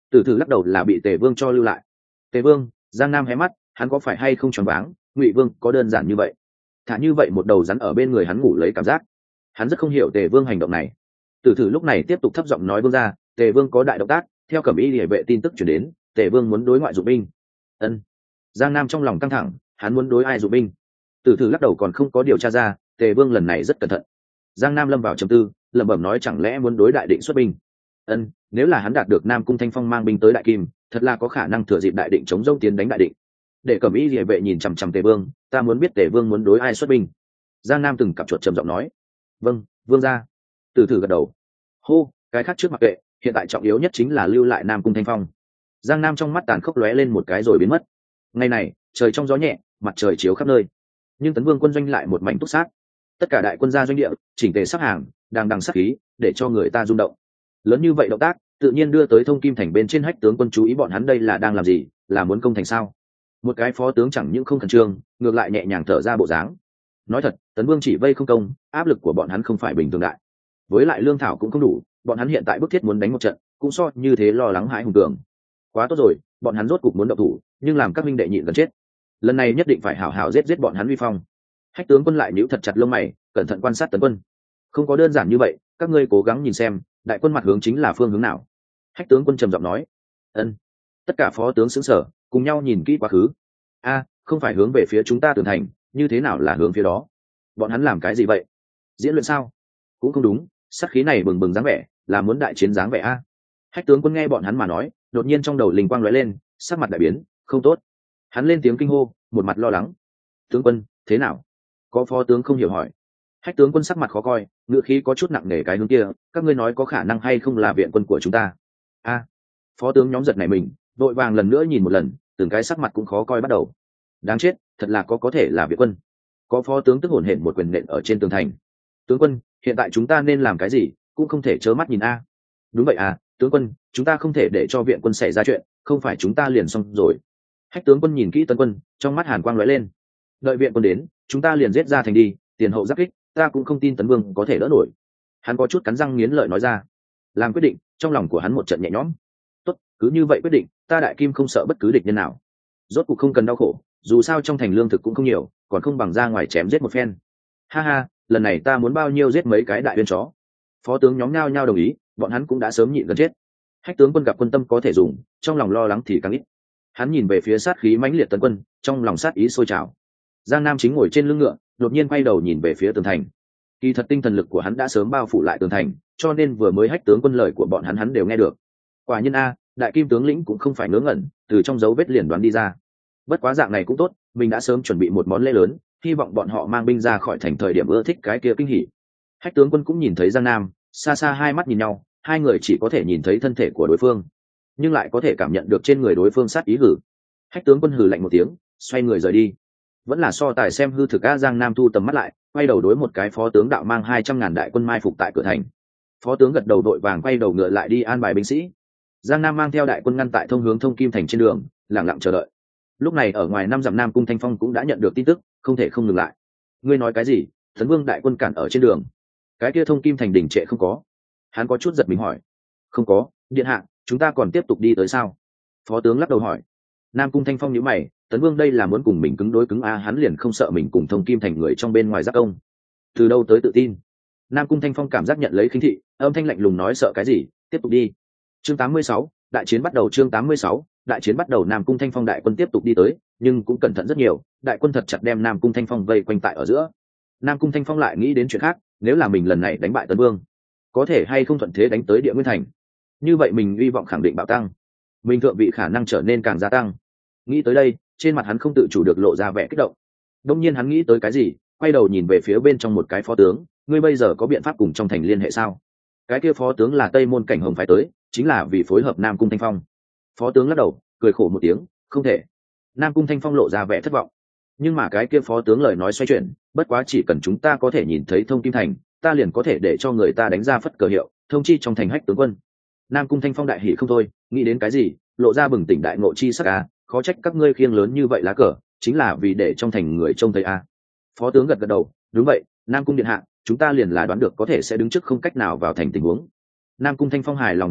Speaker 1: Tử Thử lắc đầu là bị Tề Vương cho lưu lại. Tề Vương, Giang Nam hé mắt, hắn có phải hay không choáng váng? Ngụy Vương có đơn giản như vậy? Thả như vậy một đầu rắn ở bên người hắn ngủ lấy cảm giác. Hắn rất không hiểu Tề Vương hành động này. Tử Thử lúc này tiếp tục thấp giọng nói: Vương ra, Tề Vương có đại động tác, theo Cẩm Y Liễu vệ tin tức truyền đến, Tề Vương muốn đối ngoại dụng binh. Ân. Giang Nam trong lòng căng thẳng, hắn muốn đối ai dụng binh? Tử Thử lắc đầu còn không có điều tra ra, Tề Vương lần này rất cẩn thận. Giang Nam lâm vào trầm tư, lẩm bẩm nói chẳng lẽ muốn đối đại định xuất binh? Ân, nếu là hắn đạt được Nam Cung Thanh Phong mang binh tới Đại Kim, thật là có khả năng thừa dịp đại định chống rông tiến đánh đại định. Để Cẩm Y Liễu vệ nhìn chằm chằm Tề Vương, ta muốn biết Tề Vương muốn đối ai xuất binh. Giang Nam từng cặp chuột trầm giọng nói. Vâng, Vương gia. Tử Thử gật đầu. Hô, cái khác trước mặc kệ, hiện tại trọng yếu nhất chính là lưu lại Nam Cung Thanh Phong. Giang Nam trong mắt tàn khốc lóe lên một cái rồi biến mất. Ngày này, trời trong gió nhẹ, mặt trời chiếu khắp nơi, nhưng Tấn Vương quân doanh lại một mảnh túc sát. Tất cả đại quân gia doanh địa chỉnh tề sắp hàng, đang đằng sát khí, để cho người ta rung động. Lớn như vậy động tác, tự nhiên đưa tới Thông Kim thành bên trên Hách tướng quân chú ý, bọn hắn đây là đang làm gì, là muốn công thành sao? Một cái phó tướng chẳng những không khẩn trương, ngược lại nhẹ nhàng thở ra bộ dáng. Nói thật, Tấn Vương chỉ vây không công, áp lực của bọn hắn không phải bình thường đại. Với lại lương thảo cũng không đủ, bọn hắn hiện tại bức thiết muốn đánh một trận, cũng so như thế lo lắng hãi hùng cường. Quá tốt rồi, bọn hắn rốt cục muốn động thủ, nhưng làm các minh đệ nhịn gần chết. Lần này nhất định phải hảo hảo giết bọn hắn uy phong. Hách tướng quân lại nhíu thật chặt lông mày, cẩn thận quan sát Tấn quân. Không có đơn giản như vậy, các ngươi cố gắng nhìn xem, đại quân mặt hướng chính là phương hướng nào. Hách tướng quân trầm giọng nói. Ân. Tất cả phó tướng sững sờ, cùng nhau nhìn kỹ quá khứ. A, không phải hướng về phía chúng ta tường thành, như thế nào là hướng phía đó? Bọn hắn làm cái gì vậy? Diễn luyện sao? Cũng không đúng, sát khí này bừng bừng dáng vẻ, là muốn đại chiến dáng vẻ a. Hách tướng quân nghe bọn hắn mà nói, đột nhiên trong đầu linh quang lóe lên, sắc mặt đại biến, không tốt. Hắn lên tiếng kinh hô, một mặt lo lắng. Tướng quân, thế nào? Có phó tướng không hiểu hỏi. Hách tướng quân sắc mặt khó coi, ngữ khí có chút nặng nề cái hướng kia, các ngươi nói có khả năng hay không là viện quân của chúng ta? A. Phó tướng nhóm giật này mình, đội vàng lần nữa nhìn một lần, từng cái sắc mặt cũng khó coi bắt đầu. Đáng chết, thật là có thể là viện quân. Có phó tướng tức hổn hển một quyền nện ở trên tường thành. Tướng quân, hiện tại chúng ta nên làm cái gì, cũng không thể trơ mắt nhìn a. Đúng vậy à, tướng quân, chúng ta không thể để cho viện quân xảy ra chuyện, không phải chúng ta liền xong rồi. Hách tướng quân nhìn kỹ Tấn quân, trong mắt hàn quang lóe lên. Đợi viện quân đến, chúng ta liền giết ra thành đi, tiền hậu giáp kích, ta cũng không tin Tấn Vương có thể đỡ nổi. Hắn có chút cắn răng nghiến lợi nói ra. Làm quyết định, trong lòng của hắn một trận nhẹ nhõm. Tốt, cứ như vậy quyết định, ta Đại Kim không sợ bất cứ địch nhân nào. Rốt cuộc không cần đau khổ, dù sao trong thành lương thực cũng không nhiều, còn không bằng ra ngoài chém giết một phen. Ha ha, lần này ta muốn bao nhiêu giết mấy cái đại uyên chó. Phó tướng nhóm nhao nhao đồng ý, bọn hắn cũng đã sớm nhịn gần chết. Hách tướng quân gặp quân tâm có thể dùng, trong lòng lo lắng thì càng ít. Hắn nhìn về phía sát khí mãnh liệt Tấn quân, trong lòng sát ý sôi trào. Giang Nam chính ngồi trên lưng ngựa, đột nhiên quay đầu nhìn về phía tường thành. Kỳ thật tinh thần lực của hắn đã sớm bao phủ lại tường thành, cho nên vừa mới Hách tướng quân lời của bọn hắn đều nghe được. Quả nhiên a, đại kim tướng lĩnh cũng không phải ngớ ngẩn, từ trong dấu vết liền đoán đi ra. Bất quá dạng này cũng tốt, mình đã sớm chuẩn bị một món lễ lớn, hy vọng bọn họ mang binh ra khỏi thành thời điểm ưa thích cái kia kinh hỉ. Hách tướng quân cũng nhìn thấy Giang Nam, xa xa hai mắt nhìn nhau, hai người chỉ có thể nhìn thấy thân thể của đối phương, nhưng lại có thể cảm nhận được trên người đối phương sát ý hử. Hách tướng quân hừ lạnh một tiếng, xoay người rời đi. Vẫn là so tài xem hư thực a. Giang Nam thu tầm mắt lại, quay đầu đối một cái phó tướng đạo mang 200.000 đại quân mai phục tại cửa thành. Phó tướng gật đầu đội vàng quay đầu ngựa lại đi an bài binh sĩ. Giang Nam mang theo đại quân ngăn tại thông hướng Thông Kim thành trên đường, lặng lặng chờ đợi. Lúc này ở ngoài 5 dặm Nam Cung Thanh Phong cũng đã nhận được tin tức, không thể không ngừng lại. Ngươi nói cái gì? Tấn Vương đại quân cản ở trên đường. Cái kia Thông Kim thành đình trệ không có? Hắn có chút giật mình hỏi. Không có, điện hạ, chúng ta còn tiếp tục đi tới sao? Phó tướng lắc đầu hỏi. Nam Cung Thanh Phong nhíu mày, Tấn Vương đây là muốn cùng mình cứng đối cứng a, hắn liền không sợ mình cùng Thông Kim thành người trong bên ngoài giáp công. Từ đâu tới tự tin? Nam Cung Thanh Phong cảm giác nhận lấy khinh thị, âm thanh lạnh lùng nói sợ cái gì, tiếp tục đi. Chương 86, đại chiến bắt đầu. Chương 86, đại chiến bắt đầu. Nam Cung Thanh Phong đại quân tiếp tục đi tới, nhưng cũng cẩn thận rất nhiều, đại quân thật chặt đem Nam Cung Thanh Phong vây quanh tại ở giữa. Nam Cung Thanh Phong lại nghĩ đến chuyện khác, nếu là mình lần này đánh bại Tấn Vương, có thể hay không thuận thế đánh tới Địa Nguyên thành, như vậy mình hy vọng khẳng định bạo tăng, mình thượng vị khả năng trở nên càng gia tăng. Nghĩ tới đây, trên mặt hắn không tự chủ được lộ ra vẻ kích động. Đông nhiên hắn nghĩ tới cái gì, quay đầu nhìn về phía bên trong một cái phó tướng, ngươi bây giờ có biện pháp cùng trong thành liên hệ sao? Cái kia phó tướng là Tây Môn Cảnh Hồng phái tới, chính là vì phối hợp Nam Cung Thanh Phong. Phó tướng lắc đầu, cười khổ một tiếng, không thể. Nam Cung Thanh Phong lộ ra vẻ thất vọng. Nhưng mà cái kia phó tướng lời nói xoay chuyển, bất quá chỉ cần chúng ta có thể nhìn thấy Thông Kim thành, ta liền có thể để cho người ta đánh ra phất cờ hiệu, thông chi trong thành Hách tướng quân. Nam Cung Thanh Phong đại hỉ không thôi, nghĩ đến cái gì, lộ ra bừng tỉnh đại ngộ chi sắc a, khó trách các ngươi khiêng lớn như vậy lá cờ, chính là vì để trong thành người trông thấy a. Phó tướng gật gật đầu, đúng vậy, Nam Cung điện hạ, chúng ta liền là đoán được có thể sẽ đứng trước không cách nào vào thành tình huống. Nam Cung Thanh Phong hài lòng gật đầu,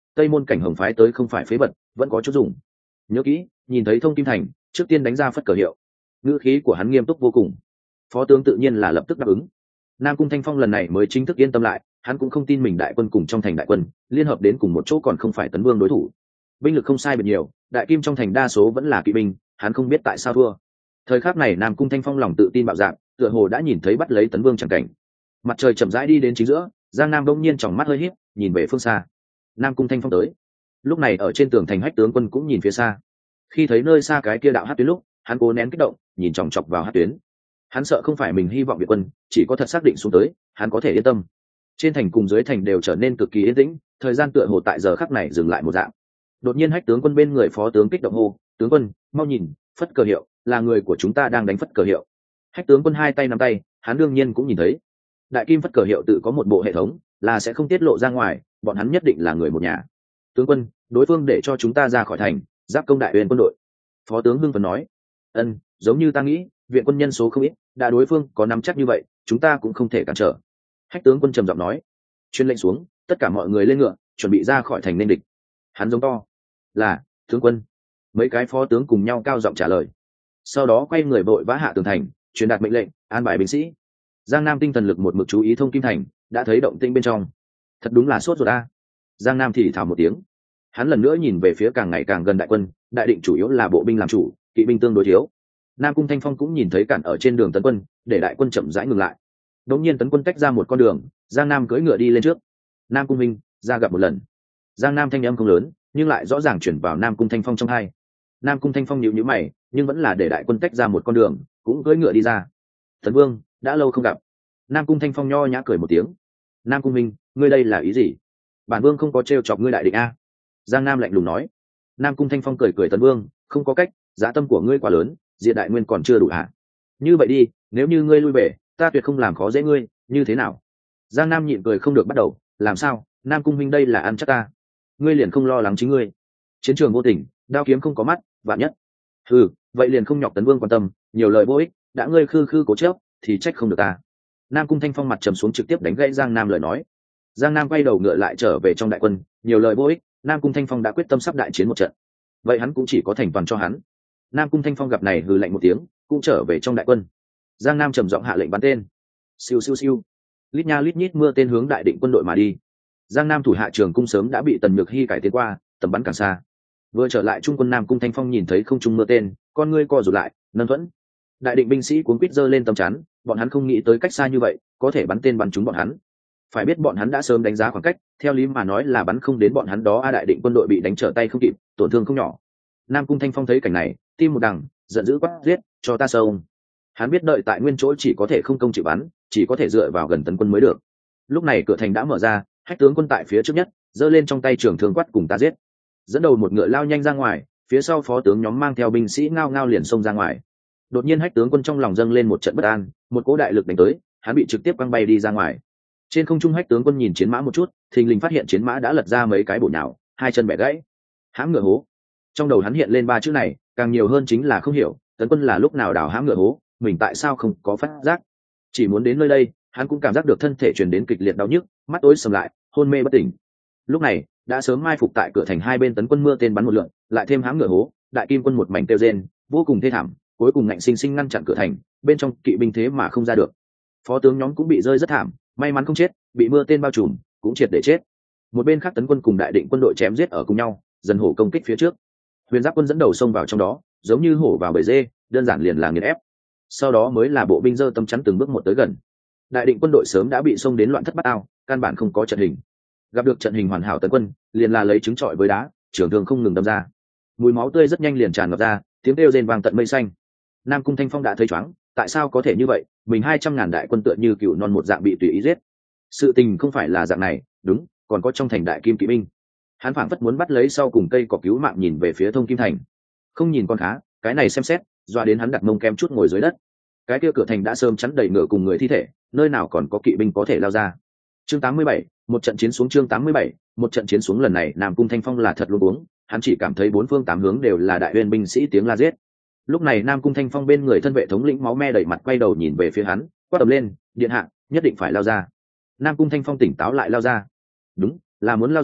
Speaker 1: tây môn cảnh hồng phái tới không phải phế vật, vẫn có chút dùng. Nhớ kỹ, nhìn thấy thông kim thành trước tiên đánh ra phất cờ hiệu. Ngữ khí của hắn nghiêm túc vô cùng. Phó tướng tự nhiên là lập tức đáp ứng. Nam Cung Thanh Phong lần này mới chính thức yên tâm lại, hắn cũng không tin mình đại quân cùng trong thành đại quân liên hợp đến cùng một chỗ còn không phải Tấn Vương đối thủ. Binh lực không sai biệt nhiều, đại kim trong thành đa số vẫn là kỵ binh, hắn không biết tại sao thua. Thời khắc này Nam Cung Thanh Phong lòng tự tin bạo dạn, tựa hồ đã nhìn thấy bắt lấy Tấn Vương chẳng cảnh. Mặt trời chậm rãi đi đến chính giữa, Giang Nam đông nhiên tròng mắt hơi híp, nhìn về phương xa. Nam Cung Thanh Phong tới. Lúc này ở trên tường thành Hách tướng quân cũng nhìn phía xa. Khi thấy nơi xa cái kia đạo hắc tuyến lúc, hắn cố nén kích động, nhìn chòng chọc vào hắc tuyến. Hắn sợ không phải mình hy vọng viện quân, chỉ có thật xác định xuống tới, hắn có thể yên tâm. Trên thành cùng dưới thành đều trở nên cực kỳ yên tĩnh, thời gian tựa hồ tại giờ khắc này dừng lại một dạng. Đột nhiên Hách tướng quân bên người phó tướng kích động hô: "Tướng quân, mau nhìn, phất cờ hiệu, là người của chúng ta đang đánh phất cờ hiệu." Hách tướng quân hai tay nắm tay, hắn đương nhiên cũng nhìn thấy. Đại kim phất cờ hiệu tự có một bộ hệ thống, là sẽ không tiết lộ ra ngoài, bọn hắn nhất định là người một nhà. Tướng quân, đối phương để cho chúng ta ra khỏi thành, giáp công đại uyên quân đội. Phó tướng hưng phấn nói: "Ân, giống như ta nghĩ, viện quân nhân số không ít, đã đối phương có nắm chắc như vậy, chúng ta cũng không thể cản trở." Hách tướng quân trầm giọng nói. Truyền lệnh xuống, tất cả mọi người lên ngựa, chuẩn bị ra khỏi thành nên địch. Hắn giống to: "Là, tướng quân." Mấy cái phó tướng cùng nhau cao giọng trả lời. Sau đó quay người vội vã hạ tường thành, truyền đạt mệnh lệnh, an bài binh sĩ. Giang Nam tinh thần lực một mực chú ý thông kim thành, đã thấy động tĩnh bên trong. Thật đúng là sốt ruột a. Giang Nam thì thào một tiếng. Hắn lần nữa nhìn về phía càng ngày càng gần đại quân, đại định chủ yếu là bộ binh làm chủ, kỵ binh tương đối thiếu. Nam Cung Thanh Phong cũng nhìn thấy cản ở trên đường tấn quân, để đại quân chậm rãi ngừng lại. Đột nhiên tấn quân tách ra một con đường, Giang Nam cưỡi ngựa đi lên trước. "Nam Cung minh, ra gặp một lần." Giang Nam thanh âm không lớn, nhưng lại rõ ràng chuyển vào Nam Cung Thanh Phong trong tai. Nam Cung Thanh Phong nhíu nhíu mày, nhưng vẫn là để đại quân tách ra một con đường, cũng cưỡi ngựa đi ra. "Tấn Vương, đã lâu không gặp." Nam Cung Thanh Phong nho nhã cười một tiếng. "Nam Cung minh, ngươi đây là ý gì? Bản vương không có trêu chọc ngươi đại định a." Giang Nam lạnh lùng nói. Nam Cung Thanh Phong cười cười: "Tấn Vương, không có cách, giá tâm của ngươi quá lớn, diện đại nguyên còn chưa đủ hả? Như vậy đi, nếu như ngươi lui về, ta tuyệt không làm khó dễ ngươi, như thế nào?" Giang Nam nhịn cười không được bắt đầu: "Làm sao? Nam Cung minh đây là ăn chắc ta, ngươi liền không lo lắng chính ngươi? Chiến trường vô tình, đao kiếm không có mắt, vạn nhất." "Ừ, vậy liền không nhọc Tấn Vương quan tâm, nhiều lời vô ích, đã ngươi khư khư cố chấp, thì trách không được ta." Nam Cung Thanh Phong mặt trầm xuống trực tiếp đánh gãy Giang Nam lời nói. Giang Nam quay đầu ngựa lại trở về trong đại quân, nhiều lời vô ích, Nam Cung Thanh Phong đã quyết tâm sắp đại chiến một trận, vậy hắn cũng chỉ có thành toàn cho hắn. Nam Cung Thanh Phong gặp này hừ lạnh một tiếng, cũng trở về trong đại quân. Giang Nam trầm giọng hạ lệnh bắn tên. Siêu siêu siêu, lít nha lít nhít mưa tên hướng đại định quân đội mà đi. Giang Nam thủ hạ trường cung sớm đã bị Tần Nhược Hi cải tiến qua, tầm bắn càng xa. Vừa trở lại trung quân Nam Cung Thanh Phong nhìn thấy không trung mưa tên, con ngươi co rụt lại, nâng thuẫn. Đại định binh sĩ cuống quýt giơ lên tầm chắn, bọn hắn không nghĩ tới cách xa như vậy, có thể bắn tên bắn trúng bọn hắn. Phải biết bọn hắn đã sớm đánh giá khoảng cách, theo lý mà nói là bắn không đến bọn hắn đó. Đại định quân đội bị đánh trở tay không kịp, tổn thương không nhỏ. Nam Cung Thanh Phong thấy cảnh này, tim một đằng, giận dữ quát: "Giết, cho ta sâu!" Hắn biết đợi tại nguyên chỗ chỉ có thể không công chịu bắn, chỉ có thể dựa vào gần tấn quân mới được. Lúc này cửa thành đã mở ra, Hách tướng quân tại phía trước nhất, giơ lên trong tay trường thương quát: "Cùng ta giết!" Dẫn đầu một ngựa lao nhanh ra ngoài, phía sau phó tướng nhóm mang theo binh sĩ ngao ngao liền xông ra ngoài. Đột nhiên Hách tướng quân trong lòng dâng lên một trận bất an, một cỗ đại lực đánh tới, hắn bị trực tiếp quăng bay đi ra ngoài. Trên không trung Hách tướng quân nhìn chiến mã một chút, thình lình phát hiện chiến mã đã lật ra mấy cái bổ nhào, hai chân bẻ gãy. Hãm ngựa hố. Trong đầu hắn hiện lên ba chữ này, càng nhiều hơn chính là không hiểu tấn quân là lúc nào đào hãm ngựa hố, mình tại sao không có phát giác. Chỉ muốn đến nơi đây, hắn cũng cảm giác được thân thể truyền đến kịch liệt đau nhức, mắt tối sầm lại, hôn mê bất tỉnh. Lúc này đã sớm mai phục tại cửa thành hai bên tấn quân mưa tên bắn một lượn, lại thêm hãm ngựa hố, đại kim quân một mảnh tiêu rên, vô cùng thê thảm, cuối cùng ngạnh sinh sinh ngăn chặn cửa thành, bên trong kỵ binh thế mà không ra được. Phó tướng nhóm cũng bị rơi rất thảm, may mắn không chết, bị mưa tên bao trùm cũng triệt để chết. Một bên khác tấn quân cùng đại định quân đội chém giết ở cùng nhau, dần hổ công kích phía trước. Huyền Giáp quân dẫn đầu xông vào trong đó, giống như hổ vào bầy dê, đơn giản liền là nghiền ép. Sau đó mới là bộ binh dơ tâm chắn từng bước một tới gần. Đại định quân đội sớm đã bị xông đến loạn thất bát ao, căn bản không có trận hình. Gặp được trận hình hoàn hảo tấn quân, liền là lấy trứng trọi với đá, trường thương không ngừng đâm ra. Mùi máu tươi rất nhanh liền tràn ngập ra, tiếng kêu rên vang tận mây xanh. Nam Cung Thanh Phong đã thấy choáng, tại sao có thể như vậy, mình 200.000 đại quân tựa như cừu non một dạng bị tùy ý giết. Sự tình không phải là dạng này, đúng, còn có trong thành đại kim kỵ binh. Hắn phảng phất muốn bắt lấy sau cùng cây cỏ cứu mạng nhìn về phía thông kim thành. Không nhìn con khá, cái này xem xét, doa đến hắn đặt mông kem chút ngồi dưới đất. Cái kia cửa thành đã sớm chắn đầy ngựa cùng người thi thể, nơi nào còn có kỵ binh có thể lao ra. Chương 87, một trận chiến xuống. Chương 87, một trận chiến xuống. Lần này Nam Cung Thanh Phong là thật luôn uống, hắn chỉ cảm thấy bốn phương tám hướng đều là đại uyên binh sĩ tiếng la giết. Lúc này Nam Cung Thanh Phong bên người thân vệ thống lĩnh máu me đầy mặt quay đầu nhìn về phía hắn, quát tầm lên: "Điện hạ, nhất định phải lao ra!" Nam Cung Thanh Phong tỉnh táo lại lao ra. Đúng, là muốn lao ra,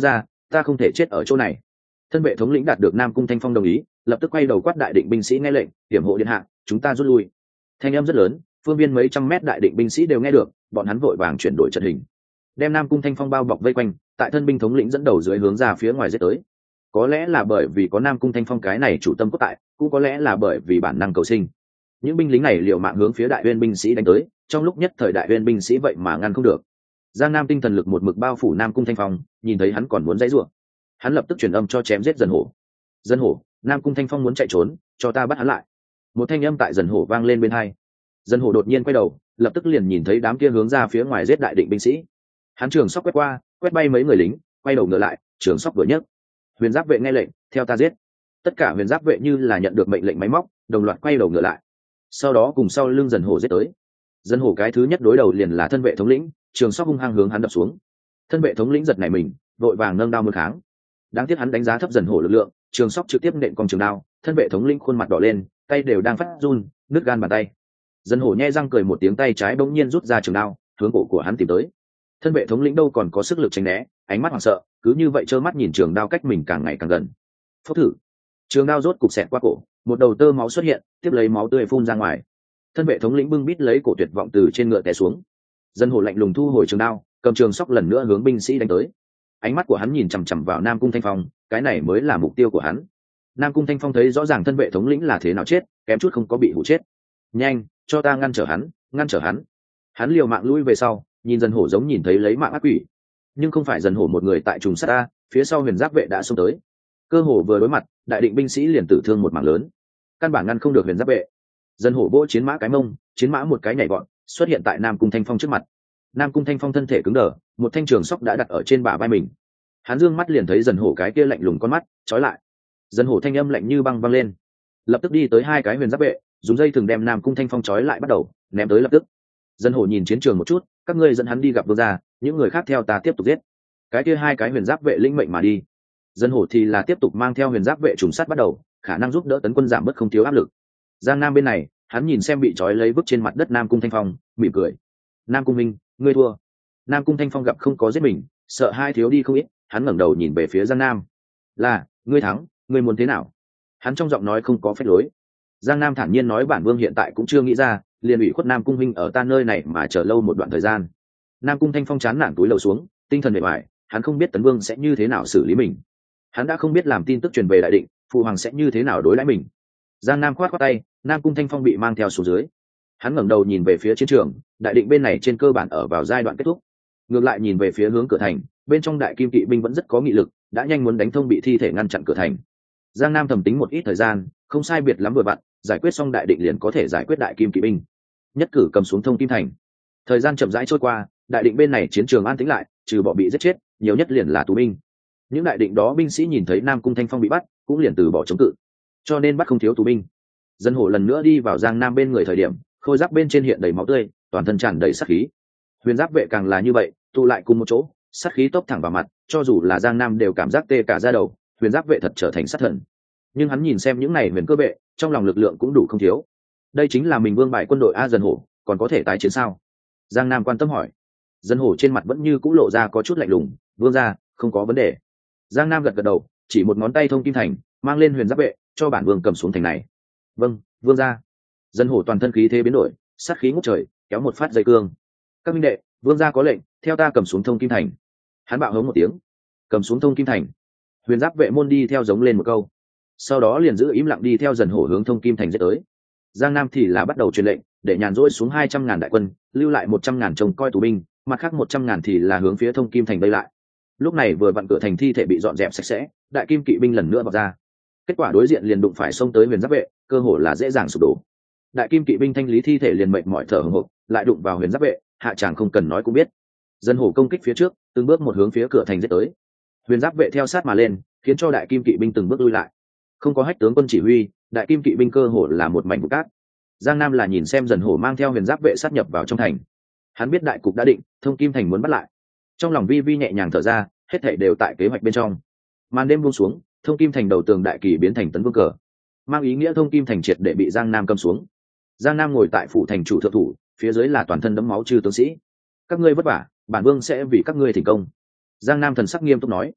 Speaker 1: ta không thể chết ở chỗ này. Thân vệ thống lĩnh đạt được Nam Cung Thanh Phong đồng ý, lập tức quay đầu quát đại định binh sĩ nghe lệnh, hiểm hộ điện hạ, chúng ta rút lui. Thanh âm rất lớn, phương viên mấy trăm mét đại định binh sĩ đều nghe được, bọn hắn vội vàng chuyển đổi trận hình, đem Nam Cung Thanh Phong bao bọc vây quanh, tại thân binh thống lĩnh dẫn đầu dưới hướng ra phía ngoài giết tới. Có lẽ là bởi vì có Nam Cung Thanh Phong cái này chủ tâm cốt tại, cũng có lẽ là bởi vì bản năng cầu sinh. Những binh lính này liều mạng hướng phía đại uyên binh sĩ đánh tới, trong lúc nhất thời đại uyên binh sĩ vậy mà ngăn không được. Giang Nam tinh thần lực một mực bao phủ Nam Cung Thanh Phong, nhìn thấy hắn còn muốn dãy rủa, hắn lập tức truyền âm cho chém giết Dần Hổ. Dần Hổ, Nam Cung Thanh Phong muốn chạy trốn, cho ta bắt hắn lại. Một thanh âm tại Dần Hổ vang lên bên tai. Dần Hổ đột nhiên quay đầu, lập tức liền nhìn thấy đám kia hướng ra phía ngoài giết đại định binh sĩ. Hắn trường sóc quét qua, quét bay mấy người lính, quay đầu ngựa lại, trường sóc vừa nhấc. Huyền giáp vệ nghe lệnh, theo ta giết. Tất cả huyền giáp vệ như là nhận được mệnh lệnh máy móc, đồng loạt quay đầu ngựa lại. Sau đó cùng sau lưng Dần Hổ giết tới. Dần Hổ cái thứ nhất đối đầu liền là thân vệ thống lĩnh, trường sóc hung hăng hướng hắn đập xuống. Thân vệ thống lĩnh giật nảy mình, vội vàng nâng đao muốn kháng. Đáng tiếc hắn đánh giá thấp Dần Hổ lực lượng, trường sóc trực tiếp nện con trường đao, thân vệ thống lĩnh khuôn mặt đỏ lên, tay đều đang phát run, nứt gan bàn tay. Dần Hổ nhe răng cười một tiếng, tay trái bỗng nhiên rút ra trường đao, hướng cổ của hắn tìm tới. Thân vệ thống lĩnh đâu còn có sức lực tránh né, ánh mắt hoảng sợ, cứ như vậy trơ mắt nhìn trường đao cách mình càng ngày càng gần. Phốc thử, trường đao rốt cục xẹt qua cổ, một đầu tơ máu xuất hiện, tiếp lấy máu tươi phun ra ngoài. Thân vệ thống lĩnh bưng bít lấy cổ tuyệt vọng từ trên ngựa té xuống. Dần Hổ lạnh lùng thu hồi trường đao, cầm trường sóc lần nữa hướng binh sĩ đánh tới. Ánh mắt của hắn nhìn chằm chằm vào Nam Cung Thanh Phong, cái này mới là mục tiêu của hắn. Nam Cung Thanh Phong thấy rõ ràng thân vệ thống lĩnh là thế nào chết, kém chút không có bị hụ chết. Nhanh, cho ta ngăn trở hắn, ngăn trở hắn. Hắn liều mạng lui về sau, nhìn Dần Hổ giống nhìn thấy lấy mạng ác quỷ. Nhưng không phải Dần Hổ một người tại trùng sát ta, phía sau huyền giáp vệ đã xông tới. Cơ hồ vừa đối mặt, đại định binh sĩ liền tử thương một mảng lớn, căn bản ngăn không được huyền giáp vệ. Dần Hổ vỗ chiến mã cái mông, chiến mã một cái nhảy vọt, xuất hiện tại Nam Cung Thanh Phong trước mặt. Nam Cung Thanh Phong thân thể cứng đờ, một thanh trường sóc đã đặt ở trên bả vai mình. Hắn dương mắt liền thấy Dần Hổ cái kia lạnh lùng con mắt, trói lại. Dần Hổ thanh âm lạnh như băng văng lên, lập tức đi tới hai cái huyền giáp vệ, dùng dây thừng đem Nam Cung Thanh Phong trói lại, bắt đầu ném tới lập tức. Dần Hổ nhìn chiến trường một chút, các ngươi dẫn hắn đi gặp vương gia, những người khác theo ta tiếp tục giết. Cái kia hai cái huyền giáp vệ linh mệnh mà đi. Dần Hổ thì là tiếp tục mang theo huyền giáp vệ trùng sát bắt đầu, khả năng giúp đỡ tấn quân giảm bớt không thiếu áp lực. Giang Nam bên này, hắn nhìn xem bị trói lấy vứt trên mặt đất Nam Cung Thanh Phong, mỉm cười. Nam Cung minh, ngươi thua. Nam Cung Thanh Phong gặp không có giết mình, sợ hai thiếu đi không ít, hắn ngẩng đầu nhìn về phía Giang Nam. Là, ngươi thắng, ngươi muốn thế nào? Hắn trong giọng nói không có phép lối. Giang Nam thản nhiên nói bản vương hiện tại cũng chưa nghĩ ra, liền ủy khuất Nam Cung minh ở ta nơi này mà chờ lâu một đoạn thời gian. Nam Cung Thanh Phong chán nản túi lầu xuống, tinh thần mệt mỏi, hắn không biết Tấn Vương sẽ như thế nào xử lý mình. Hắn đã không biết làm tin tức truyền về đại định, phụ hoàng sẽ như thế nào đối đãi mình. Giang Nam khoát khoát tay, Nam Cung Thanh Phong bị mang theo xuống dưới. Hắn ngẩng đầu nhìn về phía chiến trường, đại định bên này trên cơ bản ở vào giai đoạn kết thúc. Ngược lại nhìn về phía hướng cửa thành, bên trong đại kim kỵ binh vẫn rất có nghị lực, đã nhanh muốn đánh thông bị thi thể ngăn chặn cửa thành. Giang Nam thầm tính một ít thời gian, không sai biệt lắm vừa vặn, giải quyết xong đại định liền có thể giải quyết đại kim kỵ binh. Nhất cử cầm xuống thông kim thành. Thời gian chậm rãi trôi qua, đại định bên này chiến trường an tĩnh lại, trừ bỏ bị giết chết, nhiều nhất liền là tù binh. Những đại định đó binh sĩ nhìn thấy Nam Cung Thanh Phong bị bắt, cũng liền từ bỏ chống cự, cho nên bắt không thiếu tù binh. Dân Hổ lần nữa đi vào Giang Nam bên người thời điểm, khôi giáp bên trên hiện đầy máu tươi, toàn thân tràn đầy sát khí. Huyền giáp vệ càng là như vậy, tụ lại cùng một chỗ, sát khí tốc thẳng vào mặt, cho dù là Giang Nam đều cảm giác tê cả da đầu. Huyền giáp vệ thật trở thành sát thần. Nhưng hắn nhìn xem những này huyền cơ vệ, trong lòng lực lượng cũng đủ không thiếu. Đây chính là mình vương bài quân đội a. Dân Hổ còn có thể tái chiến sao? Giang Nam quan tâm hỏi. Dân Hổ trên mặt vẫn như cũ lộ ra có chút lạnh lùng, vương gia không có vấn đề. Giang Nam gật gật đầu, chỉ một ngón tay thông kim thành, mang lên huyền giáp vệ, cho bản vương cầm xuống thành này. Vâng, vương gia. Dân Hổ toàn thân khí thế biến đổi, sát khí ngút trời, kéo một phát dây cương. Các minh đệ, vương gia có lệnh, theo ta cầm xuống thông kim thành. Hắn bạo hống một tiếng, cầm xuống thông kim thành. Huyền giáp vệ môn đi theo giống lên một câu, sau đó liền giữ im lặng đi theo Dần Hổ hướng thông kim thành giết tới. Giang Nam thì là bắt đầu truyền lệnh, để nhàn rỗi xuống 200.000 đại quân, lưu lại 100.000 trông coi tù binh, mặt khác 100.000 thì là hướng phía thông kim thành vây lại. Lúc này vừa vặn cửa thành thi thể bị dọn dẹp sạch sẽ, đại kim kỵ binh lần nữa vào ra. Kết quả đối diện liền đụng phải xông tới huyền giáp vệ, cơ hồ là dễ dàng sụp đổ. Đại kim kỵ binh thanh lý thi thể liền mệt mỏi thở hổn hộc, lại đụng vào huyền giáp vệ, hạ tràng không cần nói cũng biết. Dân Hổ công kích phía trước, từng bước một hướng phía cửa thành giết tới. Huyền giáp vệ theo sát mà lên, khiến cho đại kim kỵ binh từng bước lui lại. Không có Hách tướng quân chỉ huy, đại kim kỵ binh cơ hồ là một mảnh vụn cát. Giang Nam là nhìn xem Dần Hổ mang theo huyền giáp vệ sát nhập vào trong thành. Hắn biết đại cục đã định, thông kim thành muốn bắt lại. Trong lòng vi vi nhẹ nhàng thở ra, hết thảy đều tại kế hoạch bên trong. Màn đêm buông xuống, thông kim thành đầu tường đại kỳ biến thành tấn vương cờ, mang ý nghĩa thông kim thành triệt để bị Giang Nam cầm xuống. Giang Nam ngồi tại phủ thành chủ thượng thủ, phía dưới là toàn thân đẫm máu chư tướng sĩ. Các ngươi vất vả, bản vương sẽ vì các ngươi thành công. Giang Nam thần sắc nghiêm túc nói.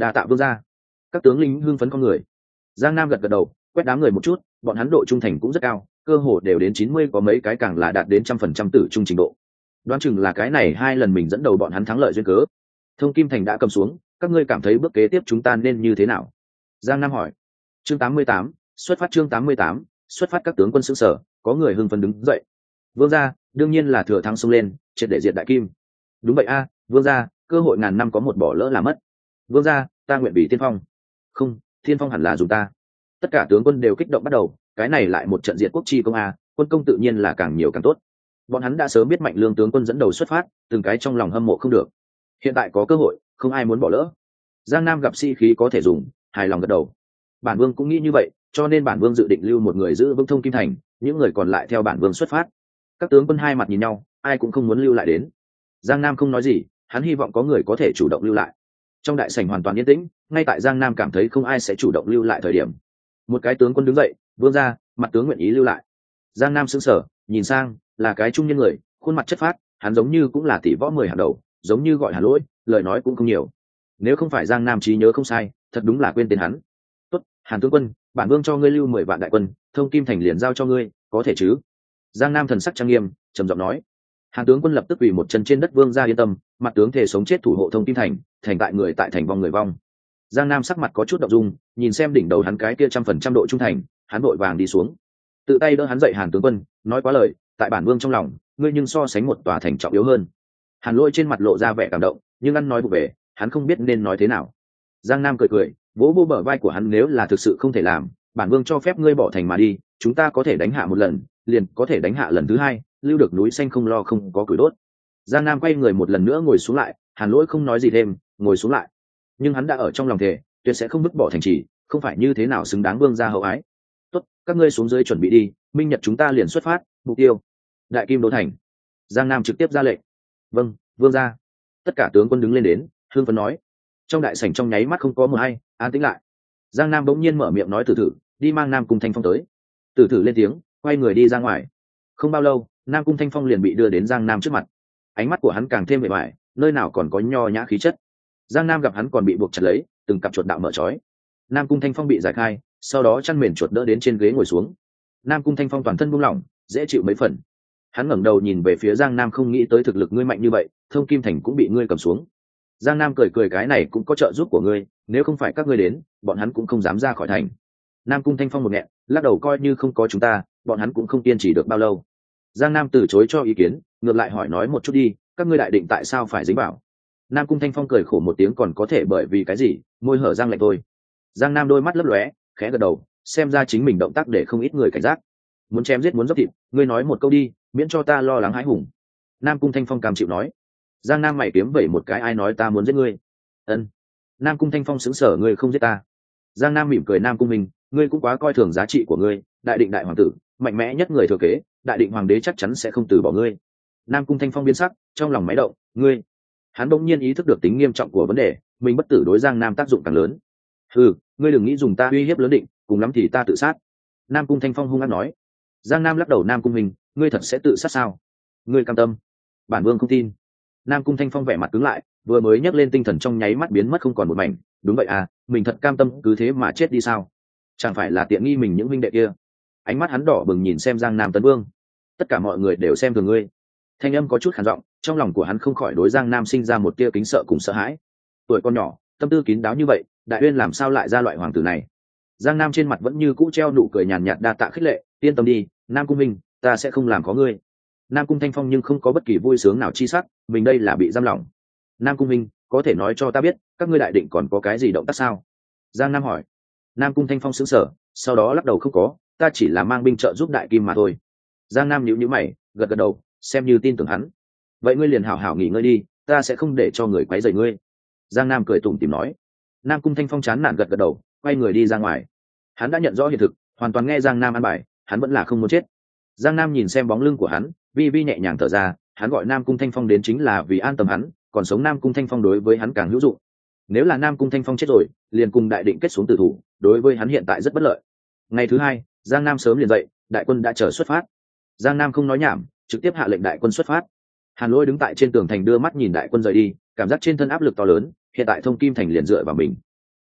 Speaker 1: đa tạ vương gia. Các tướng lính hưng phấn con người. Giang Nam gật gật đầu, quét đám người một chút, bọn hắn độ trung thành cũng rất cao, cơ hồ đều đến 90, có mấy cái càng là đạt đến 100% tử trung trình độ. Đoán chừng là cái này 2 lần mình dẫn đầu bọn hắn thắng lợi duyên cớ. Thông Kim Thành đã cầm xuống, các ngươi cảm thấy bước kế tiếp chúng ta nên như thế nào? Giang Nam hỏi. Chương 88, xuất phát. Chương 88, xuất phát. Các tướng quân sững sờ, có người hưng phấn đứng dậy. Vương gia, đương nhiên là thừa thắng xông lên, triệt để diệt Đại Kim. Đúng vậy a, vương gia, cơ hội ngàn năm có một bỏ lỡ là mất. Vương gia, ta nguyện bị tiên phong. Không, tiên phong hẳn là dùng ta. Tất cả tướng quân đều kích động bắt đầu, cái này lại một trận diệt quốc chi công a, quân công tự nhiên là càng nhiều càng tốt. Bọn hắn đã sớm biết Mạnh Lương tướng quân dẫn đầu xuất phát, từng cái trong lòng hâm mộ không được. Hiện tại có cơ hội, không ai muốn bỏ lỡ. Giang Nam gặp sĩ khí có thể dùng, hài lòng gật đầu. Bản vương cũng nghĩ như vậy, cho nên bản vương dự định lưu một người giữ vững Thông Kim Thành, những người còn lại theo bản vương xuất phát. Các tướng quân hai mặt nhìn nhau, ai cũng không muốn lưu lại đến. Giang Nam không nói gì, hắn hy vọng có người có thể chủ động lưu lại. Trong đại sảnh hoàn toàn yên tĩnh, ngay tại Giang Nam cảm thấy không ai sẽ chủ động lưu lại thời điểm, một cái tướng quân đứng dậy, vương ra, mặt tướng nguyện ý lưu lại. Giang Nam sững sờ, nhìn sang, là cái trung niên người, khuôn mặt chất phác, hắn giống như cũng là tỷ võ 10 hàng đầu, giống như gọi Hàn Lỗi, lời nói cũng không nhiều. Nếu không phải Giang Nam trí nhớ không sai, thật đúng là quên tên hắn. Tốt, Hàn tướng quân, bản vương cho ngươi lưu 10 vạn đại quân, Thông Kim Thành liền giao cho ngươi, có thể chứ? Giang Nam thần sắc trang nghiêm, trầm giọng nói. Hàn tướng quân lập tức quỳ một chân trên đất, vương ra yên tâm, mặt tướng thể sống chết thủ hộ Thông Kim Thành, thành tại người tại thành vong người vong. Giang Nam sắc mặt có chút động dung, nhìn xem đỉnh đầu hắn cái kia 100% độ trung thành, hắn vội vàng đi xuống, tự tay đỡ hắn dậy. Hàn tướng quân, nói quá lời, tại bản vương trong lòng, ngươi nhưng so sánh một tòa thành trọng yếu hơn. Hàn Lỗi trên mặt lộ ra vẻ cảm động, nhưng ăn nói vụ về, hắn không biết nên nói thế nào. Giang Nam cười cười, vỗ vỗ bờ vai của hắn, nếu là thực sự không thể làm, bản vương cho phép ngươi bỏ thành mà đi, chúng ta có thể đánh hạ một lần, liền có thể đánh hạ lần thứ hai, lưu được núi xanh không lo không có củi đốt. Giang Nam quay người một lần nữa ngồi xuống lại, Hàn Lỗi không nói gì thêm, ngồi xuống lại, nhưng hắn đã ở trong lòng thề, tuyệt sẽ không vứt bỏ thành trì, không phải như thế nào xứng đáng vương gia hậu ái. Tốt, các ngươi xuống dưới chuẩn bị đi, minh nhật chúng ta liền xuất phát, mục tiêu Đại Kim Đô thành. Giang Nam trực tiếp ra lệnh. Vâng, vương gia. Tất cả tướng quân đứng lên đến, hương phấn nói. Trong đại sảnh trong nháy mắt không có một ai, an tĩnh lại. Giang Nam bỗng nhiên mở miệng nói, Tử Tử, đi mang Nam Cung Thanh Phong tới. Tử Tử lên tiếng, quay người đi ra ngoài. Không bao lâu, Nam Cung Thanh Phong liền bị đưa đến Giang Nam trước mặt. Ánh mắt của hắn càng thêm mệt mỏi, nơi nào còn có nho nhã khí chất. Giang Nam gặp hắn còn bị buộc chặt lấy, từng cặp chuột đạo mở trói. Nam Cung Thanh Phong bị giải khai, sau đó chăn mền chuột đỡ đến trên ghế ngồi xuống. Nam Cung Thanh Phong toàn thân buông lỏng, dễ chịu mấy phần. Hắn ngẩng đầu nhìn về phía Giang Nam, không nghĩ tới thực lực ngươi mạnh như vậy, Thông Kim Thành cũng bị ngươi cầm xuống. Giang Nam cười cười, cái này cũng có trợ giúp của ngươi, nếu không phải các ngươi đến, bọn hắn cũng không dám ra khỏi thành. Nam Cung Thanh Phong một nghẹn, lắc đầu, coi như không có chúng ta, bọn hắn cũng không kiên trì được bao lâu. Giang Nam từ chối cho ý kiến, ngược lại hỏi, nói một chút đi, các ngươi đại định tại sao phải dính vào? Nam Cung Thanh Phong cười khổ một tiếng, còn có thể bởi vì cái gì, môi hở răng lạnh thôi. Giang Nam đôi mắt lấp lóe, khẽ gật đầu, xem ra chính mình động tác để không ít người cảnh giác. Muốn chém giết muốn dốc thịt, ngươi nói một câu đi, miễn cho ta lo lắng hãi hùng. Nam Cung Thanh Phong cam chịu nói. Giang Nam mày kiếm vẩy một cái, ai nói ta muốn giết ngươi? Ân. Nam Cung Thanh Phong sững sờ, ngươi không giết ta? Giang Nam mỉm cười, Nam Cung Minh, ngươi cũng quá coi thường giá trị của ngươi, đại định đại hoàng tử, mạnh mẽ nhất người thừa kế, đại định hoàng đế chắc chắn sẽ không từ bỏ ngươi. Nam Cung Thanh Phong biến sắc, trong lòng máy động, ngươi. Hắn bỗng nhiên ý thức được tính nghiêm trọng của vấn đề, mình bất tử đối Giang Nam tác dụng càng lớn. Ừ, ngươi đừng nghĩ dùng ta uy hiếp lớn định, cùng lắm thì ta tự sát. Nam Cung Thanh Phong hung hăng nói. Giang Nam lắc đầu, Nam Cung Minh, ngươi thật sẽ tự sát sao? Ngươi cam tâm? Bản vương không tin. Nam Cung Thanh Phong vẻ mặt cứng lại, vừa mới nhấc lên tinh thần trong nháy mắt biến mất không còn một mảnh. Đúng vậy à, mình thật cam tâm cứ thế mà chết đi sao? Chẳng phải là tiện nghi mình những huynh đệ kia? Ánh mắt hắn đỏ bừng nhìn xem Giang Nam Tấn Vương. Tất cả mọi người đều xem thường ngươi. Thanh âm có chút khàn giọng, trong lòng của hắn không khỏi đối Giang Nam sinh ra một tia kính sợ cùng sợ hãi. Tuổi con nhỏ, tâm tư kín đáo như vậy, Đại Uyên làm sao lại ra loại hoàng tử này? Giang Nam trên mặt vẫn như cũ treo nụ cười nhàn nhạt, đa tạ khích lệ, yên tâm đi, Nam Cung Minh, ta sẽ không làm có ngươi. Nam Cung Thanh Phong nhưng không có bất kỳ vui sướng nào chi sắc, mình đây là bị giam lỏng. Nam Cung Minh, có thể nói cho ta biết, các ngươi đại định còn có cái gì động tác sao? Giang Nam hỏi. Nam Cung Thanh Phong sững sờ, sau đó lắc đầu, không có, ta chỉ là mang binh trợ giúp Đại Kim mà thôi. Giang Nam nhíu nhíu mày, gật gật đầu, xem như tin tưởng hắn. Vậy ngươi liền hảo hảo nghỉ ngơi đi, ta sẽ không để cho người quấy rầy ngươi. Giang Nam cười tủm tỉm nói. Nam Cung Thanh Phong chán nản gật gật đầu, quay người đi ra ngoài. Hắn đã nhận rõ hiện thực, hoàn toàn nghe Giang Nam ăn bài, hắn vẫn là không muốn chết. Giang Nam nhìn xem bóng lưng của hắn, vi vi nhẹ nhàng thở ra, hắn gọi Nam Cung Thanh Phong đến chính là vì an tâm hắn, còn sống Nam Cung Thanh Phong đối với hắn càng hữu dụng. Nếu là Nam Cung Thanh Phong chết rồi, liền cùng đại định kết xuống tử thủ, đối với hắn hiện tại rất bất lợi. Ngày thứ hai, Giang Nam sớm liền dậy, đại quân đã chờ xuất phát. Giang Nam không nói nhảm, trực tiếp hạ lệnh đại quân xuất phát. Hàn Lỗi đứng tại trên tường thành đưa mắt nhìn đại quân rời đi, cảm giác trên thân áp lực to lớn, hiện tại Thông Kim Thành liền dựa vào mình,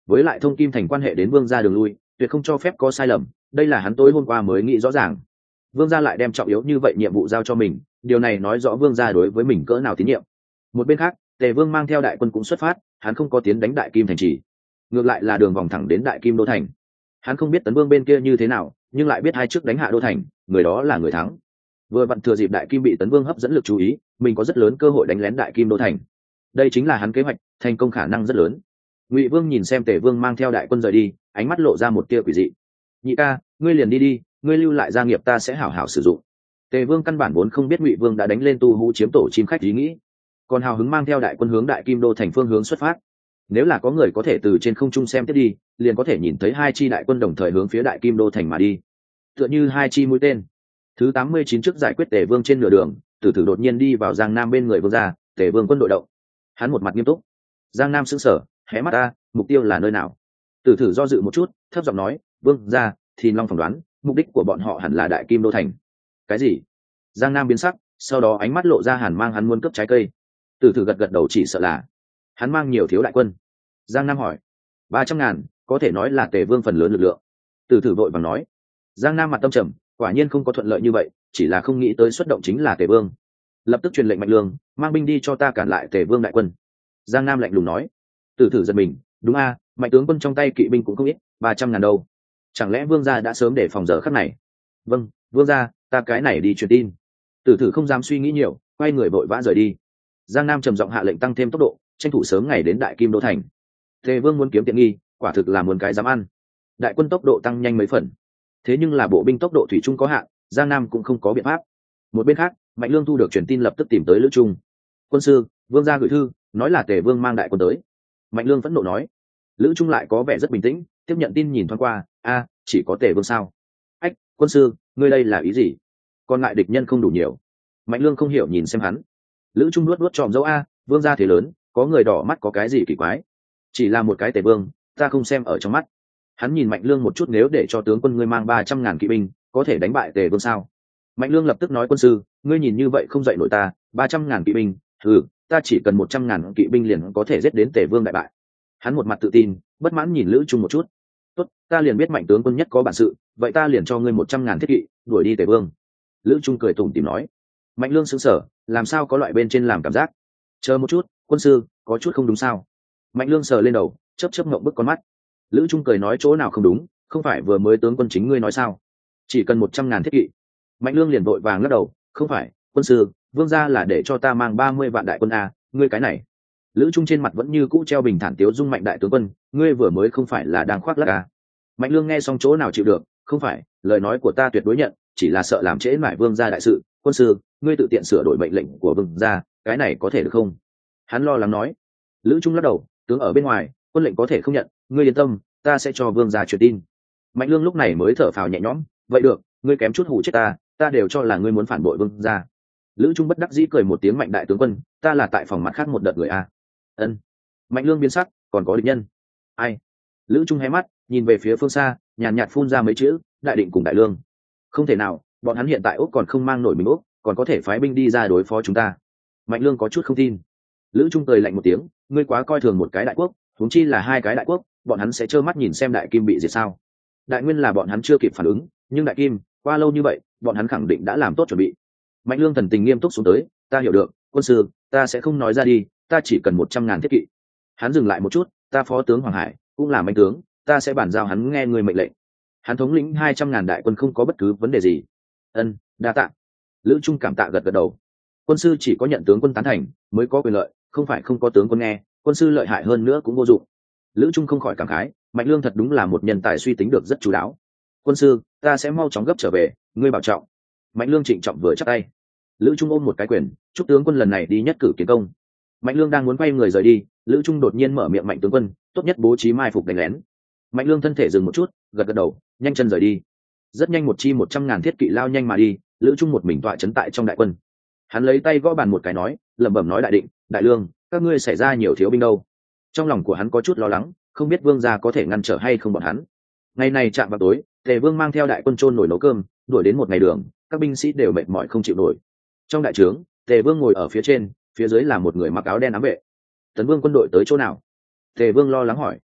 Speaker 1: với lại thông kim thành quan hệ đến vương gia đường lui tuyệt không cho phép có sai lầm, đây là hắn tối hôm qua mới nghĩ rõ ràng. Vương gia lại đem trọng yếu như vậy nhiệm vụ giao cho mình, điều này nói rõ vương gia đối với mình cỡ nào tín nhiệm. Một bên khác, Tề Vương mang theo đại quân cũng xuất phát, hắn không có tiến đánh Đại Kim thành trì, ngược lại là đường vòng thẳng đến Đại Kim đô thành. Hắn không biết Tấn Vương bên kia như thế nào, nhưng lại biết hai trước đánh hạ đô thành, người đó là người thắng. Vừa vặn thừa dịp Đại Kim bị Tấn Vương hấp dẫn lực chú ý, mình có rất lớn cơ hội đánh lén Đại Kim đô thành. Đây chính là hắn kế hoạch, thành công khả năng rất lớn. Ngụy Vương nhìn xem Tề Vương mang theo đại quân rời đi, ánh mắt lộ ra một tia quỷ dị. Nhị ca, ngươi liền đi đi, ngươi lưu lại gia nghiệp ta sẽ hảo hảo sử dụng. Tề Vương căn bản vốn không biết Ngụy Vương đã đánh lên tu hú chiếm tổ chim khách ý nghĩ, còn hào hứng mang theo đại quân hướng Đại Kim đô thành phương hướng xuất phát. Nếu là có người có thể từ trên không trung xem tiếp đi, liền có thể nhìn thấy hai chi đại quân đồng thời hướng phía Đại Kim đô thành mà đi, tựa như hai chi mũi tên. Thứ 89 trước giải quyết Tề Vương trên nửa đường, Tử Tử đột nhiên đi vào Giang Nam bên người Vương gia, Tề Vương quân đội động. Hắn một mặt nghiêm túc. Giang Nam sững sờ, hé mắt ta, mục tiêu là nơi nào? Tử Tử do dự một chút, thấp giọng nói, Vương gia, thì Long phỏng đoán, mục đích của bọn họ hẳn là Đại Kim đô thành. Cái gì? Giang Nam biến sắc, sau đó ánh mắt lộ ra hàn mang, hắn muốn cướp trái cây. Tử Tử gật gật đầu, chỉ sợ là hắn mang nhiều thiếu đại quân. Giang Nam hỏi, 300.000, có thể nói là Tề Vương phần lớn lực lượng. Tử Tử vội vàng nói. Giang Nam mặt tâm trầm, quả nhiên không có thuận lợi như vậy, chỉ là không nghĩ tới xuất động chính là Tề Vương. Lập tức truyền lệnh Mạnh Lương, mang binh đi cho ta cản lại Tề Vương đại quân. Giang Nam lạnh lùng nói. Tử Tử giật mình, đúng a, Mạnh tướng quân trong tay kỵ binh cũng không ít, 300.000 đâu. Chẳng lẽ Vương gia đã sớm để phòng giờ khắc này? Vâng, Vương gia, ta cái này đi truyền tin. Tử Tử không dám suy nghĩ nhiều, quay người vội vã rời đi. Giang Nam trầm giọng hạ lệnh tăng thêm tốc độ, tranh thủ sớm ngày đến Đại Kim đô thành. Tề Vương muốn kiếm tiện nghi, quả thực là muốn cái dám ăn. Đại quân tốc độ tăng nhanh mấy phần, thế nhưng là bộ binh tốc độ thủy chung có hạn, Giang Nam cũng không có biện pháp. Một bên khác, Mạnh Lương thu được truyền tin lập tức tìm tới Lữ Trung. Quân sư, Vương gia gửi thư, nói là Tề Vương mang đại quân tới. Mạnh Lương phẫn nộ nói. Lữ Trung lại có vẻ rất bình tĩnh, tiếp nhận tin nhìn thoáng qua, a, chỉ có Tề Vương sao? Ách, quân sư, ngươi đây là ý gì? Còn lại địch nhân không đủ nhiều. Mạnh Lương không hiểu nhìn xem hắn. Lữ Trung nuốt tròm dấu a, Vương gia thế lớn, có người đỏ mắt có cái gì kỳ quái? Chỉ là một cái Tề Vương, ta không xem ở trong mắt. Hắn nhìn Mạnh Lương một chút, nếu để cho tướng quân ngươi mang 300.000 kỵ binh, có thể đánh bại Tề Vương sao? Mạnh Lương lập tức nói, quân sư, ngươi nhìn như vậy không dậy nổi ta, 300.000 kỵ binh, ta chỉ cần 100.000 kỵ binh liền có thể giết đến Tề Vương đại bại. Hắn một mặt tự tin, bất mãn nhìn Lữ Trung một chút. Tốt, ta liền biết Mạnh tướng quân nhất có bản sự, vậy ta liền cho ngươi 100.000 thiết kỵ, đuổi đi Tề Vương. Lữ Trung cười tủm tỉm nói. Mạnh Lương sững sờ, làm sao có loại bên trên làm cảm giác. Chờ một chút, quân sư, có chút không đúng sao? Mạnh Lương sờ lên đầu, chớp ngậm bức con mắt. Lữ Trung cười nói, chỗ nào không đúng, không phải vừa mới tướng quân chính ngươi nói sao? Chỉ cần 100.000 thiết kỵ. Mạnh Lương liền vội vàng lắc đầu, không phải, quân sư, Vương gia là để cho ta mang 30 vạn đại quân a, ngươi cái này. Lữ Trung trên mặt vẫn như cũ treo bình thản tiếu dung, Mạnh đại tướng quân, ngươi vừa mới không phải là đang khoác lác à? Mạnh Lương nghe xong chỗ nào chịu được, không phải, lời nói của ta tuyệt đối nhận, chỉ là sợ làm trễ mãi Vương gia đại sự, quân sư, ngươi tự tiện sửa đổi mệnh lệnh của Vương gia, cái này có thể được không? Hắn lo lắng nói. Lữ Trung lắc đầu, tướng ở bên ngoài, quân lệnh có thể không nhận, ngươi yên tâm, ta sẽ cho Vương gia truyền tin. Mạnh Lương lúc này mới thở phào nhẹ nhõm, vậy được, ngươi kém chút hù chết ta đều cho là ngươi muốn phản bội Vương gia. Lữ Trung bất đắc dĩ cười một tiếng, Mạnh đại tướng quân, ta là tại phòng mặt khác một đợt người a. Ân. Mạnh Lương biến sắc, còn có địch nhân. Ai? Lữ Trung hé mắt, nhìn về phía phương xa, nhàn nhạt phun ra mấy chữ, Đại Định cùng Đại Lương. Không thể nào, bọn hắn hiện tại Úc còn không mang nổi mình Úc, còn có thể phái binh đi ra đối phó chúng ta. Mạnh Lương có chút không tin. Lữ Trung cười lạnh một tiếng, ngươi quá coi thường một cái đại quốc, huống chi là hai cái đại quốc, bọn hắn sẽ trơ mắt nhìn xem Đại Kim bị diệt sao? Đại Nguyên là bọn hắn chưa kịp phản ứng, nhưng Đại Kim, qua lâu như vậy, bọn hắn khẳng định đã làm tốt chuẩn bị. Mạnh Lương thần tình nghiêm túc xuống tới, ta hiểu được, quân sư, ta sẽ không nói ra đi, ta chỉ cần 100.000 thiết kỵ. Hắn dừng lại một chút, ta phó tướng Hoàng Hải cũng là mạnh tướng, ta sẽ bàn giao hắn nghe người mệnh lệnh. Hắn thống lĩnh 200.000 đại quân không có bất cứ vấn đề gì. Ân, đa tạ. Lữ Trung cảm tạ gật gật đầu. Quân sư chỉ có nhận tướng quân tán thành mới có quyền lợi, không phải không có tướng quân nghe, quân sư lợi hại hơn nữa cũng vô dụng. Lữ Trung không khỏi cảm khái, Mạnh Lương thật đúng là một nhân tài suy tính được rất chú đáo. Quân sư, ta sẽ mau chóng gấp trở về, ngươi bảo trọng. Mạnh Lương trịnh trọng vừa chắp tay. Lữ Trung ôm một cái quyền, chúc tướng quân lần này đi nhất cử kiến công. Mạnh Lương đang muốn quay người rời đi, Lữ Trung đột nhiên mở miệng, Mạnh tướng quân, tốt nhất bố trí mai phục đánh lén. Mạnh Lương thân thể dừng một chút, gật gật đầu, nhanh chân rời đi. Rất nhanh một chi 100.000 thiết kỵ lao nhanh mà đi, Lữ Trung một mình tọa chấn tại trong đại quân. Hắn lấy tay gõ bàn một cái nói, lẩm bẩm nói, Đại Định, Đại Lương, các ngươi xảy ra nhiều thiếu binh đâu. Trong lòng của hắn có chút lo lắng, không biết Vương gia có thể ngăn trở hay không bọn hắn. Ngày này chạm vào tối, Tề Vương mang theo đại quân chôn nổi nấu cơm, đuổi đến một ngày đường, các binh sĩ đều mệt mỏi không chịu nổi. Trong đại trướng, Tề Vương ngồi ở phía trên, phía dưới là một người mặc áo đen ám vệ. Tấn Vương quân đội tới chỗ nào? Tề Vương lo lắng hỏi.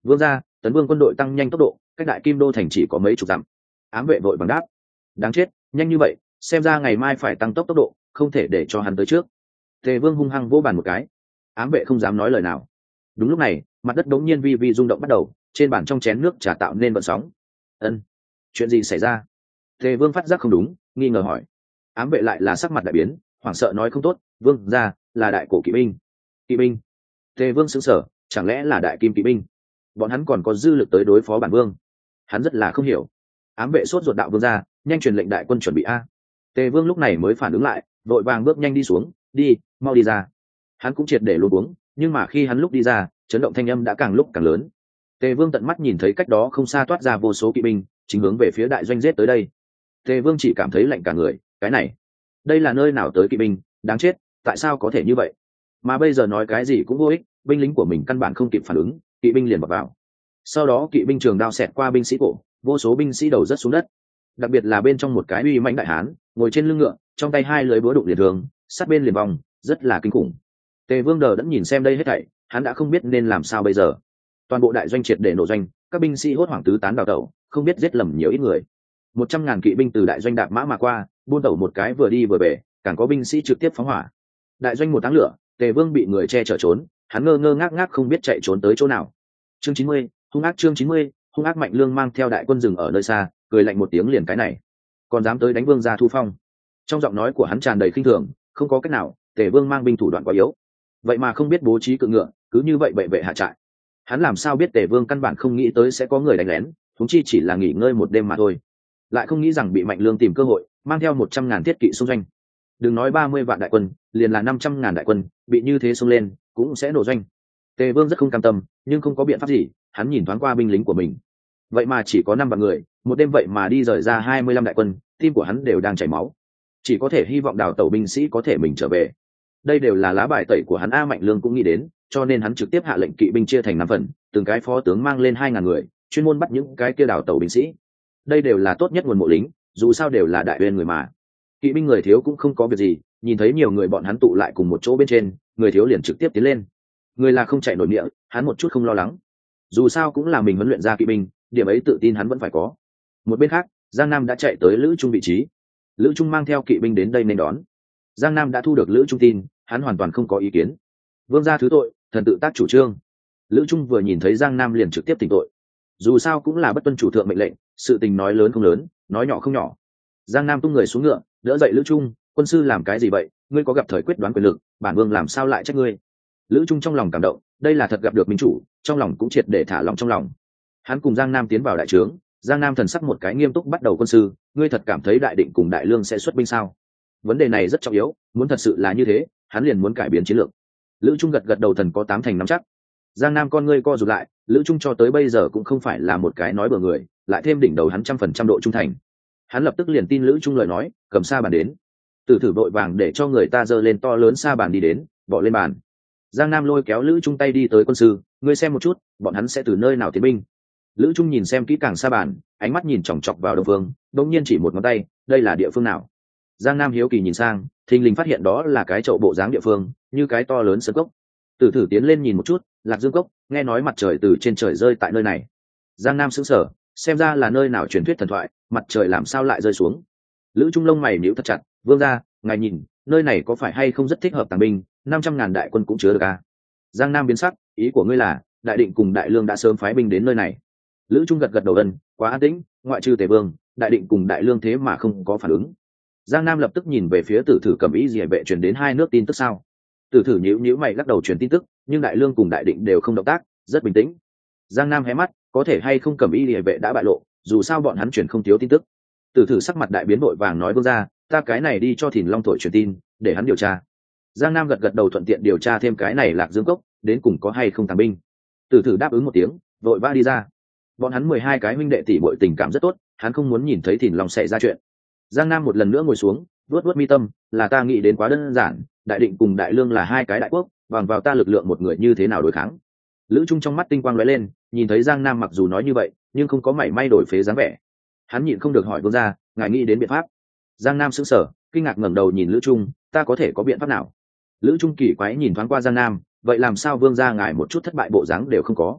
Speaker 1: vương gia, tấn vương quân đội tăng nhanh tốc độ, cách đại kim đô thành chỉ có mấy chục dặm. Ám vệ vội vàng đáp. Đáng chết, nhanh như vậy, xem ra ngày mai phải tăng tốc tốc độ, không thể để cho hắn tới trước. Tề vương hung hăng vỗ bàn một cái. Ám vệ không dám nói lời nào. Đúng lúc này, mặt đất đống nhiên vi vi rung động bắt đầu, trên bàn trong chén nước trà tạo nên vận sóng. Ân, chuyện gì xảy ra? Tề vương phát giác không đúng, nghi ngờ hỏi. Ám vệ lại là sắc mặt đại biến, hoảng sợ nói không tốt, vương gia, là đại cổ kỵ binh. Kỵ binh? Tề vương sững sờ, chẳng lẽ là đại kim kỵ binh? Bọn hắn còn có dư lực tới đối phó bản vương? Hắn rất là không hiểu. Ám vệ sốt ruột đạo vương gia, nhanh truyền lệnh đại quân chuẩn bị a. Tề vương lúc này mới phản ứng lại, vội vàng bước nhanh đi xuống, đi, mau đi ra. Hắn cũng triệt để luống cuống, nhưng mà khi hắn lúc đi ra, chấn động thanh âm đã càng lúc càng lớn. Tề vương tận mắt nhìn thấy cách đó không xa toát ra vô số kỵ binh, chính hướng về phía đại doanh giết tới đây. Tề vương chỉ cảm thấy lạnh cả người, cái này, đây là nơi nào tới kỵ binh, đáng chết, tại sao có thể như vậy? Mà bây giờ nói cái gì cũng vô ích, binh lính của mình căn bản không kịp phản ứng, kỵ binh liền bật vào. Sau đó kỵ binh trường đao xẹt qua binh sĩ cổ, vô số binh sĩ đầu rớt xuống đất. Đặc biệt là bên trong một cái uy mãnh đại hán, ngồi trên lưng ngựa, trong tay hai lưới búa đụng liền thường, sát bên liền vòng, rất là kinh khủng. Tề vương đờ đẫn nhìn xem đây hết thảy, hắn đã không biết nên làm sao bây giờ. Toàn bộ đại doanh triệt để nổ doanh, các binh sĩ hốt hoảng tứ tán đào tẩu, không biết giết lầm nhiều ít người. 100.000 kỵ binh từ đại doanh đạp mã mà qua, buôn tẩu một cái vừa đi vừa về, càng có binh sĩ trực tiếp phóng hỏa. Đại doanh một tháng lửa, Tề vương bị người che chở trốn, hắn ngơ ngơ ngác ngác không biết chạy trốn tới chỗ nào. Chương 90, hung ác chương 90, hung ác Mạnh Lương mang theo đại quân rừng ở nơi xa, cười lạnh một tiếng liền cái này, còn dám tới đánh vương gia Thu Phong. Trong giọng nói của hắn tràn đầy khinh thường, không có cách nào, Tề vương mang binh thủ đoạn quá yếu, vậy mà không biết bố trí cự ngựa, cứ như vậy bệ vệ hạ trại. Hắn làm sao biết Tề vương căn bản không nghĩ tới sẽ có người đánh lén, chúng chi chỉ là nghỉ ngơi một đêm mà thôi, lại không nghĩ rằng bị Mạnh Lương tìm cơ hội, mang theo 100.000 thiết kỵ xung doanh. Đừng nói 30 vạn đại quân, liền là 500.000 đại quân, bị như thế xông lên, cũng sẽ nổ doanh. Tề vương rất không cam tâm, nhưng không có biện pháp gì, hắn nhìn thoáng qua binh lính của mình, vậy mà chỉ có 5 vạn người, một đêm vậy mà đi rời ra 25 đại quân, tim của hắn đều đang chảy máu, chỉ có thể hy vọng đào tẩu binh sĩ có thể mình trở về. Đây đều là lá bài tẩy của hắn. Mạnh Lương cũng nghĩ đến, cho nên hắn trực tiếp hạ lệnh kỵ binh chia thành 5 phần, từng cái phó tướng mang lên 2.000 người, chuyên môn bắt những cái kia đào tẩu binh sĩ. Đây đều là tốt nhất nguồn mộ lính, dù sao đều là đại uyên người mà. Kỵ binh người thiếu cũng không có việc gì, nhìn thấy nhiều người bọn hắn tụ lại cùng một chỗ bên trên, người thiếu liền trực tiếp tiến lên. Người là không chạy nổi miệng, hắn một chút không lo lắng. Dù sao cũng là mình huấn luyện ra kỵ binh, điểm ấy tự tin hắn vẫn phải có. Một bên khác, Giang Nam đã chạy tới Lữ Trung vị trí. Lữ Trung mang theo kỵ binh đến đây nên đón. Giang Nam đã thu được Lữ Trung tin, hắn hoàn toàn không có ý kiến. Vương gia thứ tội, thần tự tác chủ trương. Lữ Trung vừa nhìn thấy Giang Nam liền trực tiếp tỉnh tội. Dù sao cũng là bất tuân chủ thượng mệnh lệnh, sự tình nói lớn không lớn, nói nhỏ không nhỏ. Giang Nam tung người xuống ngựa, đỡ dậy Lữ Trung, quân sư làm cái gì vậy, ngươi có gặp thời quyết đoán quyền lực, bản vương làm sao lại trách ngươi. Lữ Trung trong lòng cảm động, đây là thật gặp được minh chủ, trong lòng cũng triệt để thả lòng trong lòng. Hắn cùng Giang Nam tiến vào đại trướng, Giang Nam thần sắc một cái nghiêm túc bắt đầu quân sư, ngươi thật cảm thấy đại định cùng đại lương sẽ xuất binh sao? Vấn đề này rất trọng yếu, muốn thật sự là như thế, hắn liền muốn cải biến chiến lược. Lữ Trung gật gật đầu, thần có 8 thành nắm chắc. Giang Nam con ngươi co rụt lại, Lữ Trung cho tới bây giờ cũng không phải là một cái nói bừa người, lại thêm đỉnh đầu hắn 100% độ trung thành. Hắn lập tức liền tin Lữ Trung lời nói, cầm sa bàn đến. Tử thử vội vàng để cho người ta giơ lên to lớn sa bàn đi đến, bỏ lên bàn. Giang Nam lôi kéo Lữ Trung tay đi tới quân sư, ngươi xem một chút, bọn hắn sẽ từ nơi nào tiến binh. Lữ Trung nhìn xem kỹ càng sa bàn, ánh mắt nhìn chòng chọc vào đông phương, đống nhiên chỉ một ngón tay, đây là địa phương nào? Giang Nam hiếu kỳ nhìn sang, thình lình phát hiện đó là cái chậu bộ dáng địa phương, như cái to lớn sơn cốc. Tử thử tiến lên nhìn một chút, Lạc Dương cốc, nghe nói mặt trời từ trên trời rơi tại nơi này. Giang Nam sững sờ, xem ra là nơi nào truyền thuyết thần thoại, mặt trời làm sao lại rơi xuống? Lữ Trung lông mày nhíu thật chặt, vương gia, ngài nhìn, nơi này có phải hay không rất thích hợp tàng binh, 500.000 đại quân cũng chứa được à? Giang Nam biến sắc, ý của ngươi là đại định cùng đại lương đã sớm phái binh đến nơi này? Lữ Trung gật gật đầu ân, quá an tĩnh, ngoại trừ Tề Vương, đại định cùng đại lương thế mà không có phản ứng. Giang Nam lập tức nhìn về phía Tử thử cầm ý gì vệ truyền đến 2 nước tin tức sao? Tử thử nhíu mày lắc đầu truyền tin tức, nhưng đại lương cùng đại định đều không động tác, rất bình tĩnh. Giang Nam hé mắt, có thể hay không cầm ý gì vệ đã bại lộ, dù sao bọn hắn truyền không thiếu tin tức. Tử thử sắc mặt đại biến vội vàng nói vương gia, ta cái này đi cho Thìn Long thổi truyền tin, để hắn điều tra. Giang Nam gật gật đầu thuận tiện điều tra thêm cái này Lạc Dương cốc, đến cùng có hay không tàng binh. Tử thử đáp ứng một tiếng, vội vã đi ra. Bọn hắn 12 cái huynh đệ tỷ muội tình cảm rất tốt, hắn không muốn nhìn thấy Thìn Long xảy ra chuyện. Giang Nam một lần nữa ngồi xuống, vuốt mi tâm, là ta nghĩ đến quá đơn giản, đại định cùng đại lương là 2 cái đại quốc, bằng vào ta lực lượng một người như thế nào đối kháng. Lữ Trung trong mắt tinh quang lóe lên, nhìn thấy Giang Nam mặc dù nói như vậy, nhưng không có mảy may đổi phế dáng vẻ. Hắn nhịn không được hỏi vương gia, ngài nghĩ đến biện pháp? Giang Nam sững sờ, kinh ngạc ngẩng đầu nhìn Lữ Trung, ta có thể có biện pháp nào? Lữ Trung kỳ quái nhìn thoáng qua Giang Nam, vậy làm sao vương gia ngài một chút thất bại bộ dáng đều không có?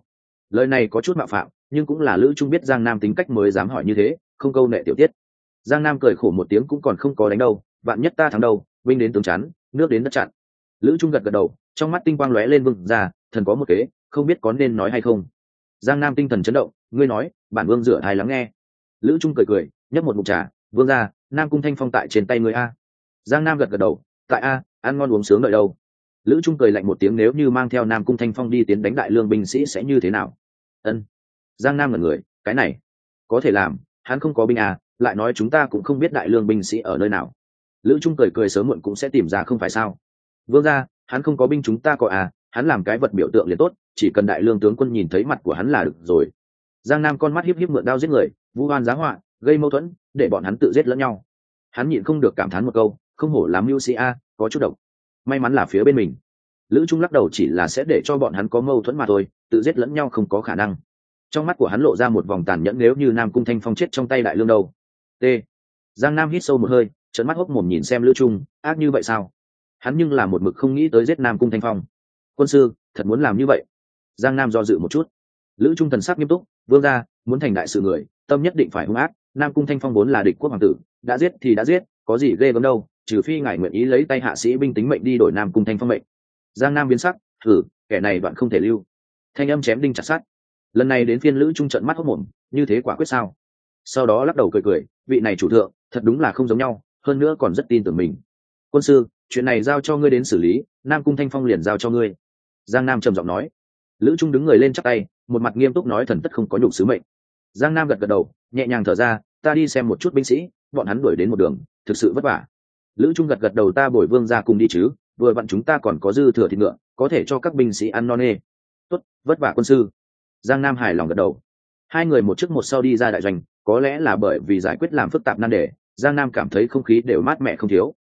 Speaker 1: lời này có chút mạo phạm, nhưng cũng là Lữ Trung biết Giang Nam tính cách mới dám hỏi như thế, không câu nệ tiểu tiết. Giang Nam cười khổ một tiếng, cũng còn không có đánh đâu, vạn nhất ta thắng đâu, binh đến tướng chắn, nước đến đất chặn. Lữ Trung gật gật đầu, trong mắt tinh quang lóe lên, Vương ra thần có một kế, không biết có nên nói hay không. Giang Nam tinh thần chấn động, ngươi nói, bản vương rửa thai lắng nghe. Lữ Trung cười cười, nhấp một ngụm trà, vương ra, Nam Cung Thanh Phong tại trên tay ngươi a. Giang Nam gật gật đầu, tại a, ăn ngon uống sướng đợi đâu. Lữ Trung cười lạnh một tiếng, nếu như mang theo Nam Cung Thanh Phong đi tiến đánh đại lương binh sĩ sẽ như thế nào? Ân. Giang Nam ngẩn người, cái này có thể làm, hắn không có binh à, lại nói chúng ta cũng không biết đại lương binh sĩ ở nơi nào. Lữ Trung cười cười, sớm muộn cũng sẽ tìm ra không phải sao? Vương gia, hắn không có binh chúng ta có à, hắn làm cái vật biểu tượng liền tốt, chỉ cần đại lương tướng quân nhìn thấy mặt của hắn là được rồi. Giang Nam con mắt híp híp, mượn đao giết người, vu oan giá họa, gây mâu thuẫn, để bọn hắn tự giết lẫn nhau. Hắn nhịn không được cảm thán một câu, không hổ làm mưu sĩ a, có chút độc. May mắn là phía bên mình. Lữ Trung lắc đầu, chỉ là sẽ để cho bọn hắn có mâu thuẫn mà thôi, tự giết lẫn nhau không có khả năng. Trong mắt của hắn lộ ra một vòng tàn nhẫn, nếu như Nam Cung Thanh Phong chết trong tay đại lương đâu? T. Giang Nam hít sâu một hơi, trợn mắt hốc mồm nhìn xem Lữ Trung, ác như vậy sao? Hắn nhưng là một mực không nghĩ tới giết Nam Cung Thanh Phong. Quân sư, thật muốn làm như vậy? Giang Nam do dự một chút. Lữ Trung thần sắc nghiêm túc, vương gia, muốn thành đại sự người, tâm nhất định phải hung ác. Nam Cung Thanh Phong vốn là địch quốc hoàng tử, đã giết thì đã giết, có gì ghê gớm đâu, trừ phi ngài nguyện ý lấy tay hạ sĩ binh tính mệnh đi đổi Nam Cung Thanh Phong mệnh. Giang Nam biến sắc, thử, kẻ này đoạn không thể lưu. Thanh âm chém đinh chặt sắt. Lần này đến phiên Lữ Trung trợn mắt hốc mồm, như thế quả quyết sao? Sau đó lắc đầu cười cười, vị này chủ thượng thật đúng là không giống nhau, hơn nữa còn rất tin tưởng mình. Quân sư, chuyện này giao cho ngươi đến xử lý, Nam Cung Thanh Phong liền giao cho ngươi. Giang Nam trầm giọng nói. Lữ Trung đứng người lên chắp tay, một mặt nghiêm túc nói, thần tất không có nhục sứ mệnh. Giang Nam gật gật đầu, nhẹ nhàng thở ra, ta đi xem một chút binh sĩ, bọn hắn đuổi đến một đường, thực sự vất vả. Lữ Trung gật gật đầu, ta bồi vương ra cùng đi chứ, vừa vặn chúng ta còn có dư thừa thịt ngựa, có thể cho các binh sĩ ăn no nê. Tốt, vất vả quân sư. Giang Nam hài lòng gật đầu. Hai người một trước một sau đi ra đại doanh, có lẽ là bởi vì giải quyết làm phức tạp nan đề, Giang Nam cảm thấy không khí đều mát mẻ không thiếu.